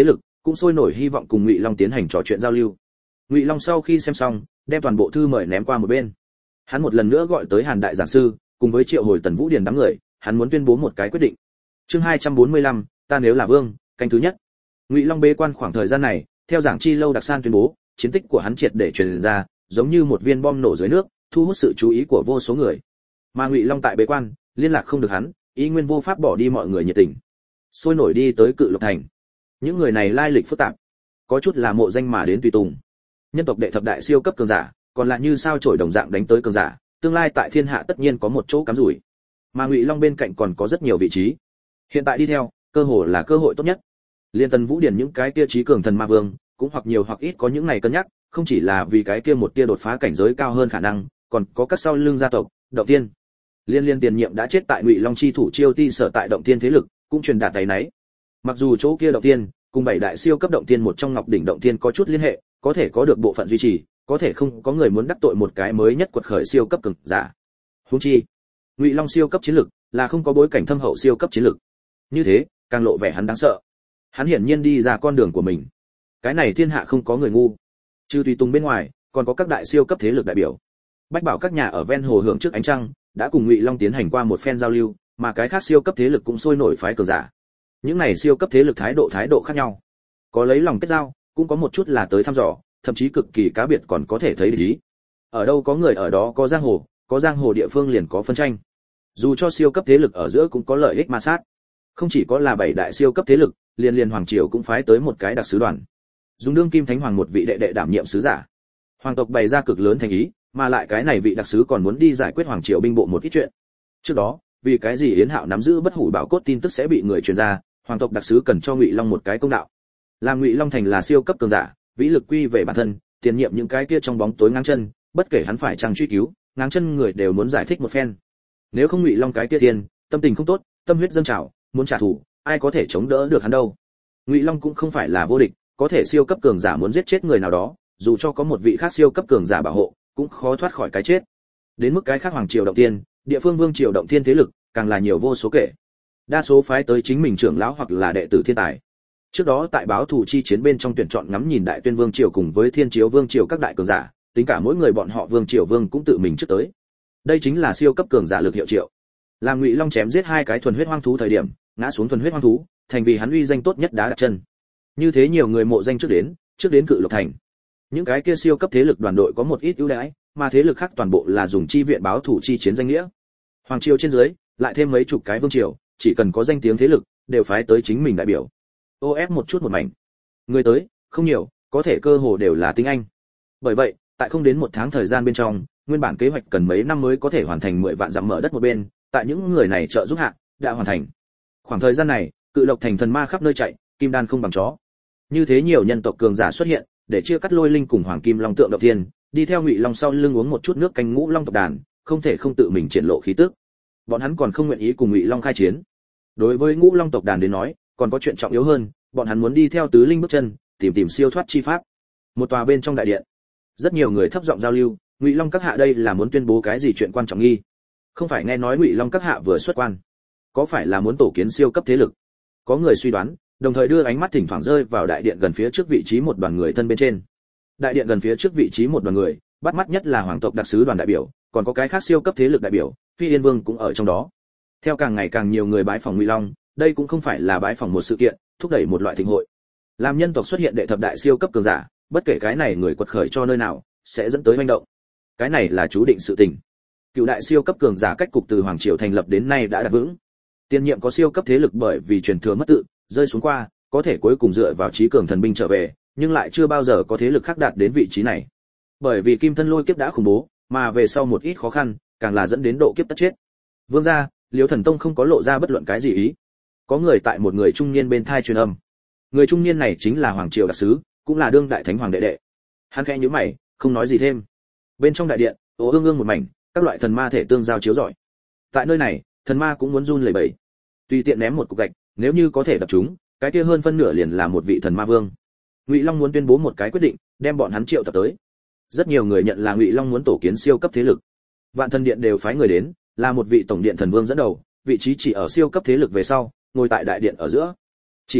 cũng sôi nổi hy vọng cùng Ngụy Long tiến hành trò chuyện giao lưu. Ngụy Long sau khi xem xong, đem toàn bộ thư mời ném qua một bên. Hắn một lần nữa gọi tới Hàn đại giảng sư, cùng với triệu hồi Tần Vũ Điền đám người, hắn muốn tuyên bố một cái quyết định. Chương 245, ta nếu là vương, canh thứ nhất. Ngụy Long bế quan khoảng thời gian này, theo giảng chi lâu đặc san tuyên bố, chiến tích của hắn triệt để truyền ra, giống như một viên bom nổ dưới nước, thu hút sự chú ý của vô số người. Mà Ngụy Long tại bế quan, liên lạc không được hắn, ý nguyên vô pháp bỏ đi mọi người nhiệt tình. Sôi nổi đi tới Cự Lộc thành. Những người này lai lịch phức tạp, có chút là mộ danh mà đến tùy tùng. Nhân tộc đệ thập đại siêu cấp cường giả, còn lại như sao chổi đồng dạng đánh tới cường giả, tương lai tại thiên hạ tất nhiên có một chỗ cắm rủi. Mà Ngụy Long bên cạnh còn có rất nhiều vị trí. Hiện tại đi theo, cơ hội là cơ hội tốt nhất. Liên Tần Vũ Điền những cái kia trí cường thần ma vương, cũng hoặc nhiều hoặc ít có những này cân nhắc, không chỉ là vì cái kia một tia đột phá cảnh giới cao hơn khả năng, còn có các sau lưng gia tộc, Động Tiên. Liên tiền nhiệm đã chết tại Ngụy Long chi thủ Chiêu Ti sở tại Động Tiên thế lực, cũng truyền đạt đầy nấy. Mặc dù chỗ kia Động Tiên, cùng bảy đại siêu cấp Động Tiên một trong Ngọc đỉnh Động Tiên có chút liên hệ, có thể có được bộ phận duy trì, có thể không có người muốn đắc tội một cái mới nhất quật khởi siêu cấp cường giả. Huống chi, Ngụy Long siêu cấp chiến lực, là không có bối cảnh thâm hậu siêu cấp chiến lực. Như thế, càng lộ vẻ hắn đáng sợ. Hắn hiển nhiên đi ra con đường của mình. Cái này thiên hạ không có người ngu. Trừ tùy tùng bên ngoài, còn có các đại siêu cấp thế lực đại biểu. Bách bảo các nhà ở ven hồ hưởng trước ánh trăng, đã cùng Ngụy Long tiến hành qua một phen giao lưu, mà cái khác siêu cấp thế lực cũng sôi nổi phái cường giả. Những này siêu cấp thế lực thái độ khác nhau. Có lấy lòng kết giao, cũng có một chút là tới thăm dò, thậm chí cực kỳ cá biệt còn có thể thấy địch ý. Ở đâu có người ở đó có giang hồ địa phương liền có phân tranh. Dù cho siêu cấp thế lực ở giữa cũng có lợi ích ma sát. Không chỉ có là bảy đại siêu cấp thế lực, liền hoàng triều cũng phái tới một cái đặc sứ đoàn. Dùng đương kim thánh hoàng một vị đệ đệ đảm nhiệm sứ giả. Hoàng tộc bày ra cực lớn thành ý, mà lại cái này vị đặc sứ còn muốn đi giải quyết hoàng triều binh bộ một ít chuyện. Trước đó, vì cái gì Yến Hạo nắm giữ bất hủ bảo cốt tin tức sẽ bị người truyền ra, hoàng tộc đặc sứ cần cho Ngụy Long một cái công đạo. Làm Ngụy Long thành là siêu cấp cường giả, vĩ lực quy về bản thân, tiền nhiệm những cái kia trong bóng tối ngang chân, bất kể hắn phải chăng truy cứu, ngang chân người đều muốn giải thích một phen. Nếu không Ngụy Long cái kia thiên, tâm tình không tốt, tâm huyết dâng trào, muốn trả thù, ai có thể chống đỡ được hắn đâu. Ngụy Long cũng không phải là vô địch, có thể siêu cấp cường giả muốn giết chết người nào đó, dù cho có một vị khác siêu cấp cường giả bảo hộ, cũng khó thoát khỏi cái chết. Đến mức cái khác hoàng triều Động Tiên, địa phương vương triều Động Thiên thế lực, càng là nhiều vô số kể. Đa số phái tới chính mình trưởng lão hoặc là đệ tử thiên tài. Trước đó tại báo thù chi chiến bên trong tuyển chọn ngắm nhìn Đại Tuyên vương triều cùng với Thiên Chiếu vương triều các đại cường giả, tính cả mỗi người bọn họ vương triều vương cũng tự mình trước tới. Đây chính là siêu cấp cường giả lực hiệu triệu. Làm Ngụy Long chém giết hai cái thuần huyết hoang thú thời điểm, ngã xuống thuần huyết hoang thú, thành vì hắn uy danh tốt nhất đá đặt chân. Như thế nhiều người mộ danh trước đến Cự Lộc thành. Những cái kia siêu cấp thế lực đoàn đội có một ít ưu đãi, mà thế lực khác toàn bộ là dùng chi viện báo thủ chi chiến danh nghĩa. Hoàng triều trên dưới, lại thêm mấy chục cái vương triều, chỉ cần có danh tiếng thế lực, đều phái tới chính mình đại biểu. OF một chút một mảnh. Người tới, không nhiều, có thể cơ hồ đều là tiếng Anh. Bởi vậy, tại không đến một tháng thời gian bên trong, nguyên bản kế hoạch cần mấy năm mới có thể hoàn thành 10 vạn dặm mở đất một bên, tại những người này trợ giúp hạ, đã hoàn thành. Khoảng thời gian này, Cự Lộc thành thần ma khắp nơi chạy, kim đan không bằng chó. Như thế nhiều nhân tộc cường giả xuất hiện, để chia cắt Lôi Linh cùng Hoàng Kim Long tượng Động Thiên, đi theo Ngụy Long sau lưng uống một chút nước canh Ngũ Long tộc đàn, không thể không tự mình triển lộ khí tức. Bọn hắn còn không nguyện ý cùng Ngụy Long khai chiến. Đối với Ngũ Long tộc đàn đến nói, còn có chuyện trọng yếu hơn, bọn hắn muốn đi theo Tứ Linh bước chân, tìm siêu thoát chi pháp. Một tòa bên trong đại điện, rất nhiều người thấp giọng giao lưu, Ngụy Long các hạ đây là muốn tuyên bố cái gì chuyện quan trọng nghi? Không phải nghe nói Ngụy Long các hạ vừa xuất quan, có phải là muốn tổ kiến siêu cấp thế lực? Có người suy đoán, đồng thời đưa ánh mắt thỉnh thoảng rơi vào đại điện gần phía trước vị trí một đoàn người thân bên trên. Đại điện gần phía trước vị trí một đoàn người, bắt mắt nhất là hoàng tộc đặc sứ đoàn đại biểu, còn có cái khác siêu cấp thế lực đại biểu, Phi Yên Vương cũng ở trong đó. Theo càng ngày càng nhiều người bái phỏng Ngụy Long, đây cũng không phải là bái phỏng một sự kiện, thúc đẩy một loại thịnh hội. Làm nhân tộc xuất hiện đệ thập đại siêu cấp cường giả, bất kể cái này người quật khởi cho nơi nào, sẽ dẫn tới hành động. Cái này là chú định sự tình. Cựu đại siêu cấp cường giả cách cục từ hoàng triều thành lập đến nay đã đặt vững. Tiên nhiệm có siêu cấp thế lực bởi vì truyền thừa mất tự, rơi xuống qua, có thể cuối cùng dựa vào trí cường thần binh trở về, nhưng lại chưa bao giờ có thế lực khác đạt đến vị trí này. Bởi vì Kim Thân Lôi kiếp đã khủng bố, mà về sau một ít khó khăn, càng là dẫn đến độ kiếp tất chết. Vương gia, Liễu Thần Tông không có lộ ra bất luận cái gì ý. Có người tại một người trung niên bên thai truyền âm. Người trung niên này chính là hoàng triều đặc sứ, cũng là đương đại thánh hoàng đệ đệ. Hắn khẽ nhíu mày, không nói gì thêm. Bên trong đại điện, ương ương một mảnh, các loại thần ma thể tương giao chiếu rọi. Tại nơi này, thần ma cũng muốn run lẩy bẩy. Tùy tiện ném một cục gạch, nếu như có thể đập chúng, cái kia hơn phân nửa liền là một vị thần ma vương. Ngụy Long muốn tuyên bố một cái quyết định, đem bọn hắn triệu tập tới. Rất nhiều người nhận là Ngụy Long muốn tổ kiến siêu cấp thế lực. Vạn Thần Điện đều phái người đến, là một vị tổng điện thần vương dẫn đầu, vị trí chỉ ở siêu cấp thế lực về sau, ngồi tại đại điện ở giữa. Chỉ là,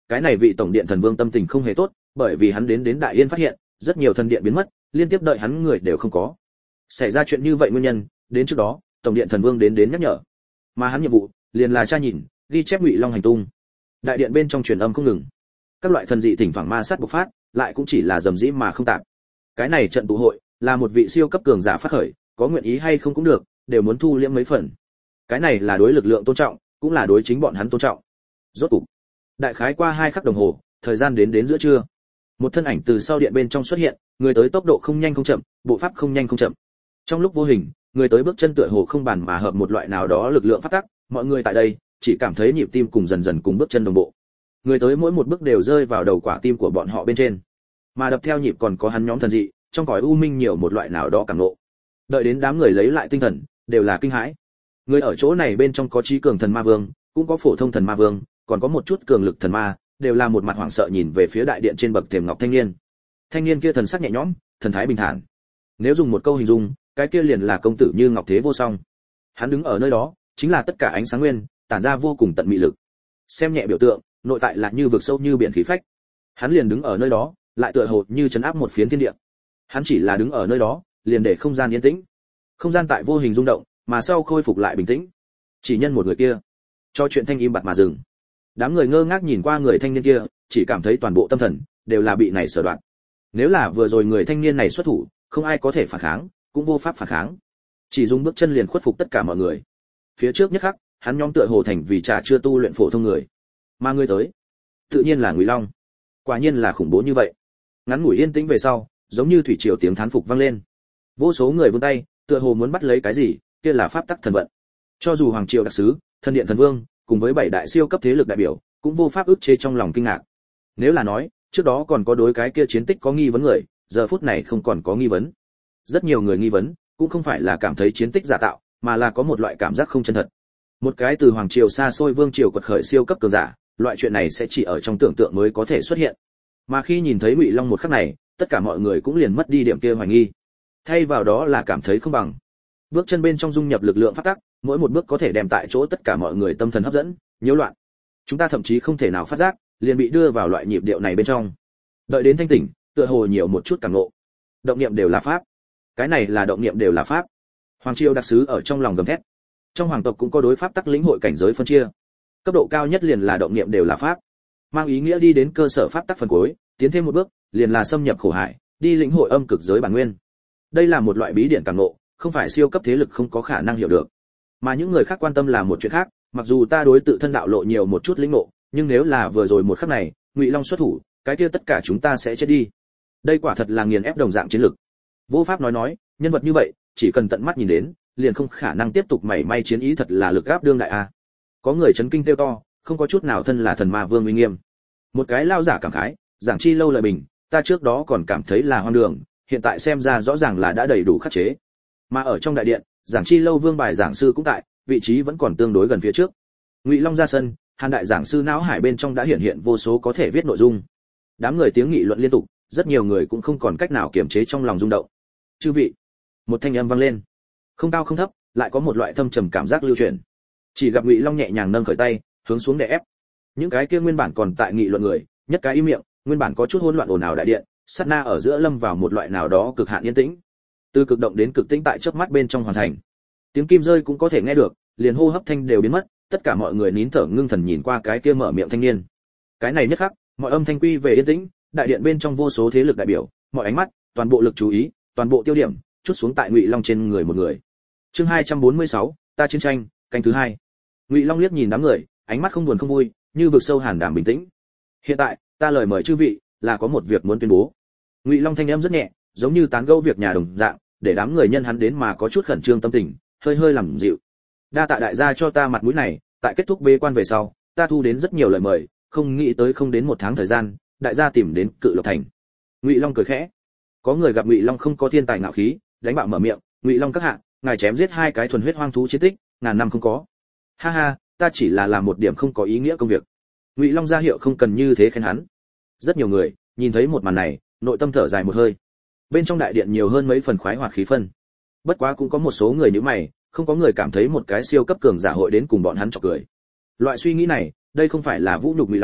cái này vị tổng điện thần vương tâm tình không hề tốt, bởi vì hắn đến Đại Yên phát hiện, rất nhiều thần điện biến mất, liên tiếp đợi hắn người đều không có. Xảy ra chuyện như vậy nguyên nhân, đến trước đó, tổng điện thần vương đến nhắc nhở. Mà hắn nhiệm vụ, liền là tra nhìn, ghi chép Ngụy Long hành tung. Đại điện bên trong truyền âm không ngừng. Các loại thần dị thỉnh thoảng ma sát bộc phát, lại cũng chỉ là rầm rĩ mà không tạm. Cái này trận tụ hội, là một vị siêu cấp cường giả phát khởi, có nguyện ý hay không cũng được, đều muốn thu liễm mấy phần. Cái này là đối lực lượng tôn trọng, cũng là đối chính bọn hắn tôn trọng. Rốt cục, đại khái qua 2 khắc đồng hồ, thời gian đến giữa trưa. Một thân ảnh từ sau điện bên trong xuất hiện, người tới tốc độ không nhanh không chậm, bộ pháp không nhanh không chậm. Trong lúc vô hình, người tới bước chân tựa hồ không bàn mà hợp một loại nào đó lực lượng phát tác, mọi người tại đây chỉ cảm thấy nhịp tim cùng dần cùng bước chân đồng bộ. Người tới mỗi một bước đều rơi vào đầu quả tim của bọn họ bên trên, mà đập theo nhịp còn có hắn nhóm thần dị, trong cõi u minh nhiều một loại nào đó cảm ngộ. Đợi đến đám người lấy lại tinh thần, đều là kinh hãi. Người ở chỗ này bên trong có trí cường thần ma vương, cũng có phổ thông thần ma vương, còn có một chút cường lực thần ma, đều là một mặt hoảng sợ nhìn về phía đại điện trên bậc thềm ngọc thanh niên. Thanh niên kia thần sắc nhẹ nhõm, thần thái bình thản. Nếu dùng một câu hình dung, cái kia liền là công tử như ngọc thế vô song. Hắn đứng ở nơi đó, chính là tất cả ánh sáng nguyên, tản ra vô cùng tận mị lực. Xem nhẹ biểu tượng, nội tại là như vực sâu như biển khí phách. Hắn liền đứng ở nơi đó, lại tựa hồ như trấn áp một phiến thiên địa. Hắn chỉ là đứng ở nơi đó, liền để không gian yên tĩnh. Không gian tại vô hình rung động, mà sau khôi phục lại bình tĩnh. Chỉ nhân một người kia, cho chuyện thanh im bặt mà dừng. Đám người ngơ ngác nhìn qua người thanh niên kia, chỉ cảm thấy toàn bộ tâm thần đều là bị này sở đoạn. Nếu là vừa rồi người thanh niên này xuất thủ, không ai có thể phản kháng, cũng vô pháp phản kháng. Chỉ dùng bước chân liền khuất phục tất cả mọi người. Phía trước nhất khắc, hắn nhóm tựa hồ thành vì trà chưa tu luyện phổ thông người. Mà người tới, tự nhiên là Ngụy Long. Quả nhiên là khủng bố như vậy. Ngắn ngủi yên tĩnh về sau, giống như thủy triều tiếng thán phục vang lên. Vô số người vươn tay, tựa hồ muốn bắt lấy cái gì, kia là pháp tắc thần vận. Cho dù hoàng triều đặc sứ, thần điện thần vương, cùng với 7 đại siêu cấp thế lực đại biểu, cũng vô pháp ức chế trong lòng kinh ngạc. Nếu là nói, trước đó còn có đối cái kia chiến tích có nghi vấn người, giờ phút này không còn có nghi vấn. Rất nhiều người nghi vấn, cũng không phải là cảm thấy chiến tích giả tạo, mà là có một loại cảm giác không chân thật. Một cái từ hoàng triều xa xôi vương triều quật khởi siêu cấp cường giả, loại chuyện này sẽ chỉ ở trong tưởng tượng mới có thể xuất hiện. Mà khi nhìn thấy Ngụy Long một khắc này, tất cả mọi người cũng liền mất đi điểm kia hoài nghi. Thay vào đó là cảm thấy không bằng. Bước chân bên trong dung nhập lực lượng phát tắc, mỗi một bước có thể đem tại chỗ tất cả mọi người tâm thần hấp dẫn, nhiễu loạn. Chúng ta thậm chí không thể nào phát giác, liền bị đưa vào loại nhịp điệu này bên trong. Đợi đến thanh tỉnh, tựa hồ nhiều một chút cảm ngộ. Động niệm đều là pháp. Cái này là động niệm đều là pháp. Hoàng triều đặc sứ ở trong lòng gầm thét. Trong hoàng tộc cũng có đối pháp tắc lĩnh hội cảnh giới phân chia. Cấp độ cao nhất liền là động niệm đều là pháp. Mang ý nghĩa đi đến cơ sở pháp tắc phần cuối, tiến thêm một bước, liền là xâm nhập khổ hải, đi lĩnh hội âm cực giới bản nguyên. Đây là một loại bí điển cảm ngộ, không phải siêu cấp thế lực không có khả năng hiểu được. Mà những người khác quan tâm là một chuyện khác, mặc dù ta đối tự thân đạo lộ nhiều một chút lĩnh ngộ, nhưng nếu là vừa rồi một khắc này, Ngụy Long xuất thủ, cái kia tất cả chúng ta sẽ chết đi. Đây quả thật là nghiền ép đồng dạng chiến lực. Vô pháp nói, nhân vật như vậy, chỉ cần tận mắt nhìn đến, liền không khả năng tiếp tục mảy may chiến ý, thật là lực áp đương đại a. Có người chấn kinh kêu to, không có chút nào thân là thần ma vương uy nghiêm. Một cái lao giả cảm khái, giảng chi lâu lời bình, ta trước đó còn cảm thấy là hoang đường, hiện tại xem ra rõ ràng là đã đầy đủ khắc chế. Mà ở trong đại điện, giảng chi lâu vương bài giảng sư cũng tại, vị trí vẫn còn tương đối gần phía trước. Ngụy Long ra sân, Hàn đại giảng sư não hải bên trong đã hiện vô số có thể viết nội dung. Đám người tiếng nghị luận liên tục, rất nhiều người cũng không còn cách nào kiềm chế trong lòng rung động. Chư vị, một thanh âm vang lên, không cao không thấp, lại có một loại thâm trầm cảm giác lưu truyền. Chỉ gặp Ngụy Long nhẹ nhàng nâng khởi tay, hướng xuống đè ép. Những cái kia nguyên bản còn tại nghị luận người, nhất cái im miệng, nguyên bản có chút hỗn loạn ồn ào đại điện, sát na ở giữa lâm vào một loại nào đó cực hạn yên tĩnh. Từ cực động đến cực tĩnh tại chớp mắt bên trong hoàn thành. Tiếng kim rơi cũng có thể nghe được, liền hô hấp thanh đều biến mất, tất cả mọi người nín thở ngưng thần nhìn qua cái kia mở miệng thanh niên. Cái này nhất khắc, mọi âm thanh quy về yên tĩnh, đại điện bên trong vô số thế lực đại biểu, mọi ánh mắt, toàn bộ lực chú ý, toàn bộ tiêu điểm chút xuống tại Ngụy Long trên người một người. Chương 246, ta chiến tranh, canh thứ 2. Ngụy Long liếc nhìn đám người, ánh mắt không buồn không vui, như vực sâu hàn đảm bình tĩnh. Hiện tại, ta lời mời chư vị, là có một việc muốn tuyên bố. Ngụy Long thanh âm rất nhẹ, giống như tán gẫu việc nhà đồng dạng, để đám người nhân hắn đến mà có chút khẩn trương tâm tình, hơi hơi làm dịu. Đa tạ đại gia cho ta mặt mũi này, tại kết thúc bế quan về sau, ta thu đến rất nhiều lời mời, không nghĩ tới không đến 1 tháng thời gian, đại gia tìm đến Cự Lộc thành. Ngụy Long cười khẽ. Có người gặp Ngụy Long không có thiên tài ngạo khí, đánh bạo mở miệng, "Ngụy Long các hạ, ngài chém giết 2 cái thuần huyết hoang thú chiến tích, ngàn năm không có." "Ha ha, ta chỉ là làm một điểm không có ý nghĩa công việc." Ngụy Long ra hiệu không cần như thế khen hắn. Rất nhiều người nhìn thấy một màn này, nội tâm thở dài một hơi. Bên trong đại điện nhiều hơn mấy phần khoái hoạt khí phân. Bất quá cũng có một số người nhíu mày, không có người cảm thấy một cái siêu cấp cường giả hội đến cùng bọn hắn chọc cười. Loại suy nghĩ này, đây không phải là vũ nhục Ngụy Long,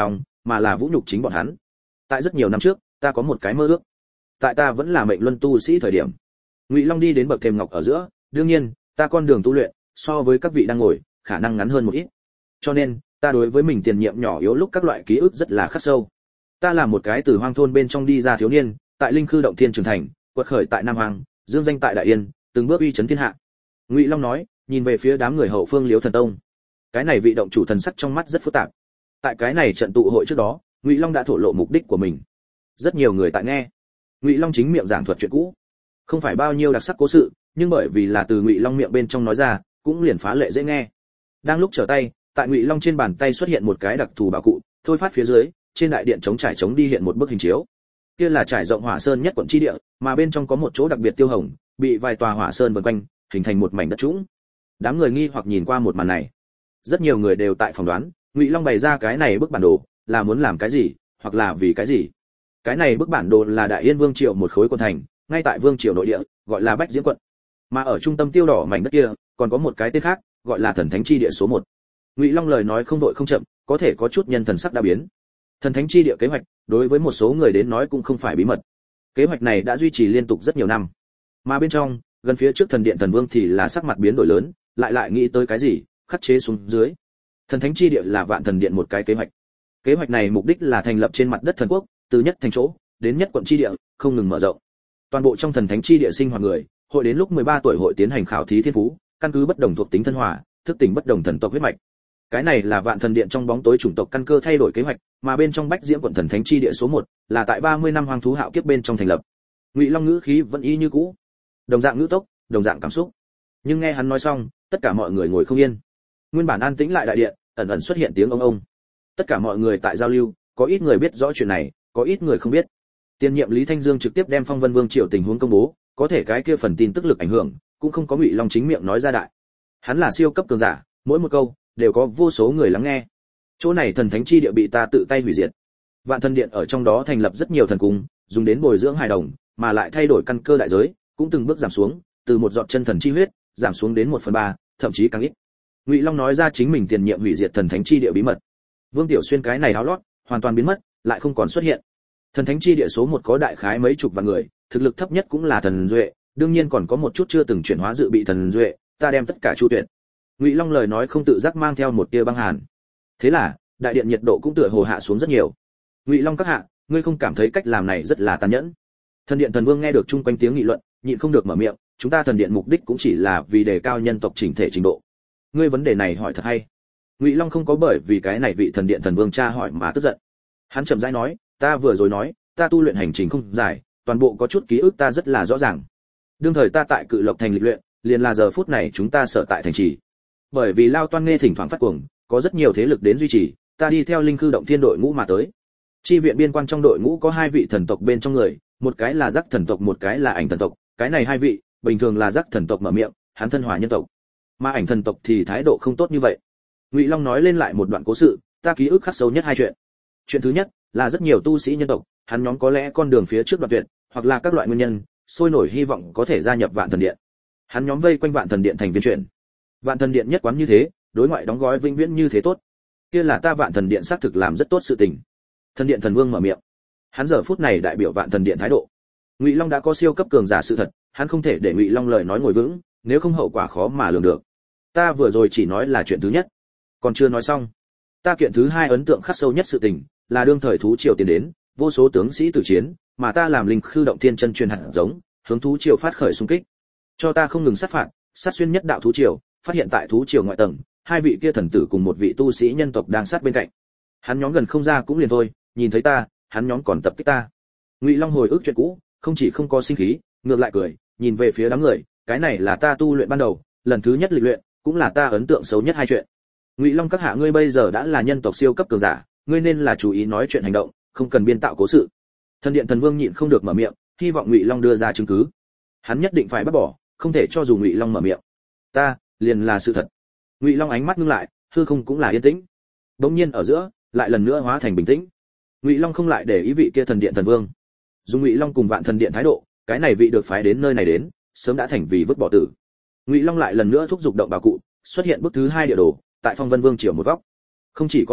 mà là vũ nhục chính bọn hắn. Tại rất nhiều năm trước, ta có một cái mơ ước. Tại ta vẫn là mệnh luân tu sĩ thời điểm, Ngụy Long đi đến bậc thềm ngọc ở giữa, đương nhiên, ta con đường tu luyện so với các vị đang ngồi, khả năng ngắn hơn một ít. Cho nên, ta đối với mình tiền nhiệm nhỏ yếu lúc các loại ký ức rất là khắc sâu. Ta là một cái từ hoang thôn bên trong đi ra thiếu niên, tại Linh Khư động thiên trưởng thành, quật khởi tại Nam Hoàng, dương danh tại Đại Yên, từng bước uy chấn thiên hạ. Ngụy Long nói, nhìn về phía đám người hậu phương Liễu Thần Tông. Cái này vị động chủ thần sắc trong mắt rất phức tạp. Tại cái này trận tụ hội trước đó, Ngụy Long đã thổ lộ mục đích của mình. Rất nhiều người tại nghe. Ngụy Long chính miệng giảng thuật chuyện cũ, không phải bao nhiêu đặc sắc cố sự, nhưng bởi vì là từ Ngụy Long miệng bên trong nói ra, cũng liền phá lệ dễ nghe. Đang lúc trở tay, tại Ngụy Long trên bàn tay xuất hiện một cái đặc thù bảo cụ, thôi phát phía dưới, trên đại điện chống trải chống đi hiện một bức hình chiếu. Kia là trải rộng Hỏa Sơn nhất quận chi địa, mà bên trong có một chỗ đặc biệt tiêu hồng, bị vài tòa hỏa sơn vần quanh, hình thành một mảnh đất trũng. Đám người nghi hoặc nhìn qua một màn này. Rất nhiều người đều tại phỏng đoán, Ngụy Long bày ra cái này bức bản đồ, là muốn làm cái gì, hoặc là vì cái gì. Cái này bức bản đồ là Đại Yên Vương triều một khối quận thành, ngay tại Vương triều nội địa, gọi là Bách Diễm quận. Mà ở trung tâm tiêu đỏ mảnh đất kia, còn có một cái tên khác, gọi là Thần Thánh chi địa số 1. Ngụy Long lời nói không vội không chậm, có thể có chút nhân thần sắc đã biến. Thần Thánh chi địa kế hoạch, đối với một số người đến nói cũng không phải bí mật. Kế hoạch này đã duy trì liên tục rất nhiều năm. Mà bên trong, gần phía trước thần điện thần vương thì là sắc mặt biến đổi lớn, lại nghĩ tới cái gì, khắc chế xuống dưới. Thần Thánh chi địa là Vạn Thần điện một cái kế hoạch. Kế hoạch này mục đích là thành lập trên mặt đất thần quốc, từ nhất thành chỗ đến nhất quận chi địa, không ngừng mở rộng. Toàn bộ trong Thần Thánh chi địa sinh hoạt người, hội đến lúc 13 tuổi hội tiến hành khảo thí thiên phú, căn cứ bất đồng thuộc tính thân hòa, thức tỉnh bất đồng thần tộc huyết mạch. Cái này là Vạn Thần điện trong bóng tối chủng tộc căn cơ thay đổi kế hoạch, mà bên trong Bách Diễm quận Thần Thánh chi địa số 1 là tại 30 năm hoang thú hạo kiếp bên trong thành lập. Ngụy Long ngữ khí vẫn y như cũ, đồng dạng ngữ tốc, đồng dạng cảm xúc. Nhưng nghe hắn nói xong, tất cả mọi người ngồi không yên. Nguyên bản an tĩnh lại đại điện, ẩn ẩn xuất hiện tiếng ông. Tất cả mọi người tại giao lưu, có ít người biết rõ chuyện này, có ít người không biết. Tiền nhiệm Lý Thanh Dương trực tiếp đem Phong Vân Vương triều tình huống công bố, có thể cái kia phần tin tức lực ảnh hưởng, cũng không có Ngụy Long chính miệng nói ra đại. Hắn là siêu cấp cường giả, mỗi một câu đều có vô số người lắng nghe. Chỗ này Thần Thánh chi địa bị ta tự tay hủy diệt. Vạn Thần điện ở trong đó thành lập rất nhiều thần cung, dùng đến bồi dưỡng hài đồng, mà lại thay đổi căn cơ đại giới, cũng từng bước giảm xuống, từ một giọt chân thần chi huyết, giảm xuống đến 1/3, thậm chí càng ít. Ngụy Long nói ra chính mình tiền nhiệm hủy diệt Thần Thánh chi địa bí mật. Vương Tiểu Xuyên cái này áo lót, hoàn toàn biến mất, lại không còn xuất hiện. Thần Thánh chi địa số 1 có đại khái mấy chục vạn người, thực lực thấp nhất cũng là thần duệ, đương nhiên còn có một chút chưa từng chuyển hóa dự bị thần duệ, ta đem tất cả chu tuyệt. Ngụy Long lời nói không tự giác mang theo một tia băng hàn. Thế là, đại điện nhiệt độ cũng tựa hồ hạ xuống rất nhiều. Ngụy Long các hạ, ngươi không cảm thấy cách làm này rất là tàn nhẫn? Thần điện thần vương nghe được chung quanh tiếng nghị luận, nhịn không được mở miệng, chúng ta thần điện mục đích cũng chỉ là vì đề cao nhân tộc chỉnh thể trình độ. Ngươi vấn đề này hỏi thật hay. Ngụy Long không có bởi vì cái này vị thần điện thần vương tra hỏi mà tức giận. Hắn chậm rãi nói, ta vừa rồi nói, ta tu luyện hành trình không dài, toàn bộ có chút ký ức ta rất là rõ ràng. Đương thời ta tại Cự Lộc thành lịch luyện, liền là giờ phút này chúng ta sở tại thành trì. Bởi vì Lao Toan Nghê thỉnh thoảng phát cuồng, có rất nhiều thế lực đến duy trì, ta đi theo Linh Khư động thiên đội ngũ mà tới. Chi viện biên quan trong đội ngũ có 2 vị thần tộc bên trong người, một cái là Giác thần tộc, một cái là Ảnh thần tộc, cái này 2 vị, bình thường là Giác thần tộc mở miệng, hắn thân hòa nhân tộc. Mà Ảnh thần tộc thì thái độ không tốt như vậy. Ngụy Long nói lên lại một đoạn cố sự, ta ký ức khắc sâu nhất 2 chuyện. Chuyện thứ nhất là rất nhiều tu sĩ nhân tộc, hắn nhóm có lẽ con đường phía trước đoạn tuyệt, hoặc là các loại nguyên nhân, sôi nổi hy vọng có thể gia nhập Vạn Thần điện. Hắn nhóm vây quanh Vạn Thần điện thành viên chuyện. Vạn Thần điện nhất quán như thế, đối ngoại đóng gói vĩnh viễn như thế tốt. Kia là ta Vạn Thần điện xác thực làm rất tốt sự tình. Thần điện thần vương mở miệng. Hắn giờ phút này đại biểu Vạn Thần điện thái độ. Ngụy Long đã có siêu cấp cường giả sự thật, hắn không thể để Ngụy Long lời nói ngồi vững, nếu không hậu quả khó mà lường được. Ta vừa rồi chỉ nói là chuyện thứ nhất, còn chưa nói xong. Ta kiện thứ 2 ấn tượng khắc sâu nhất sự tình, là đương thời thú triều tiến đến, vô số tướng sĩ tử chiến, mà ta làm Linh Khư động thiên chân truyền hạt giống, hướng thú triều phát khởi xung kích. Cho ta không ngừng sát phạt, sát xuyên nhất đạo thú triều, phát hiện tại thú triều ngoại tầng, 2 vị kia thần tử cùng một vị tu sĩ nhân tộc đang sát bên cạnh. Hắn nhóm gần không ra cũng liền thôi, nhìn thấy ta, hắn nhóm còn tập kích ta. Ngụy Long hồi ức chuyện cũ, không chỉ không có sinh khí, ngược lại cười, nhìn về phía đám người, cái này là ta tu luyện ban đầu, lần thứ nhất lịch luyện, cũng là ta ấn tượng xấu nhất 2 chuyện. Ngụy Long các hạ, ngươi bây giờ đã là nhân tộc siêu cấp cường giả, ngươi nên là chú ý nói chuyện hành động, không cần biên tạo cố sự. Thần điện thần vương nhịn không được mở miệng, hy vọng Ngụy Long đưa ra chứng cứ. Hắn nhất định phải bắt bỏ, không thể cho dù Ngụy Long mở miệng. Ta, liền là sự thật. Ngụy Long ánh mắt ngưng lại, hư không cũng là yên tĩnh. Đống nhiên ở giữa, lại lần nữa hóa thành bình tĩnh. Ngụy Long không lại để ý vị kia thần điện thần vương. Dùng Ngụy Long cùng Vạn Thần điện thái độ, cái này vị được phái đến nơi này đến, sớm đã thành vì vứt bỏ tử. Ngụy Long lại lần nữa thúc giục động bảo cụ, xuất hiện bức thứ 2 địa đồ, tại Phong Vân Vương triều một góc. Không chỉ có một,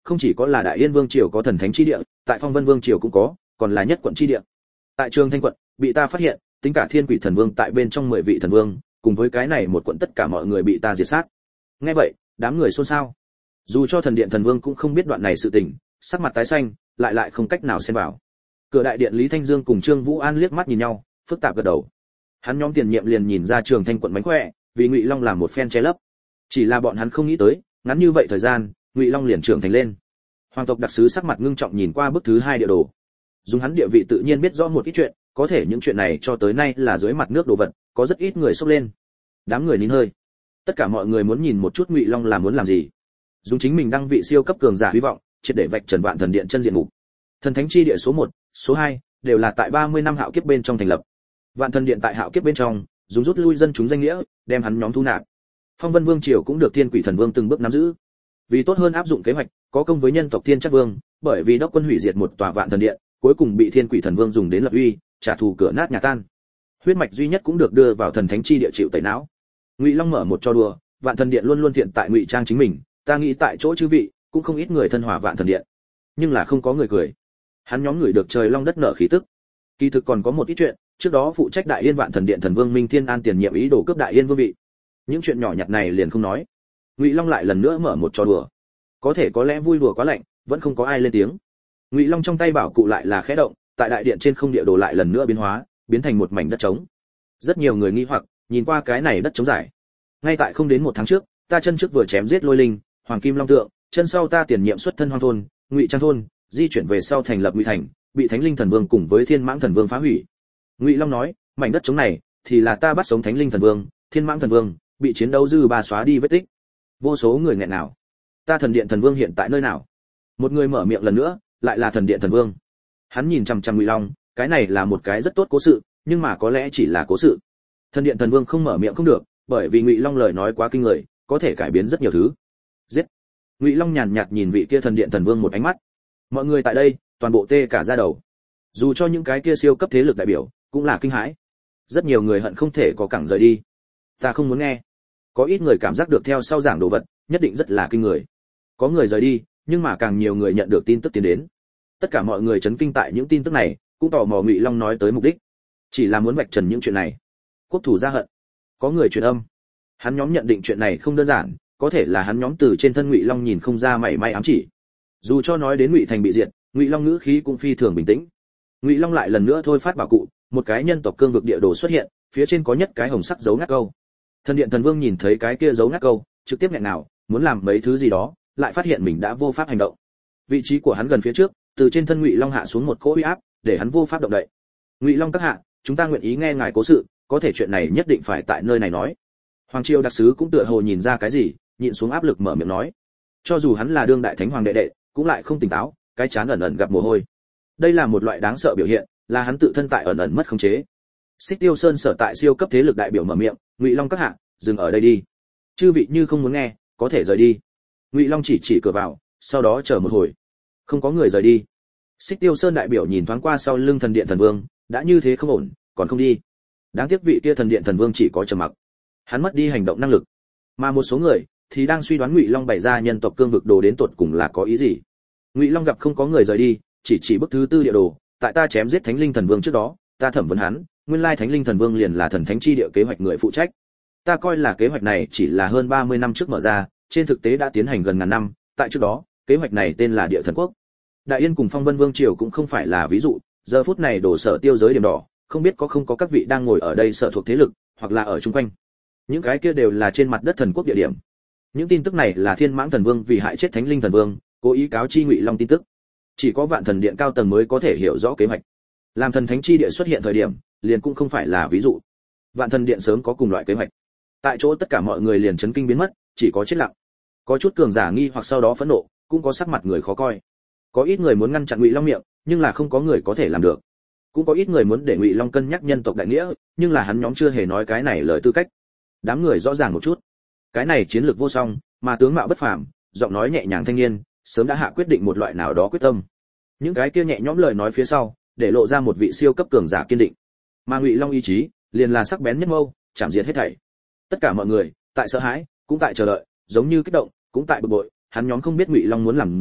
không chỉ có là Đại Yên Vương triều có thần thánh chi địa, tại Phong Vân Vương triều cũng có, còn là nhất quận chi địa. Tại Trường Thanh quận, bị ta phát hiện, tính cả Thiên Quỷ Thần Vương tại bên trong 10 vị thần vương, cùng với cái này một quận tất cả mọi người bị ta diệt sát. Nghe vậy, đám người xôn xao. Dù cho thần điện thần vương cũng không biết đoạn này sự tình, sắc mặt tái xanh, lại không cách nào xen vào. Cửa đại điện Lý Thanh Dương cùng Trương Vũ An liếc mắt nhìn nhau, phức tạp gật đầu. Hắn nhóm tiền nhiệm liền nhìn ra Trường Thanh quận mánh khỏe, vì Ngụy Long làm một phen che lấp. Chỉ là bọn hắn không nghĩ tới, ngắn như vậy thời gian, Ngụy Long liền trưởng thành lên. Hoàng tộc đặc sứ sắc mặt ngưng trọng nhìn qua bức thứ 2 địa đồ. Dùng hắn địa vị tự nhiên biết rõ một ít chuyện, có thể những chuyện này cho tới nay là dưới mặt nước đồ vật, có rất ít người xốc lên. Đám người nín hơi. Tất cả mọi người muốn nhìn một chút Ngụy Long là muốn làm gì. Dùng chính mình đăng vị siêu cấp cường giả hy vọng, triệt để vạch trần Vạn Thần Điện chân diện mục. Thần thánh chi địa số 1, số 2 đều là tại 30 năm hạo kiếp bên trong thành lập. Vạn Thần Điện tại hạo kiếp bên trong, dùng rút lui dân chúng danh nghĩa, đem hắn nhóm thu nạp. Phong Vân Vương triều cũng được Thiên Quỷ Thần Vương từng bước nắm giữ. Vì tốt hơn áp dụng kế hoạch, có công với nhân tộc Thiên Chắc Vương, bởi vì đốc quân hủy diệt một tòa Vạn Thần Điện, cuối cùng bị Thiên Quỷ Thần Vương dùng đến lập uy, trả thù cửa nát nhà tan. Huyết mạch duy nhất cũng được đưa vào thần thánh chi địa chịu tẩy não. Ngụy Long mở một trò đùa, Vạn Thần Điện luôn luôn thiện tại ngụy trang chính mình, ta nghĩ tại chỗ chư vị, cũng không ít người thân hòa Vạn Thần Điện. Nhưng là không có người cười. Hắn nhóm người được trời long đất nở khí tức. Kỳ thực còn có một ít chuyện, trước đó phụ trách Đại Yên Vạn Thần Điện thần vương Minh Thiên An tiền nhiệm ý đồ cướp Đại Yên vương vị. Những chuyện nhỏ nhặt này liền không nói. Ngụy Long lại lần nữa mở một trò đùa. Có thể có lẽ vui đùa quá lạnh, vẫn không có ai lên tiếng. Ngụy Long trong tay bảo cụ lại là khẽ động, tại đại điện trên không địa đồ lại lần nữa biến hóa, biến thành một mảnh đất trống. Rất nhiều người nghi hoặc, nhìn qua cái này đất trống dài. Ngay tại không đến 1 tháng trước, ta chân trước vừa chém giết Lôi Linh, Hoàng Kim Long tượng, chân sau ta tiền nhiệm xuất thân Hoang thôn, Ngụy Trang thôn, di chuyển về sau thành lập Ngụy thành, bị Thánh Linh Thần Vương cùng với Thiên Mãng Thần Vương phá hủy. Ngụy Long nói, mảnh đất trống này thì là ta bắt sống Thánh Linh Thần Vương, Thiên Mãng Thần Vương, bị chiến đấu dư ba xóa đi vết tích. Vô số người nghẹn nào. Ta Thần Điện Thần Vương hiện tại nơi nào? Một người mở miệng lần nữa, lại là Thần Điện Thần Vương. Hắn nhìn chằm chằm Ngụy Long, cái này là một cái rất tốt cố sự, nhưng mà có lẽ chỉ là cố sự. Thần Điện Thần Vương không mở miệng không được, bởi vì Ngụy Long lời nói quá kinh người, có thể cải biến rất nhiều thứ. Giết. Ngụy Long nhàn nhạt nhìn vị kia Thần Điện Thần Vương một ánh mắt. Mọi người tại đây, toàn bộ tê cả da đầu. Dù cho những cái kia siêu cấp thế lực đại biểu, cũng là kinh hãi. Rất nhiều người hận không thể có cẳng rời đi. Ta không muốn nghe. Có ít người cảm giác được theo sau giảng đồ vật, nhất định rất là kinh người. Có người rời đi, nhưng mà càng nhiều người nhận được tin tức tiến đến. Tất cả mọi người chấn kinh tại những tin tức này, cũng tò mò Ngụy Long nói tới mục đích, chỉ là muốn vạch trần những chuyện này. Quốc thủ ra hận. Có người truyền âm. Hắn nhóm nhận định chuyện này không đơn giản, có thể là hắn nhóm từ trên thân Ngụy Long nhìn không ra mảy may ám chỉ. Dù cho nói đến Ngụy thành bị diệt, Ngụy Long ngữ khí cũng phi thường bình tĩnh. Ngụy Long lại lần nữa thôi phát bảo cụ, một cái nhân tộc cương vực địa đồ xuất hiện, phía trên có nhất cái hồng sắc dấu ngắt câu. Thần Điện Thần Vương nhìn thấy cái kia dấu ngắt câu, trực tiếp nghẹn nào, muốn làm mấy thứ gì đó, lại phát hiện mình đã vô pháp hành động. Vị trí của hắn gần phía trước, từ trên thân Ngụy Long hạ xuống một cỗ uy áp, để hắn vô pháp động đậy. Ngụy Long các hạ, chúng ta nguyện ý nghe ngài cố sự, có thể chuyện này nhất định phải tại nơi này nói. Hoàng triều đặc sứ cũng tựa hồ nhìn ra cái gì, nhịn xuống áp lực mở miệng nói. Cho dù hắn là đương đại thánh hoàng đệ đệ, cũng lại không tỉnh táo, cái chán ẩn ẩn gặp mồ hôi. Đây là một loại đáng sợ biểu hiện, là hắn tự thân tại ẩn ẩn mất khống chế. Xích Tiêu Sơn sở tại siêu cấp thế lực đại biểu mở miệng, Ngụy Long các hạ, dừng ở đây đi. Chư vị như không muốn nghe, có thể rời đi. Ngụy Long chỉ cửa vào, sau đó chờ một hồi. Không có người rời đi. Xích Tiêu Sơn đại biểu nhìn thoáng qua sau lưng Thần Điện Thần Vương, đã như thế không ổn, còn không đi. Đáng tiếc vị kia Thần Điện Thần Vương chỉ có trầm mặc. Hắn mất đi hành động năng lực. Mà một số người thì đang suy đoán Ngụy Long bày ra nhân tộc cương vực đồ đến tột cùng là có ý gì. Ngụy Long gặp không có người rời đi, chỉ bức thứ 4 địa đồ, tại ta chém giết Thánh Linh Thần Vương trước đó, ta thẩm vấn hắn, nguyên lai Thánh Linh Thần Vương liền là thần thánh chi địa kế hoạch người phụ trách. Ta coi là kế hoạch này chỉ là hơn 30 năm trước mở ra, trên thực tế đã tiến hành gần ngàn năm, tại trước đó, kế hoạch này tên là Địa Thần Quốc. Đại Yên cùng Phong Vân Vương triều cũng không phải là ví dụ, giờ phút này đổ sở tiêu giới điểm đỏ, không biết có không có các vị đang ngồi ở đây sở thuộc thế lực, hoặc là ở chung quanh. Những cái kia đều là trên mặt đất thần quốc địa điểm. Những tin tức này là Thiên Mãng Thần Vương vì hại chết Thánh Linh Thần Vương, cố ý cáo chi Ngụy Long tin tức. Chỉ có Vạn Thần Điện cao tầng mới có thể hiểu rõ kế hoạch. Làm thần thánh chi địa xuất hiện thời điểm, liền cũng không phải là ví dụ. Vạn Thần Điện sớm có cùng loại kế hoạch. Tại chỗ tất cả mọi người liền chấn kinh biến mất, chỉ có chết lặng. Có chút cường giả nghi hoặc sau đó phẫn nộ, cũng có sắc mặt người khó coi. Có ít người muốn ngăn chặn Ngụy Long miệng, nhưng là không có người có thể làm được. Cũng có ít người muốn để Ngụy Long cân nhắc nhân tộc đại nghĩa, nhưng là hắn nhóm chưa hề nói cái này lời tư cách. Đám người rõ ràng một chút. Cái này chiến lược vô song, mà tướng mạo bất phàm, giọng nói nhẹ nhàng thanh niên, sớm đã hạ quyết định một loại nào đó quyết tâm. Những cái kia nhẹ nhõm lời nói phía sau, để lộ ra một vị siêu cấp cường giả kiên định. Mà Ngụy Long ý chí, liền là sắc bén nhất mâu, chạm diệt hết thảy. Tất cả mọi người, tại sợ hãi, cũng tại chờ đợi, giống như kích động, cũng tại bực bội, hắn nhóm không biết Ngụy Long muốn làm gì,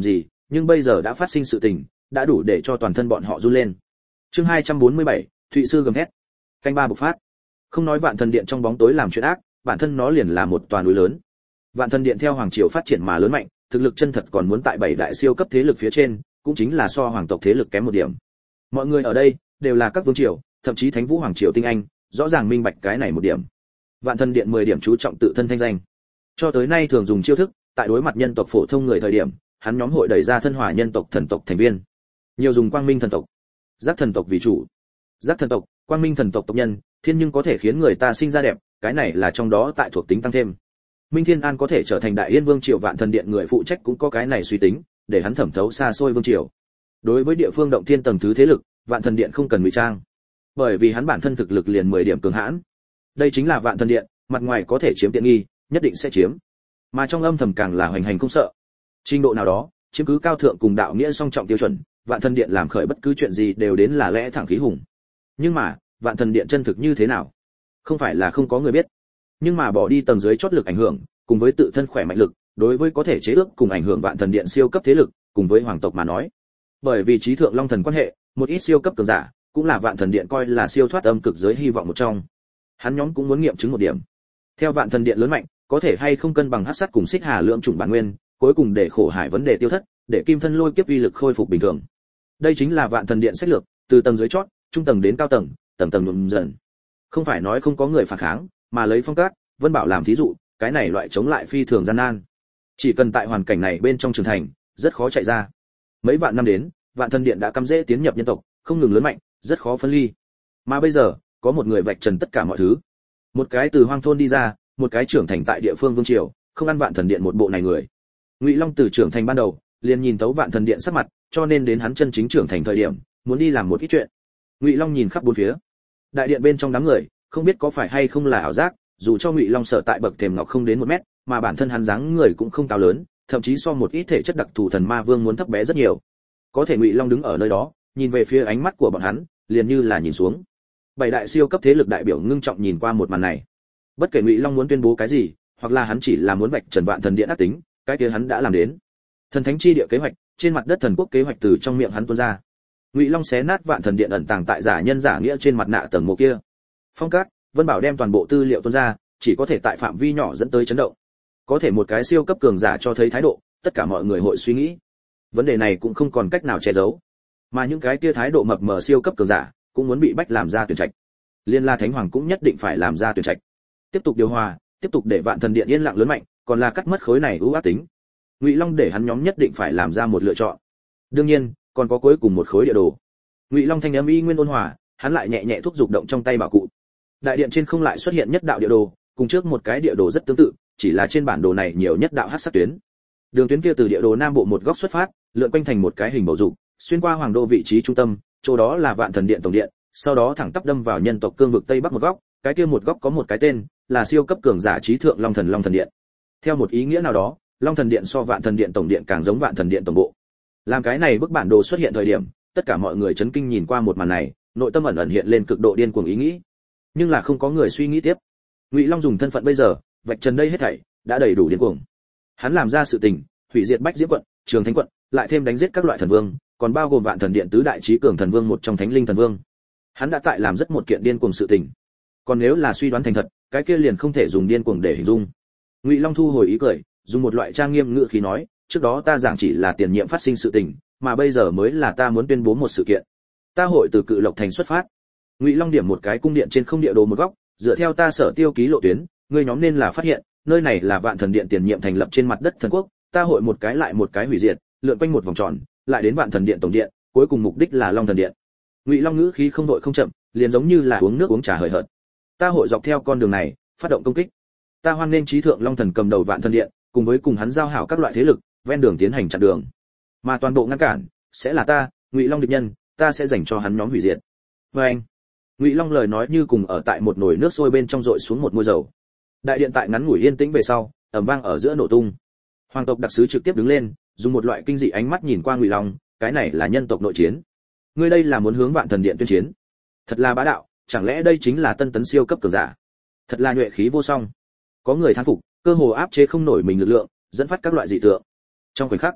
nhưng bây giờ đã phát sinh sự tình, đã đủ để cho toàn thân bọn họ run lên. Chương 247, Thụy sư gầm thét. Canh ba bộc phát. Không nói Vạn Thần Điện trong bóng tối làm chuyện ác, bản thân nó liền là một tòa núi lớn. Vạn Thần Điện theo hoàng triều phát triển mà lớn mạnh, thực lực chân thật còn muốn tại 7 đại siêu cấp thế lực phía trên, cũng chính là so hoàng tộc thế lực kém một điểm. Mọi người ở đây đều là các vương triều, thậm chí Thánh Vũ hoàng triều tinh anh, rõ ràng minh bạch cái này một điểm. Vạn Thần Điện 10 điểm chú trọng tự thân thanh danh. Cho tới nay thường dùng chiêu thức, tại đối mặt nhân tộc phổ thông người thời điểm, hắn nhóm hội đẩy ra thân hòa nhân tộc thần tộc thành viên. Nhiều dùng quang minh thần tộc, giác thần tộc vì chủ. Giác thần tộc, quang minh thần tộc tộc nhân, thiên nhưng có thể khiến người ta sinh ra đẹp, cái này là trong đó tại thuộc tính tăng thêm. Minh Thiên An có thể trở thành Đại Yên Vương triều Vạn Thần Điện người phụ trách cũng có cái này suy tính, để hắn thẩm thấu xa xôi vương triều. Đối với địa phương động thiên tầng thứ thế lực, Vạn Thần Điện không cần ngụy trang, bởi vì hắn bản thân thực lực liền 10 điểm cường hãn. Đây chính là Vạn Thần Điện, mặt ngoài có thể chiếm tiện nghi, nhất định sẽ chiếm, mà trong âm thầm càng là hoành hành không sợ. Trình độ nào đó, chiếm cứ cao thượng cùng đạo nghĩa song trọng tiêu chuẩn, Vạn Thần Điện làm khởi bất cứ chuyện gì đều đến là lẽ thẳng khí hùng. Nhưng mà, Vạn Thần Điện chân thực như thế nào? Không phải là không có người biết, nhưng mà bỏ đi tầng dưới chót lực ảnh hưởng, cùng với tự thân khỏe mạnh lực, đối với có thể chế ước cùng ảnh hưởng Vạn Thần Điện siêu cấp thế lực, cùng với hoàng tộc mà nói. Bởi vì trí thượng long thần quan hệ, một ít siêu cấp cường giả, cũng là Vạn Thần Điện coi là siêu thoát âm cực giới hy vọng một trong. Hắn nhóm cũng muốn nghiệm chứng một điểm. Theo Vạn Thần Điện lớn mạnh, có thể hay không cân bằng hắc sát cùng xích hà lượng chủng bản nguyên, cuối cùng để khổ hải vấn đề tiêu thất, để kim thân lôi kiếp uy lực khôi phục bình thường. Đây chính là Vạn Thần Điện sách lược, từ tầng dưới chót, trung tầng đến cao tầng, tầng tầng nhuộm dần. Không phải nói không có người phản kháng, mà lấy Phong Cát, Vân Bảo làm thí dụ, cái này loại chống lại phi thường gian nan. Chỉ cần tại hoàn cảnh này bên trong trưởng thành, rất khó chạy ra. Mấy vạn năm đến, Vạn Thần Điện đã cắm rễ tiến nhập nhân tộc, không ngừng lớn mạnh, rất khó phân ly. Mà bây giờ, có một người vạch trần tất cả mọi thứ. Một cái từ hoang thôn đi ra, một cái trưởng thành tại địa phương vương triều, không ăn Vạn Thần Điện một bộ này người. Ngụy Long từ trưởng thành ban đầu, liền nhìn thấu Vạn Thần Điện sắc mặt, cho nên đến hắn chân chính trưởng thành thời điểm, muốn đi làm một ít chuyện. Ngụy Long nhìn khắp bốn phía. Đại điện bên trong đám người, không biết có phải hay không là ảo giác, dù cho Ngụy Long sở tại bậc thềm ngọc không đến 1 mét, mà bản thân hắn dáng người cũng không cao lớn, thậm chí so một ít thể chất đặc thù thần ma vương muốn thấp bé rất nhiều. Có thể Ngụy Long đứng ở nơi đó, nhìn về phía ánh mắt của bọn hắn, liền như là nhìn xuống. 7 đại siêu cấp thế lực đại biểu ngưng trọng nhìn qua một màn này. Bất kể Ngụy Long muốn tuyên bố cái gì, hoặc là hắn chỉ là muốn vạch trần Vạn Thần Điện ác tính, cái kia hắn đã làm đến. Thần thánh chi địa kế hoạch, trên mặt đất thần quốc kế hoạch từ trong miệng hắn tuôn ra. Ngụy Long xé nát Vạn Thần Điện ẩn tàng tại giả nhân giả nghĩa trên mặt nạ tầng mộ kia. Phong Cát, Vân Bảo đem toàn bộ tư liệu tuôn ra, chỉ có thể tại phạm vi nhỏ dẫn tới chấn động. Có thể một cái siêu cấp cường giả cho thấy thái độ, tất cả mọi người hội suy nghĩ. Vấn đề này cũng không còn cách nào che giấu. Mà những cái kia thái độ mập mờ siêu cấp cường giả, cũng muốn bị bách làm ra tuyển trạch. Liên La Thánh Hoàng cũng nhất định phải làm ra tuyển trạch. Tiếp tục điều hòa, tiếp tục để Vạn Thần Điện yên lặng lớn mạnh, còn là cắt mất khối này ưu ác tính. Ngụy Long để hắn nhóm nhất định phải làm ra một lựa chọn. Đương nhiên, còn có cuối cùng một khối địa đồ. Ngụy Long thanh âm y nguyên ôn hòa, hắn lại nhẹ nhẹ thúc giục động trong tay bảo cụ. Đại điện trên không lại xuất hiện nhất đạo địa đồ, cùng trước một cái địa đồ rất tương tự, chỉ là trên bản đồ này nhiều nhất đạo hắc sắc tuyến. Đường tuyến kia từ địa đồ nam bộ một góc xuất phát, lượn quanh thành một cái hình bầu dục, xuyên qua hoàng đô vị trí trung tâm, chỗ đó là Vạn Thần Điện tổng điện, sau đó thẳng tắp đâm vào nhân tộc cương vực tây bắc một góc, cái kia một góc có một cái tên, là siêu cấp cường giả trí thượng Long Thần Điện. Theo một ý nghĩa nào đó, Long Thần Điện so Vạn Thần Điện tổng điện càng giống Vạn Thần Điện tổng bộ. Làm cái này bức bản đồ xuất hiện thời điểm, tất cả mọi người chấn kinh nhìn qua một màn này, nội tâm ẩn ẩn hiện lên cực độ điên cuồng ý nghĩ. Nhưng là không có người suy nghĩ tiếp. Ngụy Long dùng thân phận bây giờ, vạch trần đây hết thảy, đã đầy đủ điên cuồng. Hắn làm ra sự tình, hủy diệt Bách Diễm quận, Trường Thánh quận, lại thêm đánh giết các loại thần vương, còn bao gồm Vạn Thần Điện tứ đại chí cường thần vương một trong Thánh Linh thần vương. Hắn đã tại làm rất một kiện điên cuồng sự tình. Còn nếu là suy đoán thành thật, cái kia liền không thể dùng điên cuồng để hình dung. Ngụy Long thu hồi ý cười, dùng một loại trang nghiêm ngữ khí nói, trước đó ta giảng chỉ là tiền nhiệm phát sinh sự tình, mà bây giờ mới là ta muốn tuyên bố một sự kiện. Ta hội từ Cự Lộc thành xuất phát. Ngụy Long điểm một cái cung điện trên không địa đồ một góc, dựa theo ta sở tiêu ký lộ tuyến, ngươi nhóm nên là phát hiện, nơi này là Vạn Thần Điện tiền nhiệm thành lập trên mặt đất thần quốc, ta hội một cái lại một cái hủy diệt, lượn quanh một vòng tròn, lại đến Vạn Thần Điện tổng điện, cuối cùng mục đích là Long Thần Điện. Ngụy Long ngữ khí không đội không chậm, liền giống như là uống nước uống trà hời hợt. Ta hội dọc theo con đường này, phát động công kích. Ta hoan nghênh trí thượng Long Thần cầm đầu Vạn Thần Điện, cùng với cùng hắn giao hảo các loại thế lực, ven đường tiến hành chặn đường. Mà toàn bộ ngăn cản sẽ là ta, Ngụy Long địch nhân, ta sẽ dành cho hắn nhóm hủy diệt. Và anh, Ngụy Long lời nói như cùng ở tại một nồi nước sôi bên trong dội xuống một muôi dầu. Đại điện tại ngắn ngủi yên tĩnh về sau, ầm vang ở giữa nổ tung. Hoàng tộc đặc sứ trực tiếp đứng lên, dùng một loại kinh dị ánh mắt nhìn qua Ngụy Long, cái này là nhân tộc nội chiến. Ngươi đây là muốn hướng Vạn Thần Điện tuyên chiến? Thật là bá đạo, chẳng lẽ đây chính là tân tấn siêu cấp cường giả? Thật là nhuệ khí vô song. Có người thán phục, cơ hồ áp chế không nổi mình lực lượng, dẫn phát các loại dị tượng. Trong khoảnh khắc,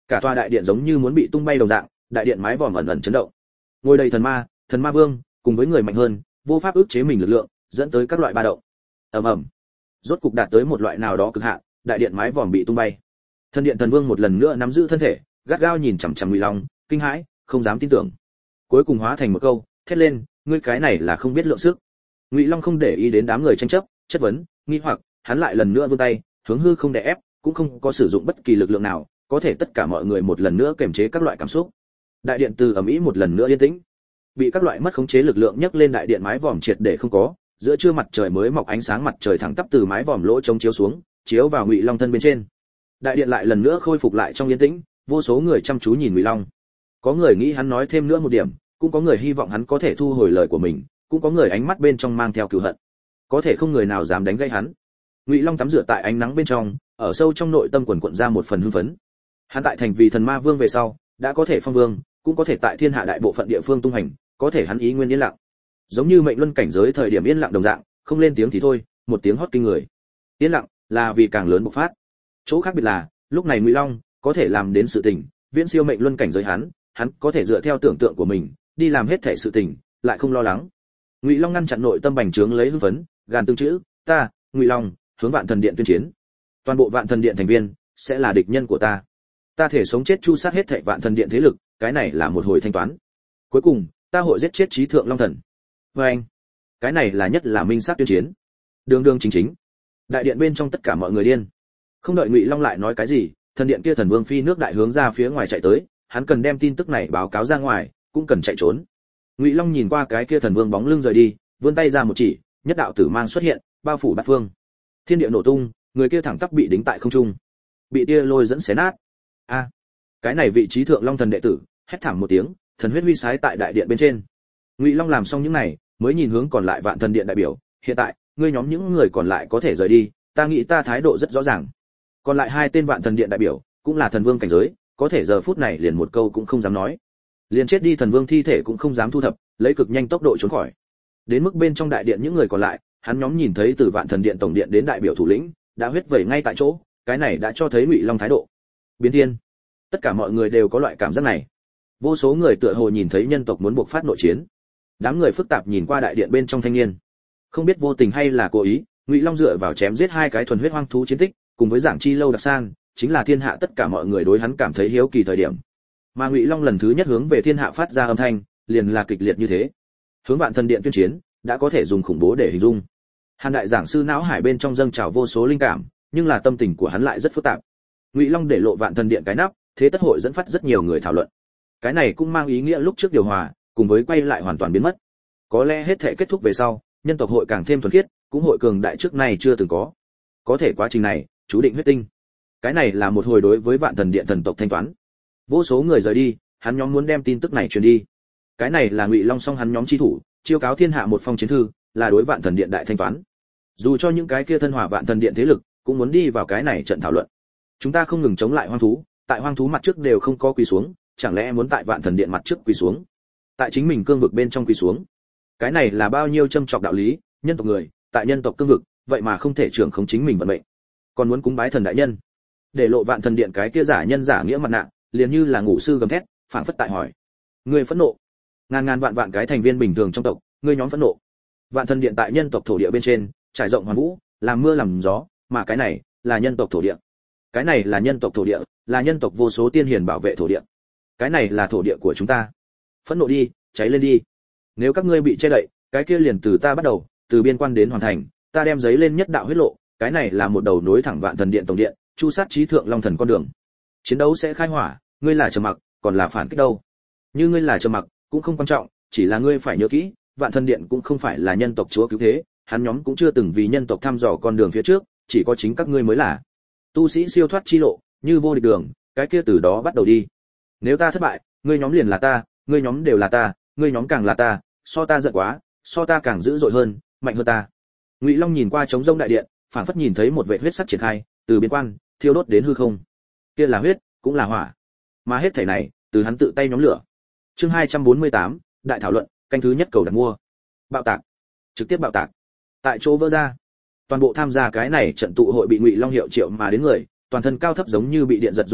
Cả tòa đại điện giống như muốn bị tung bay đồng dạng, đại điện mái vòm ẩn ẩn chấn động. Ngồi đầy thần ma vương, cùng với người mạnh hơn, vô pháp ức chế mình lực lượng, dẫn tới các loại ba động. Ầm ầm. Rốt cục đạt tới một loại nào đó cực hạn, đại điện mái vòm bị tung bay. Thần điện thần vương một lần nữa nắm giữ thân thể, gắt gao nhìn chằm chằm Ngụy Long, kinh hãi, không dám tin tưởng. Cuối cùng hóa thành một câu, thét lên, ngươi cái này là không biết lượng sức. Ngụy Long không để ý đến đám người tranh chấp, chất vấn, nghi hoặc, hắn lại lần nữa vươn tay, hướng hư không đè ép, cũng không có sử dụng bất kỳ lực lượng nào, có thể tất cả mọi người một lần nữa kiềm chế các loại cảm xúc. Đại điện từ ầm ĩ một lần nữa yên tĩnh. Bị các loại mất khống chế lực lượng nhấc lên đại điện mái vòm triệt để không có, giữa trưa mặt trời mới mọc, ánh sáng mặt trời thẳng tắp từ mái vòm lỗ trống chiếu xuống, chiếu vào Ngụy Long thân bên trên. Đại điện lại lần nữa khôi phục lại trong yên tĩnh, vô số người chăm chú nhìn Ngụy Long. Có người nghĩ hắn nói thêm nữa một điểm, cũng có người hy vọng hắn có thể thu hồi lời của mình, cũng có người ánh mắt bên trong mang theo cừu hận. Có thể không người nào dám đánh gãy hắn. Ngụy Long tắm rửa tại ánh nắng bên trong, ở sâu trong nội tâm quần quật ra một phần hưng phấn. Hắn tại thành vì thần ma vương về sau, đã có thể phong vương, cũng có thể tại thiên hạ đại bộ phận địa phương tung hành, có thể hắn ý nguyên yên lặng. Giống như mệnh luân cảnh giới thời điểm yên lặng đồng dạng, không lên tiếng thì thôi, một tiếng hót kinh người. Yên lặng là vì càng lớn bộc phát. Chỗ khác biệt là, lúc này Ngụy Long có thể làm đến sự tình, viễn siêu mệnh luân cảnh giới hắn có thể dựa theo tưởng tượng của mình, đi làm hết thể sự tình, lại không lo lắng. Ngụy Long ngăn chặn nội tâm bành trướng lấy hưng phấn, gàn từng chữ, ta, Ngụy Long, hướng Vạn Thần Điện tuyên chiến. Toàn bộ Vạn Thần Điện thành viên sẽ là địch nhân của ta. Ta thể sống chết chu sát hết thảy Vạn Thần Điện thế lực, cái này là một hồi thanh toán. Cuối cùng, ta hội giết chết Chí Thượng Long Thần. Và anh, cái này là nhất là minh sát tuyên chiến. Đường đường chính chính. Đại điện bên trong tất cả mọi người điên. Không đợi Ngụy Long lại nói cái gì, thần điện kia thần vương phi nước đại hướng ra phía ngoài chạy tới, hắn cần đem tin tức này báo cáo ra ngoài, cũng cần chạy trốn. Ngụy Long nhìn qua cái kia thần vương bóng lưng rời đi, vươn tay ra một chỉ, nhất đạo tử mang xuất hiện, bao phủ bát phương. Thiên địa nổ tung, người kia thẳng tắp bị đính tại không trung, bị tia lôi dẫn xé nát. A, cái này vị trí thượng long thần đệ tử, hét thảm một tiếng, thần huyết huy sái tại đại điện bên trên. Ngụy Long làm xong những này, mới nhìn hướng còn lại Vạn Thần Điện đại biểu, hiện tại, ngươi nhóm những người còn lại có thể rời đi, ta nghĩ ta thái độ rất rõ ràng. Còn lại hai tên Vạn Thần Điện đại biểu, cũng là thần vương cảnh giới, có thể giờ phút này liền một câu cũng không dám nói. Liền chết đi thần vương thi thể cũng không dám thu thập, lấy cực nhanh tốc độ trốn khỏi. Đến mức bên trong đại điện những người còn lại, hắn nhóm nhìn thấy từ Vạn Thần Điện tổng điện đến đại biểu thủ lĩnh, đã huyết vẩy ngay tại chỗ, cái này đã cho thấy Ngụy Long thái độ biến thiên. Tất cả mọi người đều có loại cảm giác này. Vô số người tựa hồ nhìn thấy nhân tộc muốn buộc phát nội chiến. Đám người phức tạp nhìn qua đại điện bên trong thanh niên, không biết vô tình hay là cố ý, Ngụy Long dựa vào chém giết hai cái thuần huyết hoang thú chiến tích, cùng với giảng chi lâu đặc san, chính là thiên hạ tất cả mọi người đối hắn cảm thấy hiếu kỳ thời điểm. Mà Ngụy Long lần thứ nhất hướng về thiên hạ phát ra âm thanh, liền là kịch liệt như thế. Hướng Vạn Thần Điện tuyên chiến, đã có thể dùng khủng bố để hình dung. Hàn đại giảng sư não hải bên trong dâng trào vô số linh cảm, nhưng là tâm tình của hắn lại rất phức tạp. Ngụy Long để lộ Vạn Thần Điện cái nắp, thế tất hội dẫn phát rất nhiều người thảo luận. Cái này cũng mang ý nghĩa lúc trước điều hòa, cùng với quay lại hoàn toàn biến mất. Có lẽ hết thể kết thúc về sau, nhân tộc hội càng thêm thuần khiết, cũng hội cường đại trước nay chưa từng có. Có thể quá trình này, chú định huyết tinh. Cái này là một hồi đối với Vạn Thần Điện thần tộc thanh toán. Vô số người rời đi, hắn nhóm muốn đem tin tức này truyền đi. Cái này là Ngụy Long song hắn nhóm chi thủ, chiêu cáo thiên hạ một phong chiến thư, là đối Vạn Thần Điện đại thanh toán. Dù cho những cái kia thân hỏa Vạn Thần Điện thế lực, cũng muốn đi vào cái này trận thảo luận. Chúng ta không ngừng chống lại hoang thú, tại hoang thú mặt trước đều không có quỳ xuống, chẳng lẽ muốn tại Vạn Thần Điện mặt trước quỳ xuống? Tại chính mình cương vực bên trong quỳ xuống. Cái này là bao nhiêu châm chọc đạo lý, nhân tộc người, tại nhân tộc cương vực, vậy mà không thể trưởng khống chính mình vận mệnh, còn muốn cúng bái thần đại nhân. Để lộ Vạn Thần Điện cái kia giả nhân giả nghĩa mặt nạ, liền như là ngủ sư gầm thét, phảng phất tại hỏi. Người phẫn nộ. Ngàn ngàn vạn vạn cái thành viên bình thường trong tộc, ngươi nhóm phẫn nộ. Vạn Thần Điện tại nhân tộc thổ địa bên trên, trải rộng hoàn vũ, làm mưa làm gió, mà cái này là nhân tộc thổ địa. Cái này là nhân tộc thổ địa, là nhân tộc vô số tiên hiền bảo vệ thổ địa. Cái này là thổ địa của chúng ta. Phẫn nộ đi, cháy lên đi. Nếu các ngươi bị che đậy, cái kia liền từ ta bắt đầu, từ biên quan đến hoàn thành, ta đem giấy lên nhất đạo huyết lộ, cái này là một đầu nối thẳng Vạn Thần Điện tổng điện, chu sát Chí Thượng Long Thần con đường. Chiến đấu sẽ khai hỏa, ngươi là trầm mặc, còn là phản kích đâu? Như ngươi là trầm mặc, cũng không quan trọng, chỉ là ngươi phải nhớ kỹ, Vạn Thần Điện cũng không phải là nhân tộc chúa cứu thế, hắn nhóm cũng chưa từng vì nhân tộc thăm dò con đường phía trước, chỉ có chính các ngươi mới là. Tu sĩ siêu thoát chi lộ, như vô địch đường, cái kia từ đó bắt đầu đi. Nếu ta thất bại, ngươi nhóm liền là ta, ngươi nhóm đều là ta, ngươi nhóm càng là ta, so ta giận quá, so ta càng dữ dội hơn, mạnh hơn ta. Ngụy Long nhìn qua trống rông đại điện, phảng phất nhìn thấy một vệt huyết sắc triển khai, từ biên quan thiêu đốt đến hư không. Kia là huyết, cũng là hỏa. Mà hết thảy này, từ hắn tự tay nhóm lửa. Chương 248, đại thảo luận, canh thứ nhất cầu đặt mua. Bạo tạc, trực tiếp bạo tạc. Tại chỗ vỡ ra. Toàn bộ tham gia cái này trận tụ hội bị Ngụy Long hiệu triệu mà đến người, toàn thân cao thấp giống như bị điện giật run lên,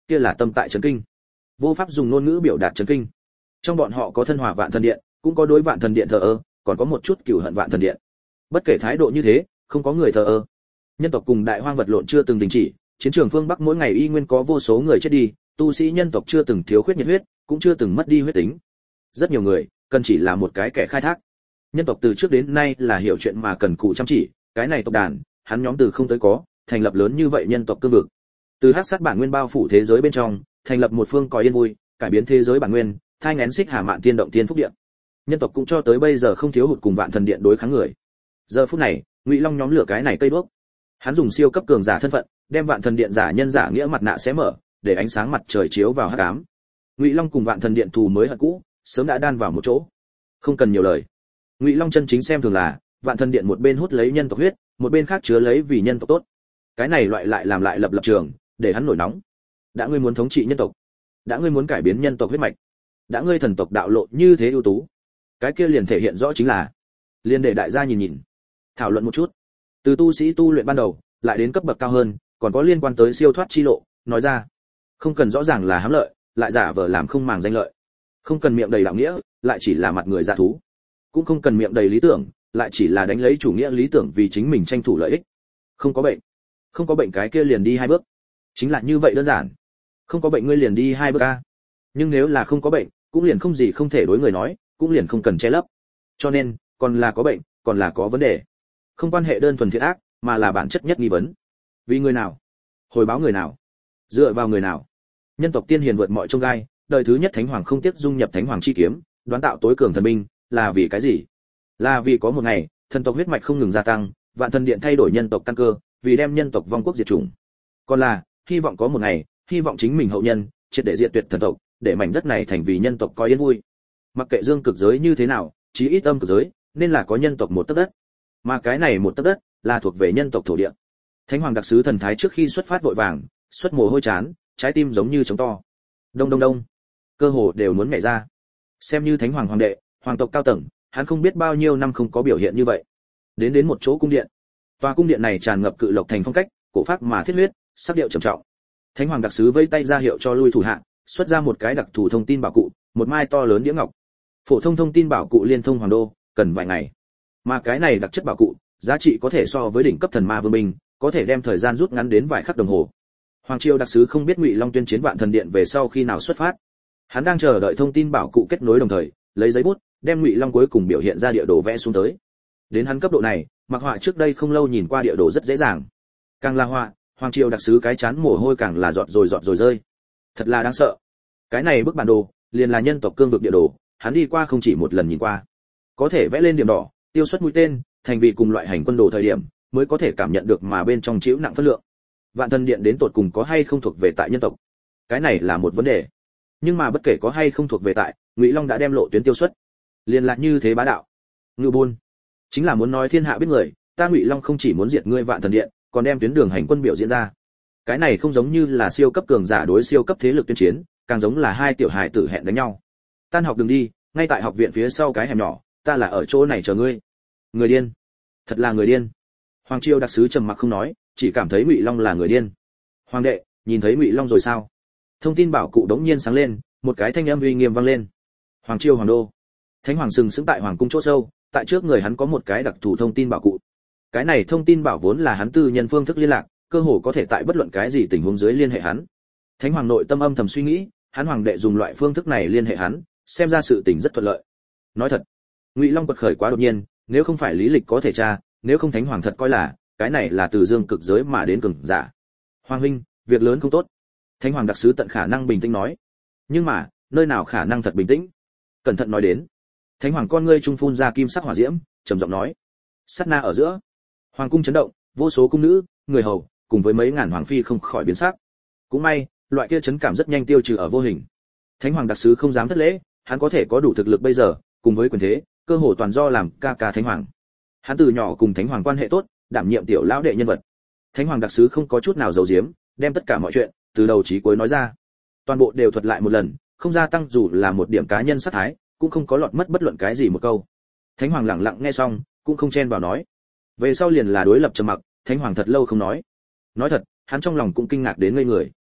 kia là tâm tại chấn kinh. Vô pháp dùng ngôn ngữ biểu đạt chấn kinh. Trong bọn họ có thân hòa Vạn Thần Điện, cũng có đối Vạn Thần Điện thờ ơ, còn có một chút cừu hận Vạn Thần Điện. Bất kể thái độ như thế, không có người thờ ơ. Nhân tộc cùng đại hoang vật lộn chưa từng đình chỉ, chiến trường phương Bắc mỗi ngày y nguyên có vô số người chết đi, tu sĩ nhân tộc chưa từng thiếu khuyết nhiệt huyết, cũng chưa từng mất đi huyết tính. Rất nhiều người, cần chỉ là một cái kẻ khai thác. Nhân tộc từ trước đến nay là hiểu chuyện mà cần cù chăm chỉ, cái này tộc đàn, hắn nhóm từ không tới có, thành lập lớn như vậy nhân tộc cương vực. Từ hắc sát bản nguyên bao phủ thế giới bên trong, thành lập một phương cõi yên vui, cải biến thế giới bản nguyên, thai nghén xích hà mạn tiên động tiên phúc điện. Nhân tộc cũng cho tới bây giờ không thiếu hụt cùng Vạn Thần Điện đối kháng người. Giờ phút này, Ngụy Long nhóm lửa cái này cây đuốc. Hắn dùng siêu cấp cường giả thân phận, đem Vạn Thần Điện giả nhân giả nghĩa mặt nạ xé mở, để ánh sáng mặt trời chiếu vào hắc ám. Ngụy Long cùng Vạn Thần Điện thù mới hận cũ, sớm đã đan vào một chỗ. Không cần nhiều lời. Ngụy Long chân chính xem thường là, Vạn Thần Điện một bên hút lấy nhân tộc huyết, một bên khác chứa lấy vì nhân tộc tốt. Cái này loại lại làm lại lập lập trường, để hắn nổi nóng. Đã ngươi muốn thống trị nhân tộc, đã ngươi muốn cải biến nhân tộc huyết mạch, đã ngươi thần tộc đạo lộ như thế ưu tú, cái kia liền thể hiện rõ chính là, liền để đại gia nhìn nhìn, thảo luận một chút. Từ tu sĩ tu luyện ban đầu, lại đến cấp bậc cao hơn, còn có liên quan tới siêu thoát chi lộ, nói ra. Không cần rõ ràng là hám lợi, lại giả vờ làm không màng danh lợi. Không cần miệng đầy đạo nghĩa, lại chỉ là mặt người dạ thú. Cũng không cần miệng đầy lý tưởng, lại chỉ là đánh lấy chủ nghĩa lý tưởng vì chính mình tranh thủ lợi ích. Không có bệnh. Không có bệnh cái kia liền đi 2 bước. Chính là như vậy đơn giản. Không có bệnh ngươi liền đi 2 bước a. Nhưng nếu là không có bệnh, cũng liền không gì không thể đối người nói, cũng liền không cần che lấp. Cho nên, còn là có bệnh, còn là có vấn đề. Không quan hệ đơn thuần thiện ác, mà là bản chất nhất nghi vấn. Vì người nào? Hồi báo người nào? Dựa vào người nào? Nhân tộc tiên hiền vượt mọi chông gai, đời thứ nhất thánh hoàng không tiếc dung nhập thánh hoàng chi kiếm, đoán tạo tối cường thần binh, là vì cái gì? Là vì có một ngày, thần tộc huyết mạch không ngừng gia tăng, Vạn Thần Điện thay đổi nhân tộc căn cơ, vì đem nhân tộc vong quốc diệt chủng. Còn là, hy vọng có một ngày, hy vọng chính mình hậu nhân, triệt để diệt tuyệt thần tộc, để mảnh đất này thành vì nhân tộc coi yên vui. Mặc kệ dương cực giới như thế nào, chí ít âm cực giới, nên là có nhân tộc một tấc đất. Mà cái này một tấc đất, là thuộc về nhân tộc thổ địa. Thánh hoàng đặc sứ thần thái trước khi xuất phát vội vàng, xuất mồ hôi chán, trái tim giống như trống to. Đông đông đông, cơ hồ đều muốn nhảy ra. Xem như thánh hoàng hoàng đệ, hoàng tộc cao tầng, hắn không biết bao nhiêu năm không có biểu hiện như vậy. Đến một chỗ cung điện. Tòa cung điện này tràn ngập cự lộc thành phong cách, cổ phác mà thiết huyết, sắc điệu trầm trọng. Thánh hoàng đặc sứ vẫy tay ra hiệu cho lui thủ hạ, xuất ra một cái đặc thù thông tin bảo cụ, một mai to lớn đĩa ngọc. Phổ thông thông tin bảo cụ liên thông hoàng đô, cần vài ngày. Mà cái này đặc chất bảo cụ, giá trị có thể so với đỉnh cấp thần ma vương binh, có thể đem thời gian rút ngắn đến vài khắc đồng hồ. Hoàng triều đặc sứ không biết Ngụy Long tuyên chiến Vạn Thần Điện về sau khi nào xuất phát. Hắn đang chờ đợi thông tin bảo cụ kết nối đồng thời, lấy giấy bút, đem Ngụy Long cuối cùng biểu hiện ra địa đồ vẽ xuống tới. Đến hắn cấp độ này, mặc họa trước đây không lâu nhìn qua địa đồ rất dễ dàng. Càng là họa, Hoàng triều đặc sứ cái chán mồ hôi càng là giọt rồi rơi. Thật là đáng sợ. Cái này bức bản đồ, liền là nhân tộc cương vực địa đồ, hắn đi qua không chỉ một lần nhìn qua. Có thể vẽ lên điểm đỏ, tiêu xuất mũi tên, thành vị cùng loại hành quân đồ thời điểm, mới có thể cảm nhận được mà bên trong chịu nặng phân lượng. Vạn Thần Điện đến tột cùng có hay không thuộc về tại nhân tộc? Cái này là một vấn đề. Nhưng mà bất kể có hay không thuộc về tại, Ngụy Long đã đem lộ tuyến tiêu xuất. Liên lạc như thế bá đạo. Ngưu Bôn, chính là muốn nói thiên hạ biết người, ta Ngụy Long không chỉ muốn diệt ngươi Vạn Thần Điện, còn đem tuyến đường hành quân biểu diễn ra. Cái này không giống như là siêu cấp cường giả đối siêu cấp thế lực tuyên chiến, càng giống là hai tiểu hài tử hẹn đánh nhau. Tan học đừng đi, ngay tại học viện phía sau cái hẻm nhỏ, ta là ở chỗ này chờ ngươi. Người điên, thật là người điên. Hoàng triều đặc sứ trầm mặc không nói, chỉ cảm thấy Ngụy Long là người điên. Hoàng đệ, nhìn thấy Ngụy Long rồi sao? Thông tin bảo cụ đống nhiên sáng lên, một cái thanh âm uy nghiêm vang lên. Hoàng triều hoàng đô. Thánh hoàng sừng sững tại hoàng cung chỗ sâu, tại trước người hắn có một cái đặc thù thông tin bảo cụ. Cái này thông tin bảo vốn là hắn tư nhân phương thức liên lạc, cơ hồ có thể tại bất luận cái gì tình huống dưới liên hệ hắn. Thánh hoàng nội tâm âm thầm suy nghĩ, hắn hoàng đệ dùng loại phương thức này liên hệ hắn, xem ra sự tình rất thuận lợi. Nói thật, Ngụy Long quật khởi quá đột nhiên, nếu không phải lý lịch có thể tra, nếu không thánh hoàng thật coi là cái này là từ dương cực giới mà đến cường giả. Hoàng huynh, việc lớn không tốt. Thánh hoàng đặc sứ tận khả năng bình tĩnh nói. Nhưng mà, nơi nào khả năng thật bình tĩnh? Cẩn thận nói đến. Thánh hoàng con ngươi trung phun ra kim sắc hỏa diễm, trầm giọng nói. Sát na ở giữa, hoàng cung chấn động, vô số cung nữ, người hầu, cùng với mấy ngàn hoàng phi không khỏi biến sắc. Cũng may, loại kia chấn cảm rất nhanh tiêu trừ ở vô hình. Thánh hoàng đặc sứ không dám thất lễ, hắn có thể có đủ thực lực bây giờ, cùng với quyền thế, cơ hồ toàn do làm ca ca thánh hoàng. Hắn từ nhỏ cùng thánh hoàng quan hệ tốt, đảm nhiệm tiểu lão đệ nhân vật. Thánh hoàng đặc sứ không có chút nào giấu giếm, đem tất cả mọi chuyện từ đầu chí cuối nói ra. Toàn bộ đều thuật lại một lần, không gia tăng dù là một điểm cá nhân sát thái, cũng không có lọt mất bất luận cái gì một câu. Thánh hoàng lặng lặng nghe xong, cũng không chen vào nói. Về sau liền là đối lập trầm mặc, thánh hoàng thật lâu không nói. Nói thật, hắn trong lòng cũng kinh ngạc đến ngây người.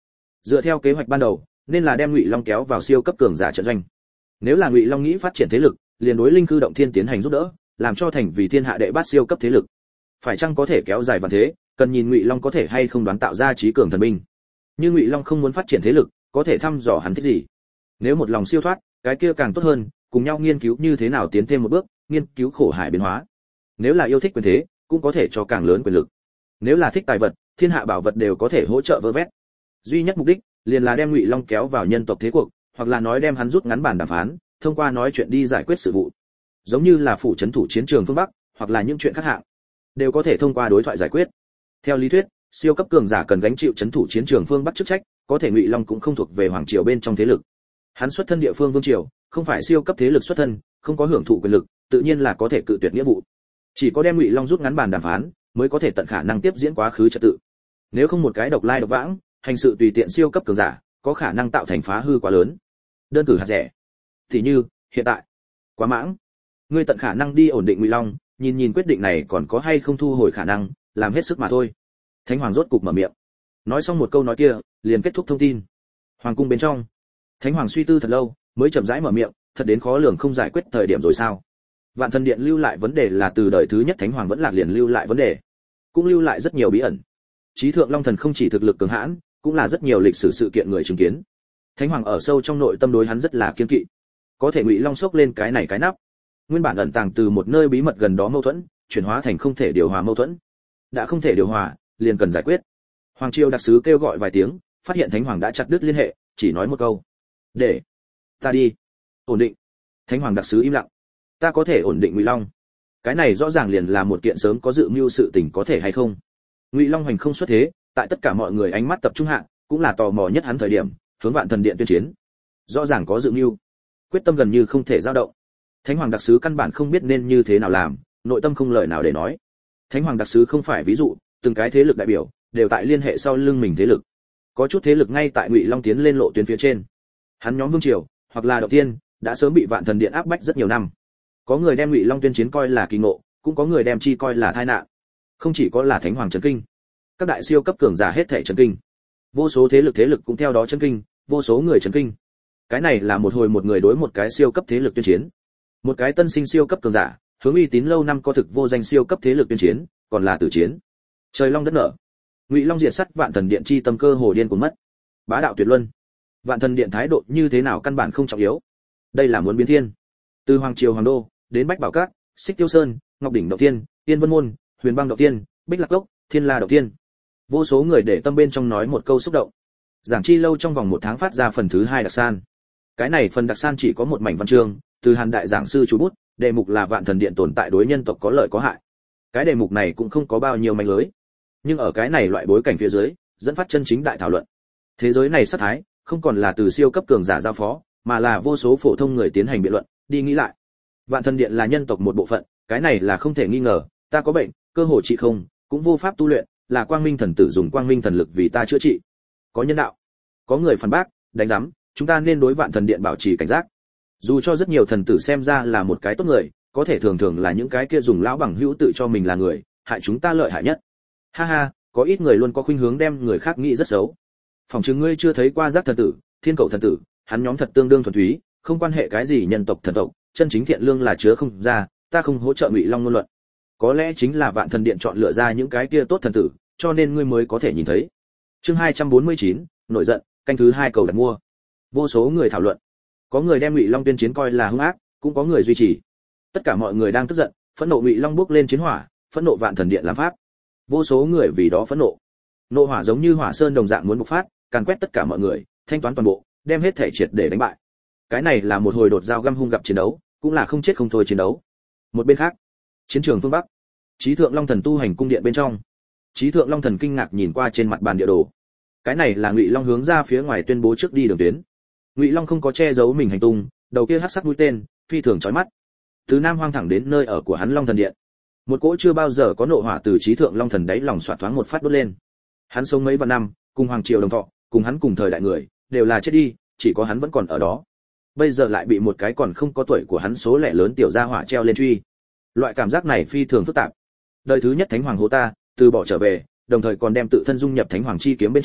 Dựa theo kế hoạch ban đầu, nên là đem Ngụy Long kéo vào siêu cấp cường giả trận doanh. Nếu là Ngụy Long nghĩ phát triển thế lực, liền đối Linh Khư động thiên tiến hành giúp đỡ, làm cho thành vì thiên hạ đệ bát siêu cấp thế lực. Phải chăng có thể kéo dài vạn thế, cần nhìn Ngụy Long có thể hay không đoán tạo ra trí cường thần binh. Như Ngụy Long không muốn phát triển thế lực, có thể thăm dò hắn thích gì. Nếu một lòng siêu thoát, cái kia càng tốt hơn, cùng nhau nghiên cứu như thế nào tiến thêm một bước, nghiên cứu khổ hải biến hóa. Nếu là yêu thích quyền thế, cũng có thể cho càng lớn quyền lực. Nếu là thích tài vật, thiên hạ bảo vật đều có thể hỗ trợ vơ vét. Duy nhất mục đích liền là đem Ngụy Long kéo vào nhân tộc thế cuộc, hoặc là nói đem hắn rút ngắn bản đàm phán, thông qua nói chuyện đi giải quyết sự vụ. Giống như là phủ trấn thủ chiến trường phương Bắc, hoặc là những chuyện khác hạng, đều có thể thông qua đối thoại giải quyết. Theo lý thuyết, siêu cấp cường giả cần gánh chịu trấn thủ chiến trường phương Bắc chức trách, có thể Ngụy Long cũng không thuộc về hoàng triều bên trong thế lực. Hắn xuất thân địa phương vương triều, không phải siêu cấp thế lực xuất thân, không có hưởng thụ quyền lực, tự nhiên là có thể cự tuyệt nghĩa vụ. Chỉ có đem Ngụy Long rút ngắn bàn đàm phán, mới có thể tận khả năng tiếp diễn quá khứ trật tự. Nếu không một cái độc lai độc vãng, hành sự tùy tiện siêu cấp cường giả, có khả năng tạo thành phá hư quá lớn. Đơn cử hạt rẻ. Thì như, hiện tại, quá mãng. Ngươi tận khả năng đi ổn định Ngụy Long, nhìn nhìn quyết định này còn có hay không thu hồi khả năng, làm hết sức mà thôi. Thánh hoàng rốt cục mở miệng. Nói xong một câu nói kia, liền kết thúc thông tin. Hoàng cung bên trong, Thánh hoàng suy tư thật lâu, mới chậm rãi mở miệng, thật đến khó lường không giải quyết thời điểm rồi sao? Vạn Thần Điện lưu lại vấn đề là từ đời thứ nhất Thánh hoàng vẫn lạc liền lưu lại vấn đề, cũng lưu lại rất nhiều bí ẩn. Chí thượng Long thần không chỉ thực lực cường hãn, cũng là rất nhiều lịch sử sự kiện người chứng kiến. Thánh hoàng ở sâu trong nội tâm đối hắn rất là kiên kỵ. Có thể Ngụy Long sốc lên cái này cái nắp, nguyên bản ẩn tàng từ một nơi bí mật gần đó mâu thuẫn, chuyển hóa thành không thể điều hòa mâu thuẫn. Đã không thể điều hòa, liền cần giải quyết. Hoàng triều đặc sứ kêu gọi vài tiếng, phát hiện Thánh hoàng đã chặt đứt liên hệ, chỉ nói một câu: "Để ta đi." Ổn định. Thánh hoàng đặc sứ im lặng. Ta có thể ổn định Ngụy Long. Cái này rõ ràng liền là một kiện sớm có dự mưu sự tình có thể hay không. Ngụy Long hoành không xuất thế, tại tất cả mọi người ánh mắt tập trung hạ, cũng là tò mò nhất hắn thời điểm, hướng Vạn Thần Điện tuyên chiến. Rõ ràng có dự mưu, quyết tâm gần như không thể dao động. Thánh hoàng đặc sứ căn bản không biết nên như thế nào làm, nội tâm không lời nào để nói. Thánh hoàng đặc sứ không phải ví dụ, từng cái thế lực đại biểu đều tại liên hệ sau lưng mình thế lực. Có chút thế lực ngay tại Ngụy Long tiến lên lộ tuyến phía trên. Hắn nhóm vương triều, hoặc là đầu tiên, đã sớm bị Vạn Thần Điện áp bách rất nhiều năm. Có người đem Ngụy Long tuyên chiến coi là kỳ ngộ, cũng có người đem chi coi là tai nạn. Không chỉ có là Thánh hoàng chấn kinh, các đại siêu cấp cường giả hết thảy chấn kinh. Vô số thế lực cũng theo đó chấn kinh, vô số người chấn kinh. Cái này là một hồi một người đối một cái siêu cấp thế lực tuyên chiến. Một cái tân sinh siêu cấp cường giả, hướng uy tín lâu năm có thực vô danh siêu cấp thế lực tuyên chiến, còn là tử chiến. Trời long đất nở. Ngụy Long diệt sát Vạn Thần Điện chi tâm cơ hồ điên cuồng mất. Bá đạo tuyệt luân. Vạn Thần Điện thái độ như thế nào căn bản không trọng yếu. Đây là muốn biến thiên. Từ hoàng triều hoàng đô đến Bách Bảo Các, Xích Tiêu Sơn, Ngọc đỉnh động tiên, Tiên Vân môn, Huyền Băng động tiên, Bích Lạc Cốc, Thiên La động tiên. Vô số người để tâm bên trong nói một câu xúc động. Giảng chi lâu trong vòng một tháng phát ra phần thứ 2 đặc san. Cái này phần đặc san chỉ có một mảnh văn chương, từ Hàn đại giảng sư chú bút, đề mục là Vạn Thần Điện tồn tại đối nhân tộc có lợi có hại. Cái đề mục này cũng không có bao nhiêu manh lưới, nhưng ở cái này loại bối cảnh phía dưới, dẫn phát chân chính đại thảo luận. Thế giới này sát thái, không còn là từ siêu cấp cường giả giao phó, mà là vô số phổ thông người tiến hành biện luận, đi nghĩ lại. Vạn Thần Điện là nhân tộc một bộ phận, cái này là không thể nghi ngờ, ta có bệnh, cơ hội trị không, cũng vô pháp tu luyện, là Quang Minh thần tử dùng Quang Minh thần lực vì ta chữa trị. Có nhân đạo. Có người phản bác, đánh giám, chúng ta nên đối Vạn Thần Điện bảo trì cảnh giác. Dù cho rất nhiều thần tử xem ra là một cái tốt người, có thể thường thường là những cái kia dùng lão bằng hữu tự cho mình là người, hại chúng ta lợi hại nhất. Ha ha, có ít người luôn có khuynh hướng đem người khác nghĩ rất xấu. Phòng chứng ngươi chưa thấy qua Giác thần tử, Thiên Cậu thần tử, hắn nhóm thật tương đương thuần túy, không quan hệ cái gì nhân tộc thần tộc, chân chính thiện lương là chứa không ra, ta không hỗ trợ Ngụy Long ngôn luận. Có lẽ chính là Vạn Thần Điện chọn lựa ra những cái kia tốt thần tử, cho nên ngươi mới có thể nhìn thấy. Chương 249, nổi giận, canh thứ 2 cầu đặt mua. Vô số người thảo luận. Có người đem Ngụy Long tuyên chiến coi là hung ác, cũng có người duy trì. Tất cả mọi người đang tức giận, phẫn nộ Ngụy Long bước lên chiến hỏa, phẫn nộ Vạn Thần Điện làm pháp. Vô số người vì đó phẫn nộ. Nộ hỏa giống như hỏa sơn đồng dạng muốn bộc phát, càn quét tất cả mọi người, thanh toán toàn bộ, đem hết thể triệt để đánh bại. Cái này là một hồi đột dao găm hung gặp chiến đấu, cũng là không chết không thôi chiến đấu. Một bên khác, chiến trường phương Bắc, Chí Thượng Long Thần tu hành cung điện bên trong. Chí Thượng Long Thần kinh ngạc nhìn qua trên mặt bàn địa đồ. Cái này là Ngụy Long hướng ra phía ngoài tuyên bố trước đi đường tuyến. Ngụy Long không có che giấu mình hành tung, đầu kia hắc sắc mũi tên, phi thường chói mắt. Từ Nam Hoang thẳng đến nơi ở của hắn Long Thần Điện. Một cỗ chưa bao giờ có nộ hỏa từ Chí Thượng Long Thần đáy lòng xoạt thoáng một phát đốt lên. Hắn sống mấy vạn năm, cùng hoàng triều đồng thọ, cùng hắn cùng thời đại người, đều là chết đi, chỉ có hắn vẫn còn ở đó. Bây giờ lại bị một cái còn không có tuổi của hắn số lẻ lớn tiểu gia hỏa treo lên truy. Loại cảm giác này phi thường phức tạp. Đời thứ nhất Thánh Hoàng hố ta, từ bỏ trở về, đồng thời còn đem tự thân dung nhập Thánh Hoàng chi kiếm bên trong,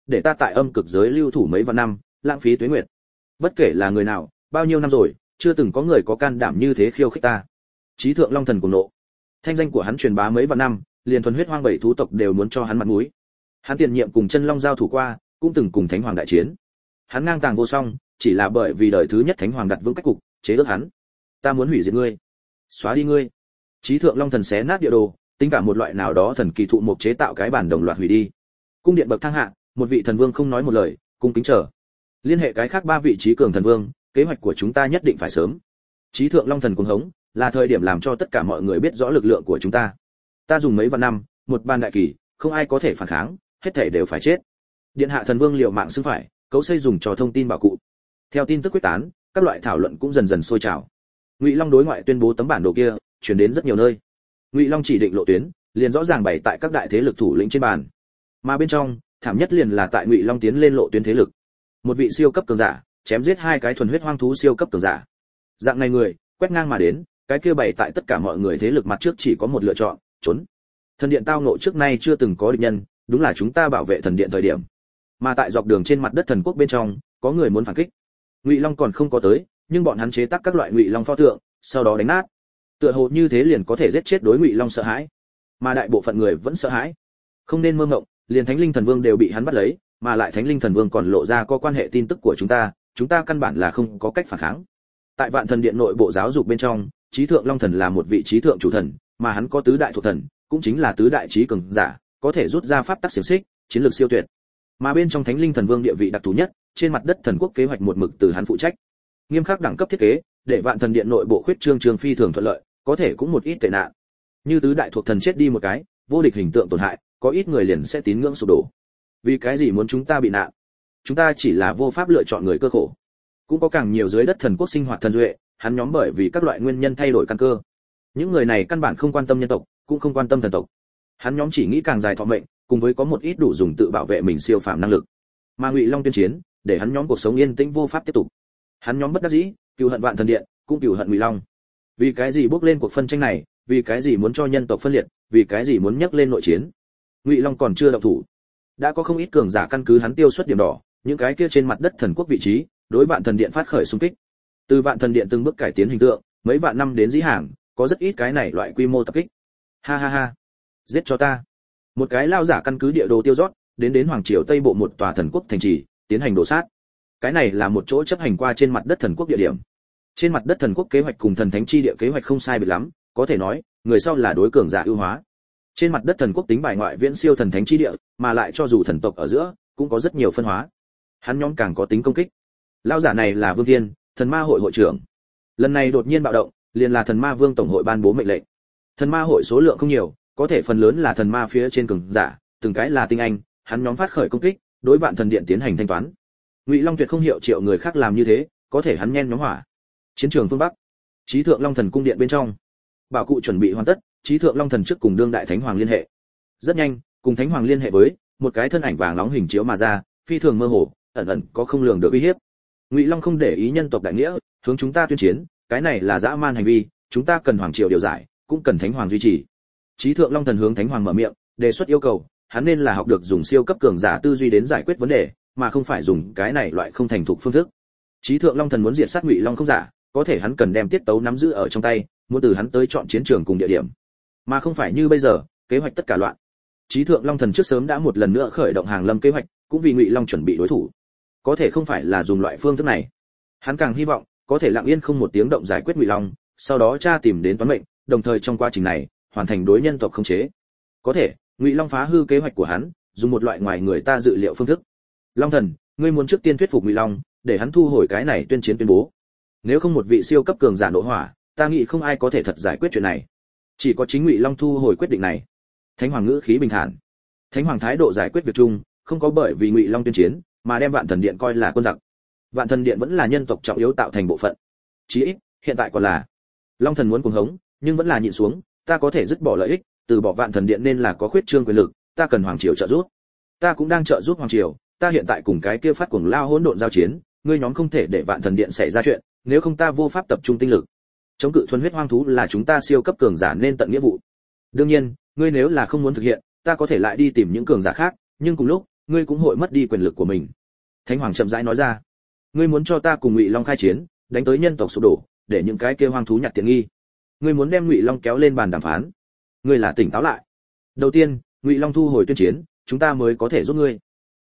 để ta tại âm cực giới lưu thủ mấy vạn năm, lãng phí tuế nguyệt. Bất kể là người nào, bao nhiêu năm rồi, chưa từng có người có can đảm như thế khiêu khích ta. Chí thượng long thần cuồng nộ. Thanh danh của hắn truyền bá mấy vạn năm, liền thuần huyết hoang bảy thú tộc đều muốn cho hắn mặt mũi. Hắn tiền nhiệm cùng chân long giao thủ qua, cũng từng cùng thánh hoàng đại chiến. Hắn ngang tàng vô song, chỉ là bởi vì đời thứ nhất thánh hoàng đặt vững cách cục, chế ước hắn. Ta muốn hủy diệt ngươi, xóa đi ngươi. Chí thượng long thần xé nát địa đồ, tính cả một loại nào đó thần kỳ thụ mục chế tạo cái bản đồng loạt hủy đi. Cung điện bậc thang hạ, một vị thần vương không nói một lời, cung kính chờ. Liên hệ cái khác ba vị trí cường thần vương, kế hoạch của chúng ta nhất định phải sớm. Chí thượng long thần cuồng hống, là thời điểm làm cho tất cả mọi người biết rõ lực lượng của chúng ta. Ta dùng mấy vạn năm, một ban đại kỳ, không ai có thể phản kháng, hết thảy đều phải chết. Điện hạ thần vương liều mạng xưng phải, cấu xây dùng cho thông tin bảo cụ. Theo tin tức quyết tán, các loại thảo luận cũng dần dần sôi trào. Ngụy Long đối ngoại tuyên bố tấm bản đồ kia, truyền đến rất nhiều nơi. Ngụy Long chỉ định lộ tuyến, liền rõ ràng bày tại các đại thế lực thủ lĩnh trên bàn. Mà bên trong, thảm nhất liền là tại Ngụy Long tiến lên lộ tuyến thế lực. Một vị siêu cấp cường giả, chém giết hai cái thuần huyết hoang thú siêu cấp cường giả. Dạng này người, quét ngang mà đến, cái kia bày tại tất cả mọi người thế lực mặt trước chỉ có một lựa chọn, trốn. Thần điện tao ngộ trước nay chưa từng có địch nhân, đúng là chúng ta bảo vệ thần điện thời điểm. Mà tại dọc đường trên mặt đất thần quốc bên trong, có người muốn phản kích. Ngụy Long còn không có tới, nhưng bọn hắn chế tác các loại Ngụy Long pho tượng, sau đó đánh nát. Tựa hồ như thế liền có thể giết chết đối Ngụy Long sợ hãi. Mà đại bộ phận người vẫn sợ hãi. Không nên mơ ngộng, liền Thánh Linh Thần Vương đều bị hắn bắt lấy, mà lại Thánh Linh Thần Vương còn lộ ra có quan hệ tin tức của chúng ta căn bản là không có cách phản kháng. Tại Vạn Thần Điện nội bộ giáo dục bên trong, Chí Thượng Long Thần là một vị trí thượng chủ thần, mà hắn có tứ đại thuộc thần, cũng chính là tứ đại trí cường giả, có thể rút ra pháp tắc xiển xích, chiến lược siêu tuyệt. Mà bên trong Thánh Linh Thần Vương địa vị đặc thù nhất, trên mặt đất thần quốc kế hoạch một mực từ hắn phụ trách. Nghiêm khắc đẳng cấp thiết kế, để Vạn Thần Điện nội bộ khuyết trương trường phi thường thuận lợi, có thể cũng một ít tệ nạn. Như tứ đại thuộc thần chết đi một cái, vô địch hình tượng tổn hại, có ít người liền sẽ tín ngưỡng sụp đổ. Vì cái gì muốn chúng ta bị nạn? Chúng ta chỉ là vô pháp lựa chọn người cơ khổ. Cũng có càng nhiều dưới đất thần quốc sinh hoạt thần duệ, hắn nhóm bởi vì các loại nguyên nhân thay đổi căn cơ. Những người này căn bản không quan tâm nhân tộc, cũng không quan tâm thần tộc. Hắn nhóm chỉ nghĩ càng dài thọ mệnh, cùng với có một ít đủ dùng tự bảo vệ mình siêu phàm năng lực. Mà Ngụy Long tuyên chiến, để hắn nhóm cuộc sống yên tĩnh vô pháp tiếp tục. Hắn nhóm bất đắc dĩ, cừu hận Vạn Thần Điện, cũng cừu hận Ngụy Long. Vì cái gì bước lên cuộc phân tranh này, vì cái gì muốn cho nhân tộc phân liệt, vì cái gì muốn nhắc lên nội chiến. Ngụy Long còn chưa động thủ, đã có không ít cường giả căn cứ hắn tiêu xuất điểm đỏ, những cái kia trên mặt đất thần quốc vị trí, đối Vạn Thần Điện phát khởi xung kích. Từ Vạn Thần Điện từng bước cải tiến hình tượng, mấy vạn năm đến dĩ hàng, có rất ít cái này loại quy mô tập kích. Ha ha ha, giết cho ta. Một cái lao giả căn cứ địa đồ tiêu rót, đến hoàng triều Tây bộ một tòa thần quốc thành trì, tiến hành đổ sát. Cái này là một chỗ chấp hành qua trên mặt đất thần quốc địa điểm. Trên mặt đất thần quốc kế hoạch cùng thần thánh chi địa kế hoạch không sai biệt lắm, có thể nói, người sau là đối cường giả ưu hóa. Trên mặt đất thần quốc tính bài ngoại viễn siêu thần thánh chi địa, mà lại cho dù thần tộc ở giữa, cũng có rất nhiều phân hóa. Hắn nhóm càng có tính công kích. Lão giả này là Vương Thiên, Thần Ma hội hội trưởng. Lần này đột nhiên bạo động, liền là Thần Ma Vương tổng hội ban bố mệnh lệnh. Thần Ma hội số lượng không nhiều, có thể phần lớn là thần ma phía trên cường giả, từng cái là tinh anh, hắn nhóm phát khởi công kích, đối Vạn Thần Điện tiến hành thanh toán. Ngụy Long tuyệt không hiệu triệu người khác làm như thế, có thể hắn nhen nhóm hỏa. Chiến trường phương Bắc, Chí Thượng Long Thần cung điện bên trong, bảo cụ chuẩn bị hoàn tất, Chí Thượng Long Thần trước cùng đương đại thánh hoàng liên hệ. Rất nhanh, cùng thánh hoàng liên hệ với một cái thân ảnh vàng nóng hình chiếu mà ra, phi thường mơ hồ, ẩn ẩn có không lường được uy hiếp. Ngụy Long không để ý nhân tộc đại nghĩa, hướng chúng ta tuyên chiến, cái này là dã man hành vi, chúng ta cần hoàng triều điều giải, cũng cần thánh hoàng duy trì. Chí Thượng Long Thần hướng thánh hoàng mở miệng, đề xuất yêu cầu, hắn nên là học được dùng siêu cấp cường giả tư duy đến giải quyết vấn đề, mà không phải dùng cái này loại không thành thục phương thức. Chí Thượng Long Thần muốn diệt sát Ngụy Long không giả, có thể hắn cần đem tiết tấu nắm giữ ở trong tay, muốn từ hắn tới chọn chiến trường cùng địa điểm, mà không phải như bây giờ, kế hoạch tất cả loạn. Chí Thượng Long Thần trước sớm đã một lần nữa khởi động hàng lâm kế hoạch, cũng vì Ngụy Long chuẩn bị đối thủ. Có thể không phải là dùng loại phương thức này. Hắn càng hy vọng có thể lặng yên không một tiếng động giải quyết Ngụy Long, sau đó tra tìm đến toán mệnh, đồng thời trong quá trình này, hoàn thành đối nhân tộc khống chế. Có thể, Ngụy Long phá hư kế hoạch của hắn, dùng một loại ngoài người ta dự liệu phương thức. Long Thần, ngươi muốn trước tiên thuyết phục Ngụy Long, để hắn thu hồi cái này tuyên chiến tuyên bố. Nếu không một vị siêu cấp cường giả nộ hỏa, ta nghĩ không ai có thể thật giải quyết chuyện này. Chỉ có chính Ngụy Long thu hồi quyết định này. Thánh hoàng ngữ khí bình thản. Thánh hoàng thái độ giải quyết việc chung, không có bởi vì Ngụy Long tuyên chiến mà đem Vạn Thần Điện coi là quân giặc. Vạn Thần Điện vẫn là nhân tộc trọng yếu tạo thành bộ phận. Chí ít, hiện tại còn là. Long Thần muốn cuồng hống, nhưng vẫn là nhịn xuống, ta có thể dứt bỏ lợi ích, từ bỏ Vạn Thần Điện nên là có khuyết trương quyền lực, ta cần hoàng triều trợ giúp. Ta cũng đang trợ giúp hoàng triều, ta hiện tại cùng cái kia phát cuồng lao hỗn độn giao chiến, ngươi nhóm không thể để Vạn Thần Điện xảy ra chuyện, nếu không ta vô pháp tập trung tinh lực. Chống cự thuần huyết hoang thú là chúng ta siêu cấp cường giả nên tận nghĩa vụ. Đương nhiên, ngươi nếu là không muốn thực hiện, ta có thể lại đi tìm những cường giả khác, nhưng cùng lúc, ngươi cũng hội mất đi quyền lực của mình. Thánh Hoàng chậm rãi nói ra, ngươi muốn cho ta cùng Ngụy Long khai chiến, đánh tới nhân tộc sụp đổ, để những cái kia hoang thú nhặt tiện nghi. Ngươi muốn đem Ngụy Long kéo lên bàn đàm phán. Ngươi là tỉnh táo lại. Đầu tiên, Ngụy Long thu hồi tuyên chiến, chúng ta mới có thể giúp ngươi.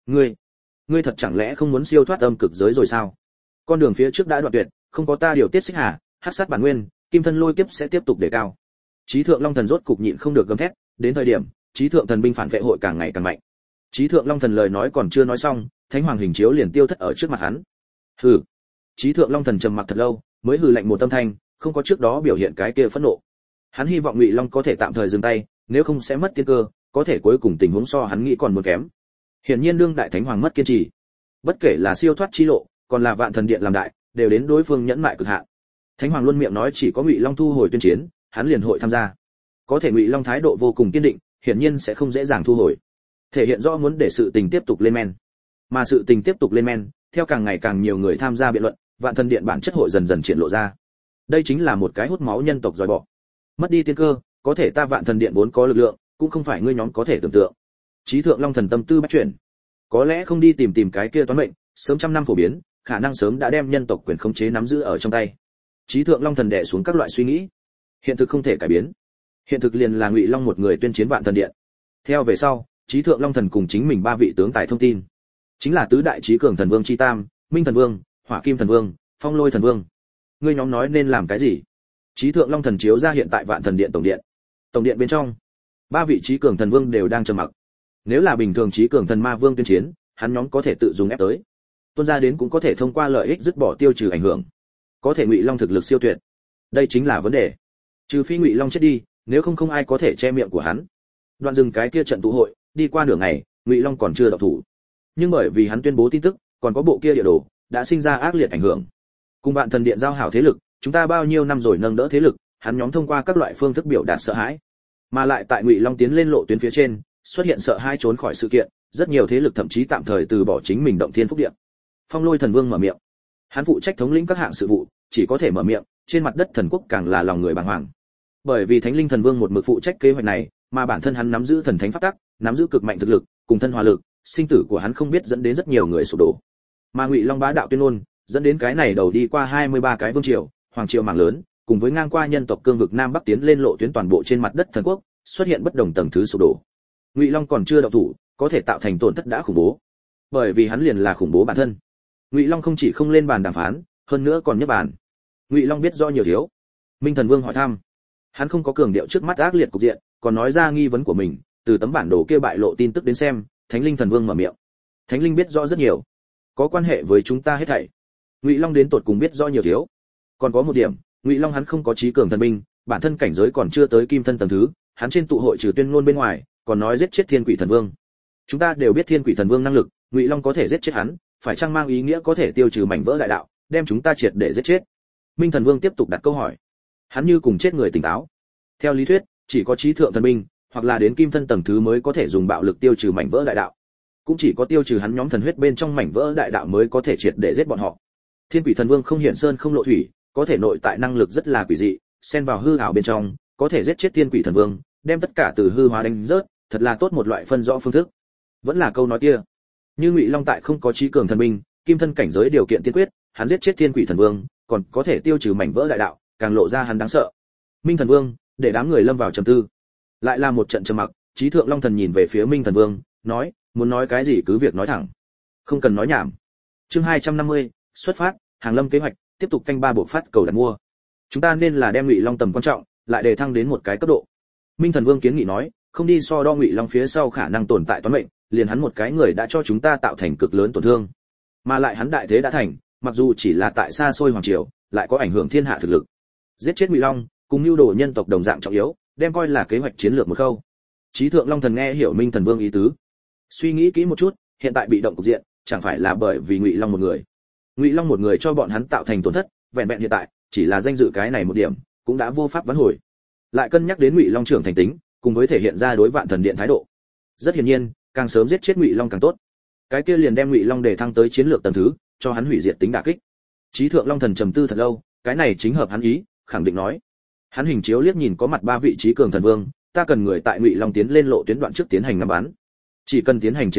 Ngươi thật chẳng lẽ không muốn siêu thoát âm cực giới rồi sao? Con đường phía trước đã đoạn tuyệt, không có ta điều tiết xích hà, hắc sát bản nguyên, kim thân lôi kiếp sẽ tiếp tục đề cao. Chí thượng long thần rốt cục nhịn không được gầm thét, đến thời điểm, chí thượng thần binh phản vệ hội càng ngày càng mạnh. Chí thượng long thần lời nói còn chưa nói xong, Thánh Hoàng hình chiếu liền tiêu thất ở trước mặt hắn. Hừ. Chí thượng long thần trầm mặc thật lâu, mới hừ lạnh một âm thanh, không có trước đó biểu hiện cái kia phẫn nộ. Hắn hy vọng Ngụy Long có thể tạm thời dừng tay, nếu không sẽ mất tiên cơ, có thể cuối cùng tình huống so hắn nghĩ còn muốn kém. Hiển nhiên đương đại Thánh Hoàng mất kiên trì. Bất kể là siêu thoát chi lộ, còn là vạn thần điện làm đại, đều đến đối phương nhẫn mại cực hạn. Thánh Hoàng luôn miệng nói chỉ có Ngụy Long thu hồi tuyên chiến, hắn liền hội tham gia. Có thể Ngụy Long thái độ vô cùng kiên định, hiển nhiên sẽ không dễ dàng thu hồi. Thể hiện rõ muốn để sự tình tiếp tục lên men. Mà sự tình tiếp tục lên men, theo càng ngày càng nhiều người tham gia biện luận, vạn thần điện bản chất hội dần dần triển lộ ra. Đây chính là một cái hút máu nhân tộc dòi bỏ. Mất đi tiên cơ, có thể ta vạn thần điện vốn có lực lượng, cũng không phải ngươi nhóm có thể tưởng tượng. Chí thượng long thần tâm tư bách chuyển. Có lẽ không đi tìm cái kia toán mệnh, sớm trăm năm phổ biến, khả năng sớm đã đem nhân tộc quyền khống chế nắm giữ ở trong tay. Chí thượng long thần đè xuống các loại suy nghĩ. Hiện thực không thể cải biến. Hiện thực liền là Ngụy Long một người tuyên chiến vạn thần điện. Theo về sau, Chí thượng long thần cùng chính mình ba vị tướng tài thông tin, chính là tứ đại chí cường thần vương chi tam, Minh thần vương, Hỏa kim thần vương, Phong lôi thần vương. Ngươi nhóm nói nên làm cái gì? Chí thượng long thần chiếu ra hiện tại vạn thần điện tổng điện. Tổng điện bên trong, ba vị chí cường thần vương đều đang trầm mặc. Nếu là bình thường chí cường thần ma vương tuyên chiến, hắn nhóm có thể tự dùng ép tới. Tuân ra đến cũng có thể thông qua lợi ích dứt bỏ tiêu trừ ảnh hưởng. Có thể Ngụy Long thực lực siêu tuyệt. Đây chính là vấn đề. Trừ phi Ngụy Long chết đi, nếu không ai có thể che miệng của hắn. Đoạn dừng cái kia trận tụ hội, đi qua nửa ngày, Ngụy Long còn chưa động thủ. Nhưng bởi vì hắn tuyên bố tin tức, còn có bộ kia địa đồ, đã sinh ra ác liệt ảnh hưởng. Cùng vạn thần điện giao hảo thế lực, chúng ta bao nhiêu năm rồi nâng đỡ thế lực, hắn nhóm thông qua các loại phương thức biểu đạt sợ hãi. Mà lại tại Ngụy Long tiến lên lộ tuyến phía trên, xuất hiện sợ hãi trốn khỏi sự kiện, rất nhiều thế lực thậm chí tạm thời từ bỏ chính mình động thiên phúc địa. Phong lôi thần vương mở miệng. Hắn phụ trách thống lĩnh các hạng sự vụ, chỉ có thể mở miệng, trên mặt đất thần quốc càng là lòng người bàng hoàng. Bởi vì Thánh Linh thần vương một mực phụ trách kế hoạch này, mà bản thân hắn nắm giữ thần thánh pháp tắc, nắm giữ cực mạnh thực lực, cùng thân hòa lực, sinh tử của hắn không biết dẫn đến rất nhiều người sụp đổ. Mà Ngụy Long bá đạo tuyên ngôn, dẫn đến cái này đầu đi qua 23 cái vương triều, hoàng triều mạng lớn, cùng với ngang qua nhân tộc cương vực nam bắc tiến lên lộ tuyến toàn bộ trên mặt đất thần quốc, xuất hiện bất đồng tầng thứ sụp đổ. Ngụy Long còn chưa động thủ, có thể tạo thành tổn thất đã khủng bố. Bởi vì hắn liền là khủng bố bản thân. Ngụy Long không chỉ không lên bàn đàm phán, hơn nữa còn nhấc bàn. Ngụy Long biết rõ nhiều thiếu. Minh thần vương hỏi thăm. Hắn không có cường điệu trước mắt ác liệt cục diện, còn nói ra nghi vấn của mình, từ tấm bản đồ kia bại lộ tin tức đến xem, Thánh Linh thần vương mở miệng. Thánh Linh biết rõ rất nhiều, có quan hệ với chúng ta hết thảy. Ngụy Long đến tột cùng biết rõ nhiều thiếu. Còn có một điểm, Ngụy Long hắn không có trí cường thần binh, bản thân cảnh giới còn chưa tới kim thân tầng thứ, hắn trên tụ hội trừ tuyên ngôn bên ngoài, còn nói giết chết Thiên Quỷ thần vương. Chúng ta đều biết Thiên Quỷ thần vương năng lực, Ngụy Long có thể giết chết hắn, phải chăng mang ý nghĩa có thể tiêu trừ mảnh vỡ đại đạo, đem chúng ta triệt để giết chết? Minh thần vương tiếp tục đặt câu hỏi. Hắn như cùng chết người tỉnh táo. Theo lý thuyết, chỉ có trí thượng thần binh, hoặc là đến kim thân tầng thứ mới có thể dùng bạo lực tiêu trừ mảnh vỡ đại đạo. Cũng chỉ có tiêu trừ hắn nhóm thần huyết bên trong mảnh vỡ đại đạo mới có thể triệt để giết bọn họ. Thiên Quỷ thần vương không hiển sơn không lộ thủy, có thể nội tại năng lực rất là quỷ dị, xen vào hư ảo bên trong, có thể giết chết Thiên Quỷ thần vương, đem tất cả từ hư hóa đánh rớt, thật là tốt một loại phân rõ phương thức. Vẫn là câu nói kia, như Ngụy Long tại không có trí cường thần binh, kim thân cảnh giới điều kiện tiên quyết, hắn giết chết Thiên Quỷ thần vương, còn có thể tiêu trừ mảnh vỡ đại đạo, càng lộ ra hắn đáng sợ. Minh thần vương, để đám người lâm vào trầm tư. Lại là một trận trầm mặc, Chí thượng long thần nhìn về phía Minh thần vương, nói, muốn nói cái gì cứ việc nói thẳng, không cần nói nhảm. Chương 250, xuất phát, hàng lâm kế hoạch, tiếp tục canh ba bộ phát cầu đặt mua. Chúng ta nên là đem Ngụy Long tầm quan trọng, lại đề thăng đến một cái cấp độ. Minh thần vương kiến nghị nói, không đi so đo Ngụy Long phía sau khả năng tồn tại toán mệnh, liền hắn một cái người đã cho chúng ta tạo thành cực lớn tổn thương. Mà lại hắn đại thế đã thành, mặc dù chỉ là tại xa xôi hoàng triều, lại có ảnh hưởng thiên hạ thực lực. Giết chết Ngụy Long, cùng nhu đồ nhân tộc đồng dạng trọng yếu, đem coi là kế hoạch chiến lược một khâu. Chí thượng long thần nghe hiểu Minh thần vương ý tứ, suy nghĩ kỹ một chút, hiện tại bị động cục diện, chẳng phải là bởi vì Ngụy Long một người. Ngụy Long một người cho bọn hắn tạo thành tổn thất, vẹn vẹn hiện tại, chỉ là danh dự cái này một điểm, cũng đã vô pháp vãn hồi. Lại cân nhắc đến Ngụy Long trưởng thành tính, cùng với thể hiện ra đối vạn thần điện thái độ. Rất hiển nhiên, càng sớm giết chết Ngụy Long càng tốt. Cái kia liền đem Ngụy Long đề thăng tới chiến lược tầng thứ, cho hắn hủy diệt tính đả kích. Chí thượng long thần trầm tư thật lâu, cái này chính hợp hắn ý, khẳng định nói. Hắn hình chiếu liếc nhìn có mặt ba vị trí cường thần vương, ta cần người tại Ngụy Long tiến lên lộ tuyến đoạn trước tiến hành ngắm bắn. Chỉ cần tiến hành chiến đấu,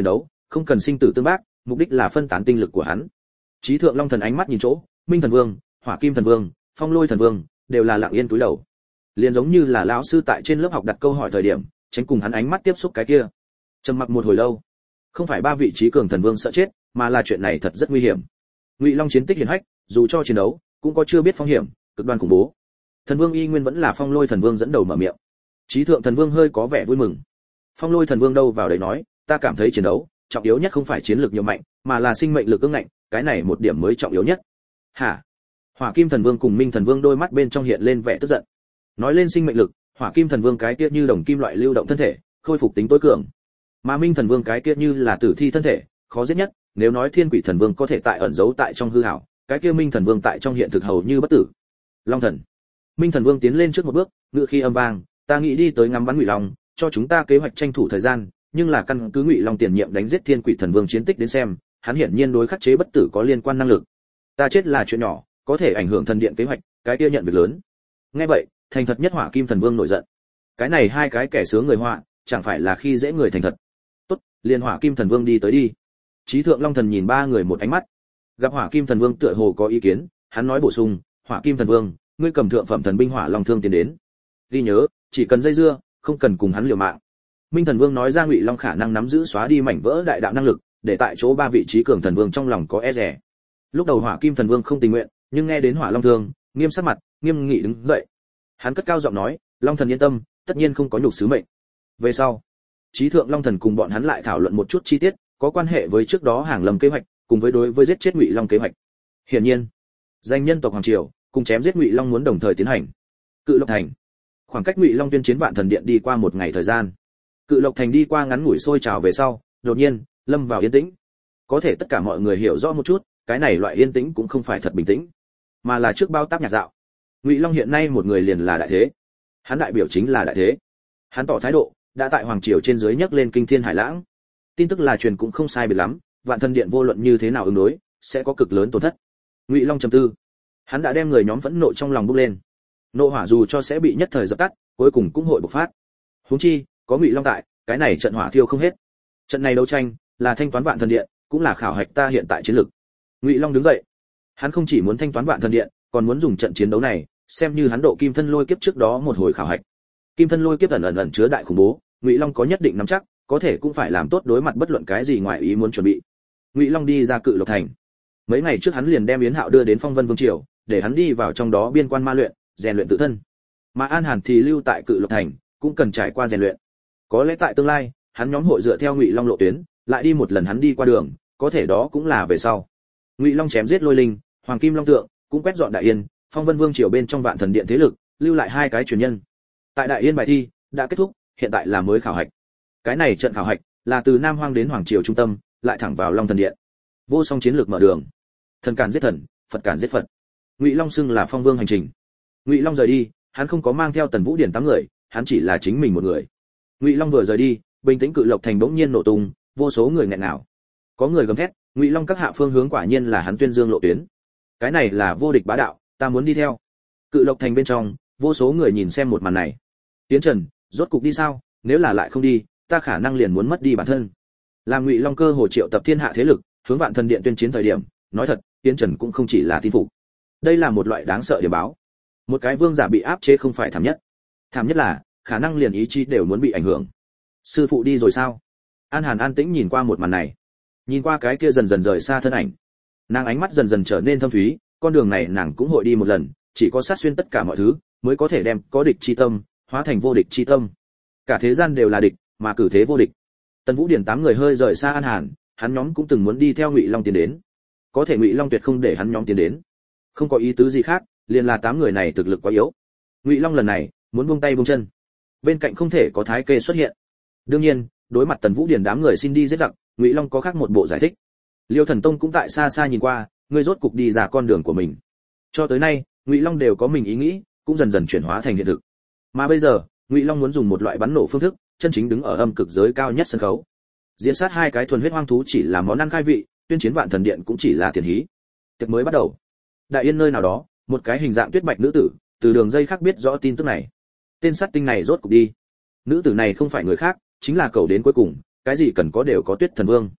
không cần sinh tử tương bác, mục đích là phân tán tinh lực của hắn. Chí thượng long thần ánh mắt nhìn chỗ, Minh thần vương, Hỏa kim thần vương, Phong lôi thần vương đều là lặng yên cúi đầu, liền giống như là lão sư tại trên lớp học đặt câu hỏi thời điểm, tránh cùng hắn ánh mắt tiếp xúc cái kia. Trầm mặc một hồi lâu, không phải ba vị trí cường thần vương sợ chết, mà là chuyện này thật rất nguy hiểm. Ngụy Long chiến tích hiển hách, dù cho chiến đấu, cũng có chưa biết phong hiểm, cực đoan khủng bố. Thần vương y nguyên vẫn là Phong lôi thần vương dẫn đầu mở miệng. Chí thượng thần vương hơi có vẻ vui mừng. Phong lôi thần vương đâu vào đấy nói, ta cảm thấy chiến đấu trọng yếu nhất không phải chiến lược nhiều mạnh, mà là sinh mệnh lực ương ngạnh, cái này một điểm mới trọng yếu nhất. Hả? Hỏa kim thần vương cùng Minh thần vương đôi mắt bên trong hiện lên vẻ tức giận. Nói lên sinh mệnh lực, Hỏa kim thần vương cái kia như đồng kim loại lưu động thân thể, khôi phục tính tối cường. Mà Minh thần vương cái kia như là tử thi thân thể, khó giết nhất, nếu nói Thiên Quỷ thần vương có thể tại ẩn giấu tại trong hư ảo, cái kia Minh thần vương tại trong hiện thực hầu như bất tử. Long thần. Minh thần vương tiến lên trước một bước, ngựa khi âm vang, ta nghĩ đi tới ngắm bắn Ngụy Long, cho chúng ta kế hoạch tranh thủ thời gian, nhưng là căn cứ Ngụy Long tiền nhiệm đánh giết Thiên Quỷ thần vương chiến tích đến xem, hắn hiển nhiên đối khắc chế bất tử có liên quan năng lực. Ta chết là chuyện nhỏ, có thể ảnh hưởng thần điện kế hoạch, cái kia nhận việc lớn. Nghe vậy, thành thật nhất Hỏa kim thần vương nổi giận. Cái này hai cái kẻ sướng người họa, chẳng phải là khi dễ người thành thật. Tốt, liền Hỏa kim thần vương đi tới đi. Chí thượng long thần nhìn ba người một ánh mắt. Gặp Hỏa kim thần vương tựa hồ có ý kiến, hắn nói bổ sung, Hỏa kim thần vương, ngươi cầm thượng phẩm thần binh Hỏa Long thương tiến đến. Ghi nhớ, chỉ cần dây dưa, không cần cùng hắn liều mạng. Minh thần vương nói ra Ngụy Long khả năng nắm giữ xóa đi mảnh vỡ đại đạo năng lực, để tại chỗ ba vị trí cường thần vương trong lòng có e dè. Lúc đầu Hỏa kim thần vương không tình nguyện, nhưng nghe đến Hỏa Long thương, nghiêm sắc mặt, nghiêm nghị đứng dậy. Hắn cất cao giọng nói, Long thần yên tâm, tất nhiên không có nhục sứ mệnh. Về sau, Chí thượng long thần cùng bọn hắn lại thảo luận một chút chi tiết, có quan hệ với trước đó hàng lầm kế hoạch, cùng với đối với giết chết Ngụy Long kế hoạch. Hiển nhiên, danh nhân tộc hoàng triều cùng chém giết Ngụy Long muốn đồng thời tiến hành. Cự Lộc thành, khoảng cách Ngụy Long tuyên chiến Vạn Thần điện đi qua một ngày thời gian. Cự Lộc thành đi qua ngắn ngủi sôi trào về sau, đột nhiên lâm vào yên tĩnh. Có thể tất cả mọi người hiểu rõ một chút, cái này loại yên tĩnh cũng không phải thật bình tĩnh, mà là trước bao táp nhạc dạo. Ngụy Long hiện nay một người liền là đại thế, hắn đại biểu chính là đại thế. Hắn tỏ thái độ, đã tại hoàng triều trên dưới nhấc lên kinh thiên hải lãng. Tin tức là truyền cũng không sai biệt lắm, Vạn Thần điện vô luận như thế nào ứng đối, sẽ có cực lớn tổn thất. Ngụy Long trầm tư, hắn đã đem người nhóm phẫn nộ trong lòng bốc lên. Nộ hỏa dù cho sẽ bị nhất thời dập tắt, cuối cùng cũng hội bộc phát. Huống chi, có Ngụy Long tại, cái này trận hỏa thiêu không hết. Trận này đấu tranh, là thanh toán Vạn Thần điện, cũng là khảo hạch ta hiện tại chiến lược. Ngụy Long đứng dậy, hắn không chỉ muốn thanh toán Vạn Thần điện, còn muốn dùng trận chiến đấu này, xem như hắn độ Kim Thân Lôi kiếp trước đó một hồi khảo hạch. Kim Thân Lôi kiếp ẩn chứa đại khủng bố, Ngụy Long có nhất định nắm chắc, có thể cũng phải làm tốt đối mặt bất luận cái gì ngoài ý muốn chuẩn bị. Ngụy Long đi ra Cự Lộc thành. Mấy ngày trước hắn liền đem Yến Hạo đưa đến Phong Vân Vương triều, để hắn đi vào trong đó biên quan ma luyện, rèn luyện tự thân. Mà An Hàn thì lưu tại Cự Lộc thành, cũng cần trải qua rèn luyện. Có lẽ tại tương lai, hắn nhóm hội dựa theo Ngụy Long lộ tuyến, lại đi một lần hắn đi qua đường, có thể đó cũng là về sau. Ngụy Long chém giết Lôi Linh, Hoàng Kim Long tượng, cũng quét dọn Đại Yên, Phong Vân Vương triều bên trong Vạn Thần điện thế lực, lưu lại hai cái truyền nhân. Tại Đại Yên bài thi đã kết thúc, hiện tại là mới khảo hạch. Cái này trận khảo hạch là từ Nam Hoang đến Hoàng triều trung tâm, lại thẳng vào Long Thần điện. Vô song chiến lược mở đường. Thần cản giết thần, Phật cản giết Phật. Ngụy Long xưng là Phong Vương hành trình. Ngụy Long rời đi, hắn không có mang theo Tần Vũ Điển 8 người, hắn chỉ là chính mình một người. Ngụy Long vừa rời đi, bình tĩnh Cự Lộc thành bỗng nhiên nổ tung, vô số người nghẹn ngào. Có người gầm thét, Ngụy Long các hạ phương hướng quả nhiên là hắn tuyên dương lộ tuyến. Cái này là vô địch bá đạo, ta muốn đi theo. Cự Lộc thành bên trong, vô số người nhìn xem một màn này. Tiến Trần, rốt cục đi sao? Nếu là lại không đi, ta khả năng liền muốn mất đi bản thân. Làm Ngụy Long cơ hồ triệu tập thiên hạ thế lực, hướng Vạn Thần điện tuyên chiến thời điểm, nói thật, Tiến Trần cũng không chỉ là tin phục. Đây là một loại đáng sợ điểm báo. Một cái vương giả bị áp chế không phải thảm nhất. Thảm nhất là, khả năng liền ý chí đều muốn bị ảnh hưởng. Sư phụ đi rồi sao? An Hàn an tĩnh nhìn qua một màn này, nhìn qua cái kia dần dần rời xa thân ảnh, nàng ánh mắt dần dần trở nên thâm thúy. Con đường này nàng cũng hội đi một lần, chỉ có sát xuyên tất cả mọi thứ, mới có thể đem có địch chi tâm hóa thành vô địch chi tâm. Cả thế gian đều là địch, mà cử thế vô địch. Tần Vũ Điển 8 người hơi rời xa An Hàn, hắn nhóm cũng từng muốn đi theo Ngụy Long tiến đến, có thể Ngụy Long tuyệt không để hắn nhóm tiến đến. Không có ý tứ gì khác, liền là 8 người này thực lực quá yếu. Ngụy Long lần này muốn buông tay buông chân, bên cạnh không thể có Thái Kê xuất hiện. Đương nhiên, đối mặt Tần Vũ Điển đám người xin đi giết giặc, Ngụy Long có khác một bộ giải thích. Liêu Thần Tông cũng tại xa xa nhìn qua, ngươi rốt cục đi ra con đường của mình. Cho tới nay, Ngụy Long đều có mình ý nghĩ, cũng dần dần chuyển hóa thành hiện thực. Mà bây giờ, Ngụy Long muốn dùng một loại bắn nổ phương thức, chân chính đứng ở âm cực giới cao nhất sân khấu. Diễn sát hai cái thuần huyết hoang thú chỉ là món ăn khai vị, tuyên chiến Vạn Thần điện cũng chỉ là tiền hí. Tiệc mới bắt đầu. Đại Yên nơi nào đó, một cái hình dạng tuyết bạch nữ tử, từ đường dây khác biết rõ tin tức này. Tên sát tinh này rốt cục đi. Nữ tử này không phải người khác, chính là cầu đến cuối cùng, cái gì cần có đều có Tuyết Thần Vương.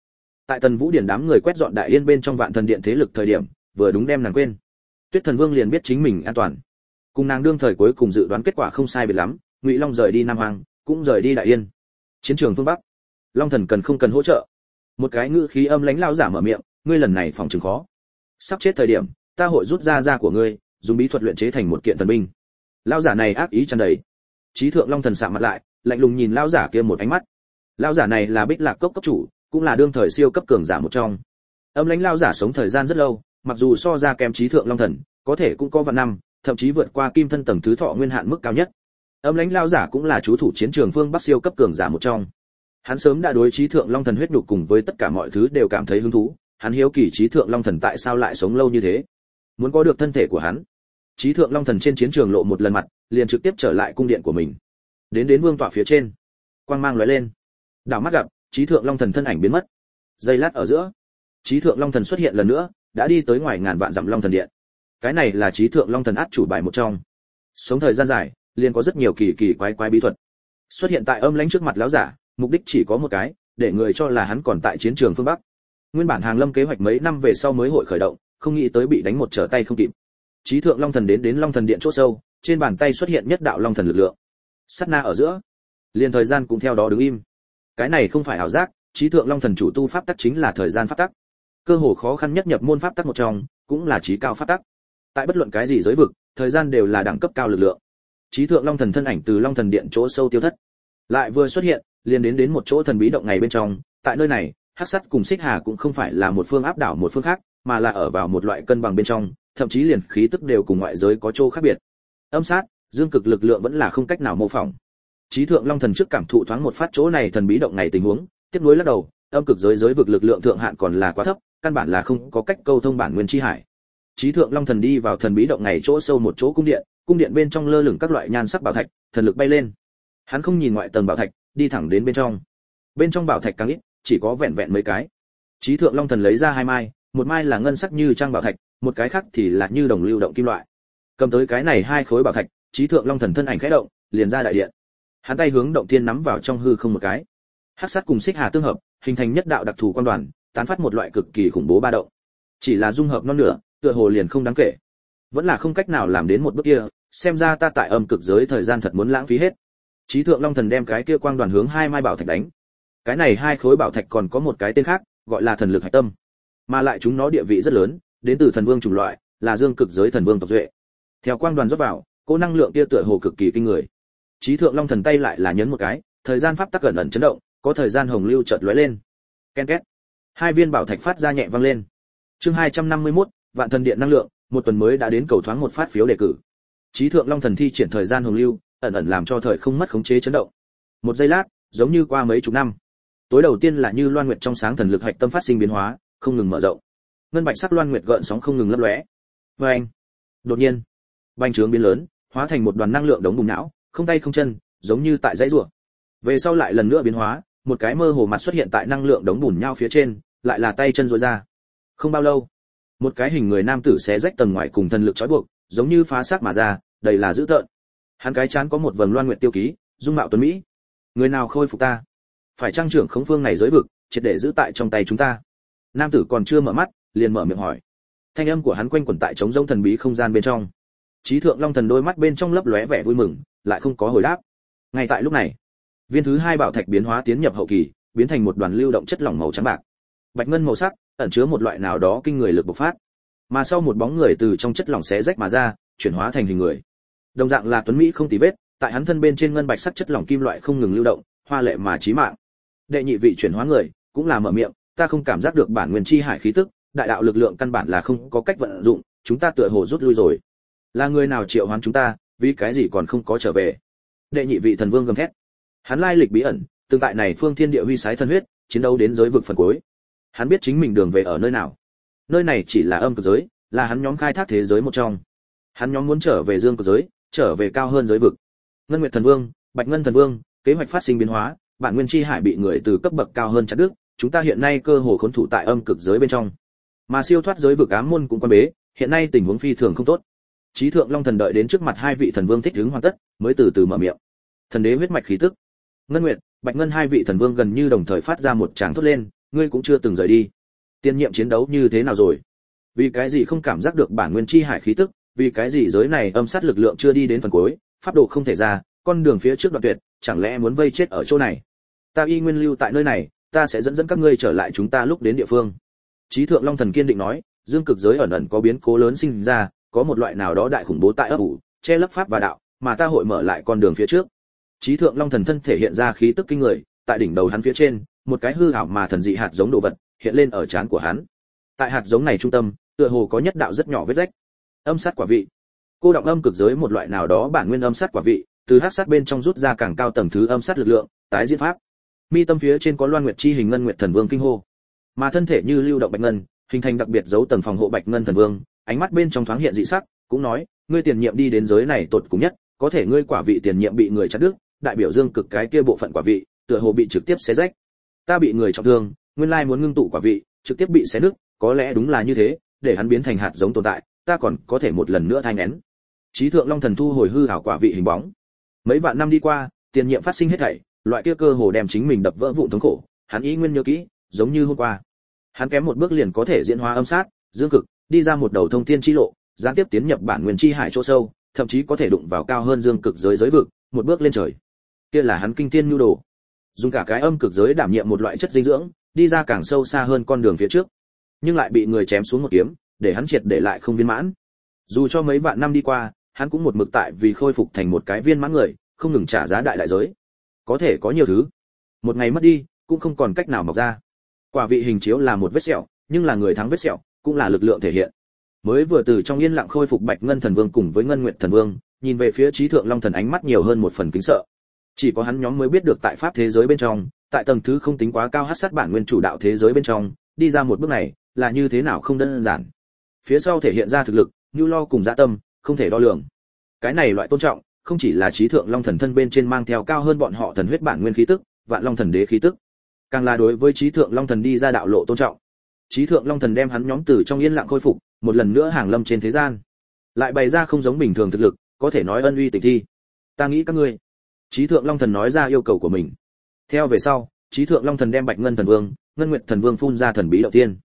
Tại Tần Vũ Điển đám người quét dọn Đại Yên bên trong Vạn Thần Điện thế lực thời điểm, vừa đúng đem nàng quên. Tuyết Thần Vương liền biết chính mình an toàn. Cùng nàng đương thời cuối cùng dự đoán kết quả không sai biệt lắm, Ngụy Long rời đi Nam Hoàng, cũng rời đi Đại Yên. Chiến trường phương Bắc, Long Thần cần không cần hỗ trợ? Một cái ngữ khí âm lãnh lão giả mở miệng, ngươi lần này phòng trường khó. Sắp chết thời điểm, ta hội rút ra da của ngươi, dùng bí thuật luyện chế thành một kiện thần binh. Lão giả này ác ý tràn đầy. Chí Thượng Long Thần sạm mặt lại, lạnh lùng nhìn lão giả kia một ánh mắt. Lão giả này là Bích Lạc Cốc cấp chủ, cũng là đương thời siêu cấp cường giả một trong. Âm lãnh lão giả sống thời gian rất lâu, mặc dù so ra kém Chí Thượng Long Thần, có thể cũng có vạn năm, thậm chí vượt qua kim thân tầng thứ thọ nguyên hạn mức cao nhất. Âm lãnh lão giả cũng là chú thủ chiến trường phương Bắc siêu cấp cường giả một trong. Hắn sớm đã đối Chí Thượng Long Thần huyết nhục cùng với tất cả mọi thứ đều cảm thấy hứng thú, hắn hiếu kỳ Chí Thượng Long Thần tại sao lại sống lâu như thế, muốn có được thân thể của hắn. Chí Thượng Long Thần trên chiến trường lộ một lần mặt, liền trực tiếp trở lại cung điện của mình. Đến vương tọa phía trên, quang mang lóe lên. Đảo mắt gặp, Chí Thượng Long Thần thân ảnh biến mất. Giây lát ở giữa, Chí Thượng Long Thần xuất hiện lần nữa, đã đi tới ngoài ngàn vạn dặm Long Thần Điện. Cái này là Chí Thượng Long Thần át chủ bài một trong. Sống thời gian dài, liền có rất nhiều kỳ kỳ quái quái bí thuật. Xuất hiện tại âm lãnh trước mặt lão giả, mục đích chỉ có một cái, để người cho là hắn còn tại chiến trường phương Bắc. Nguyên bản Hàng Lâm kế hoạch mấy năm về sau mới hội khởi động, không nghĩ tới bị đánh một trở tay không kịp. Chí Thượng Long Thần đến Long Thần Điện chỗ sâu, trên bàn tay xuất hiện nhất đạo Long Thần lực lượng. Sát na ở giữa, liền thời gian cũng theo đó đứng im. Cái này không phải ảo giác, Chí Thượng Long Thần chủ tu pháp tắc chính là thời gian pháp tắc. Cơ hồ khó khăn nhất nhập môn pháp tắc một trong, cũng là chí cao pháp tắc. Tại bất luận cái gì giới vực, thời gian đều là đẳng cấp cao lực lượng. Chí Thượng Long Thần thân ảnh từ Long Thần Điện chỗ sâu tiêu thất, lại vừa xuất hiện, liền đến một chỗ thần bí động ngày bên trong. Tại nơi này, Hắc Sắt cùng Xích Hà cũng không phải là một phương áp đảo một phương khác, mà là ở vào một loại cân bằng bên trong, thậm chí liền khí tức đều cùng ngoại giới có chỗ khác biệt. Âm sát, dương cực lực lượng vẫn là không cách nào mô phỏng. Chí Thượng Long Thần trước cảm thụ thoáng một phát chỗ này thần bí động ngày tình huống, tiếp nối lắc đầu, âm cực giới vực lực lượng thượng hạn còn là quá thấp, căn bản là không có cách câu thông bản nguyên chi hải. Chí Thượng Long Thần đi vào thần bí động ngày chỗ sâu một chỗ cung điện bên trong lơ lửng các loại nhan sắc bảo thạch, thần lực bay lên. Hắn không nhìn ngoại tầng bảo thạch, đi thẳng đến bên trong. Bên trong bảo thạch càng ít, chỉ có vẹn vẹn mấy cái. Chí Thượng Long Thần lấy ra hai mai, một mai là ngân sắc như trang bảo thạch, một cái khác thì là như đồng lưu động kim loại. Cầm tới cái này hai khối bảo thạch, Chí Thượng Long Thần thân ảnh khẽ động, liền ra đại điện. Hắn tay hướng động thiên nắm vào trong hư không một cái. Hắc Sát cùng Xích Hà tương hợp, hình thành nhất đạo đặc thù quan đoàn, tán phát một loại cực kỳ khủng bố ba động. Chỉ là dung hợp non nửa, tựa hồ liền không đáng kể. Vẫn là không cách nào làm đến một bước kia, xem ra ta tại âm cực giới thời gian thật muốn lãng phí hết. Chí Thượng Long Thần đem cái kia quang đoàn hướng hai mai bảo thạch đánh. Cái này hai khối bảo thạch còn có một cái tên khác, gọi là thần lực hạch tâm, mà lại chúng nó địa vị rất lớn, đến từ thần vương chủng loại, là dương cực giới thần vương tộc duệ. Theo quang đoàn rót vào, cỗ năng lượng kia tựa hồ cực kỳ kinh người. Chí Thượng Long Thần tay lại là nhấn một cái, thời gian pháp tắc ẩn ẩn chấn động, có thời gian hồng lưu chợt lóe lên. Ken két. Hai viên bảo thạch phát ra nhẹ vang lên. Chương 251, Vạn Thần Điện năng lượng, một tuần mới đã đến, cầu thoáng một phát phiếu đề cử. Chí Thượng Long Thần thi triển thời gian hồng lưu, ẩn ẩn làm cho thời không mất khống chế chấn động. Một giây lát, giống như qua mấy chục năm. Tối đầu tiên là như loan nguyệt trong sáng thần lực hạch tâm phát sinh biến hóa, không ngừng mở rộng. Ngân bạch sắc loan nguyệt gợn sóng không ngừng lấp lóe. Oeng! Đột nhiên, bành trướng biến lớn, hóa thành một đoàn năng lượng đống bùng não, không tay không chân, giống như tại dãy rùa. Về sau lại lần nữa biến hóa, một cái mơ hồ mặt xuất hiện tại năng lượng đống bùn nhau phía trên, lại là tay chân duỗi ra. Không bao lâu, một cái hình người nam tử xé rách tầng ngoài cùng thần lực trói buộc, giống như phá xác mà ra, đầy là dữ tợn. Hắn cái trán có một vầng loan nguyệt tiêu ký, dung mạo tuấn mỹ. Người nào khôi phục ta? Phải trang trưởng khống phương này giới vực, triệt để giữ tại trong tay chúng ta. Nam tử còn chưa mở mắt, liền mở miệng hỏi. Thanh âm của hắn quanh quẩn tại trống rỗng thần bí không gian bên trong. Chí Thượng Long Thần đôi mắt bên trong lấp lóe vẻ vui mừng, lại không có hồi đáp. Ngay tại lúc này, viên thứ hai bảo thạch biến hóa tiến nhập hậu kỳ, biến thành một đoàn lưu động chất lỏng màu trắng bạc. Bạch ngân màu sắc, ẩn chứa một loại nào đó kinh người lực bộc phát. Mà sau một bóng người từ trong chất lỏng xé rách mà ra, chuyển hóa thành hình người. Đồng dạng là tuấn mỹ không tì vết, tại hắn thân bên trên ngân bạch sắc chất lỏng kim loại không ngừng lưu động, hoa lệ mà chí mạng. Đệ nhị vị chuyển hóa người, cũng là mở miệng, ta không cảm giác được bản nguyên chi hải khí tức, đại đạo lực lượng căn bản là không có cách vận dụng, chúng ta tựa hồ rút lui rồi. Là người nào triệu hoán chúng ta, vì cái gì còn không có trở về? Đệ nhị vị thần vương gầm thét. Hắn lai lịch bí ẩn, tương tại này phương thiên địa huy sái thân huyết, chiến đấu đến giới vực phần cuối. Hắn biết chính mình đường về ở nơi nào. Nơi này chỉ là âm cực giới, là hắn nhóm khai thác thế giới một trong. Hắn nhóm muốn trở về dương cực giới, trở về cao hơn giới vực. Ngân Nguyệt Thần Vương, Bạch Ngân Thần Vương, kế hoạch phát sinh biến hóa, bản nguyên chi hải bị người từ cấp bậc cao hơn chặt đứt, chúng ta hiện nay cơ hồ khốn thủ tại âm cực giới bên trong. Mà siêu thoát giới vực ám môn cũng quan bế, hiện nay tình huống phi thường không tốt. Chí Thượng Long Thần đợi đến trước mặt hai vị thần vương thích ứng hoàn tất, mới từ từ mở miệng. Thần đế huyết mạch khí tức. Ngân Nguyệt, Bạch Ngân hai vị thần vương gần như đồng thời phát ra một tràng thốt lên, ngươi cũng chưa từng rời đi. Tiền nhiệm chiến đấu như thế nào rồi? Vì cái gì không cảm giác được bản nguyên chi hải khí tức, vì cái gì giới này âm sát lực lượng chưa đi đến phần cuối, pháp độ không thể ra, con đường phía trước đoạn tuyệt, chẳng lẽ muốn vây chết ở chỗ này? Ta y nguyên lưu tại nơi này, ta sẽ dẫn các ngươi trở lại chúng ta lúc đến địa phương. Chí Thượng Long Thần kiên định nói, dương cực giới ẩn ẩn có biến cố lớn sinh ra, có một loại nào đó đại khủng bố tại ấp ủ, che lấp pháp và đạo, mà ta hội mở lại con đường phía trước. Chí Thượng Long Thần thân thể hiện ra khí tức kinh người, tại đỉnh đầu hắn phía trên, một cái hư ảo mà thần dị hạt giống đồ vật hiện lên ở trán của hắn. Tại hạt giống này trung tâm, tựa hồ có nhất đạo rất nhỏ vết rách. Âm sát quả vị. Cô động âm cực giới một loại nào đó bản nguyên âm sát quả vị, từ hắc sát bên trong rút ra càng cao tầng thứ âm sát lực lượng, tái diễn pháp. Mi tâm phía trên có Loan Nguyệt chi hình Ngân Nguyệt Thần Vương kinh hô, mà thân thể như lưu động bạch ngân, hình thành đặc biệt dấu tầng phòng hộ Bạch Ngân Thần Vương, ánh mắt bên trong thoáng hiện dị sắc, cũng nói, ngươi tiền nhiệm đi đến giới này tột cùng nhất, có thể ngươi quả vị tiền nhiệm bị người chặt đứt, đại biểu dương cực cái kia bộ phận quả vị, tựa hồ bị trực tiếp xé rách. Ta bị người trọng thương, nguyên lai muốn ngưng tụ quả vị, trực tiếp bị xé nứt, có lẽ đúng là như thế, để hắn biến thành hạt giống tồn tại, ta còn có thể một lần nữa thai nghén. Chí Thượng Long Thần thu hồi hư ảo quả vị hình bóng. Mấy vạn năm đi qua, tiền nhiệm phát sinh hết thảy, loại kia cơ hồ đem chính mình đập vỡ vụn thống khổ, hắn ý nguyên nhớ kỹ, giống như hôm qua. Hắn kém một bước liền có thể diễn hóa âm sát, dương cực, đi ra một đầu thông thiên chi lộ, gián tiếp tiến nhập bản nguyên chi hải chỗ sâu, thậm chí có thể đụng vào cao hơn dương cực giới giới vực, một bước lên trời. Kia là hắn kinh thiên nhu đồ. Dùng cả cái âm cực giới đảm nhiệm một loại chất dinh dưỡng, đi ra càng sâu xa hơn con đường phía trước. Nhưng lại bị người chém xuống một kiếm, để hắn triệt để lại không viên mãn. Dù cho mấy vạn năm đi qua, hắn cũng một mực tại vì khôi phục thành một cái viên mãn người, không ngừng trả giá đại đại giới. Có thể có nhiều thứ, một ngày mất đi, cũng không còn cách nào mọc ra. Quả vị hình chiếu là một vết sẹo, nhưng là người thắng vết sẹo, cũng là lực lượng thể hiện. Mới vừa từ trong yên lặng khôi phục Bạch Ngân Thần Vương cùng với Ngân Nguyệt Thần Vương, nhìn về phía Chí Thượng Long Thần ánh mắt nhiều hơn một phần kính sợ. Chỉ có hắn nhóm mới biết được tại pháp thế giới bên trong, tại tầng thứ không tính quá cao hắc sát bản nguyên chủ đạo thế giới bên trong, đi ra một bước này là như thế nào không đơn giản. Phía sau thể hiện ra thực lực, nhu lo cùng dạ tâm, không thể đo lường. Cái này loại tôn trọng, không chỉ là Chí Thượng Long Thần thân bên trên mang theo cao hơn bọn họ thần huyết bản nguyên khí tức, Vạn Long Thần Đế khí tức, càng là đối với Chí Thượng Long Thần đi ra đạo lộ tôn trọng. Chí Thượng Long Thần đem hắn nhóm từ trong yên lặng khôi phục, một lần nữa hàng lâm trên thế gian, lại bày ra không giống bình thường thực lực, có thể nói ân uy tịch thi. Ta nghĩ các ngươi. Chí Thượng Long Thần nói ra yêu cầu của mình. Theo về sau, Chí Thượng Long Thần đem Bạch Ngân Thần Vương, Ngân Nguyệt Thần Vương phun ra thần bí đầu tiên.